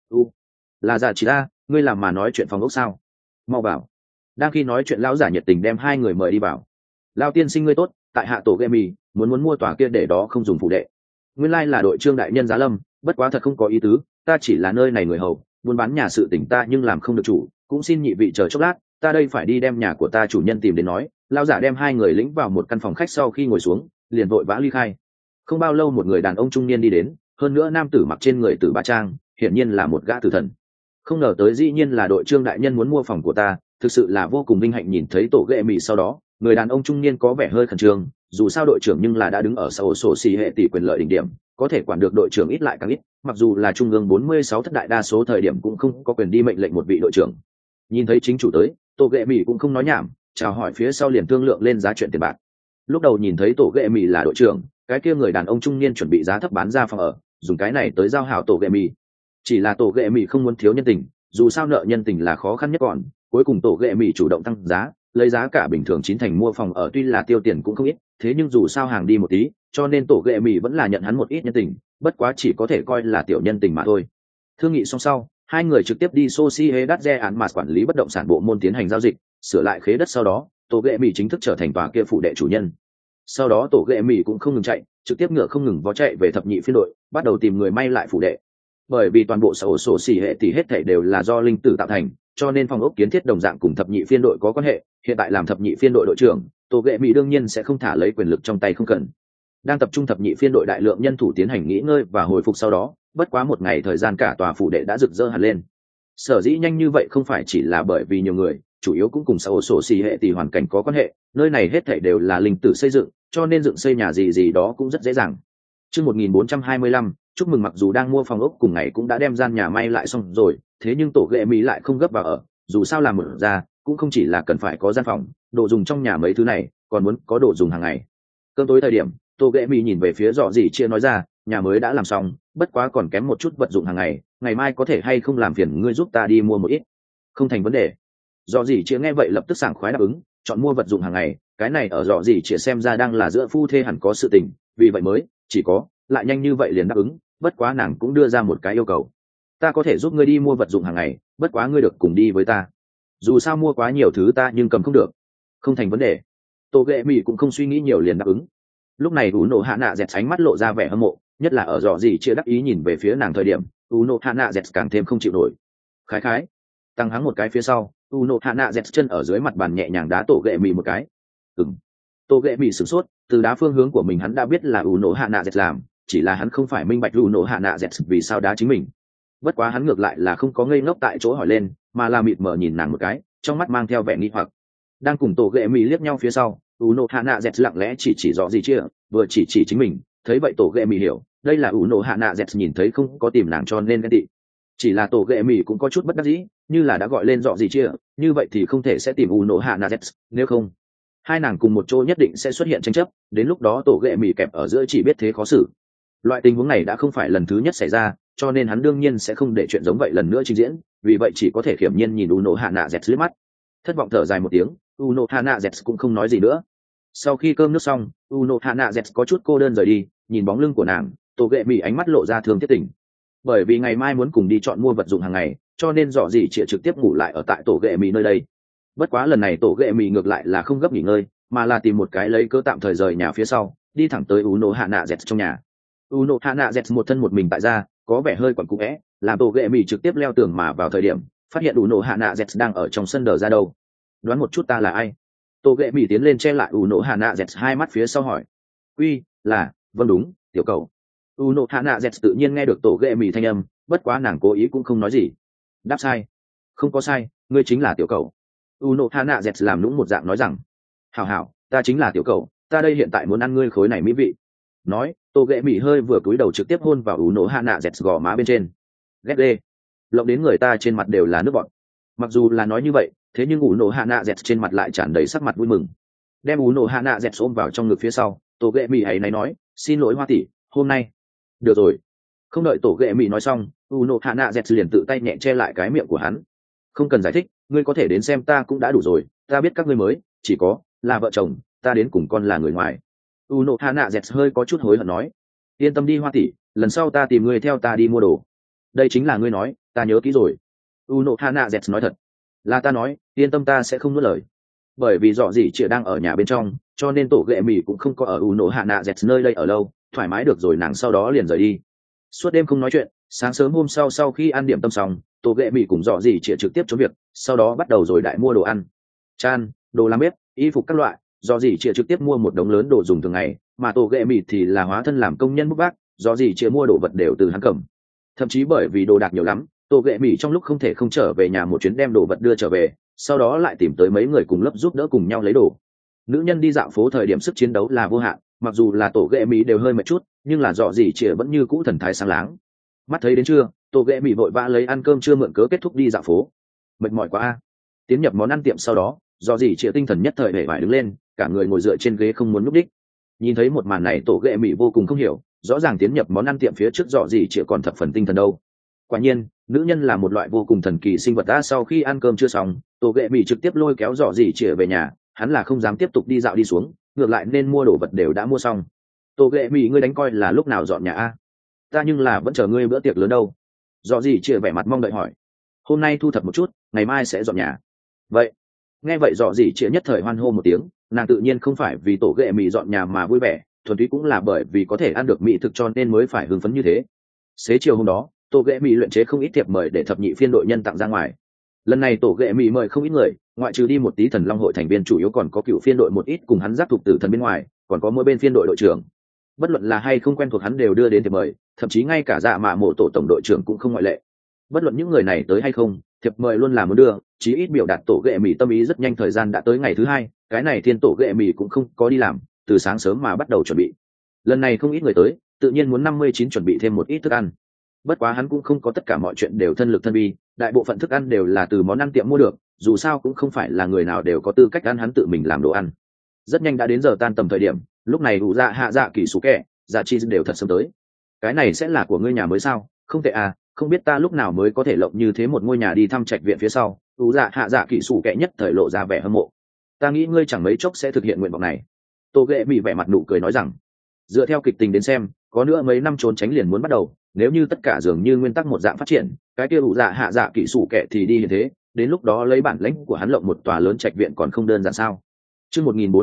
Là dạ chỉ ta, ngươi làm mà nói chuyện phòng ốc sao? Mau vào. Đang khi nói chuyện lão giả nhiệt tình đem hai người mời đi vào. Lão tiên sinh ngươi tốt, tại hạ tổ ghệ mì muốn mua tòa kia để đó không dùng phủ đệ. Nguyên lai là đội trương đại nhân Giá Lâm, bất quá thật không có ý tứ, ta chỉ là nơi này người hầu, buôn bán nhà sự tỉnh ta nhưng làm không được chủ, cũng xin nhị vị chờ chốc lát, ta đây phải đi đem nhà của ta chủ nhân tìm đến nói. Lão giả đem hai người lĩnh vào một căn phòng khách, sau khi ngồi xuống liền vội vã ly khai. Không bao lâu một người đàn ông trung niên đi đến, hơn nữa nam tử mặc trên người tử ba trang, hiển nhiên là một gã tử thần. Không ngờ tới dĩ nhiên là đội trương đại nhân muốn mua phòng của ta, thực sự là vô cùng vinh hạnh. Nhìn thấy tổ ghệ mì sau đó, người đàn ông trung niên có vẻ hơi khẩn trương, dù sao đội trưởng nhưng là đã đứng ở sau sổ xì hệ tỷ quyền lợi đỉnh điểm, có thể quản được đội trưởng ít lại càng ít, mặc dù là trung ương 46 thất đại đa số thời điểm cũng không có quyền đi mệnh lệnh một vị đội trưởng. Nhìn thấy chính chủ tới, tổ ghệ mì cũng không nói nhảm, chào hỏi phía sau liền thương lượng lên giá chuyện tiền bạc. Lúc đầu nhìn thấy tổ ghệ mì là đội trưởng, cái kia người đàn ông trung niên chuẩn bị giá thấp bán ra phòng ở, dùng cái này tới giao hảo tổ ghệ mì. Chỉ là tổ ghệ mì không muốn thiếu nhân tình, dù sao nợ nhân tình là khó khăn nhất còn, cuối cùng tổ ghệ mì chủ động tăng giá, lấy giá cả bình thường chín thành mua phòng ở, tuy là tiêu tiền cũng không ít, thế nhưng dù sao hàng đi một tí, cho nên tổ ghệ mì vẫn là nhận hắn một ít nhân tình, bất quá chỉ có thể coi là tiểu nhân tình mà thôi. Thương nghị xong sau, hai người trực tiếp đi Sociedad án mà quản lý bất động sản bộ môn tiến hành giao dịch, sửa lại khế đất, sau đó tổ ghệ mì chính thức trở thành tòa kia phủ đệ chủ nhân. Sau đó tổ ghệ mì cũng không ngừng chạy, trực tiếp ngựa không ngừng vó chạy về thập nhị phiên đội, bắt đầu tìm người may lại phủ đệ. Bởi vì toàn bộ sổ xỉ hệ tỷ hết thảy đều là do linh tử tạo thành, cho nên phòng ốc kiến thiết đồng dạng cùng thập nhị phiên đội có quan hệ. Hiện tại làm thập nhị phiên đội đội trưởng, tổ ghệ mỹ đương nhiên sẽ không thả lấy quyền lực trong tay không cần. Đang tập trung thập nhị phiên đội đại lượng nhân thủ tiến hành nghỉ ngơi và hồi phục sau đó, bất quá một ngày thời gian cả tòa phủ đệ đã rực rỡ hẳn lên. Sở dĩ nhanh như vậy không phải chỉ là bởi vì nhiều người, chủ yếu cũng cùng sổ xỉ hệ tỷ hoàn cảnh có quan hệ, nơi này hết thảy đều là linh tử xây dựng, cho nên dựng xây nhà gì gì đó cũng rất dễ dàng. Chương 1425, chúc mừng. Mặc dù đang mua phòng ốc cùng ngày cũng đã đem gian nhà may lại xong rồi, thế nhưng tổ ghệ mỹ lại không gấp vào ở, dù sao làm mở ra cũng không chỉ là cần phải có gian phòng, đồ dùng trong nhà mấy thứ này còn muốn có đồ dùng hàng ngày. Cơm tối thời điểm, tổ ghệ mỹ nhìn về phía dọ dỉ chia nói ra, nhà mới đã làm xong, bất quá còn kém một chút vật dụng hàng ngày, ngày mai có thể hay không làm phiền ngươi giúp ta đi mua một ít? Không thành vấn đề. Dò gì chia nghe vậy lập tức sảng khoái đáp ứng, chọn mua vật dụng hàng ngày, cái này ở dò gì chia xem ra đang là giữa phu thê hẳn có sự tình, vì vậy mới chỉ có lại nhanh như vậy liền đáp ứng. Bất quá nàng cũng đưa ra một cái yêu cầu: ta có thể giúp ngươi đi mua vật dụng hàng ngày, bất quá ngươi được cùng đi với ta, dù sao mua quá nhiều thứ ta nhưng cầm không được. Không thành vấn đề. Tô ghệ mỹ cũng không suy nghĩ nhiều liền đáp ứng. Lúc này u nộ hạ nạ dẹt ánh mắt lộ ra vẻ hâm mộ, nhất là ở dò gì chia đắc ý nhìn về phía nàng thời điểm, u nộ hạ nạ dẹt càng thêm không chịu nổi. Khái khái tăng hắng một cái phía sau, u nộ hạ nạ dẹt chân ở dưới mặt bàn nhẹ nhàng đá tổ ghệ mỹ một cái. Tô ghệ mỹ sửng sốt, từ đá phương hướng của mình hắn đã biết là u nộ hạ nạ dẹt làm, chỉ là hắn không phải minh bạch u nộ hạ nạ dẹt vì sao đá chính mình. Bất quá hắn ngược lại là không có ngây ngốc tại chỗ hỏi lên, mà là mịt mờ nhìn nàng một cái, trong mắt mang theo vẻ nghi hoặc. Đang cùng tổ ghệ mỹ liếc nhau phía sau, u nộ hạ nạ dẹt lặng lẽ chỉ rõ gì chia, vừa chỉ chính mình. Thấy vậy tổ ghệ mỹ hiểu, đây là u nộ hạ nạ dẹt nhìn thấy không có tìm nàng cho nên ghen tị. Chỉ là tổ ghệ mỹ cũng có chút bất đắc dĩ, như là đã gọi lên dọ gì chia, như vậy thì không thể sẽ tìm u nộ hạ nạ dẹt, nếu không hai nàng cùng một chỗ nhất định sẽ xuất hiện tranh chấp, đến lúc đó tổ ghệ mỹ kẹp ở giữa chỉ biết thế khó xử. Loại tình huống này đã không phải lần thứ nhất xảy ra, cho nên hắn đương nhiên sẽ không để chuyện giống vậy lần nữa trình diễn, vì vậy chỉ có thể khiểm nhiên nhìn Uno Hana Z liếc mắt. Thất vọng thở dài một tiếng, Uno Hana Z cũng không nói gì nữa. Sau khi cơm nước xong, Uno Hana Z có chút cô đơn rời đi, nhìn bóng lưng của nàng, tổ ghệ mỹ ánh mắt lộ ra thương tiếc tình. Bởi vì ngày mai muốn cùng đi chọn mua vật dụng hàng ngày, cho nên dọ gì chị trực tiếp ngủ lại ở tại tổ ghệ mỹ nơi đây. Bất quá lần này tổ ghệ mỹ ngược lại là không gấp nghỉ ngơi, mà là tìm một cái lấy cớ tạm thời rời nhà phía sau, đi thẳng tới Uno Hana Z trong nhà. Uno Hana Z một thân một mình tại gia, có vẻ hơi quẩn cũ é, làm tổ ghệ mỹ trực tiếp leo tường mà vào thời điểm phát hiện Uno Hana Z đang ở trong sân đờ ra đâu. Đoán một chút ta là ai? Tổ ghệ mỹ tiến lên che lại Uno Hana Z hai mắt phía sau hỏi. Uy, là, vâng đúng, tiểu cầu. Uno Hana Z tự nhiên nghe được tổ ghệ mỹ thanh âm, bất quá nàng cố ý cũng không nói gì. Đáp sai. Không có sai, ngươi chính là tiểu cầu. Uno Hana Z làm nũng một dạng nói rằng. Hảo hảo, ta chính là tiểu cầu, ta đây hiện tại muốn ăn ngươi khối này mỹ vị. Nói, tổ ghệ mỹ hơi vừa cúi đầu trực tiếp hôn vào Uno Hana Z gò má bên trên. Ghét ghê, lộng đến người ta trên mặt đều là nước bọt. Mặc dù là nói như vậy, thế nhưng Uno Hana Z trên mặt lại tràn đầy sắc mặt vui mừng. Đem Uno Hana Z ôm vào trong ngực phía sau, tổ ghệ mỹ ấy náy nói, xin lỗi hoa tỷ, hôm nay. Được rồi. Không đợi tổ ghệ mỹ nói xong, Uno Hana Z liền tự tay nhẹ che lại cái miệng của hắn. Không cần giải thích, ngươi có thể đến xem ta cũng đã đủ rồi, ta biết các ngươi mới chỉ có là vợ chồng, ta đến cùng con là người ngoài. Uno Hana Z hơi có chút hối hận nói, yên tâm đi hoa tỷ, lần sau ta tìm ngươi theo ta đi mua đồ. Đây chính là ngươi nói, ta nhớ kỹ rồi. Uno Hana Z nói thật. Là ta nói, yên tâm ta sẽ không nuốt lời. Bởi vì dọ gì chị đang ở nhà bên trong, cho nên tổ ghệ mỹ cũng không có ở Uno Hana Z nơi đây ở lâu, thoải mái được rồi nàng sau đó liền rời đi. Suốt đêm không nói chuyện, sáng sớm hôm sau khi ăn điểm tâm xong, tổ ghệ mỹ cùng dọ gì chị trực tiếp trốn việc, sau đó bắt đầu rồi đại mua đồ ăn. Chan, đồ làm bếp, y phục các loại, do gì chị trực tiếp mua một đống lớn đồ dùng thường ngày, mà tổ ghệ mịt thì là hóa thân làm công nhân bốc vác, do gì chị mua đồ vật đều từ hắn cầm. Thậm chí bởi vì đồ đạc nhiều lắm, tổ ghệ mịt trong lúc không thể không trở về nhà một chuyến đem đồ vật đưa trở về, sau đó lại tìm tới mấy người cùng lớp giúp đỡ cùng nhau lấy đồ. Nữ nhân đi dạo phố thời điểm sức chiến đấu là vô hạn, mặc dù là tổ ghệ mịt đều hơi mệt chút, nhưng là dọ gì chị vẫn như cũ thần thái sáng láng. Mắt thấy đến trưa, tổ ghệ mịt vội vã lấy ăn cơm trưa mượn cớ kết thúc đi dạo phố. Mệt mỏi quá a. Tiến nhập món ăn tiệm sau đó, do gì chị tinh thần nhất thời hề vải đứng lên, cả người ngồi dựa trên ghế không muốn núp đích. Nhìn thấy một màn này tổ ghệ mỹ vô cùng không hiểu, rõ ràng tiến nhập món ăn tiệm phía trước dọ gì chị còn thập phần tinh thần đâu. Quả nhiên, nữ nhân là một loại vô cùng thần kỳ sinh vật. Đã sau khi ăn cơm chưa xong, tổ ghệ mỹ trực tiếp lôi kéo dọ gì chị về nhà, hắn là không dám tiếp tục đi dạo đi xuống, ngược lại nên mua đồ vật đều đã mua xong. Tổ ghệ mỹ ngươi đánh coi là lúc nào dọn nhà a? Ta nhưng là vẫn chờ ngươi bữa tiệc lớn đâu. Dọ gì chị vẻ mặt mong đợi hỏi. Hôm nay thu thập một chút, ngày mai sẽ dọn nhà. Vậy nghe vậy dọ gì chị nhất thời hoan hô một tiếng, nàng tự nhiên không phải vì tổ ghệ mì dọn nhà mà vui vẻ, thuần túy cũng là bởi vì có thể ăn được mỹ thực cho nên mới phải hưng phấn như thế. Xế chiều hôm đó, tổ ghệ mì luyện chế không ít thiệp mời để thập nhị phiên đội nhân tặng ra ngoài. Lần này tổ ghệ mì mời không ít người, ngoại trừ đi một tí thần long hội thành viên chủ yếu còn có cựu phiên đội một ít cùng hắn giáp thuộc tử thần bên ngoài, còn có mỗi bên phiên đội đội trưởng. Bất luận là hay không quen thuộc hắn đều đưa đến thiệp mời, thậm chí ngay cả dạ mạ mộ tổ tổng đội trưởng cũng không ngoại lệ. Bất luận những người này tới hay không, thiệp mời luôn là muốn đưa, chí ít biểu đạt tổ ghệ mì tâm ý. Rất nhanh thời gian đã tới ngày thứ hai, cái này thiên tổ ghệ mì cũng không có đi làm, từ sáng sớm mà bắt đầu chuẩn bị. Lần này không ít người tới, tự nhiên muốn 59 chuẩn bị thêm một ít thức ăn. Bất quá hắn cũng không có tất cả mọi chuyện đều thân lực thân vi, đại bộ phận thức ăn đều là từ món ăn tiệm mua được, dù sao cũng không phải là người nào đều có tư cách ăn hắn tự mình làm đồ ăn. Rất nhanh đã đến giờ tan tầm thời điểm, lúc này ủ dạ hạ dạ kỳ sú kẹ dạ chi đều thật sớm tới. Cái này sẽ là của ngươi nhà mới sao? Không tệ à, không biết ta lúc nào mới có thể lộng như thế một ngôi nhà đi thăm trạch viện phía sau. U dạ hạ dạ kỹ sủ kệ nhất thời lộ ra vẻ hâm mộ. Ta nghĩ ngươi chẳng mấy chốc sẽ thực hiện nguyện vọng này. Tô ghệ bị vẻ mặt nụ cười nói rằng, dựa theo kịch tình đến xem, có nữa mấy năm trốn tránh liền muốn bắt đầu, nếu như tất cả dường như nguyên tắc một dạng phát triển, cái kia U dạ hạ dạ kỹ sủ kệ thì đi hiện thế, đến lúc đó lấy bản lãnh của hắn lộng một tòa lớn trạch viện còn không đơn giản sao. Chương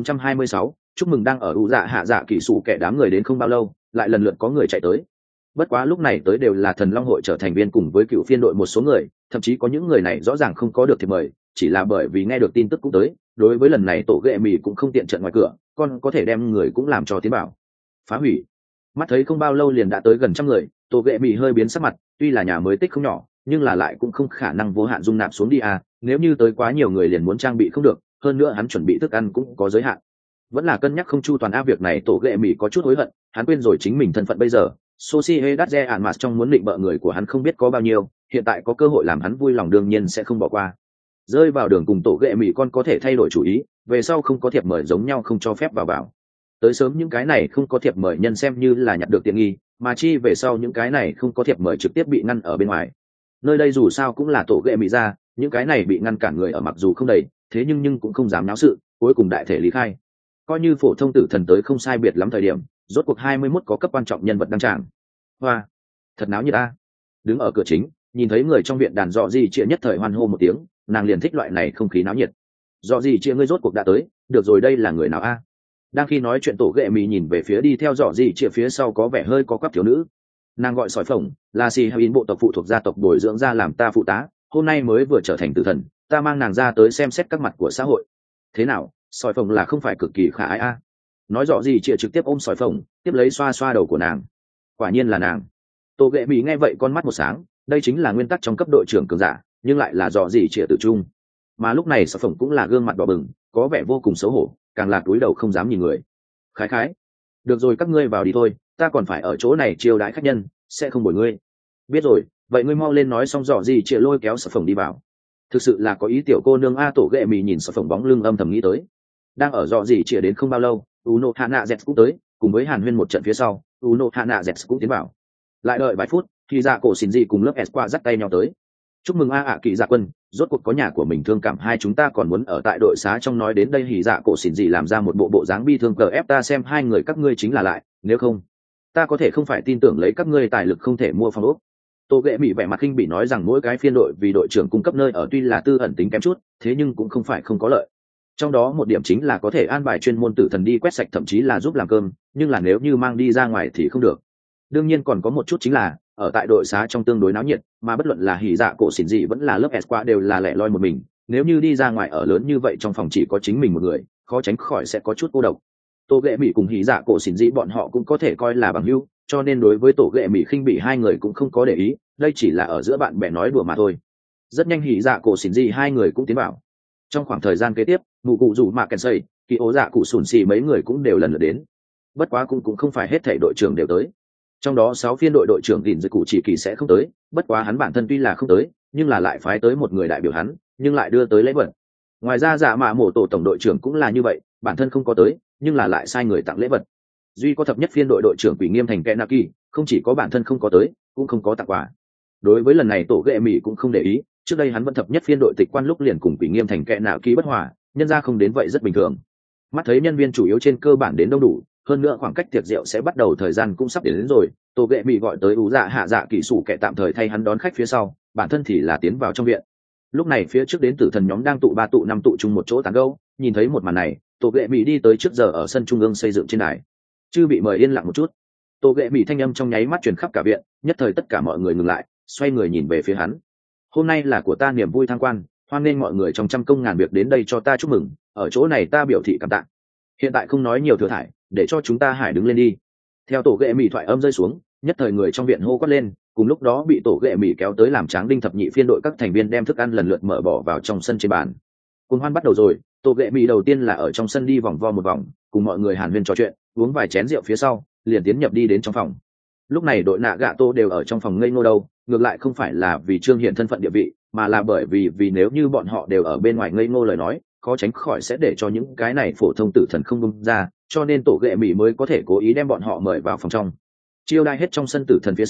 1426, chúc mừng. Đang ở U dạ hạ dạ kỹ sủ kệ đám người đến không bao lâu, lại lần lượt có người chạy tới. Bất quá lúc này tới đều là Thần Long hội trở thành viên cùng với cựu phiên đội một số người, thậm chí có những người này rõ ràng không có được thiệp mời, chỉ là bởi vì nghe được tin tức cũng tới. Đối với lần này tổ ghệ mì cũng không tiện trận ngoài cửa, còn có thể đem người cũng làm cho tiến bảo phá hủy. Mắt thấy không bao lâu liền đã tới gần trăm người, tổ ghệ mì hơi biến sắc mặt, tuy là nhà mới tích không nhỏ, nhưng là lại cũng không khả năng vô hạn dung nạp xuống đi à, nếu như tới quá nhiều người liền muốn trang bị không được, hơn nữa hắn chuẩn bị thức ăn cũng có giới hạn, vẫn là cân nhắc không chu toàn. Việc này tổ ghệ mì có chút hối hận, hắn quên rồi chính mình thân phận bây giờ. Sociedad Real Madrid trong muốn định bợ người của hắn không biết có bao nhiêu, hiện tại có cơ hội làm hắn vui lòng đương nhiên sẽ không bỏ qua. Rơi vào đường cùng tổ ghệ mì con có thể thay đổi chủ ý, về sau không có thiệp mời giống nhau không cho phép vào. Tới sớm những cái này không có thiệp mời nhân xem như là nhặt được tiện nghi, mà chi về sau những cái này không có thiệp mời trực tiếp bị ngăn ở bên ngoài. Nơi đây dù sao cũng là tổ ghệ mì ra, những cái này bị ngăn cản người ở mặc dù không đầy, thế nhưng cũng không dám náo sự, cuối cùng đại thể lý khai. Coi như phổ thông tử thần tới không sai biệt lắm thời điểm, rốt cuộc 21 có cấp quan trọng nhân vật đăng tràng. Hoa, thật náo nhiệt ta. Đứng ở cửa chính, nhìn thấy người trong viện đàn dọ gì chia nhất thời hoan hô một tiếng, nàng liền thích loại này không khí náo nhiệt. Dọ gì chia ngươi rốt cuộc đã tới, được rồi, đây là người nào a? Đang khi nói chuyện tổ ghệ mì nhìn về phía đi theo dọ gì chia phía sau có vẻ hơi có quắp thiếu nữ. Nàng gọi sỏi phồng, là xì hay bộ tộc phụ thuộc gia tộc bồi dưỡng ra làm ta phụ tá, hôm nay mới vừa trở thành tử thần, ta mang nàng ra tới xem xét các mặt của xã hội. Thế nào, sỏi phồng là không phải cực kỳ khả ái a? Nói rõ gì chia trực tiếp ôm sỏi phồng, tiếp lấy xoa xoa đầu của nàng. Quả nhiên là nàng. Tô ghệ mỹ nghe vậy con mắt một sáng, đây chính là nguyên tắc trong cấp đội trưởng cường giả, nhưng lại là dò gì chia tự trung. Mà lúc này sỏi phồng cũng là gương mặt đỏ bừng, có vẻ vô cùng xấu hổ, càng là cúi đầu không dám nhìn người. Khái khái, được rồi, các ngươi vào đi thôi, ta còn phải ở chỗ này chiêu đãi khách nhân, sẽ không bồi ngươi. Biết rồi, vậy ngươi mau lên. Nói xong dò gì chia lôi kéo sỏi phồng đi vào. Thực sự là có ý tiểu cô nương a. Tổ ghệ mỹ nhìn sỏi phồng bóng lưng âm thầm nghĩ tới. Đang ở dò gì chia đến không bao lâu, Uno Hana Z cũng tới, cùng với Hàn Huyên một trận phía sau, Uno Hana Z cũng tiến vào. Lại đợi vài phút, thì dạ cổ xỉn dị cùng lớp Esqua dắt tay nhau tới. Chúc mừng a ạ kỳ dạ quân, rốt cuộc có nhà của mình, thương cảm hai chúng ta còn muốn ở tại đội xá trong. Nói đến đây thì dạ cổ xỉn dị làm ra một bộ dáng bi thương cờ ép ta xem hai người các ngươi chính là lại, nếu không, ta có thể không phải tin tưởng lấy các ngươi tài lực không thể mua phòng ốc. Tô ghệ mỹ vẻ mặt khinh bị nói rằng mỗi cái phiên đội vì đội trưởng cung cấp nơi ở tuy là tư ẩn tính kém chút, thế nhưng cũng không phải không có lợi. Trong đó một điểm chính là có thể an bài chuyên môn tử thần đi quét sạch, thậm chí là giúp làm cơm, nhưng là nếu như mang đi ra ngoài thì không được. Đương nhiên còn có một chút chính là ở tại đội xá trong tương đối náo nhiệt, mà bất luận là hỉ dạ cổ xỉn dị vẫn là lớp Esqua đều là lẻ loi một mình, nếu như đi ra ngoài ở lớn như vậy trong phòng chỉ có chính mình một người, khó tránh khỏi sẽ có chút cô độc. Tô ghệ mỹ cùng hỉ dạ cổ xỉn dị bọn họ cũng có thể coi là bằng hữu, cho nên đối với tổ ghệ mỹ khinh bỉ hai người cũng không có để ý, đây chỉ là ở giữa bạn bè nói đùa mà thôi. Rất nhanh hỉ dạ cổ xỉn dị hai người cũng tiến vào. Trong khoảng thời gian kế tiếp, mụ cụ rủ mạ kèn xây, kỳ ố dạ cụ sùn xì mấy người cũng đều lần lượt đến. Bất quá cũng không phải hết thảy đội trưởng đều tới. Trong đó 6 phiên đội đội trưởng gìn dự cụ chỉ kỳ sẽ không tới, bất quá hắn bản thân tuy là không tới, nhưng là lại phái tới một người đại biểu hắn, nhưng lại đưa tới lễ vật. Ngoài ra dạ mạ mổ tổ tổng đội trưởng cũng là như vậy, bản thân không có tới, nhưng là lại sai người tặng lễ vật. Duy có thập nhất phiên đội đội trưởng Quỷ Nghiêm thành Kenaki, không chỉ có bản thân không có tới, cũng không có tặng quà. Đối với lần này tổ ghệ mỹ cũng không để ý, trước đây hắn vẫn thập nhất phiên đội tịch quan lúc liền cùng Quỷ Nghiêm thành Kenaki bất hòa, nhân ra không đến vậy rất bình thường. Mắt thấy nhân viên chủ yếu trên cơ bản đến đông đủ, hơn nữa khoảng cách tiệc rượu sẽ bắt đầu thời gian cũng sắp đến rồi, tổ ghệ mỹ gọi tới ủ dạ hạ dạ kỹ sủ kẻ tạm thời thay hắn đón khách phía sau, bản thân thì là tiến vào trong viện. Lúc này phía trước đến tử thần nhóm đang tụ 3 tụ 5 tụ chung một chỗ tán gẫu, nhìn thấy một màn này, tổ ghệ mỹ đi tới trước giờ ở sân trung ương xây dựng trên đài. Chư bị mời yên lặng một chút. Tổ ghệ mỹ thanh âm trong nháy mắt truyền khắp cả viện, nhất thời tất cả mọi người ngừng lại, xoay người nhìn về phía hắn. Hôm nay là của ta niềm vui thăng quan, hoan nghênh mọi người trong trăm công ngàn việc đến đây cho ta chúc mừng, ở chỗ này ta biểu thị cảm tạ. Hiện tại không nói nhiều thừa thải, để cho chúng ta hải đứng lên đi. Theo tổ ghệ mỹ thoại âm rơi xuống, nhất thời người trong viện hô quát lên, cùng lúc đó bị tổ ghệ mỹ kéo tới làm tráng đinh thập nhị phiên đội các thành viên đem thức ăn lần lượt mở bỏ vào trong sân trên bàn. Cuồng hoan bắt đầu rồi, tổ ghệ mỹ đầu tiên là ở trong sân đi vòng vo một vòng, cùng mọi người hàn huyên trò chuyện, uống vài chén rượu phía sau, liền tiến nhập đi đến trong phòng. Lúc này đội nạ gạ tô đều ở trong phòng ngây ngô đâu, ngược lại không phải là vì trương hiện thân phận địa vị, mà là bởi vì nếu như bọn họ đều ở bên ngoài ngây ngô lời nói, khó tránh khỏi sẽ để cho những cái này phổ thông tử thần không bung ra, cho nên tổ ghệ mỹ mới có thể cố ý đem bọn họ mời vào phòng trong. Chiêu đai hết trong sân tử thần phía sau,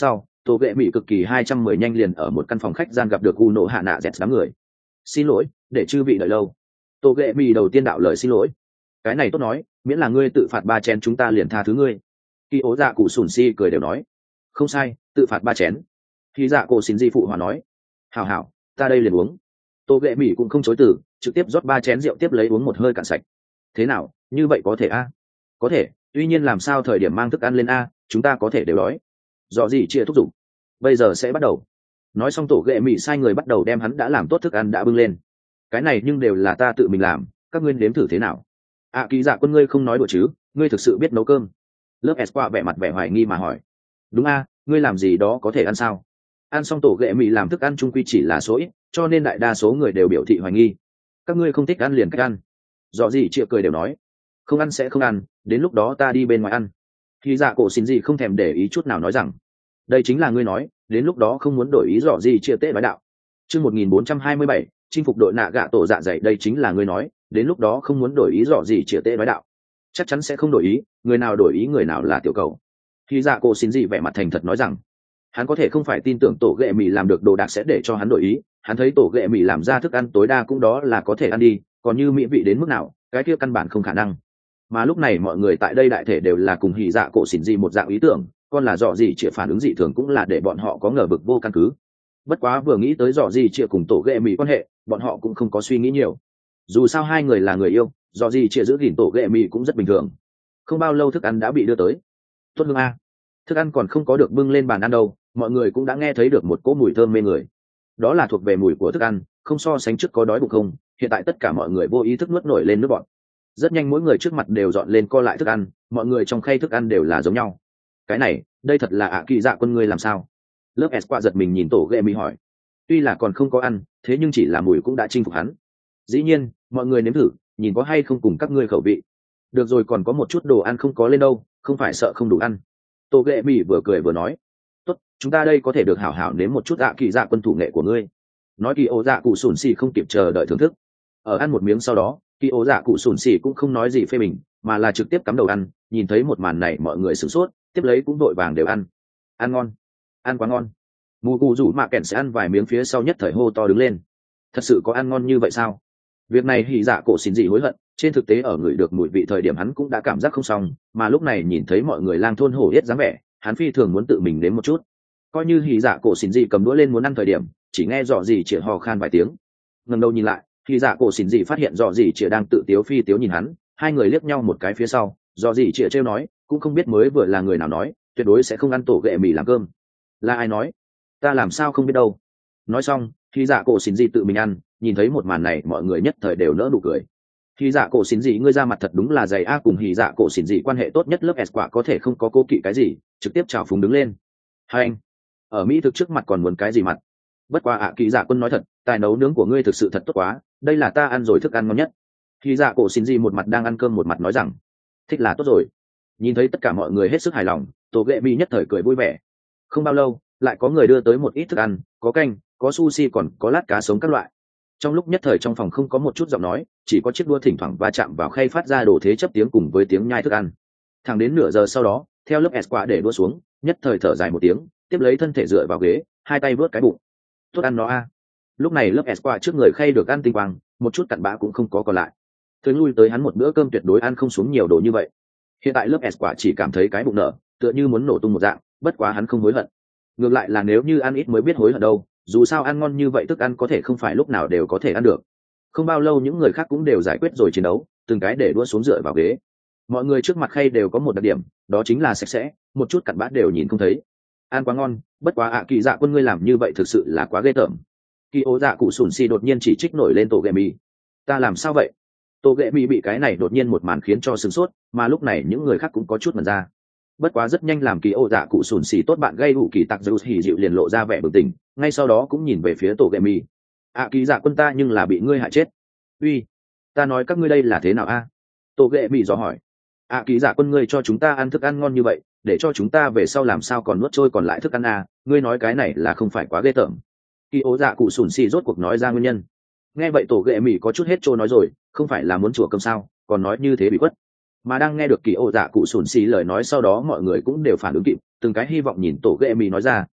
tổ ghệ mỹ cực kỳ 210 nhanh liền ở một căn phòng khách gian gặp được u nộ hạ nạ dẹt đám người. Xin lỗi để chư vị đợi lâu. Tổ ghệ mỹ đầu tiên đạo lời xin lỗi. Cái này tốt nói, miễn là ngươi tự phạt 3 chén chúng ta liền tha thứ ngươi. Kỳ ố dạ cụ sùn si cười đều nói, không sai, tự phạt 3 chén. Khi dạ cổ xin di phụ hòa nói, hảo hảo, ta đây liền uống. Tô ghệ mỹ cũng không chối từ, trực tiếp rót 3 chén rượu tiếp lấy uống một hơi cạn sạch. Thế nào, như vậy có thể a? Có thể, tuy nhiên làm sao thời điểm mang thức ăn lên a, chúng ta có thể đều đói. Rõ gì chia thúc giục. Bây giờ sẽ bắt đầu. Nói xong tổ ghệ mỹ sai người bắt đầu đem hắn đã làm tốt thức ăn đã bưng lên. Cái này nhưng đều là ta tự mình làm, các ngươi nếm thử thế nào? Kỳ dạ quân ngươi không nói đùa chứ, ngươi thực sự biết nấu cơm? Lớp Esqua vẻ mặt vẻ hoài nghi mà hỏi. Đúng a, ngươi làm gì đó có thể ăn sao? Ăn xong tổ ghệ mỹ làm thức ăn chung quy chỉ là số ít, cho nên đại đa số người đều biểu thị hoài nghi. Các ngươi không thích ăn liền cách ăn. Rõ gì chịa cười đều nói, không ăn sẽ không ăn, đến lúc đó ta đi bên ngoài ăn. Khi dạ cổ xin gì không thèm để ý chút nào nói rằng, đây chính là ngươi nói, đến lúc đó không muốn đổi ý rõ gì chia tế bái đạo. Chương 1427, chinh phục đội nạ gạ tổ dạ dày, đây chính là ngươi nói, đến lúc đó không muốn đổi ý rõ gì chia tế bái đạo. Chắc chắn sẽ không đổi ý, người nào đổi ý người nào là tiểu cầu. Khi dạ cổ xin gì vẻ mặt thành thật nói rằng, hắn có thể không phải tin tưởng tổ ghệ mì làm được đồ đạc sẽ để cho hắn đổi ý, hắn thấy tổ ghệ mì làm ra thức ăn tối đa cũng đó là có thể ăn đi, còn như mỹ vị đến mức nào, cái kia căn bản không khả năng. Mà lúc này mọi người tại đây đại thể đều là cùng hỉ dạ cổ xỉn gì một dạng ý tưởng, còn là dọ gì chịa phản ứng dị thường cũng là để bọn họ có ngờ vực vô căn cứ. Bất quá vừa nghĩ tới dọ gì chịa cùng tổ ghệ mì quan hệ, bọn họ cũng không có suy nghĩ nhiều. Dù sao hai người là người yêu, dọ gì chịa giữ gìn tổ ghệ mì cũng rất bình thường. Không bao lâu thức ăn đã bị đưa tới. Tốt hương a, thức ăn còn không có được bưng lên bàn ăn đâu, mọi người cũng đã nghe thấy được một cỗ mùi thơm mê người. Đó là thuộc về mùi của thức ăn, không so sánh trước có đói bụng không, hiện tại tất cả mọi người vô ý thức nuốt nổi lên nước bọt. Rất nhanh mỗi người trước mặt đều dọn lên co lại thức ăn, mọi người trong khay thức ăn đều là giống nhau. Cái này, đây thật là kỳ dạ quân ngươi làm sao? Lớp Esqua giật mình nhìn tổ ghệ mỹ hỏi. Tuy là còn không có ăn, thế nhưng chỉ là mùi cũng đã chinh phục hắn. Dĩ nhiên, mọi người nếm thử, nhìn có hay không cùng các ngươi khẩu vị. Được rồi, còn có một chút đồ ăn không có lên đâu, không phải sợ không đủ ăn. Tổ ghệ mỹ vừa cười vừa nói, tốt, chúng ta đây có thể được hảo hảo nếm một chút kỳ dạ quân thủ nghệ của ngươi. Nói kỳ ố dạ cụ sùn xì không kịp chờ đợi thưởng thức. Ở ăn một miếng sau đó, kỳ ố dạ cụ sùn xì cũng không nói gì phê bình, mà là trực tiếp cắm đầu ăn. Nhìn thấy một màn này mọi người sửng sốt, tiếp lấy cũng vội vàng đều ăn. Ăn ngon, ăn quá ngon. Mù cụ rủ mạ kèn sẽ ăn vài miếng phía sau nhất thời hô to đứng lên. Thật sự có ăn ngon như vậy sao? Việc này hỉ dạ cổ xin gì hối hận, trên thực tế ở người được mùi vị thời điểm hắn cũng đã cảm giác không xong, mà lúc này nhìn thấy mọi người lang thôn hổ yết dáng vẻ, hắn phi thường muốn tự mình đến một chút. Coi như hỉ dạ cổ xin gì cầm đũa lên muốn ăn thời điểm, chỉ nghe dọ gì chỉ hò khan vài tiếng. Ngẩng đầu nhìn lại, hỉ dạ cổ xin gì phát hiện dọ gì chỉ đang tự tiếu phi tiếu nhìn hắn, hai người liếc nhau một cái phía sau, dọ gì chỉ trêu nói, cũng không biết mới vừa là người nào nói, tuyệt đối sẽ không ăn tổ ghệ mì làm cơm. Là ai nói? Ta làm sao không biết đâu. Nói xong, hỉ dạ cổ xin gì tự mình ăn, nhìn thấy một màn này mọi người nhất thời đều nỡ nụ cười. Hỉ dạ cổ xin gì ngươi ra mặt thật đúng là dày a, cùng hỉ dạ cổ xin gì quan hệ tốt nhất lớp S quả có thể không có cố kỵ cái gì, trực tiếp chào phúng đứng lên. Hai anh, ở mỹ thực trước mặt còn muốn cái gì mặt? Bất quá kỳ dạ quân nói thật, tài nấu nướng của ngươi thực sự thật tốt quá, đây là ta ăn rồi thức ăn ngon nhất. Hỉ dạ cổ xin gì một mặt đang ăn cơm một mặt nói rằng, thích là tốt rồi. Nhìn thấy tất cả mọi người hết sức hài lòng, tổ ghệ mỹ nhất thời cười vui vẻ. Không bao lâu, lại có người đưa tới một ít thức ăn, có canh, có sushi, còn có lát cá sống các loại. Trong lúc nhất thời trong phòng không có một chút giọng nói, chỉ có chiếc đũa thỉnh thoảng va chạm vào khay phát ra đồ thế chấp tiếng cùng với tiếng nhai thức ăn. Thẳng đến nửa giờ sau đó, theo lớp Esqua để đũa xuống, nhất thời thở dài một tiếng, tiếp lấy thân thể dựa vào ghế, hai tay vớt cái bụng. Tốt ăn nó a. Lúc này lớp Esqua trước người khay được ăn tinh quang, một chút cặn bã cũng không có còn lại. Tới lui tới hắn một bữa cơm tuyệt đối ăn không xuống nhiều đồ như vậy. Hiện tại lớp Esqua chỉ cảm thấy cái bụng nở, tựa như muốn nổ tung một dạng, bất quá hắn không hối hận. Ngược lại là nếu như ăn ít mới biết hối hận đâu, dù sao ăn ngon như vậy thức ăn có thể không phải lúc nào đều có thể ăn được. Không bao lâu những người khác cũng đều giải quyết rồi chiến đấu, từng cái để đũa xuống dựa vào ghế. Mọi người trước mặt khay đều có một đặc điểm, đó chính là sạch sẽ, một chút cặn bã đều nhìn không thấy. Ăn quá ngon, bất quá kỳ dạ quân ngươi làm như vậy thực sự là quá ghê tởm. Kỳ ố dạ cụ sùn xì đột nhiên chỉ trích nổi lên tổ ghệ mì. Ta làm sao vậy? Tổ ghệ mì bị cái này đột nhiên một màn khiến cho sửng sốt, mà lúc này những người khác cũng có chút mẩn ra. Bất quá rất nhanh làm kỳ ố dạ cụ sùn xì tốt bạn gây ủ kỳ tặc dư hỉ dịu liền lộ ra vẻ bừng tỉnh, ngay sau đó cũng nhìn về phía tổ ghệ mì. Kỳ dạ quân ta nhưng là bị ngươi hại chết. Uy, ta nói các ngươi đây là thế nào a? Tổ ghệ mì dò hỏi. Kỳ dạ quân ngươi cho chúng ta ăn thức ăn ngon như vậy, để cho chúng ta về sau làm sao còn nuốt trôi còn lại thức ăn a? Ngươi nói cái này là không phải quá ghê tởm? Kỳ ố dạ cụ sùn xì rốt cuộc nói ra nguyên nhân. Nghe vậy tổ ghệ mì có chút hết trôi nói rồi, không phải là muốn chùa cơm sao, còn nói như thế bị quất. Mà đang nghe được kỳ ố dạ cụ sùn xì lời nói sau đó mọi người cũng đều phản ứng kịp, từng cái hy vọng nhìn tổ ghệ mì nói ra,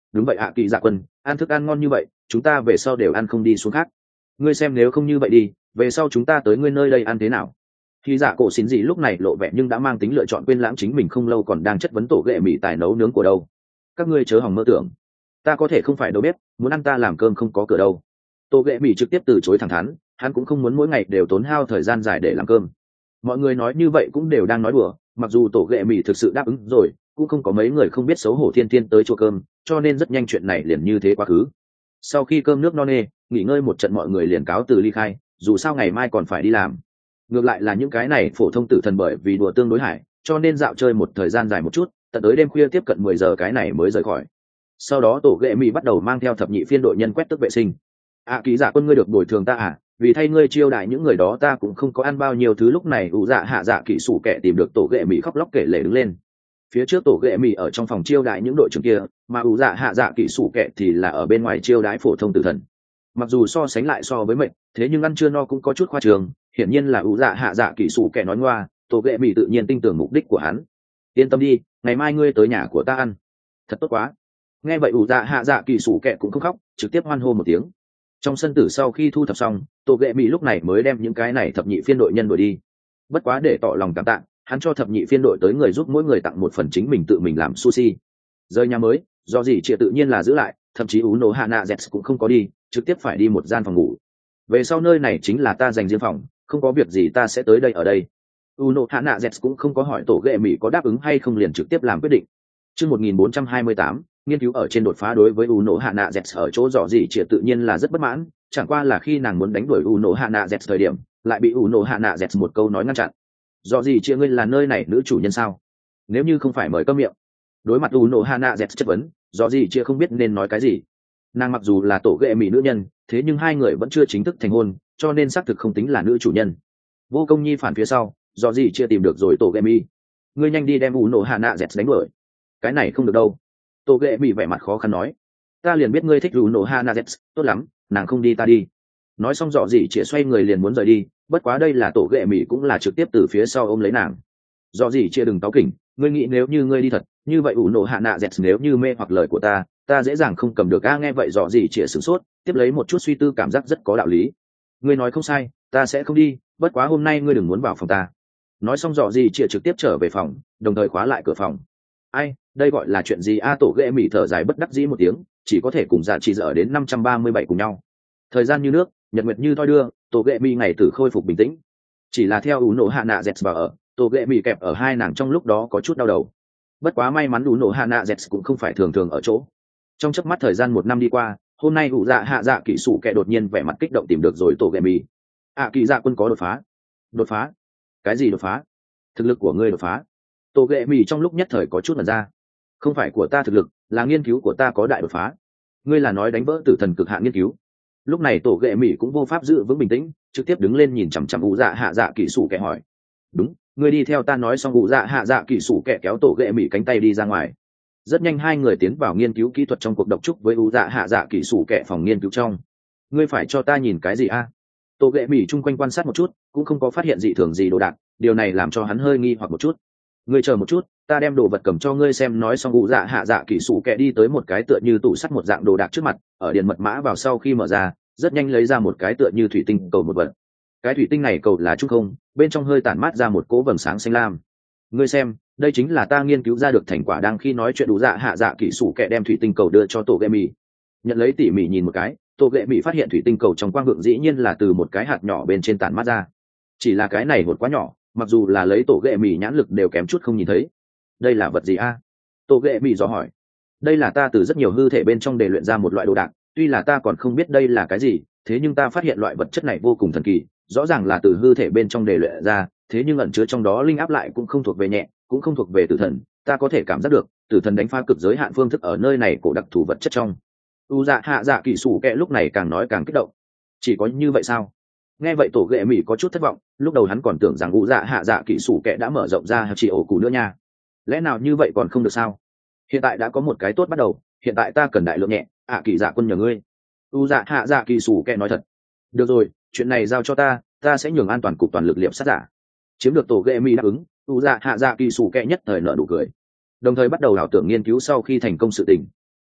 đúng vậy ạ kỳ dạ quân, ăn thức ăn ngon như vậy chúng ta về sau đều ăn không đi xuống khác. Ngươi xem nếu không như vậy đi, về sau chúng ta tới ngươi nơi đây ăn thế nào? Khi dạ cổ xín gì lúc này lộ vẻ nhưng đã mang tính lựa chọn quên lãng chính mình không lâu còn đang chất vấn tổ ghệ mì tài nấu nướng của đâu. Các ngươi chớ hòng mơ tưởng, ta có thể không phải đâu bếp, muốn ăn ta làm cơm không có cửa đâu. Tổ ghệ mì trực tiếp từ chối thẳng thắn, hắn cũng không muốn mỗi ngày đều tốn hao thời gian dài để làm cơm. Mọi người nói như vậy cũng đều đang nói đùa, mặc dù tổ ghệ mì thực sự đáp ứng rồi, cũng không có mấy người không biết xấu hổ thiên thiên tới chùa cơm, cho nên rất nhanh chuyện này liền như thế quá khứ. Sau khi cơm nước no nê, nghỉ ngơi một trận mọi người liền cáo từ ly khai, dù sao ngày mai còn phải đi làm. Ngược lại là những cái này phổ thông tử thần bởi vì đùa tương đối hải, cho nên dạo chơi một thời gian dài một chút, tận tới đêm khuya tiếp cận 10 giờ cái này mới rời khỏi. Sau đó tổ ghệ mì bắt đầu mang theo thập nhị phiên đội nhân quét tước vệ sinh. Ký giả quân ngươi được bồi thường ta à, vì thay ngươi chiêu đãi những người đó ta cũng không có ăn bao nhiêu thứ. Lúc này ủ dạ hạ dạ kỹ sủ kẻ tìm được tổ ghệ mì khóc lóc kể lể đứng lên. Phía trước tổ ghệ mì ở trong phòng chiêu đãi những đội trưởng kia, mà ủ dạ hạ dạ kỹ sủ kẻ thì là ở bên ngoài chiêu đãi phổ thông tử thần. Mặc dù so sánh lại so với mệnh, thế nhưng ăn chưa no cũng có chút khoa trường. Hiển nhiên là ủ dạ hạ dạ kỹ sủ kẻ nói ngoa, tổ ghệ mì tự nhiên tin tưởng mục đích của hắn. Yên tâm đi, ngày mai ngươi tới nhà của ta ăn. Thật tốt quá. Nghe vậy ủ dạ hạ dạ kỹ sủ kẻ cũng không khóc, trực tiếp hoan hô một tiếng. Trong sân tử sau khi thu thập xong, tổ ghệ mì lúc này mới đem những cái này thập nhị phiên đội nhân đuổi đi. Bất quá để tỏ lòng cảm tạ, hắn cho thập nhị phiên đội tới người giúp mỗi người tặng một phần chính mình tự mình làm sushi. Rời nhà mới, do gì chia tự nhiên là giữ lại, thậm chí Uno Hana Zets cũng không có đi, trực tiếp phải đi một gian phòng ngủ. Về sau nơi này chính là ta dành riêng phòng, không có việc gì ta sẽ tới đây ở đây. Uno Hana Zets cũng không có hỏi tổ ghệ mì có đáp ứng hay không, liền trực tiếp làm quyết định. Chương 1428, nghiên cứu ở trên đột phá. Đối với Uno Hana Zets ở chỗ dò gì chia tự nhiên là rất bất mãn, chẳng qua là khi nàng muốn đánh đuổi Uno Hana Zets thời điểm, lại bị Uno Hana Zets một câu nói ngăn chặn. Dò gì chia ngươi là nơi này nữ chủ nhân sao? Nếu như không phải mời câm miệng. Đối mặt Uno Hana Zets chất vấn, dò gì chia không biết nên nói cái gì. Nàng mặc dù là tổ ghệ mì nữ nhân, thế nhưng hai người vẫn chưa chính thức thành hôn, cho nên xác thực không tính là nữ chủ nhân. Vô công nhi phản phía sau, dò gì chia tìm được rồi tổ ghệ mì. Ngươi nhanh đi đem Uno Hana Zets đánh đuổi. Cái này không được đâu. Tổ ghệ mì vẻ mặt khó khăn nói. Ta liền biết ngươi thích Uno Hana Zets, tốt lắm, nàng không đi ta đi. Nói xong dò gì chia xoay người liền muốn rời đi, bất quá đây là tổ ghệ mì cũng là trực tiếp từ phía sau ôm lấy nàng. Dò gì chia đừng cáu kỉnh, ngươi nghĩ nếu như ngươi đi thật, như vậy Uno Hana Zets nếu như mê hoặc lời của ta dễ dàng không cầm được. Nghe vậy dò gì chia sửng sốt, tiếp lấy một chút suy tư cảm giác rất có đạo lý. Ngươi nói không sai, ta sẽ không đi, bất quá hôm nay ngươi đừng muốn vào phòng ta. Nói xong dò gì chia trực tiếp trở về phòng, đồng thời khóa lại cửa phòng. Ai, đây gọi là chuyện gì? Tổ ghệ mì thở dài bất đắc dĩ một tiếng, chỉ có thể cùng dạ chỉ dở đến 537 cùng nhau. Thời gian như nước, nhật nguyệt như thoi đưa, tổ ghệ mì ngày tử khôi phục bình tĩnh. Chỉ là theo Uno Hana Zets vào ở, tổ ghệ mì kẹp ở hai nàng trong lúc đó có chút đau đầu. Bất quá may mắn Uno Hana Zets cũng không phải thường thường ở chỗ. Trong chớp mắt thời gian 1 năm đi qua, hôm nay ủ dạ hạ dạ kỹ sủ kẻ đột nhiên vẻ mặt kích động tìm được rồi tổ ghệ mì. Kỳ dạ quân có đột phá. Đột phá? Cái gì đột phá? Thực lực của ngươi đột phá? Tổ ghệ mì trong lúc nhất thời có chút mẩn ra. Không phải của ta thực lực, là nghiên cứu của ta có đại đột phá. Ngươi là nói đánh vỡ tử thần cực hạn nghiên cứu? Lúc này tổ ghệ mì cũng vô pháp giữ vững bình tĩnh, trực tiếp đứng lên nhìn chằm chằm ủ dạ hạ dạ kỹ sủ kẻ hỏi. Đúng, ngươi đi theo ta. Nói xong ủ dạ hạ dạ kỹ sủ kẻ kéo tổ ghệ mì cánh tay đi ra ngoài. Rất nhanh hai người tiến vào nghiên cứu kỹ thuật trong cuộc độc trúc với ủ dạ hạ dạ kỹ sủ kẻ phòng nghiên cứu trong. Ngươi phải cho ta nhìn cái gì tổ ghệ mì chung quanh quan sát một chút, cũng không có phát hiện dị thường gì đồ đạc, điều này làm cho hắn hơi nghi hoặc một chút. Ngươi chờ một chút, ta đem đồ vật cầm cho ngươi xem. Nói xong ủ dạ hạ dạ kỹ sủ kẻ đi tới một cái tựa như tủ sắt một dạng đồ đạc trước mặt, ở điền mật mã vào sau khi mở ra, rất nhanh lấy ra một cái tựa như thủy tinh cầu một vật. Cái thủy tinh này cầu là trung không, bên trong hơi tản mát ra một cỗ vầng sáng xanh lam. Ngươi xem, đây chính là ta nghiên cứu ra được thành quả. Đang khi nói chuyện ủ dạ hạ dạ kỹ sủ kẻ đem thủy tinh cầu đưa cho tổ ghệ mì. Nhận lấy tỉ mỉ nhìn một cái, tổ ghệ mì phát hiện thủy tinh cầu trong quang vượng dĩ nhiên là từ một cái hạt nhỏ bên trên tản mát ra. Chỉ là cái này một quá nhỏ, mặc dù là lấy tổ ghệ mì nhãn lực đều kém chút không nhìn thấy. Đây là vật gì tổ ghệ mì dò hỏi. Đây là ta từ rất nhiều hư thể bên trong đề luyện ra một loại đồ đạc, tuy là ta còn không biết đây là cái gì, thế nhưng ta phát hiện loại vật chất này vô cùng thần kỳ, rõ ràng là từ hư thể bên trong đề luyện ra, thế nhưng ẩn chứa trong đó linh áp lại cũng không thuộc về nhẹ, cũng không thuộc về tử thần. Ta có thể cảm giác được tử thần đánh phá cực giới hạn phương thức ở nơi này cổ đặc thù vật chất trong. U dạ hạ dạ kỹ sủ kẹ lúc này càng nói càng kích động. Chỉ có như vậy sao? Nghe vậy tổ ghệ mì có chút thất vọng, lúc đầu hắn còn tưởng rằng u dạ hạ dạ kỹ sủ kẹ đã mở rộng ra chỉ ổ củ nữa nha. Lẽ nào như vậy còn không được sao? Hiện tại đã có một cái tốt bắt đầu, hiện tại ta cần đại lượng nhẹ. Kỳ dạ quân nhờ ngươi. U dạ hạ dạ kỹ sủ kẹ nói thật. Được rồi, chuyện này giao cho ta sẽ nhường an toàn cục toàn lực liệm sát giả. Chiếm được tổ ghệ mì đáp ứng, u dạ hạ dạ kỹ sủ kẹ nhất thời nở nụ cười, đồng thời bắt đầu ảo tưởng nghiên cứu sau khi thành công sự tình.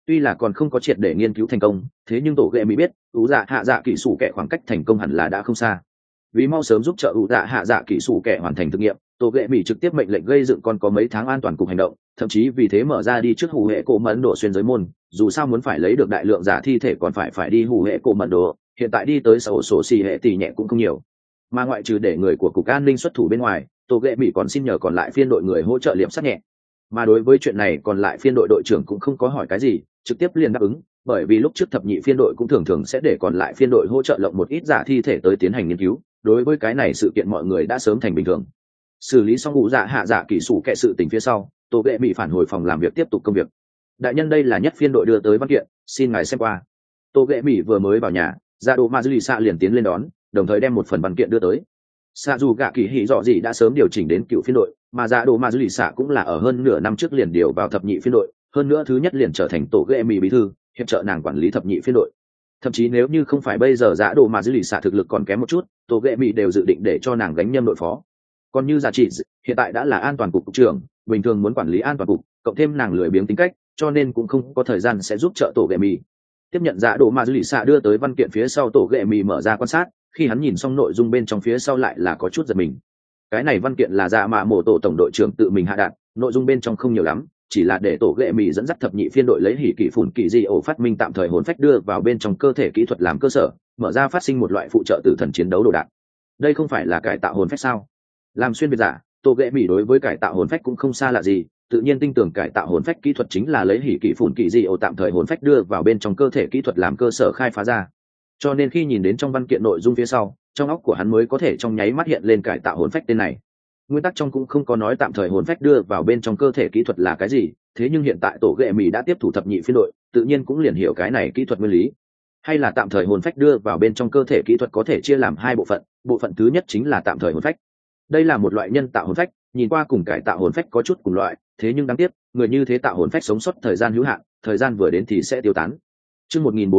Tuy là còn không có triệt để nghiên cứu thành công, thế nhưng tổ ghệ mỹ biết ủ dạ hạ dạ kỹ sủ kẻ khoảng cách thành công hẳn là đã không xa. Vì mau sớm giúp trợ ủ dạ hạ dạ kỹ sủ kẻ hoàn thành thực nghiệm, tổ ghệ mỹ trực tiếp mệnh lệnh gây dựng còn có mấy tháng an toàn cục hành động, thậm chí vì thế mở ra đi trước hủ hệ cổ mẫn độ xuyên giới môn. Dù sao muốn phải lấy được đại lượng giả thi thể còn phải đi hủ hệ cổ mẫn độ, hiện tại đi tới sổ sổ xì hệ tỷ nhẹ cũng không nhiều. Mà ngoại trừ để người của cục an ninh xuất thủ bên ngoài, tổ ghệ mỹ còn xin nhờ còn lại phiên đội người hỗ trợ liệm sát nhẹ. Mà đối với chuyện này còn lại phiên đội đội trưởng cũng không có hỏi cái gì, trực tiếp liền đáp ứng, bởi vì lúc trước thập nhị phiên đội cũng thường thường sẽ để còn lại phiên đội hỗ trợ lộng một ít giả thi thể tới tiến hành nghiên cứu. Đối với cái này sự kiện mọi người đã sớm thành bình thường. Xử lý xong vụ dạ hạ dạ kỹ sủ kệ sự tình phía sau, tổ ghệ mỹ phản hồi phòng làm việc tiếp tục công việc. Đại nhân, đây là nhất phiên đội đưa tới văn kiện, xin ngài xem qua. Tổ ghệ mỹ vừa mới vào nhà, dạ độ ma dư lì xạ liền tiến lên đón, đồng thời đem một phần văn kiện đưa tới. Xạ dù gạ kỳ hỉ dọ gì đã sớm điều chỉnh đến cựu phiên đội, mà dạ độ ma dư lì xạ cũng là ở hơn nửa năm trước liền điều vào thập nhị phiên đội, hơn nữa thứ nhất liền trở thành tổ ghệ mỹ bí thư, hiệp trợ nàng quản lý thập nhị phiên đội. Thậm chí nếu như không phải bây giờ dạ độ ma dư lì xạ thực lực còn kém một chút, tổ ghệ mỹ đều dự định để cho nàng gánh nhâm đội phó. Còn như giả trị hiện tại đã là an toàn cục trưởng, bình thường muốn quản lý an toàn cục, cộng thêm nàng lười biếng tính cách, cho nên cũng không có thời gian sẽ giúp trợ tổ ghệ mỹ. Tiếp nhận dạ độ ma dư lì xạ đưa tới văn kiện phía sau, tổ ghệ mỹ mở ra quan sát, khi hắn nhìn xong nội dung bên trong phía sau lại là có chút giật mình. Cái này văn kiện là dạ mạ mổ tổ tổng đội trưởng tự mình hạ đạn, nội dung bên trong không nhiều lắm, chỉ là để tổ ghệ mỹ dẫn dắt thập nhị phiên đội lấy hỉ kỷ phủn kỳ di ổ phát minh tạm thời hồn phách đưa vào bên trong cơ thể kỹ thuật làm cơ sở, mở ra phát sinh một loại phụ trợ tử thần chiến đấu đồ đạc. Đây không phải là cải tạo hồn phách sao? Làm xuyên việt giả, tổ ghệ mỹ đối với cải tạo hồn phách cũng không xa lạ gì, tự nhiên tin tưởng cải tạo hồn phách kỹ thuật chính là lấy hỉ kỷ phủn kỳ di ổ tạm thời hồn phách đưa vào bên trong cơ thể kỹ thuật làm cơ sở khai phá ra. Cho nên khi nhìn đến trong văn kiện nội dung phía sau, trong óc của hắn mới có thể trong nháy mắt hiện lên cải tạo hồn phách tên này. Nguyên tắc trong cũng không có nói tạm thời hồn phách đưa vào bên trong cơ thể kỹ thuật là cái gì, thế nhưng hiện tại tổ ghệ mỹ đã tiếp thủ thập nhị phiên đội, tự nhiên cũng liền hiểu cái này kỹ thuật nguyên lý. Hay là tạm thời hồn phách đưa vào bên trong cơ thể kỹ thuật có thể chia làm hai bộ phận, bộ phận thứ nhất chính là tạm thời hồn phách. Đây là một loại nhân tạo hồn phách, nhìn qua cùng cải tạo hồn phách có chút cùng loại, thế nhưng đáng tiếc, người như thế tạo hồn phách sống sót thời gian hữu hạn, thời gian vừa đến thì sẽ tiêu tán. Chương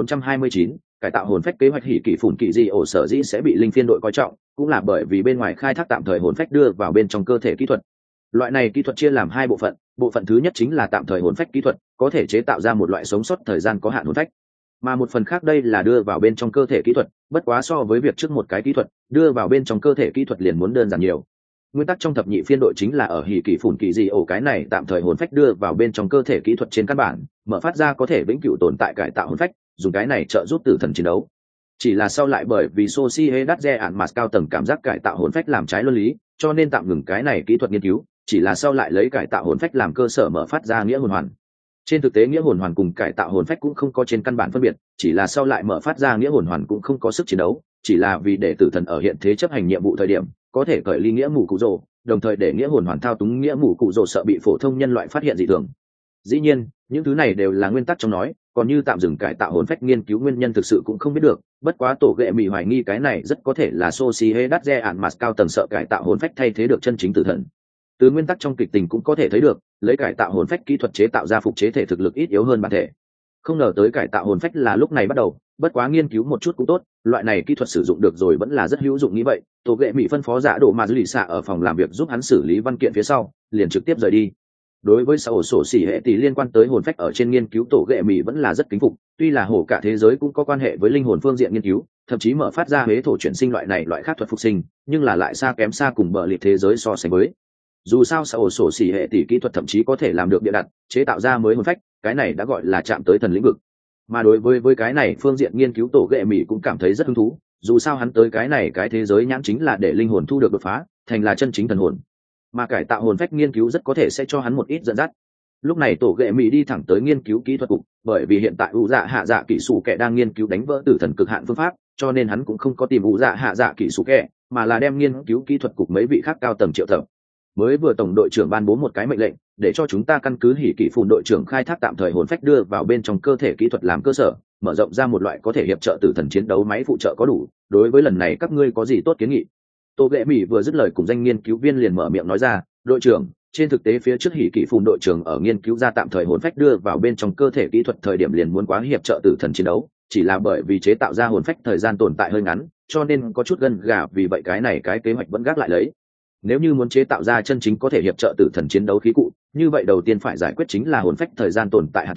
1429, cải tạo hồn phách kế hoạch hỉ kỷ phủn kỳ di ổ sở dĩ sẽ bị linh phiên đội coi trọng, cũng là bởi vì bên ngoài khai thác tạm thời hồn phách đưa vào bên trong cơ thể kỹ thuật. Loại này kỹ thuật chia làm hai bộ phận thứ nhất chính là tạm thời hồn phách kỹ thuật, có thể chế tạo ra một loại sống sót thời gian có hạn hồn phách, mà một phần khác đây là đưa vào bên trong cơ thể kỹ thuật, bất quá so với việc trước một cái kỹ thuật đưa vào bên trong cơ thể kỹ thuật liền muốn đơn giản nhiều. Nguyên tắc trong thập nhị phiên đội chính là ở hỉ kỷ phủn kỳ di ổ cái này tạm thời hồn phách đưa vào bên trong cơ thể kỹ thuật trên căn bản mở phát ra có thể vĩnh cửu tồn tại cải tạo hồn phách, dùng cái này trợ giúp tử thần chiến đấu. Chỉ là sau lại bởi vì Sociedad ạn mặt cao tầng cảm giác cải tạo hồn phách làm trái luân lý, cho nên tạm ngừng cái này kỹ thuật nghiên cứu, chỉ là sau lại lấy cải tạo hồn phách làm cơ sở mở phát ra nghĩa hồn hoàn. Trên thực tế nghĩa hồn hoàn cùng cải tạo hồn phách cũng không có trên căn bản phân biệt, chỉ là sau lại mở phát ra nghĩa hồn hoàn cũng không có sức chiến đấu, chỉ là vì để tử thần ở hiện thế chấp hành nhiệm vụ thời điểm có thể cởi ly nghĩa mù cụ rồ, đồng thời để nghĩa hồn hoàn thao túng nghĩa mù cụ rồ sợ bị phổ thông nhân loại phát hiện dị thường. Dĩ nhiên những thứ này đều là nguyên tắc trong nói, còn như tạm dừng cải tạo hồn phách nghiên cứu nguyên nhân thực sự cũng không biết được, bất quá tổ ghệ mỹ hoài nghi cái này rất có thể là Sociedad ạn mặt cao tầng sợ cải tạo hồn phách thay thế được chân chính tử thần. Từ nguyên tắc trong kịch tình cũng có thể thấy được, lấy cải tạo hồn phách kỹ thuật chế tạo ra phục chế thể thực lực ít yếu hơn bản thể. Không ngờ tới cải tạo hồn phách là lúc này bắt đầu, bất quá nghiên cứu một chút cũng tốt, loại này kỹ thuật sử dụng được rồi vẫn là rất hữu dụng. Nghĩ vậy, tổ ghệ mỹ phân phó dạ độ mà dư lì xạ ở phòng làm việc giúp hắn xử lý văn kiện phía sau, liền trực tiếp rời đi. Đối với sổ sổ xỉ hệ tỷ liên quan tới hồn phách ở trên nghiên cứu, tổ ghệ mỹ vẫn là rất kính phục, tuy là hổ cả thế giới cũng có quan hệ với linh hồn phương diện nghiên cứu, thậm chí mở phát ra huế thổ chuyển sinh loại này loại khác thuật phục sinh, nhưng là lại xa kém xa cùng bờ liệt thế giới so sánh với. Dù sao sổ sổ xỉ hệ tỷ kỹ thuật thậm chí có thể làm được địa đặt chế tạo ra mới hồn phách, cái này đã gọi là chạm tới thần lĩnh vực. Mà đối với cái này phương diện nghiên cứu, tổ ghệ mỹ cũng cảm thấy rất hứng thú, dù sao hắn tới cái này cái thế giới nhãn chính là để linh hồn thu được đột phá thành là chân chính thần hồn, mà cải tạo hồn phách nghiên cứu rất có thể sẽ cho hắn một ít dẫn dắt. Lúc này tổ ghệ mỹ đi thẳng tới nghiên cứu kỹ thuật cục, bởi vì hiện tại ủ dạ hạ dạ kỹ sủ kẻ đang nghiên cứu đánh vỡ tử thần cực hạn phương pháp, cho nên hắn cũng không có tìm ủ dạ hạ dạ kỹ sủ kẻ, mà là đem nghiên cứu kỹ thuật cục mấy vị khác cao tầng triệu tập. Mới vừa tổng đội trưởng ban bố một cái mệnh lệnh, để cho chúng ta căn cứ hỉ kỷ phùn đội trưởng khai thác tạm thời hồn phách đưa vào bên trong cơ thể kỹ thuật làm cơ sở, mở rộng ra một loại có thể hiệp trợ tử thần chiến đấu máy phụ trợ có đủ. Đối với lần này các ngươi có gì tốt kiến nghị? Tô ghệ mỹ vừa dứt lời cùng danh nghiên cứu viên liền mở miệng nói ra, đội trưởng, trên thực tế phía trước hỉ kỷ phùn đội trưởng ở nghiên cứu ra tạm thời hồn phách đưa vào bên trong cơ thể kỹ thuật thời điểm liền muốn quá hiệp trợ tử thần chiến đấu, chỉ là bởi vì chế tạo ra hồn phách thời gian tồn tại hơi ngắn, cho nên có chút gân gà, vì vậy cái này cái kế hoạch vẫn gác lại lấy. Nếu như muốn chế tạo ra chân chính có thể hiệp trợ tử thần chiến đấu khí cụ, như vậy đầu tiên phải giải quyết chính là hồn phách thời gian tồn tại hạn chế,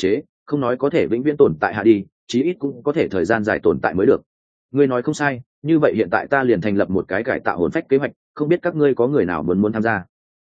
không nói có thể vĩnh viễn tồn tại hạ đi, chí ít cũng có thể thời gian dài tồn tại mới được. Ngươi nói không sai, như vậy hiện tại ta liền thành lập một cái cải tạo hồn phách kế hoạch, không biết các ngươi có người nào muốn tham gia?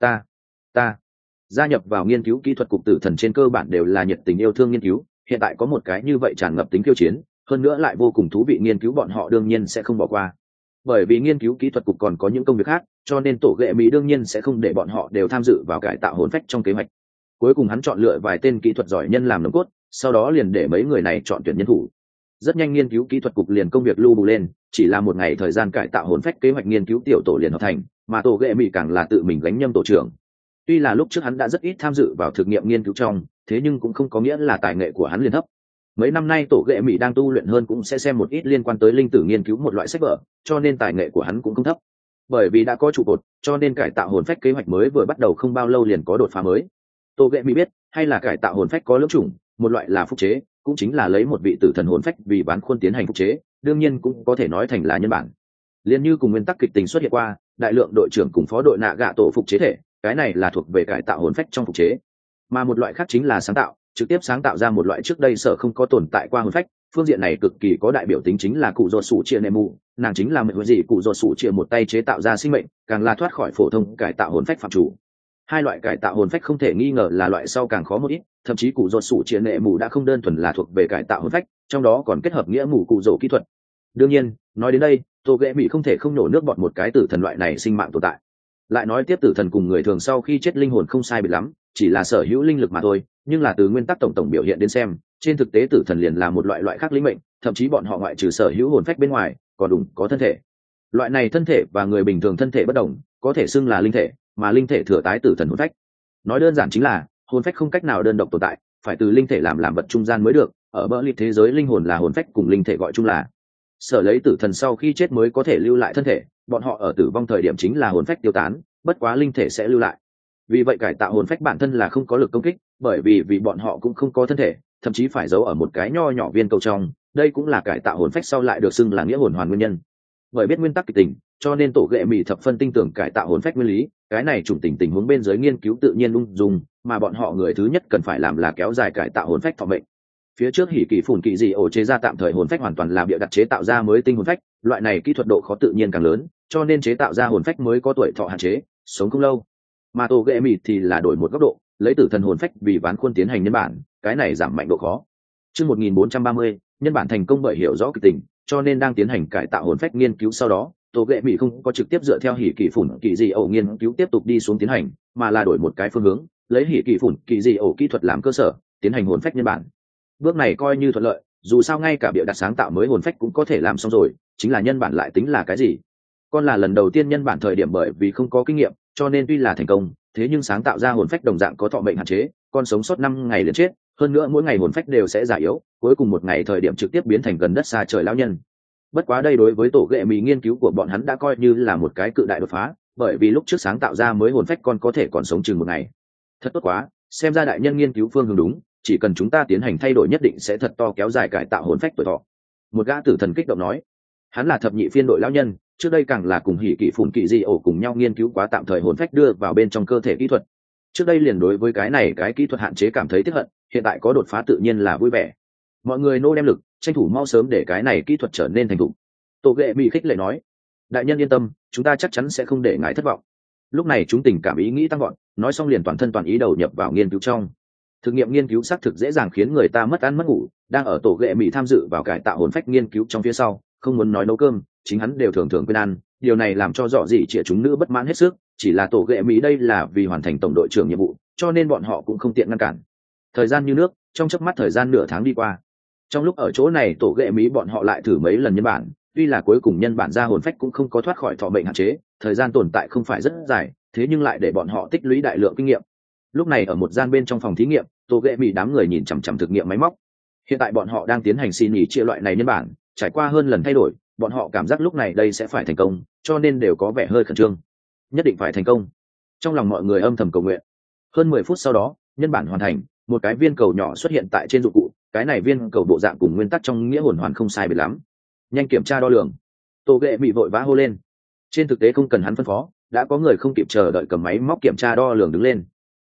Ta gia nhập vào nghiên cứu kỹ thuật cục tử thần trên cơ bản đều là nhiệt tình yêu thương nghiên cứu, hiện tại có một cái như vậy tràn ngập tính khiêu chiến, hơn nữa lại vô cùng thú vị nghiên cứu, bọn họ đương nhiên sẽ không bỏ qua. Bởi vì nghiên cứu kỹ thuật cục còn có những công việc khác, cho nên tổ ghệ mỹ đương nhiên sẽ không để bọn họ đều tham dự vào cải tạo hồn phách trong kế hoạch. Cuối cùng hắn chọn lựa vài tên kỹ thuật giỏi nhân làm nòng cốt, sau đó liền để mấy người này chọn tuyển nhân thủ. Rất nhanh nghiên cứu kỹ thuật cục liền công việc lưu bù lên, chỉ là một ngày thời gian cải tạo hồn phách kế hoạch nghiên cứu tiểu tổ liền hợp thành, mà tổ ghệ mỹ càng là tự mình gánh nhâm tổ trưởng. Tuy là lúc trước hắn đã rất ít tham dự vào thực nghiệm nghiên cứu trong, thế nhưng cũng không có nghĩa là tài nghệ của hắn liền thấp. Mấy năm nay tổ ghệ mỹ đang tu luyện hơn cũng sẽ xem một ít liên quan tới linh tử nghiên cứu một loại sách vở, cho nên tài nghệ của hắn cũng không thấp. Bởi vì đã có trụ cột, cho nên cải tạo hồn phách kế hoạch mới vừa bắt đầu không bao lâu liền có đột phá mới. Tổ ghệ mỹ biết, hay là cải tạo hồn phách có lưỡng chủng, một loại là phúc chế, cũng chính là lấy một vị tử thần hồn phách vì bán khuôn tiến hành phúc chế, đương nhiên cũng có thể nói thành là nhân bản. Liên như cùng nguyên tắc kịch tình xuất hiện qua, đại lượng đội trưởng cùng phó đội nạ gạ tổ phục chế thể, cái này là thuộc về cải tạo hồn phách trong phục chế. Mà một loại khác chính là sáng tạo, trực tiếp sáng tạo ra một loại trước đây sở không có tồn tại qua hồn phách. Phương diện này cực kỳ có đại biểu tính chính là cụ ruột sủ chia nemu, nàng chính là mệnh gì cụ ruột sủ chia một tay chế tạo ra sinh mệnh, càng là thoát khỏi phổ thông cải tạo hồn phách phạm chủ. Hai loại cải tạo hồn phách không thể nghi ngờ là loại sau càng khó một ít, thậm chí cụ ruột sủ chia nệ mù đã không đơn thuần là thuộc về cải tạo hồn phách, trong đó còn kết hợp nghĩa mù cụ rổ kỹ thuật. Đương nhiên, nói đến đây, tô ghệ mỹ không thể không nổ nước bọt một cái tử thần loại này sinh mạng tồn tại. Lại nói tiếp, tử thần cùng người thường sau khi chết linh hồn không sai biệt lắm, chỉ là sở hữu linh lực mà thôi, nhưng là từ nguyên tắc tổng biểu hiện đến xem, trên thực tế tử thần liền là một loại khác linh mệnh, thậm chí bọn họ ngoại trừ sở hữu hồn phách bên ngoài, còn đủ có thân thể. Loại này thân thể và người bình thường thân thể bất đồng, có thể xưng là linh thể, mà linh thể thừa tái tử thần hồn phách. Nói đơn giản chính là hồn phách không cách nào đơn độc tồn tại, phải từ linh thể làm vật trung gian mới được. Ở bỡ liệt thế giới linh hồn là hồn phách cùng linh thể gọi chung là sở lấy tử thần sau khi chết mới có thể lưu lại thân thể, bọn họ ở tử vong thời điểm chính là hồn phách tiêu tán, bất quá linh thể sẽ lưu lại. Vì vậy cải tạo hồn phách bản thân là không có lực công kích, bởi vì bọn họ cũng không có thân thể, thậm chí phải giấu ở một cái nho nhỏ viên cầu trong, đây cũng là cải tạo hồn phách sau lại được xưng là nghĩa hồn hoàn nguyên nhân. Bởi biết nguyên tắc kịch tình, cho nên tổ ghệ mỹ thập phân tinh tưởng cải tạo hồn phách nguyên lý, cái này chủng tình huống bên dưới nghiên cứu tự nhiên ung dung, mà bọn họ người thứ nhất cần phải làm là kéo dài cải tạo hồn phách thọ mệnh. Phía trước hỉ kỳ phủn kỳ dị ổ chế ra tạm thời hồn phách hoàn toàn là bịa đặt chế tạo ra mới tinh hồn phách, loại này kỹ thuật độ khó tự nhiên càng lớn, cho nên chế tạo ra hồn phách mới có tuổi thọ hạn chế, sống không lâu. Mà tổ ghệ mỹ thì là đổi một góc độ, lấy tử thần hồn phách vì bán khuôn tiến hành nhân bản, cái này giảm mạnh độ khó. Chương 1430, nhân bản thành công bởi hiểu rõ kịch tình, cho nên đang tiến hành cải tạo hồn phách nghiên cứu sau đó, tổ ghệ mỹ không có trực tiếp dựa theo hỉ kỳ phủn kỳ dị ổ nghiên cứu tiếp tục đi xuống tiến hành, mà là đổi một cái phương hướng, lấy hỉ kỳ phủn kỳ dị ổ kỹ thuật làm cơ sở, tiến hành hồn phách nhân bản. Bước này coi như thuận lợi, dù sao ngay cả bịa đặt sáng tạo mới hồn phách cũng có thể làm xong rồi, chính là nhân bản lại tính là cái gì? Con là lần đầu tiên nhân bản thời điểm bởi vì không có kinh nghiệm, cho nên tuy là thành công, thế nhưng sáng tạo ra hồn phách đồng dạng có thọ mệnh hạn chế, con sống sót 5 ngày liền chết, hơn nữa mỗi ngày hồn phách đều sẽ già yếu, cuối cùng một ngày thời điểm trực tiếp biến thành gần đất xa trời lão nhân. Bất quá đây đối với tổ ghệ mỹ nghiên cứu của bọn hắn đã coi như là một cái cự đại đột phá, bởi vì lúc trước sáng tạo ra mới hồn phách con có thể còn sống chừng một ngày. Thật tốt quá, xem ra đại nhân nghiên cứu phương hướng đúng, chỉ cần chúng ta tiến hành thay đổi nhất định sẽ thật to kéo dài cải tạo hồn phách tuổi thọ. Một gã tử thần kích động nói, hắn là thập nhị phiên đội lão nhân, trước đây càng là cùng hỉ kỳ phủn kỳ dị ổ cùng nhau nghiên cứu quá tạm thời hồn phách đưa vào bên trong cơ thể kỹ thuật. Trước đây liền đối với cái kỹ thuật hạn chế cảm thấy tiếc hận, hiện tại có đột phá tự nhiên là vui vẻ. Mọi người nô đem lực, tranh thủ mau sớm để cái này kỹ thuật trở nên thành thục. Tổ ghệ mỹ khích lệ nói, đại nhân yên tâm, chúng ta chắc chắn sẽ không để ngài thất vọng. Lúc này chúng tình cảm ý nghĩ tăng gọn, nói xong liền toàn thân toàn ý đầu nhập vào nghiên cứu trong. Thực nghiệm nghiên cứu xác thực dễ dàng khiến người ta mất ăn mất ngủ, đang ở tổ ghệ mỹ tham dự vào cải tạo hồn phách nghiên cứu trong phía sau, không muốn nói nấu cơm, chính hắn đều thường quên ăn, điều này làm cho rõ rỉ trẻ chúng nữ bất mãn hết sức, chỉ là tổ ghệ mỹ đây là vì hoàn thành tổng đội trưởng nhiệm vụ, cho nên bọn họ cũng không tiện ngăn cản. Thời gian như nước, trong chớp mắt thời gian nửa tháng đi qua. Trong lúc ở chỗ này tổ ghệ mỹ bọn họ lại thử mấy lần nhân bản, tuy là cuối cùng nhân bản ra hồn phách cũng không có thoát khỏi thọ mệnh hạn chế, thời gian tồn tại không phải rất dài, thế nhưng lại để bọn họ tích lũy đại lượng kinh nghiệm. Lúc này ở một gian bên trong phòng thí nghiệm, tổ ghệ mỹ đám người nhìn chằm chằm thực nghiệm máy móc. Hiện tại bọn họ đang tiến hành xin nghỉ chia loại này nhân bản, trải qua hơn lần thay đổi, bọn họ cảm giác lúc này đây sẽ phải thành công, cho nên đều có vẻ hơi khẩn trương. Nhất định phải thành công. Trong lòng mọi người âm thầm cầu nguyện. Hơn 10 phút sau đó, nhân bản hoàn thành, một cái viên cầu nhỏ xuất hiện tại trên dụng cụ, cái này viên cầu bộ dạng cùng nguyên tắc trong nghĩa hồn hoàn không sai biệt lắm. Nhanh kiểm tra đo lường. Tô ghệ bị vội vã hô lên. Trên thực tế không cần hắn phân phó, đã có người không kịp chờ đợi cầm máy móc kiểm tra đo lường đứng lên.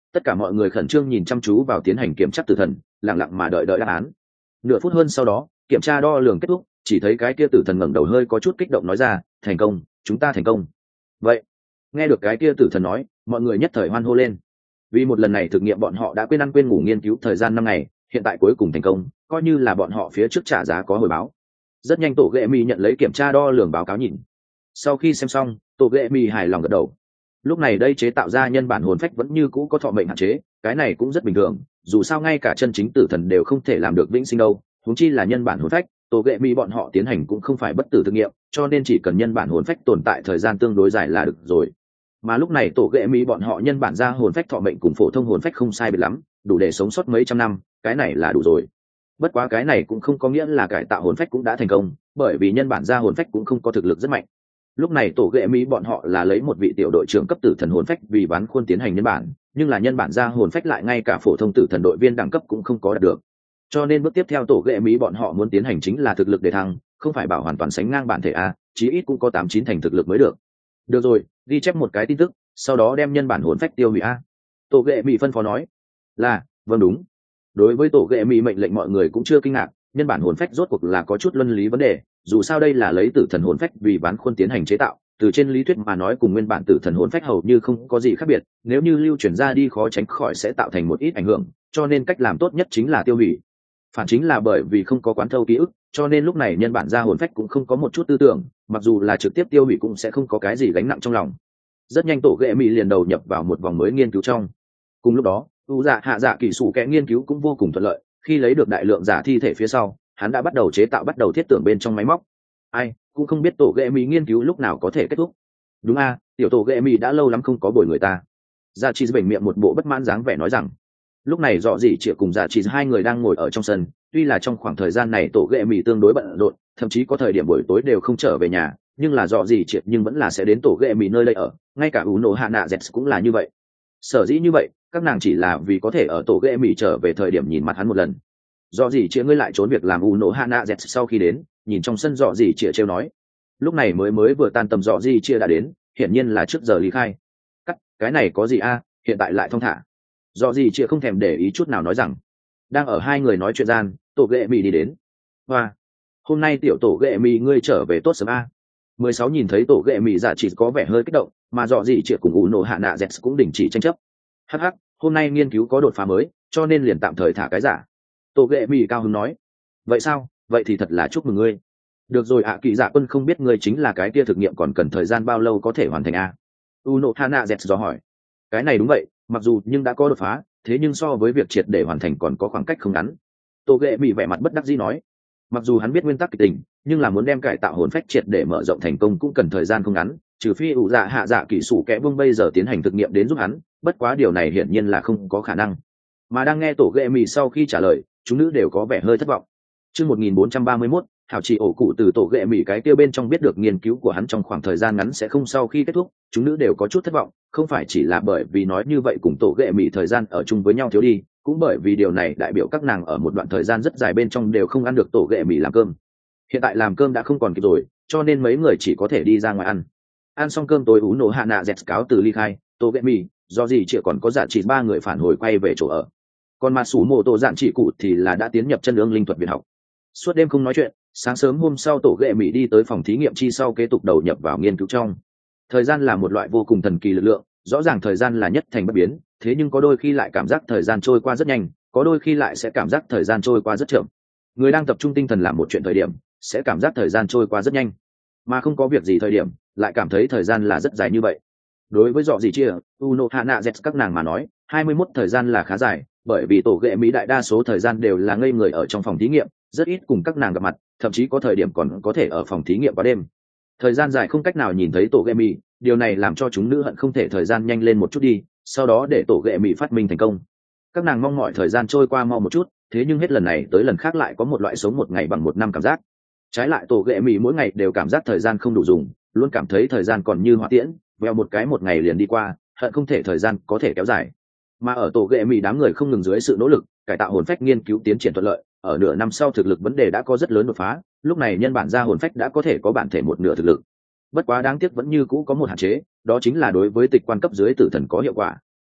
Tất cả mọi người khẩn trương nhìn chăm chú vào tiến hành kiểm tra tử thần, lặng lặng mà đợi đợi đáp án. Nửa phút hơn sau đó, kiểm tra đo lường kết thúc, chỉ thấy cái kia tử thần ngẩng đầu hơi có chút kích động nói ra, thành công, chúng ta thành công. Vậy, nghe được cái kia tử thần nói, mọi người nhất thời hoan hô lên. Vì một lần này thực nghiệm bọn họ đã quên ăn quên ngủ nghiên cứu thời gian 5 ngày, hiện tại cuối cùng thành công, coi như là bọn họ phía trước trả giá có hồi báo. Rất nhanh tổ ghệ mì nhận lấy kiểm tra đo lường báo cáo nhìn. Sau khi xem xong, tổ ghệ mì hài lòng gật đầu. Lúc này đây chế tạo ra nhân bản hồn phách vẫn như cũ có thọ mệnh hạn chế, cái này cũng rất bình thường, dù sao ngay cả chân chính tử thần đều không thể làm được vĩnh sinh đâu, huống chi là nhân bản hồn phách. Tổ ghệ mì bọn họ tiến hành cũng không phải bất tử thực nghiệm, cho nên chỉ cần nhân bản hồn phách tồn tại thời gian tương đối dài là được rồi. Mà lúc này tổ ghệ mì bọn họ nhân bản ra hồn phách thọ mệnh cùng phổ thông hồn phách không sai biệt lắm, đủ để sống sót mấy trăm năm, cái này là đủ rồi. Bất quá cái này cũng không có nghĩa là cải tạo hồn phách cũng đã thành công, bởi vì nhân bản ra hồn phách cũng không có thực lực rất mạnh. Lúc này tổ ghệ mỹ bọn họ là lấy một vị tiểu đội trưởng cấp tử thần hồn phách vì bán khuôn tiến hành nhân bản, nhưng là nhân bản ra hồn phách lại ngay cả phổ thông tử thần đội viên đẳng cấp cũng không có đạt được. Cho nên bước tiếp theo tổ ghệ mỹ bọn họ muốn tiến hành chính là thực lực để thăng, không phải bảo hoàn toàn sánh ngang bản thể a, chí ít cũng có 8-9 thành thực lực mới được. Được rồi, ghi chép một cái tin tức, sau đó đem nhân bản hồn phách tiêu hủy a. Tổ ghệ mỹ phân phó nói. Là, vâng đúng. Đối với tổ ghệ mỹ mệnh lệnh mọi người cũng chưa kinh ngạc, nhân bản hồn phách rốt cuộc là có chút luân lý vấn đề, dù sao đây là lấy tử thần hồn phách vì bán khuôn tiến hành chế tạo, từ trên lý thuyết mà nói cùng nguyên bản tử thần hồn phách hầu như không có gì khác biệt, nếu như lưu chuyển ra đi khó tránh khỏi sẽ tạo thành một ít ảnh hưởng, cho nên cách làm tốt nhất chính là tiêu hủy. Phản chính là bởi vì không có quán thâu ký ức, cho nên lúc này nhân bản ra hồn phách cũng không có một chút tư tưởng, mặc dù là trực tiếp tiêu hủy cũng sẽ không có cái gì gánh nặng trong lòng. Rất nhanh tổ ghệ mỹ liền đầu nhập vào một vòng mới nghiên cứu trong. Cùng lúc đó, u dạ hạ dạ kỳ sủ kẽ nghiên cứu cũng vô cùng thuận lợi, khi lấy được đại lượng giả thi thể phía sau, hắn đã bắt đầu chế tạo bắt đầu thiết tưởng bên trong máy móc. Ai cũng không biết tổ ghệ mỹ nghiên cứu lúc nào có thể kết thúc. Đúng a, tiểu tổ ghệ mỹ đã lâu lắm không có bồi người ta. Dạ chi bệnh miệng một bộ bất mãn dáng vẻ nói rằng. Lúc này dọ dỉ chĩa cùng dạ chi hai người đang ngồi ở trong sân, tuy là trong khoảng thời gian này tổ ghệ mỹ tương đối bận rộn, thậm chí có thời điểm buổi tối đều không trở về nhà, nhưng là dọ dỉ chĩa nhưng vẫn là sẽ đến tổ ghệ mỹ nơi đây ở, ngay cả u nổ hạ nạ dẹt cũng là như vậy. Sở dĩ như vậy, các nàng chỉ là vì có thể ở tổ ghệ mỹ trở về thời điểm nhìn mặt hắn một lần. Dọ dỉ chĩa ngươi lại trốn việc làm u nổ hạ nạ dẹt sau khi đến, nhìn trong sân dọ dỉ chĩa trêu nói. Lúc này mới vừa tan tầm dọ dỉ chĩa đã đến, hiển nhiên là trước giờ lý khai. Cái này có gì a, hiện tại lại thong thả. Dọ dỉ chĩa không thèm để ý chút nào nói rằng. Đang ở hai người nói chuyện gian, tổ ghệ mỹ đi đến. Và hôm nay tiểu tổ ghệ mỹ ngươi trở về tốt sớm a. 16 nhìn thấy tổ ghệ mỹ giả chỉ có vẻ hơi kích động, mà dọ dỉ chĩa cùng u nổ hạ nạ dẹt cũng đình chỉ tranh chấp. Hắc hắc, hôm nay nghiên cứu có đột phá mới, cho nên liền tạm thời thả cái giả. Tổ ghệ mỹ cao hứng nói. Vậy sao, vậy thì thật là chúc mừng ngươi. Được rồi ạ, kỳ dạ quân không biết ngươi chính là cái kia thực nghiệm còn cần thời gian bao lâu có thể hoàn thành a. Uno Hana Z dò hỏi. Cái này đúng vậy, mặc dù nhưng đã có đột phá, thế nhưng so với việc triệt để hoàn thành còn có khoảng cách không ngắn. Tổ ghệ mỹ vẻ mặt bất đắc dĩ nói. Mặc dù hắn biết nguyên tắc kịch tình, nhưng là muốn đem cải tạo hồn phách triệt để mở rộng thành công cũng cần thời gian không ngắn, trừ phi ủ dạ hạ dạ kỹ sủ kẽ vương bây giờ tiến hành thực nghiệm đến giúp hắn, bất quá điều này hiển nhiên là không có khả năng. Mà đang nghe tổ ghệ mỹ sau khi trả lời, chúng nữ đều có vẻ hơi thất vọng. Chương 1431, Hảo chỉ ổ cụ từ tổ ghệ mỹ cái kia bên trong biết được nghiên cứu của hắn trong khoảng thời gian ngắn sẽ không sau khi kết thúc, chúng nữ đều có chút thất vọng, không phải chỉ là bởi vì nói như vậy cùng tổ ghệ mỹ thời gian ở chung với nhau thiếu đi, cũng bởi vì điều này đại biểu các nàng ở một đoạn thời gian rất dài bên trong đều không ăn được tổ ghệ mỹ làm cơm. Hiện tại làm cơm đã không còn kịp rồi, cho nên mấy người chỉ có thể đi ra ngoài ăn. Ăn xong cơm tối Uno Hana dẹt cáo từ ly khai, tổ ghệ mỹ, do gì chỉ còn có giả chỉ 3 người phản hồi quay về chỗ ở. Còn mà sủ mộ tổ dạn chỉ cụ thì là đã tiến nhập chân ương linh thuật viện học. Suốt đêm không nói chuyện, sáng sớm hôm sau tổ ghệ mỹ đi tới phòng thí nghiệm chi sau kế tục đầu nhập vào nghiên cứu trong. Thời gian là một loại vô cùng thần kỳ lực lượng, rõ ràng thời gian là nhất thành bất biến, thế nhưng có đôi khi lại cảm giác thời gian trôi qua rất nhanh, có đôi khi lại sẽ cảm giác thời gian trôi qua rất chậm. Người đang tập trung tinh thần làm một chuyện thời điểm, sẽ cảm giác thời gian trôi qua rất nhanh, mà không có việc gì thời điểm, lại cảm thấy thời gian là rất dài như vậy. Đối với dọ gì chia, Uno Hana Z các nàng mà nói, 21 thời gian là khá dài, bởi vì tổ ghệ mỹ đại đa số thời gian đều là ngây người ở trong phòng thí nghiệm, rất ít cùng các nàng gặp mặt, thậm chí có thời điểm còn có thể ở phòng thí nghiệm qua đêm. Thời gian dài không cách nào nhìn thấy tổ ghệ mỹ, điều này làm cho chúng nữ hận không thể thời gian nhanh lên một chút đi, sau đó để tổ ghệ mỹ phát minh thành công. Các nàng mong mọi thời gian trôi qua mau một chút, thế nhưng hết lần này tới lần khác lại có một loại sống một ngày bằng một năm cảm giác. Trái lại tổ ghệ mỹ mỗi ngày đều cảm giác thời gian không đủ dùng, luôn cảm thấy thời gian còn như hỏa tiễn, vèo một cái một ngày liền đi qua, hận không thể thời gian có thể kéo dài. Mà ở tổ ghệ mỹ đám người không ngừng dưới sự nỗ lực, cải tạo hồn phách nghiên cứu tiến triển thuận lợi, ở nửa năm sau thực lực vấn đề đã có rất lớn đột phá, lúc này nhân bản ra hồn phách đã có thể có bản thể một nửa thực lực. Bất quá đáng tiếc vẫn như cũ có một hạn chế, đó chính là đối với tịch quan cấp dưới tử thần có hiệu quả.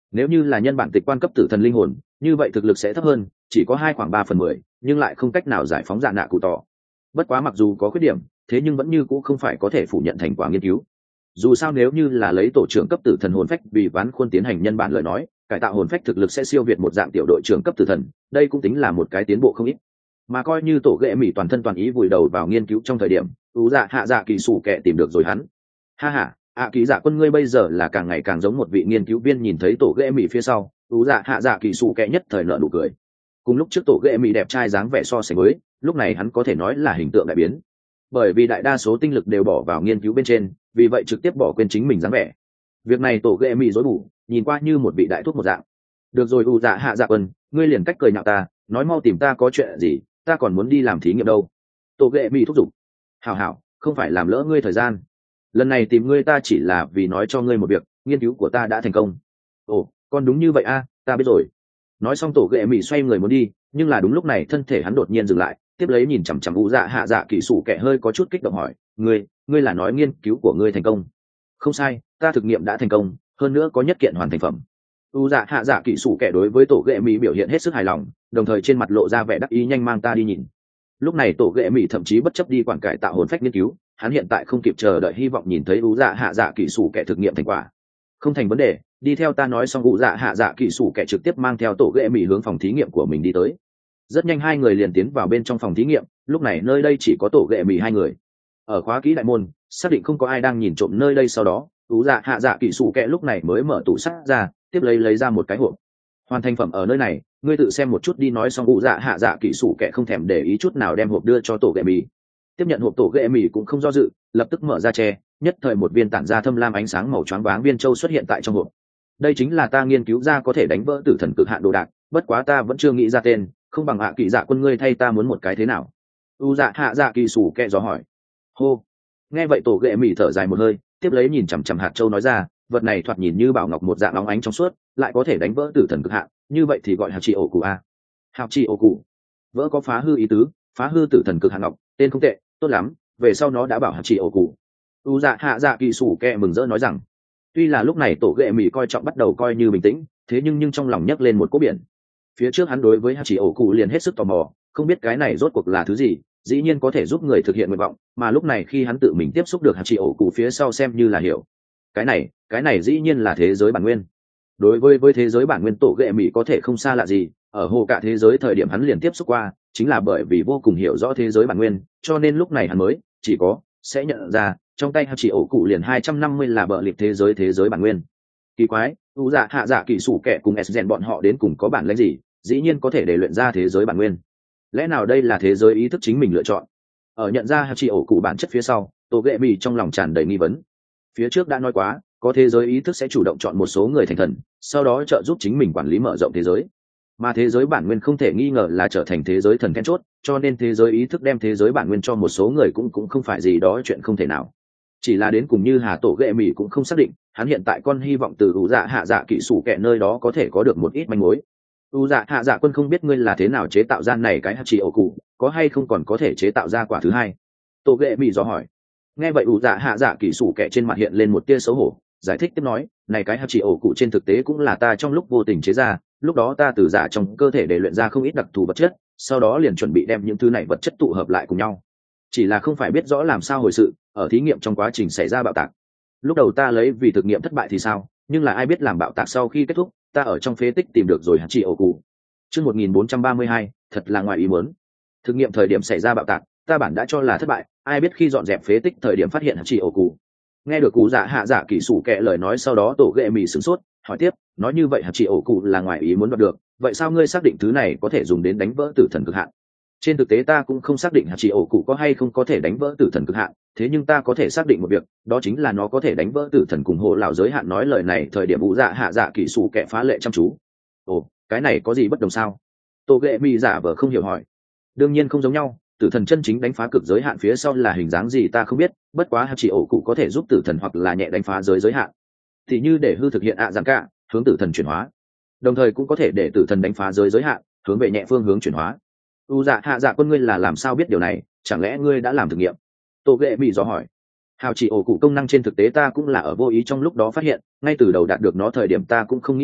Nếu như là nhân bản tịch quan cấp tử thần linh hồn, như vậy thực lực sẽ thấp hơn, chỉ có khoảng 3/10, nhưng lại không cách nào giải phóng dạ nạ cụ tỏ. Bất quá mặc dù có khuyết điểm, thế nhưng vẫn như cũ không phải có thể phủ nhận thành quả nghiên cứu. Dù sao nếu như là lấy tổ trưởng cấp tử thần hồn phách vì ván khuôn tiến hành nhân bản lời nói, cải tạo hồn phách thực lực sẽ siêu việt một dạng tiểu đội trưởng cấp tử thần, đây cũng tính là một cái tiến bộ không ít. Mà coi như tổ ghệ mỹ toàn thân toàn ý vùi đầu vào nghiên cứu trong thời điểm, ú dạ hạ dạ kỳ sủ kệ tìm được rồi hắn. Ha ha, ạ kỳ dạ quân ngươi bây giờ là càng ngày càng giống một vị nghiên cứu viên. Nhìn thấy tổ ghệ mỹ phía sau, ú dạ hạ dạ kỳ sủ kệ nhất thời nở nụ cười. Cùng lúc trước tổ ghệ mỹ đẹp trai dáng vẻ so sánh với, lúc này hắn có thể nói là hình tượng đại biến, bởi vì đại đa số tinh lực đều bỏ vào nghiên cứu bên trên, vì vậy trực tiếp bỏ quên chính mình dáng vẻ. Việc này tổ ghệ mỹ dối bù, nhìn qua như một vị đại thuốc một dạng. Được rồi ú dạ hạ dạ quân, ngươi liền cách cười nhạo ta, nói mau tìm ta có chuyện gì, ta còn muốn đi làm thí nghiệm đâu. Tổ ghệ mỹ thúc giục. Hảo hảo, không phải làm lỡ ngươi thời gian, lần này tìm ngươi ta chỉ là vì nói cho ngươi một việc, nghiên cứu của ta đã thành công. Ồ, con đúng như vậy a, ta biết rồi. Nói xong tổ ghệ mỹ xoay người muốn đi, nhưng là đúng lúc này thân thể hắn đột nhiên dừng lại, tiếp lấy nhìn chằm chằm ú dạ hạ dạ kỳ sủ kẻ hơi có chút kích động hỏi, ngươi là nói nghiên cứu của ngươi thành công? Không sai, ta thực nghiệm đã thành công, hơn nữa có nhất kiện hoàn thành phẩm. ú dạ hạ dạ kỳ sủ kẻ đối với tổ ghệ mỹ biểu hiện hết sức hài lòng, đồng thời trên mặt lộ ra vẻ đắc ý, nhanh mang ta đi nhìn. Lúc này tổ ghệ mỹ thậm chí bất chấp đi quản cải tạo hồn phách nghiên cứu, hắn hiện tại không kịp chờ đợi hy vọng nhìn thấy ú dạ hạ dạ kỳ sủ kẻ thực nghiệm thành quả. Không thành vấn đề, đi theo ta. Nói xong ú dạ hạ dạ kỳ sủ kẻ trực tiếp mang theo tổ ghệ mỹ hướng phòng thí nghiệm của mình đi tới. Rất nhanh hai người liền tiến vào bên trong phòng thí nghiệm, lúc này nơi đây chỉ có tổ ghệ mỹ hai người. Ở khóa kỹ đại môn, xác định không có ai đang nhìn trộm nơi đây sau đó, ú dạ hạ dạ kỳ sủ kẻ lúc này mới mở tủ sắt ra, tiếp lấy ra một cái hộp. Hoàn thành phẩm ở nơi này, ngươi tự xem một chút đi. Nói xong ú dạ hạ dạ kỳ sủ kẻ không thèm để ý chút nào đem hộp đưa cho tổ ghệ mỹ. Tiếp nhận hộp, tổ ghệ mỹ cũng không do dự, lập tức mở ra che, nhất thời một viên tản ra thâm lam ánh sáng màu choáng váng viên châu xuất hiện tại trong hộp. Đây chính là ta nghiên cứu ra có thể đánh vỡ tử thần cực hạn đồ đạc, bất quá ta vẫn chưa nghĩ ra tên, không bằng hạ kỳ dạ quân ngươi thay ta muốn một cái thế nào? U dạ hạ dạ kỳ sủ kẹ dò hỏi. Hô. Nghe vậy tổ ghệ mỹ thở dài một hơi, tiếp lấy nhìn chằm chằm hạt châu nói ra, vật này thoạt nhìn như bảo ngọc một dạng óng ánh trong suốt, lại có thể đánh vỡ tử thần cực hạn, như vậy thì gọi hạt chi ổ cụ a. Hạt chi ổ cụ, vỡ có phá hư ý tứ, phá hư tử thần cực hạn ngọc, tên không tệ, tốt lắm, về sau nó đã bảo hạt chi ổ cụ. U dạ hạ dạ kỳ sủ kẹ mừng rỡ nói rằng, tuy là lúc này tổ ghệ mỹ coi trọng bắt đầu coi như bình tĩnh, thế nhưng trong lòng nhấc lên một cỗ biển. Phía trước hắn đối với hạt chỉ ổ cụ liền hết sức tò mò, không biết cái này rốt cuộc là thứ gì, dĩ nhiên có thể giúp người thực hiện nguyện vọng, mà lúc này khi hắn tự mình tiếp xúc được hạt chỉ ổ cụ phía sau xem như là hiểu. Cái này dĩ nhiên là thế giới bản nguyên. Đối với thế giới bản nguyên tổ ghệ mỹ có thể không xa lạ gì, ở hồ cả thế giới thời điểm hắn liền tiếp xúc qua, chính là bởi vì vô cùng hiểu rõ thế giới bản nguyên, cho nên lúc này hắn mới sẽ nhận ra trong tay hạt chỉ ổ cụ liền 250 là bợ liệt thế giới bản nguyên. Kỳ quái, u dạ hạ dạ kỳ sủ kẻ cùng s bọn họ đến cùng có bản lĩnh gì, dĩ nhiên có thể để luyện ra thế giới bản nguyên? Lẽ nào đây là thế giới ý thức chính mình lựa chọn? Ở nhận ra hạt chỉ ổ cụ bản chất phía sau, tổ ghệ mỹ trong lòng tràn đầy nghi vấn. Phía trước đã nói quá, có thế giới ý thức sẽ chủ động chọn một số người thành thần, sau đó trợ giúp chính mình quản lý mở rộng thế giới, mà thế giới bản nguyên không thể nghi ngờ là trở thành thế giới thần then chốt, cho nên thế giới ý thức đem thế giới bản nguyên cho một số người cũng không phải gì đó chuyện không thể nào. Chỉ là đến cùng như hà tổ ghệ mỹ cũng không xác định, hắn hiện tại con hy vọng từ u dạ hạ dạ kỹ sủ kẻ nơi đó có thể có được một ít manh mối. U dạ hạ dạ quân không biết ngươi là thế nào chế tạo ra này cái hạt chỉ ổ cụ, có hay không còn có thể chế tạo ra quả thứ hai? Tổ ghệ mỹ dò hỏi. Nghe vậy u dạ hạ dạ kỹ sủ kẻ trên mặt hiện lên một tia xấu hổ, giải thích tiếp nói, này cái hạt chỉ ổ cụ trên thực tế cũng là ta trong lúc vô tình chế ra, lúc đó ta từ giả trong cơ thể để luyện ra không ít đặc thù vật chất, sau đó liền chuẩn bị đem những thứ này vật chất tụ hợp lại cùng nhau. Chỉ là không phải biết rõ làm sao hồi sự, ở thí nghiệm trong quá trình xảy ra bạo tạc. Lúc đầu ta lấy vì thực nghiệm thất bại thì sao, nhưng là ai biết làm bạo tạc sau khi kết thúc, ta ở trong phế tích tìm được rồi hạt chỉ ổ cụ. Chương 1432, thật là ngoài ý muốn. Thực nghiệm thời điểm xảy ra bạo tạc, ta bản đã cho là thất bại, ai biết khi dọn dẹp phế tích thời điểm phát hiện hạt chỉ ổ cụ. Nghe được cụ dạ hạ dạ kỹ sủ kệ lời nói sau đó tổ ghệ mì sửng sốt, hỏi tiếp, nói như vậy hạt chỉ ổ cụ là ngoài ý muốn đoạt được, vậy sao ngươi xác định thứ này có thể dùng đến đánh vỡ tử thần cực hạn? Trên thực tế ta cũng không xác định hạt chỉ ổ cụ có hay không có thể đánh vỡ tử thần cực hạn, thế nhưng ta có thể xác định một việc, đó chính là nó có thể đánh vỡ tử thần cùng hộ lão giới hạn. Nói lời này thời điểm ủ dạ hạ dạ kỹ sủ kệ phá lệ chăm chú. Ồ, cái này có gì bất đồng sao? Tổ ghệ mì giả vờ không hiểu hỏi. Đương nhiên không giống nhau, tử thần chân chính đánh phá cực giới hạn phía sau là hình dáng gì ta không biết, bất quá hạt chỉ ổ cụ có thể giúp tử thần hoặc là nhẹ đánh phá giới hạn, thì như để hư thực hiện giảng cả hướng tử thần chuyển hóa, đồng thời cũng có thể để tử thần đánh phá giới hạn hướng về nhẹ phương hướng chuyển hóa. U dạ hạ dạ quân ngươi là làm sao biết điều này, chẳng lẽ ngươi đã làm thử nghiệm? Tổ ghệ bị dò hỏi. Hào chỉ ổ cụ công năng trên thực tế ta cũng là ở vô ý trong lúc đó phát hiện, ngay từ đầu đạt được nó thời điểm ta cũng không nghĩ nhiều,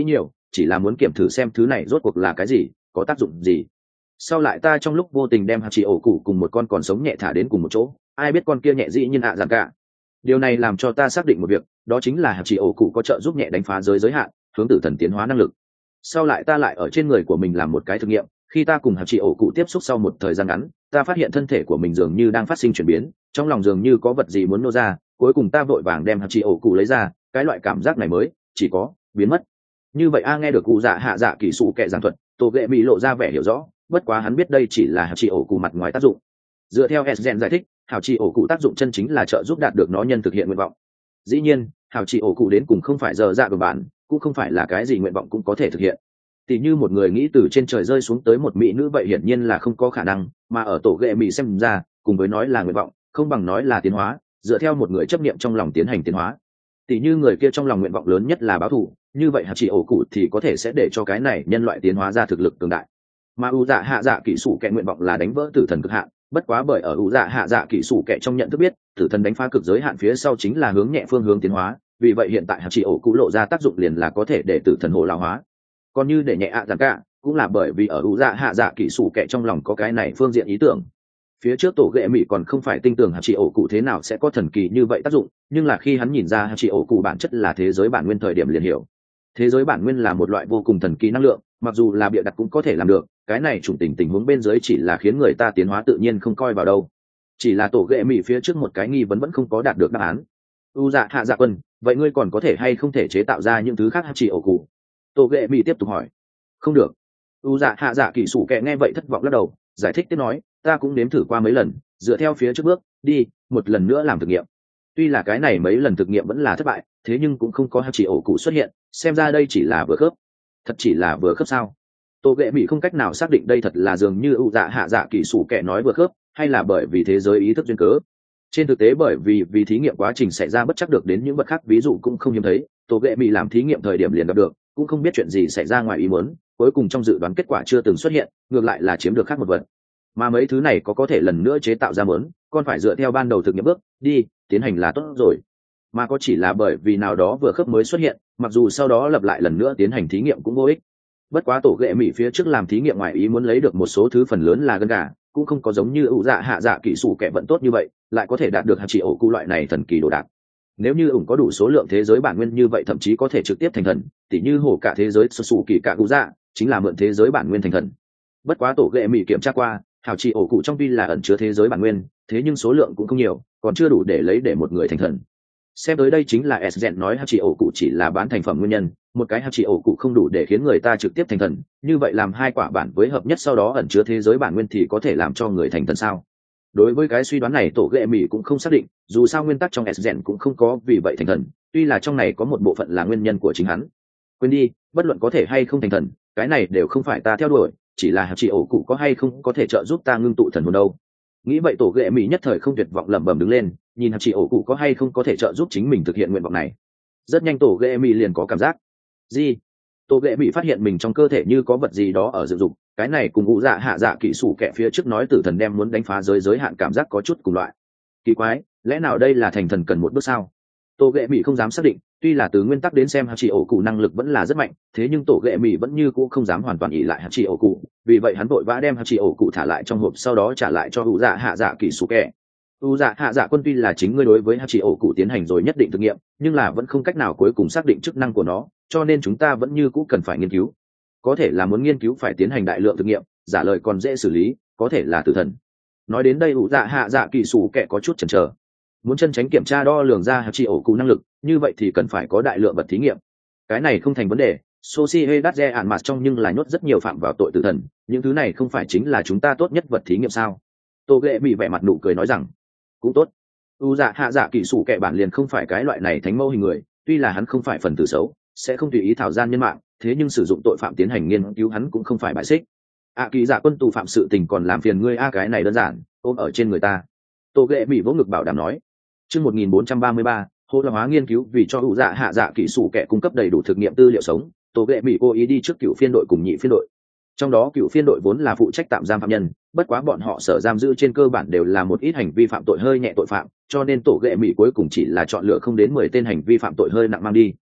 chỉ là muốn kiểm thử xem thứ này rốt cuộc là cái gì, có tác dụng gì. Sau lại ta trong lúc vô tình đem hạt chỉ ổ cụ cùng một con còn sống nhẹ thả đến cùng một chỗ, ai biết con kia nhẹ dĩ nhiên ạ giản cả. Điều này làm cho ta xác định một việc, đó chính là hạt chỉ ổ cụ có trợ giúp nhẹ đánh phá giới hạn, hướng tử thần tiến hóa năng lực. Sau lại ta lại ở trên người của mình làm một cái thực nghiệm, khi ta cùng hạt chỉ ổ cụ tiếp xúc sau một thời gian ngắn, ta phát hiện thân thể của mình dường như đang phát sinh chuyển biến, trong lòng dường như có vật gì muốn nô ra, cuối cùng ta vội vàng đem hạt chỉ ổ cụ lấy ra, cái loại cảm giác này mới chỉ có biến mất. Như vậy nghe được cụ dạ hạ dạ kỳ sụ kệ giảng thuật, Tô Ghệ Mỹ lộ ra vẻ hiểu rõ, bất quá hắn biết đây chỉ là hạt chỉ ổ cụ mặt ngoài tác dụng. Dựa theo Sgen giải thích, hạt chỉ ổ cụ tác dụng chân chính là trợ giúp đạt được nó nhân thực hiện nguyện vọng. Dĩ nhiên, hạt chỉ ổ cụ đến cùng không phải giờ dạ của bạn, cũng không phải là cái gì nguyện vọng cũng có thể thực hiện. Tỷ như một người nghĩ từ trên trời rơi xuống tới một mỹ nữ vậy hiển nhiên là không có khả năng, mà ở Tổ Ghệ Mỹ xem ra, cùng với nói là nguyện vọng, không bằng nói là tiến hóa, dựa theo một người chấp niệm trong lòng tiến hành tiến hóa. Tỷ như người kia trong lòng nguyện vọng lớn nhất là báo thù, như vậy hạt chỉ ổ cụ thì có thể sẽ để cho cái này nhân loại tiến hóa ra thực lực cường đại. Mà u dạ hạ dạ kỹ sủ kệ nguyện vọng là đánh vỡ tử thần cực hạn, bất quá bởi ở u dạ hạ dạ kỹ sủ kệ trong nhận thức biết tử thần đánh phá cực giới hạn phía sau chính là hướng nhẹ phương hướng tiến hóa, vì vậy hiện tại hạt chỉ ổ cụ lộ ra tác dụng liền là có thể để tử thần hộ lão hóa. Còn như để nhẹ ạ giản cả, cũng là bởi vì ở u dạ hạ dạ kỹ sủ kệ trong lòng có cái này phương diện ý tưởng. Phía trước Tổ Ghệ Mỹ còn không phải tin tưởng hạt chỉ ổ cụ thế nào sẽ có thần kỳ như vậy tác dụng, nhưng là khi hắn nhìn ra hạt chỉ ổ cụ bản chất là thế giới bản nguyên thời điểm liền hiểu. Thế giới bản nguyên là một loại vô cùng thần kỳ năng lượng, mặc dù là bịa đặt cũng có thể làm được, cái này chủng tình huống bên dưới chỉ là khiến người ta tiến hóa tự nhiên không coi vào đâu. Chỉ là Tổ Ghệ Mỹ phía trước một cái nghi vấn vẫn không có đạt được đáp án. U dạ hạ dạ quân, vậy ngươi còn có thể hay không thể chế tạo ra những thứ khác hạt chỉ ổ cụ? Tổ Ghệ Mỹ tiếp tục hỏi. Không được. U dạ hạ dạ kỳ sủ kệ nghe vậy thất vọng lắc đầu, giải thích tiếp nói, ta cũng nếm thử qua mấy lần, dựa theo phía trước bước đi, một lần nữa làm thực nghiệm. Tuy là cái này mấy lần thực nghiệm vẫn là thất bại, thế nhưng cũng không có hạt chỉ ổ cụ xuất hiện, xem ra đây chỉ là vừa khớp. Thật chỉ là vừa khớp sao? Tô Ghệ Mỹ không cách nào xác định đây thật là dường như u dạ hạ dạ kỳ sủ kệ nói vừa khớp, hay là bởi vì thế giới ý thức duyên cớ. Trên thực tế bởi vì thí nghiệm quá trình xảy ra bất chắc được đến những vật khác ví dụ cũng không hiếm thấy, Tô Ghệ Mỹ làm thí nghiệm thời điểm liền gặp được, cũng không biết chuyện gì xảy ra ngoài ý muốn, cuối cùng trong dự đoán kết quả chưa từng xuất hiện, ngược lại là chiếm được khác một vật. Mà mấy thứ này có thể lần nữa chế tạo ra mớn, còn phải dựa theo ban đầu thực nghiệm bước đi tiến hành là tốt rồi, mà có chỉ là bởi vì nào đó vừa khớp mới xuất hiện, mặc dù sau đó lập lại lần nữa tiến hành thí nghiệm cũng vô ích. Bất quá Tổ Ghệ Mỹ phía trước làm thí nghiệm ngoài ý muốn lấy được một số thứ phần lớn là gân gà, cũng không có giống như ủ dạ hạ dạ kỹ sủ kẻ vận tốt như vậy, lại có thể đạt được hạt chỉ ổ cụ loại này thần kỳ đồ đạc. Nếu như ủng có đủ số lượng thế giới bản nguyên như vậy thậm chí có thể trực tiếp thành thần, tỉ như hổ cả thế giới sù kỳ cả cụ dạ chính là mượn thế giới bản nguyên thành thần. Bất quá Tổ Ghệ Mỹ kiểm tra qua, hào chỉ ổ cụ trong tuy là ẩn chứa thế giới bản nguyên, thế nhưng số lượng cũng không nhiều, còn chưa đủ để lấy để một người thành thần. Xem tới đây chính là Sgen nói hạt chỉ ổ cụ chỉ là bán thành phẩm nguyên nhân, một cái hạt chỉ ổ cụ không đủ để khiến người ta trực tiếp thành thần, như vậy làm hai quả bản với hợp nhất sau đó ẩn chứa thế giới bản nguyên thì có thể làm cho người thành thần sao? Đối với cái suy đoán này Tổ Ghệ Mỹ cũng không xác định, dù sao nguyên tắc trong Sgen cũng không có vì vậy thành thần, tuy là trong này có một bộ phận là nguyên nhân của chính hắn. Quên đi, bất luận có thể hay không thành thần, cái này đều không phải ta theo đuổi, chỉ là hạt chỉ ổ cụ có hay không có thể trợ giúp ta ngưng tụ thần hồn đâu. Nghĩ vậy Tổ Ghệ Mỹ nhất thời không tuyệt vọng lẩm bẩm đứng lên, nhìn hạt chỉ ổ cụ có hay không có thể trợ giúp chính mình thực hiện nguyện vọng này. Rất nhanh Tổ Ghệ Mỹ liền có cảm giác gì. Tổ Ghệ Mỹ phát hiện mình trong cơ thể như có vật gì đó ở dựng dục, cái này cùng ngũ dạ hạ dạ kỹ sủ kẻ phía trước nói tử thần đem muốn đánh phá giới hạn cảm giác có chút cùng loại. Kỳ quái, lẽ nào đây là thành thần cần một bước sao? Tổ Ghệ Mỹ không dám xác định, tuy là từ nguyên tắc đến xem hạt chỉ ổ cụ năng lực vẫn là rất mạnh, thế nhưng Tổ Ghệ Mỹ vẫn như cũ không dám hoàn toàn ỷ lại hạt chỉ ổ cụ, vì vậy hắn vội vã đem hạt chỉ ổ cụ thả lại trong hộp, sau đó trả lại cho u dạ hạ dạ kỹ sủ kẻ. U dạ hạ dạ quân tuy là chính ngươi đối với hạt chỉ ổ cụ tiến hành rồi nhất định thực nghiệm, nhưng là vẫn không cách nào cuối cùng xác định chức năng của nó, cho nên chúng ta vẫn như cũ cần phải nghiên cứu. Có thể là muốn nghiên cứu phải tiến hành đại lượng thực nghiệm, giả lời còn dễ xử lý, có thể là tử thần. Nói đến đây u dạ hạ dạ kỹ sủ kẻ có chút chần chờ. Muốn chân tránh kiểm tra đo lường ra hạt chỉ ổ cụ năng lực, như vậy thì cần phải có đại lượng vật thí nghiệm. Cái này không thành vấn đề, Sociedad de ản mặt trong nhưng là nhốt rất nhiều phạm vào tội tử thần, những thứ này không phải chính là chúng ta tốt nhất vật thí nghiệm sao? Tô Ghệ Mỹ vẻ mặt nụ cười nói rằng, cũng tốt. U dạ hạ dạ kỹ sủ kẻ bản liền không phải cái loại này thánh mẫu hình người, tuy là hắn không phải phần tử xấu, sẽ không tùy ý thảo gian nhân mạng, thế nhưng sử dụng tội phạm tiến hành nghiên cứu hắn cũng không phải bại xích. Kỳ dạ quân tù phạm sự tình còn làm phiền ngươi cái này đơn giản, ôm ở trên người ta. Tô Ghệ Mỹ vỗ ngực bảo đảm nói. Chương 1433, hỗ trợ hóa nghiên cứu vì cho u dạ hạ dạ kỹ sủ kẻ cung cấp đầy đủ thực nghiệm tư liệu sống, Tô Ghệ Mỹ cố ý đi trước cựu phiên đội cùng nhị phiên đội. Trong đó cựu phiên đội vốn là phụ trách tạm giam phạm nhân, bất quá bọn họ sở giam giữ trên cơ bản đều là một ít hành vi phạm tội hơi nhẹ tội phạm, cho nên Tổ Ghệ Mỹ cuối cùng chỉ là chọn lựa không đến 10 tên hành vi phạm tội hơi nặng mang đi.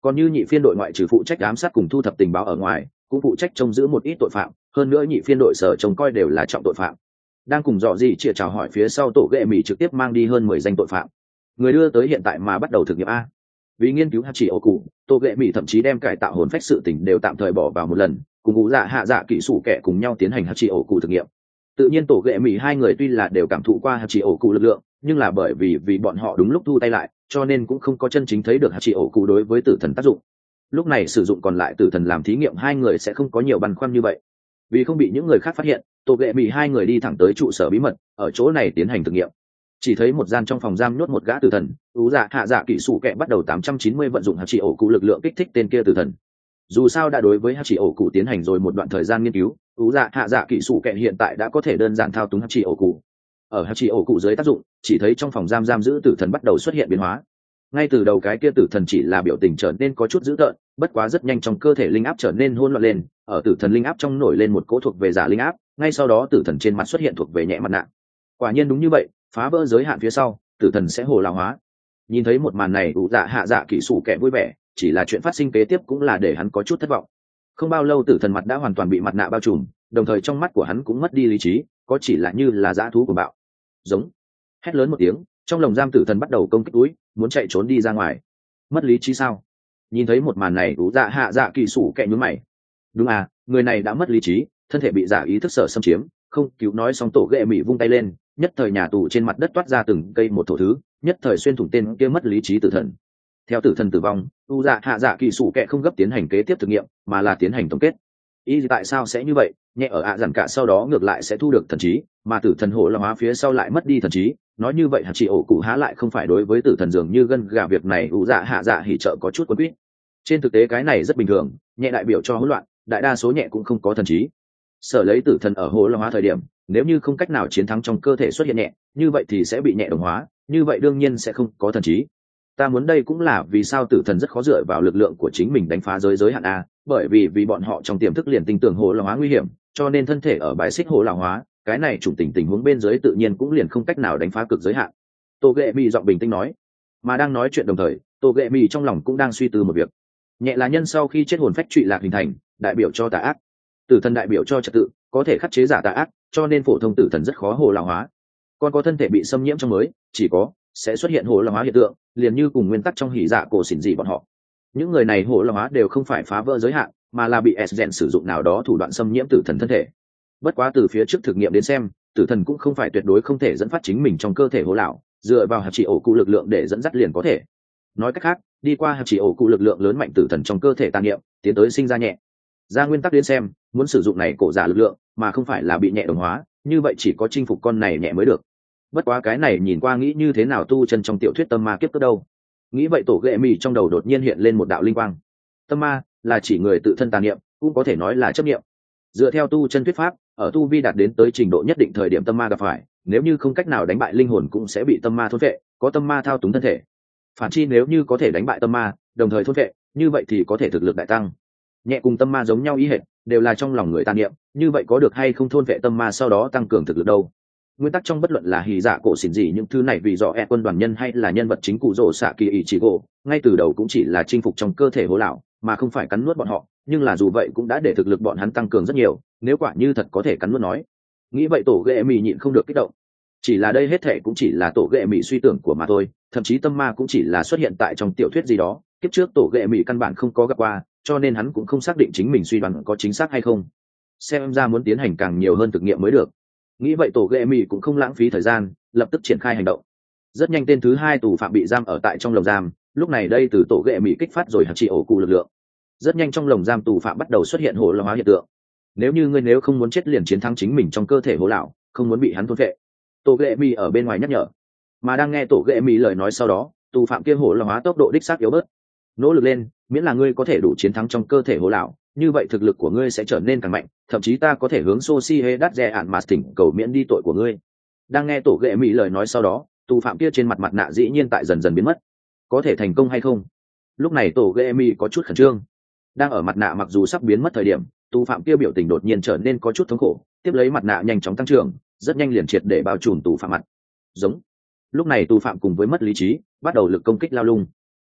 Còn như nhị phiên đội ngoại trừ phụ trách ám sát cùng thu thập tình báo ở ngoài, cũng phụ trách trông giữ một ít tội phạm, hơn nữa nhị phiên đội sở trông coi đều là trọng tội phạm. Đang cùng dọ gì chia chào hỏi phía sau, tổ ghệ mỹ trực tiếp mang đi hơn 10 danh tội phạm, người đưa tới hiện tại mà bắt đầu thực nghiệm a. Vì nghiên cứu chỉ ổ cụ, tổ ghệ mỹ thậm chí đem cải tạo hồn phách sự tình đều tạm thời bỏ vào một lần, cùng ngũ dạ hạ dạ kỹ sủ kẻ cùng nhau tiến hành chỉ ổ cụ thực nghiệm. Tự nhiên tổ ghệ mỹ hai người tuy là đều cảm thụ qua chỉ ổ cụ lực lượng, nhưng là bởi vì bọn họ đúng lúc thu tay lại, cho nên cũng không có chân chính thấy được chỉ ổ cụ đối với tử thần tác dụng. Lúc này sử dụng còn lại tử thần làm thí nghiệm, hai người sẽ không có nhiều băn khoăn như vậy. Vì không bị những người khác phát hiện, tổ ghệ mỹ hai người đi thẳng tới trụ sở bí mật, ở chỗ này tiến hành thực nghiệm. Chỉ thấy một gian trong phòng giam nhốt một gã tử thần, ú dạ hạ dạ kỹ sủ kẹ bắt đầu 890 vận dụng chỉ ổ cụ lực lượng kích thích tên kia tử thần. Dù sao đã đối với chỉ ổ cụ tiến hành rồi một đoạn thời gian nghiên cứu, ú dạ hạ dạ kỹ sủ kẹ hiện tại đã có thể đơn giản thao túng chỉ ổ cụ. Ở chỉ ổ cụ dưới tác dụng, chỉ thấy trong phòng giam giữ tử thần bắt đầu xuất hiện biến hóa. Ngay từ đầu cái kia tử thần chỉ là biểu tình trở nên có chút dữ tợn, bất quá rất nhanh trong cơ thể linh áp trở nên hỗn loạn lên, ở tử thần linh áp trong nổi lên một cỗ thuộc về giả linh áp, ngay sau đó tử thần trên mặt xuất hiện thuộc về nhẹ mặt nạ. Quả nhiên đúng như vậy, phá vỡ giới hạn phía sau, tử thần sẽ hồ lão hóa. Nhìn thấy một màn này, ủ dạ hạ dạ kỹ sủ kẻ vui vẻ, chỉ là chuyện phát sinh kế tiếp cũng là để hắn có chút thất vọng. Không bao lâu tử thần mặt đã hoàn toàn bị mặt nạ bao trùm, đồng thời trong mắt của hắn cũng mất đi lý trí, có chỉ là như là dã thú của bạo. Giống. Hét lớn một tiếng, trong lồng giam tử thần bắt đầu công kích túi, muốn chạy trốn đi ra ngoài. Mất lý trí sao? Nhìn thấy một màn này, ủ dạ hạ dạ kỹ sủ kẻ nhướng mày. Đúng à, người này đã mất lý trí, thân thể bị giả ý thức sở xâm chiếm, không cứu. Nói xong tổ ghệ mỹ vung tay lên, nhất thời nhà tù trên mặt đất toát ra từng cây một thổ thứ, nhất thời xuyên thủng tên kia mất lý trí tử thần. Theo tử thần tử vong, u dạ hạ dạ kỳ sủ kệ không gấp tiến hành kế tiếp thực nghiệm, mà là tiến hành tổng kết. Ý tại sao sẽ như vậy? Nhẹ ở ạ dặn cả sau đó ngược lại sẽ thu được thần trí, mà tử thần hổ là hóa phía sau lại mất đi thần trí. Nói như vậy hạt chỉ ổ cụ há lại không phải đối với tử thần dường như gân gà việc này u dạ hạ dạ hỉ trợ có chút quấn quýt. Trên thực tế cái này rất bình thường, nhẹ đại biểu cho hỗn loạn, đại đa số nhẹ cũng không có thần trí. Sở lấy tử thần ở hổ là hóa thời điểm, nếu như không cách nào chiến thắng trong cơ thể xuất hiện nhẹ, như vậy thì sẽ bị nhẹ đồng hóa, như vậy đương nhiên sẽ không có thần trí. Ta muốn đây cũng là vì sao tử thần rất khó dựa vào lực lượng của chính mình đánh phá giới hạn a, bởi vì bọn họ trong tiềm thức liền tin tưởng hồ lão hóa nguy hiểm, cho nên thân thể ở bãi xích hồ lão hóa, cái này chủng tình huống bên dưới tự nhiên cũng liền không cách nào đánh phá cực giới hạn. Tô Ghệ Mị giọng bình tĩnh nói, mà đang nói chuyện đồng thời, Tô Ghệ Mị trong lòng cũng đang suy tư một việc. Nhẹ là nhân sau khi chết hồn phách trụy lạc hình thành, đại biểu cho tà ác. Tử thần đại biểu cho trật tự, có thể khắc chế giả tà ác, cho nên phổ thông tử thần rất khó hồ lão hóa. Còn có thân thể bị xâm nhiễm trong mới, chỉ có sẽ xuất hiện hồ lão hóa hiện tượng, liền như cùng nguyên tắc trong hỉ dạ cổ xỉn dị bọn họ. Những người này hồ lão hóa đều không phải phá vỡ giới hạn, mà là bị Sgen sử dụng nào đó thủ đoạn xâm nhiễm tử thần thân thể. Bất quá từ phía trước thực nghiệm đến xem, tử thần cũng không phải tuyệt đối không thể dẫn phát chính mình trong cơ thể hồ lão, dựa vào hạt chỉ ổ cụ lực lượng để dẫn dắt liền có thể. Nói cách khác, đi qua hạt chỉ ổ cụ lực lượng lớn mạnh tử thần trong cơ thể tàn niệm, tiến tới sinh ra nhẹ. Ra nguyên tắc đến xem, muốn sử dụng này cổ giả lực lượng, mà không phải là bị nhẹ đồng hóa, như vậy chỉ có chinh phục con này nhẹ mới được. Bất quá cái này nhìn qua nghĩ như thế nào tu chân trong tiểu thuyết tâm ma kiếp cất đâu. Nghĩ vậy tổ ghệ mì trong đầu đột nhiên hiện lên một đạo linh quang. Tâm ma là chỉ người tự thân tàn niệm, cũng có thể nói là chấp niệm. Dựa theo tu chân thuyết pháp, ở tu vi đạt đến tới trình độ nhất định thời điểm tâm ma gặp phải, nếu như không cách nào đánh bại linh hồn cũng sẽ bị tâm ma thôn phệ, có tâm ma thao túng thân thể. Phản chi nếu như có thể đánh bại tâm ma, đồng thời thôn phệ, như vậy thì có thể thực lực đại tăng. Nhẹ cùng tâm ma giống nhau ý hệt, đều là trong lòng người tàn niệm, như vậy có được hay không thôn phệ tâm ma sau đó tăng cường thực lực đâu? Nguyên tắc trong bất luận là hỉ dạ cổ xỉn gì những thứ này vì do quân đoàn nhân hay là nhân vật chính cụ rồ xạ kỳ ý chỉ gỗ, ngay từ đầu cũng chỉ là chinh phục trong cơ thể hố lão, mà không phải cắn nuốt bọn họ, nhưng là dù vậy cũng đã để thực lực bọn hắn tăng cường rất nhiều, nếu quả như thật có thể cắn nuốt nói. Nghĩ vậy tổ ghệ mì nhịn không được kích động. Chỉ là đây hết thệ cũng chỉ là tổ ghệ mì suy tưởng của mà thôi, thậm chí tâm ma cũng chỉ là xuất hiện tại trong tiểu thuyết gì đó, kiếp trước tổ ghệ mì căn bản không có gặp qua, cho nên hắn cũng không xác định chính mình suy đoán có chính xác hay không. Xem ra muốn tiến hành càng nhiều hơn thực nghiệm mới được. Nghĩ vậy tổ ghệ mì cũng không lãng phí thời gian, lập tức triển khai hành động. Rất nhanh tên thứ 2 tù phạm bị giam ở tại trong lồng giam, lúc này đây từ tổ ghệ mì kích phát rồi hạt chỉ ổ cụ lực lượng. Rất nhanh trong lồng giam tù phạm bắt đầu xuất hiện hồ lão hóa hiện tượng. Nếu như ngươi nếu không muốn chết liền chiến thắng chính mình trong cơ thể hồ lão, không muốn bị hắn thôn phệ. Tổ ghệ mì ở bên ngoài nhắc nhở. Mà đang nghe tổ ghệ mì lời nói sau đó, tù phạm kia hồ lão hóa tốc độ đích xác yếu bớt. Nỗ lực lên, miễn là ngươi có thể đủ chiến thắng trong cơ thể hồ lão, như vậy thực lực của ngươi sẽ trở nên càng mạnh, thậm chí ta có thể hướng Soshi đắt rẻ ản mà thỉnh cầu miễn đi tội của ngươi. Đang nghe tổ ghệ mỹ lời nói sau đó, tù phạm kia trên mặt mặt nạ dĩ nhiên tại dần dần biến mất. Có thể thành công hay không? Lúc này tổ ghệ mỹ có chút khẩn trương. Đang ở mặt nạ mặc dù sắp biến mất thời điểm, tù phạm kia biểu tình đột nhiên trở nên có chút thống khổ, tiếp lấy mặt nạ nhanh chóng tăng trưởng, rất nhanh liền triệt để bao trùm tù phạm mặt. Giống. Lúc này tù phạm cùng với mất lý trí, bắt đầu lực công kích lao lung. Ai,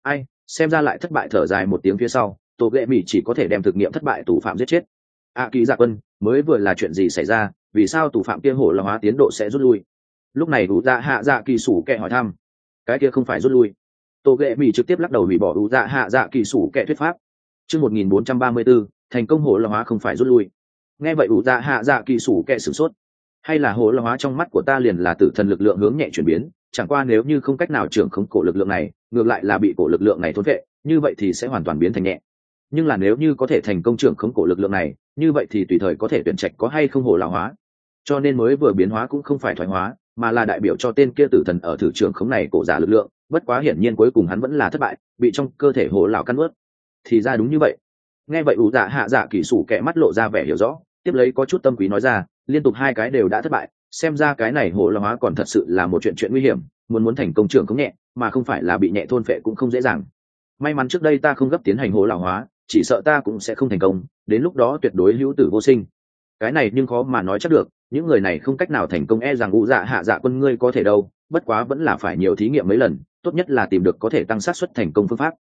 xem ra lại thất bại, thở dài một tiếng phía sau, tổ ghệ mỹ chỉ có thể đem thực nghiệm thất bại tù phạm giết chết. Kỳ dạ quân, mới vừa là chuyện gì xảy ra, vì sao tù phạm kia hổ là hóa tiến độ sẽ rút lui? Lúc này ủ dạ hạ dạ kỳ sủ kệ hỏi thăm. Cái kia không phải rút lui. Tổ ghệ mỹ trực tiếp lắc đầu hủy bỏ ủ dạ hạ dạ kỳ sủ kệ thuyết pháp. Chương 1434, thành công hổ là hóa không phải rút lui. Nghe vậy ủ dạ hạ dạ kỳ sủ kệ sửng sốt. Hay là hổ là hóa trong mắt của ta liền là tử thần lực lượng hướng nhẹ chuyển biến, chẳng qua nếu như không cách nào trưởng khống cổ lực lượng này, ngược lại là bị cổ lực lượng này thôn vệ, như vậy thì sẽ hoàn toàn biến thành nhẹ. Nhưng là nếu như có thể thành công trưởng khống cổ lực lượng này, như vậy thì tùy thời có thể tuyển trạch có hay không hổ là hóa. Cho nên mới vừa biến hóa cũng không phải thoái hóa, mà là đại biểu cho tên kia tử thần ở thử trưởng khống này cổ giả lực lượng, bất quá hiển nhiên cuối cùng hắn vẫn là thất bại, bị trong cơ thể hổ lão căn ướt. Thì ra đúng như vậy. Nghe vậy ủ dạ hạ dạ kỳ sủ kẻ mắt lộ ra vẻ hiểu rõ, tiếp lấy có chút tâm quý nói ra, liên tục hai cái đều đã thất bại, xem ra cái này hổ là hóa còn thật sự là một chuyện nguy hiểm, muốn thành công trưởng khống nhẹ, mà không phải là bị nhẹ thôn phệ cũng không dễ dàng. May mắn trước đây ta không gấp tiến hành hổ lão hóa, chỉ sợ ta cũng sẽ không thành công, đến lúc đó tuyệt đối hữu tử vô sinh. Cái này nhưng khó mà nói chắc được, những người này không cách nào thành công, e rằng ủ dạ hạ dạ quân ngươi có thể đâu, bất quá vẫn là phải nhiều thí nghiệm mấy lần, tốt nhất là tìm được có thể tăng xác suất thành công phương pháp.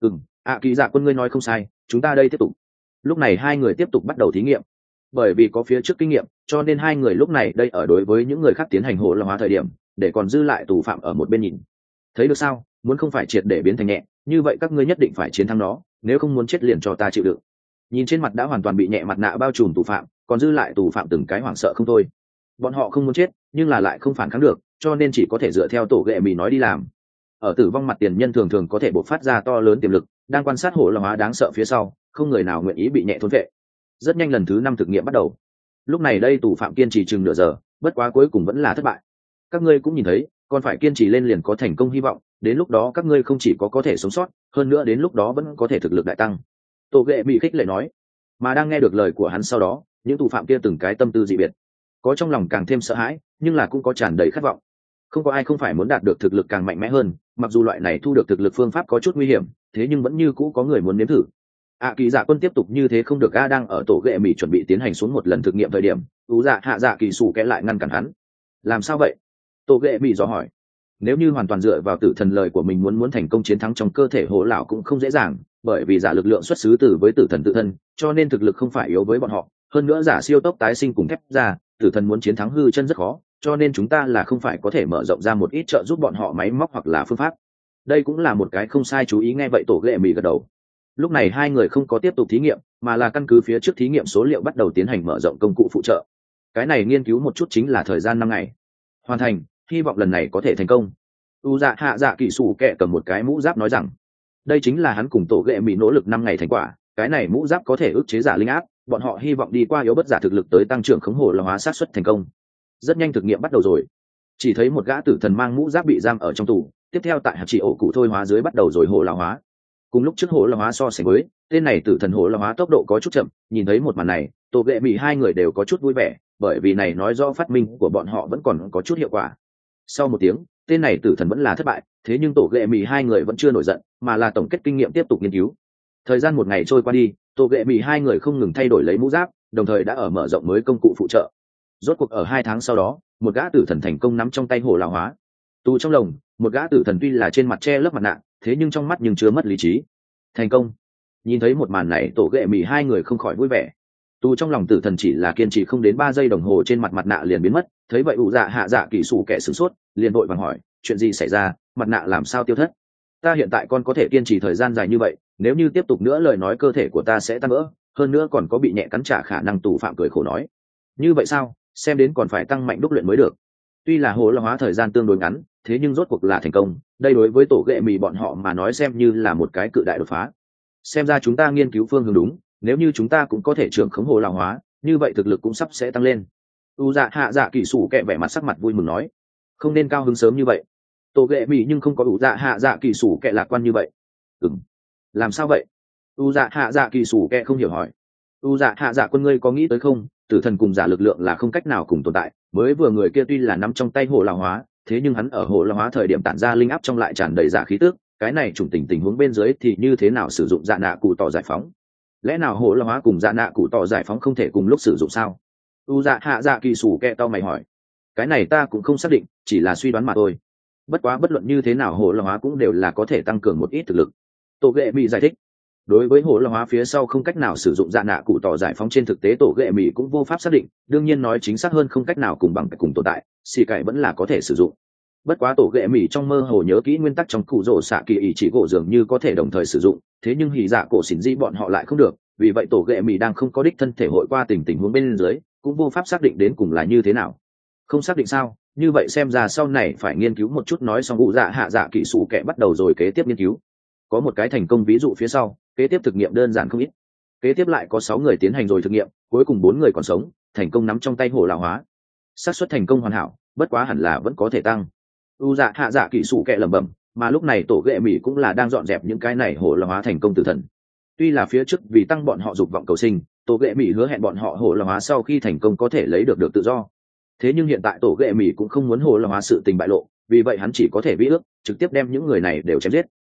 Kỳ dạ quân ngươi nói không sai, chúng ta đây tiếp tục. Lúc này hai người tiếp tục bắt đầu thí nghiệm. Bởi vì có phía trước kinh nghiệm, cho nên hai người lúc này đây ở đối với những người khác tiến hành hổ là hóa thời điểm, để còn dư lại tù phạm ở một bên nhìn. Thấy được sao, muốn không phải triệt để biến thành nhẹ, như vậy các ngươi nhất định phải chiến thắng nó, nếu không muốn chết liền cho ta chịu đựng. Nhìn trên mặt đã hoàn toàn bị nhẹ mặt nạ bao trùm tù phạm, còn dư lại tù phạm từng cái hoảng sợ không thôi. Bọn họ không muốn chết, nhưng là lại không phản kháng được, cho nên chỉ có thể dựa theo tổ ghệ mì nói đi làm. Ở tử vong mặt tiền nhân thường thường có thể bộc phát ra to lớn tiềm lực, đang quan sát hổ là hóa đáng sợ phía sau, không người nào nguyện ý bị nhẹ thôn vệ. Rất nhanh lần thứ 5 thực nghiệm bắt đầu. Lúc này đây tù phạm kiên trì chừng nửa giờ, bất quá cuối cùng vẫn là thất bại. Các ngươi cũng nhìn thấy, còn phải kiên trì lên liền có thành công hy vọng, đến lúc đó các ngươi không chỉ có thể sống sót, hơn nữa đến lúc đó vẫn có thể thực lực đại tăng. Tổ ghệ bị khích lệ nói. Mà đang nghe được lời của hắn sau đó, những tù phạm kia từng cái tâm tư dị biệt, có trong lòng càng thêm sợ hãi, nhưng là cũng có tràn đầy khát vọng. Không có ai không phải muốn đạt được thực lực càng mạnh mẽ hơn, mặc dù loại này thu được thực lực phương pháp có chút nguy hiểm, thế nhưng vẫn như cũ có người muốn nếm thử. Kỳ dạ quân tiếp tục như thế không được, đang ở tổ ghệ mỹ chuẩn bị tiến hành xuống một lần thực nghiệm thời điểm, ú dạ hạ dạ kỳ sủ kẽ lại ngăn cản hắn. Làm sao vậy? Tổ ghệ mỹ dò hỏi. Nếu như hoàn toàn dựa vào tử thần lời của mình muốn thành công chiến thắng trong cơ thể hồ lão cũng không dễ dàng, bởi vì giả lực lượng xuất xứ từ với tử thần tự thân, cho nên thực lực không phải yếu với bọn họ, hơn nữa giả siêu tốc tái sinh cùng thép ra, tử thần muốn chiến thắng hư chân rất khó, cho nên chúng ta là không phải có thể mở rộng ra một ít trợ giúp bọn họ máy móc hoặc là phương pháp. Đây cũng là một cái không sai chú ý. Nghe vậy tổ ghệ mỹ gật đầu. Lúc này hai người không có tiếp tục thí nghiệm, mà là căn cứ phía trước thí nghiệm số liệu bắt đầu tiến hành mở rộng công cụ phụ trợ. Cái này nghiên cứu một chút chính là thời gian 5 ngày. Hoàn thành, hy vọng lần này có thể thành công. Dạ hạ dạ kỳ sủ kẹ cầm một cái mũ giáp nói rằng, đây chính là hắn cùng tổ ghệ mỹ nỗ lực 5 ngày thành quả. Cái này mũ giáp có thể ức chế giả linh áp, bọn họ hy vọng đi qua yếu bất giả thực lực tới tăng trưởng khống hồ là hóa xác suất thành công. Rất nhanh thực nghiệm bắt đầu rồi. Chỉ thấy một gã tử thần mang mũ giáp bị giam ở trong tù, tiếp theo tại hạt chỉ ổ cụ thôi hóa dưới bắt đầu rồi hồ là hóa. Cùng lúc trước hồ là hóa so sánh với, tên này tử thần hồ là hóa tốc độ có chút chậm. Nhìn thấy một màn này, tổ ghệ mỹ hai người đều có chút vui vẻ, bởi vì này nói rõ phát minh của bọn họ vẫn còn có chút hiệu quả. Sau một tiếng, tên này tử thần vẫn là thất bại, thế nhưng tổ ghệ mỹ hai người vẫn chưa nổi giận, mà là tổng kết kinh nghiệm tiếp tục nghiên cứu. Thời gian một ngày trôi qua đi, tổ ghệ mỹ hai người không ngừng thay đổi lấy mũ giáp, đồng thời đã ở mở rộng mới công cụ phụ trợ. Rốt cuộc ở 2 tháng sau đó, một gã tử thần thành công nắm trong tay hồ lão hóa. Tù trong lồng, một gã tử thần tuy là trên mặt che lớp mặt nạ, thế nhưng trong mắt nhưng chưa mất lý trí. Thành công. Nhìn thấy một màn này, tổ ghệ mỹ hai người không khỏi vui vẻ. Tù trong lòng tử thần chỉ là kiên trì không đến 3 giây đồng hồ, trên mặt mặt nạ liền biến mất. Thấy vậy ủ dạ hạ dạ kỳ sủ kẻ sửng sốt, liền vội vàng hỏi, chuyện gì xảy ra, mặt nạ làm sao tiêu thất? Ta hiện tại con có thể kiên trì thời gian dài như vậy, nếu như tiếp tục nữa lời nói cơ thể của ta sẽ tan vỡ, hơn nữa còn có bị nhẹ cắn trả khả năng. Tù phạm cười khổ nói. Như vậy sao, xem đến còn phải tăng mạnh đúc luyện mới được. Tuy là hồ là hóa thời gian tương đối ngắn, thế nhưng rốt cuộc là thành công, đây đối với tổ ghệ mì bọn họ mà nói xem như là một cái cự đại đột phá. Xem ra chúng ta nghiên cứu phương hướng đúng, nếu như chúng ta cũng có thể trưởng khống hồ là hóa, như vậy thực lực cũng sắp sẽ tăng lên. Dạ hạ dạ kỳ sủ kẹ vẻ mặt sắc mặt vui mừng nói. Không nên cao hứng sớm như vậy. Tổ ghệ mì nhưng không có dạ hạ dạ kỳ sủ kẹ lạc quan như vậy. Làm sao vậy? Dạ hạ dạ kỳ sủ kẹ không hiểu hỏi. Dạ hạ dạ quân ngươi có nghĩ tới không, tử thần cùng giả lực lượng là không cách nào cùng tồn tại. Mới vừa người kia tuy là nắm trong tay hồ là hóa, thế nhưng hắn ở hồ là hóa thời điểm tản ra linh áp trong lại tràn đầy giả khí tức, cái này trùng tình huống bên dưới thì như thế nào sử dụng dạ nạ cụ tỏ giải phóng? Lẽ nào hồ là hóa cùng dạ nạ cụ tỏ giải phóng không thể cùng lúc sử dụng sao? Dạ hạ dạ kỳ sủ kẹ tao mày hỏi. Cái này ta cũng không xác định, chỉ là suy đoán mà thôi. Bất quá bất luận như thế nào hồ là hóa cũng đều là có thể tăng cường một ít thực lực. Tổ ghệ mỹ giải thích, đối với hồ la hóa phía sau không cách nào sử dụng dạ nạ cụ tỏ giải phóng, trên thực tế tổ ghệ mỹ cũng vô pháp xác định, đương nhiên nói chính xác hơn không cách nào cùng bằng cùng tồn tại, xì cải vẫn là có thể sử dụng. Bất quá tổ ghệ mỹ trong mơ hồ nhớ kỹ nguyên tắc trong cụ rổ xạ kỳ ý chỉ gỗ dường như có thể đồng thời sử dụng, thế nhưng hỉ dạ cổ xỉn di bọn họ lại không được, vì vậy tổ ghệ mỹ đang không có đích thân thể hội qua tình huống bên dưới, cũng vô pháp xác định đến cùng là như thế nào. Không xác định sao? Như vậy xem ra sau này phải nghiên cứu một chút. Nói xong cụ dạ hạ dạ kỹ sủ kẻ bắt đầu rồi kế tiếp nghiên cứu. Có một cái thành công ví dụ phía sau, kế tiếp thực nghiệm đơn giản không ít. Kế tiếp lại có 6 người tiến hành rồi thực nghiệm, cuối cùng 4 người còn sống, thành công nắm trong tay hổ lão hóa. Xác suất thành công hoàn hảo, bất quá hẳn là vẫn có thể tăng. U dạ hạ dạ kỹ sủ kẻ lẩm bẩm, mà lúc này tổ ghệ mỹ cũng là đang dọn dẹp những cái này hổ lão hóa thành công tử thần. Tuy là phía trước vì tăng bọn họ dục vọng cầu sinh, tổ ghệ mỹ hứa hẹn bọn họ hổ lão hóa sau khi thành công có thể lấy được tự do. Thế nhưng hiện tại tổ ghệ mỹ cũng không muốn hổ lão hóa sự tình bại lộ, vì vậy hắn chỉ có thể vi ước trực tiếp đem những người này đều chém giết.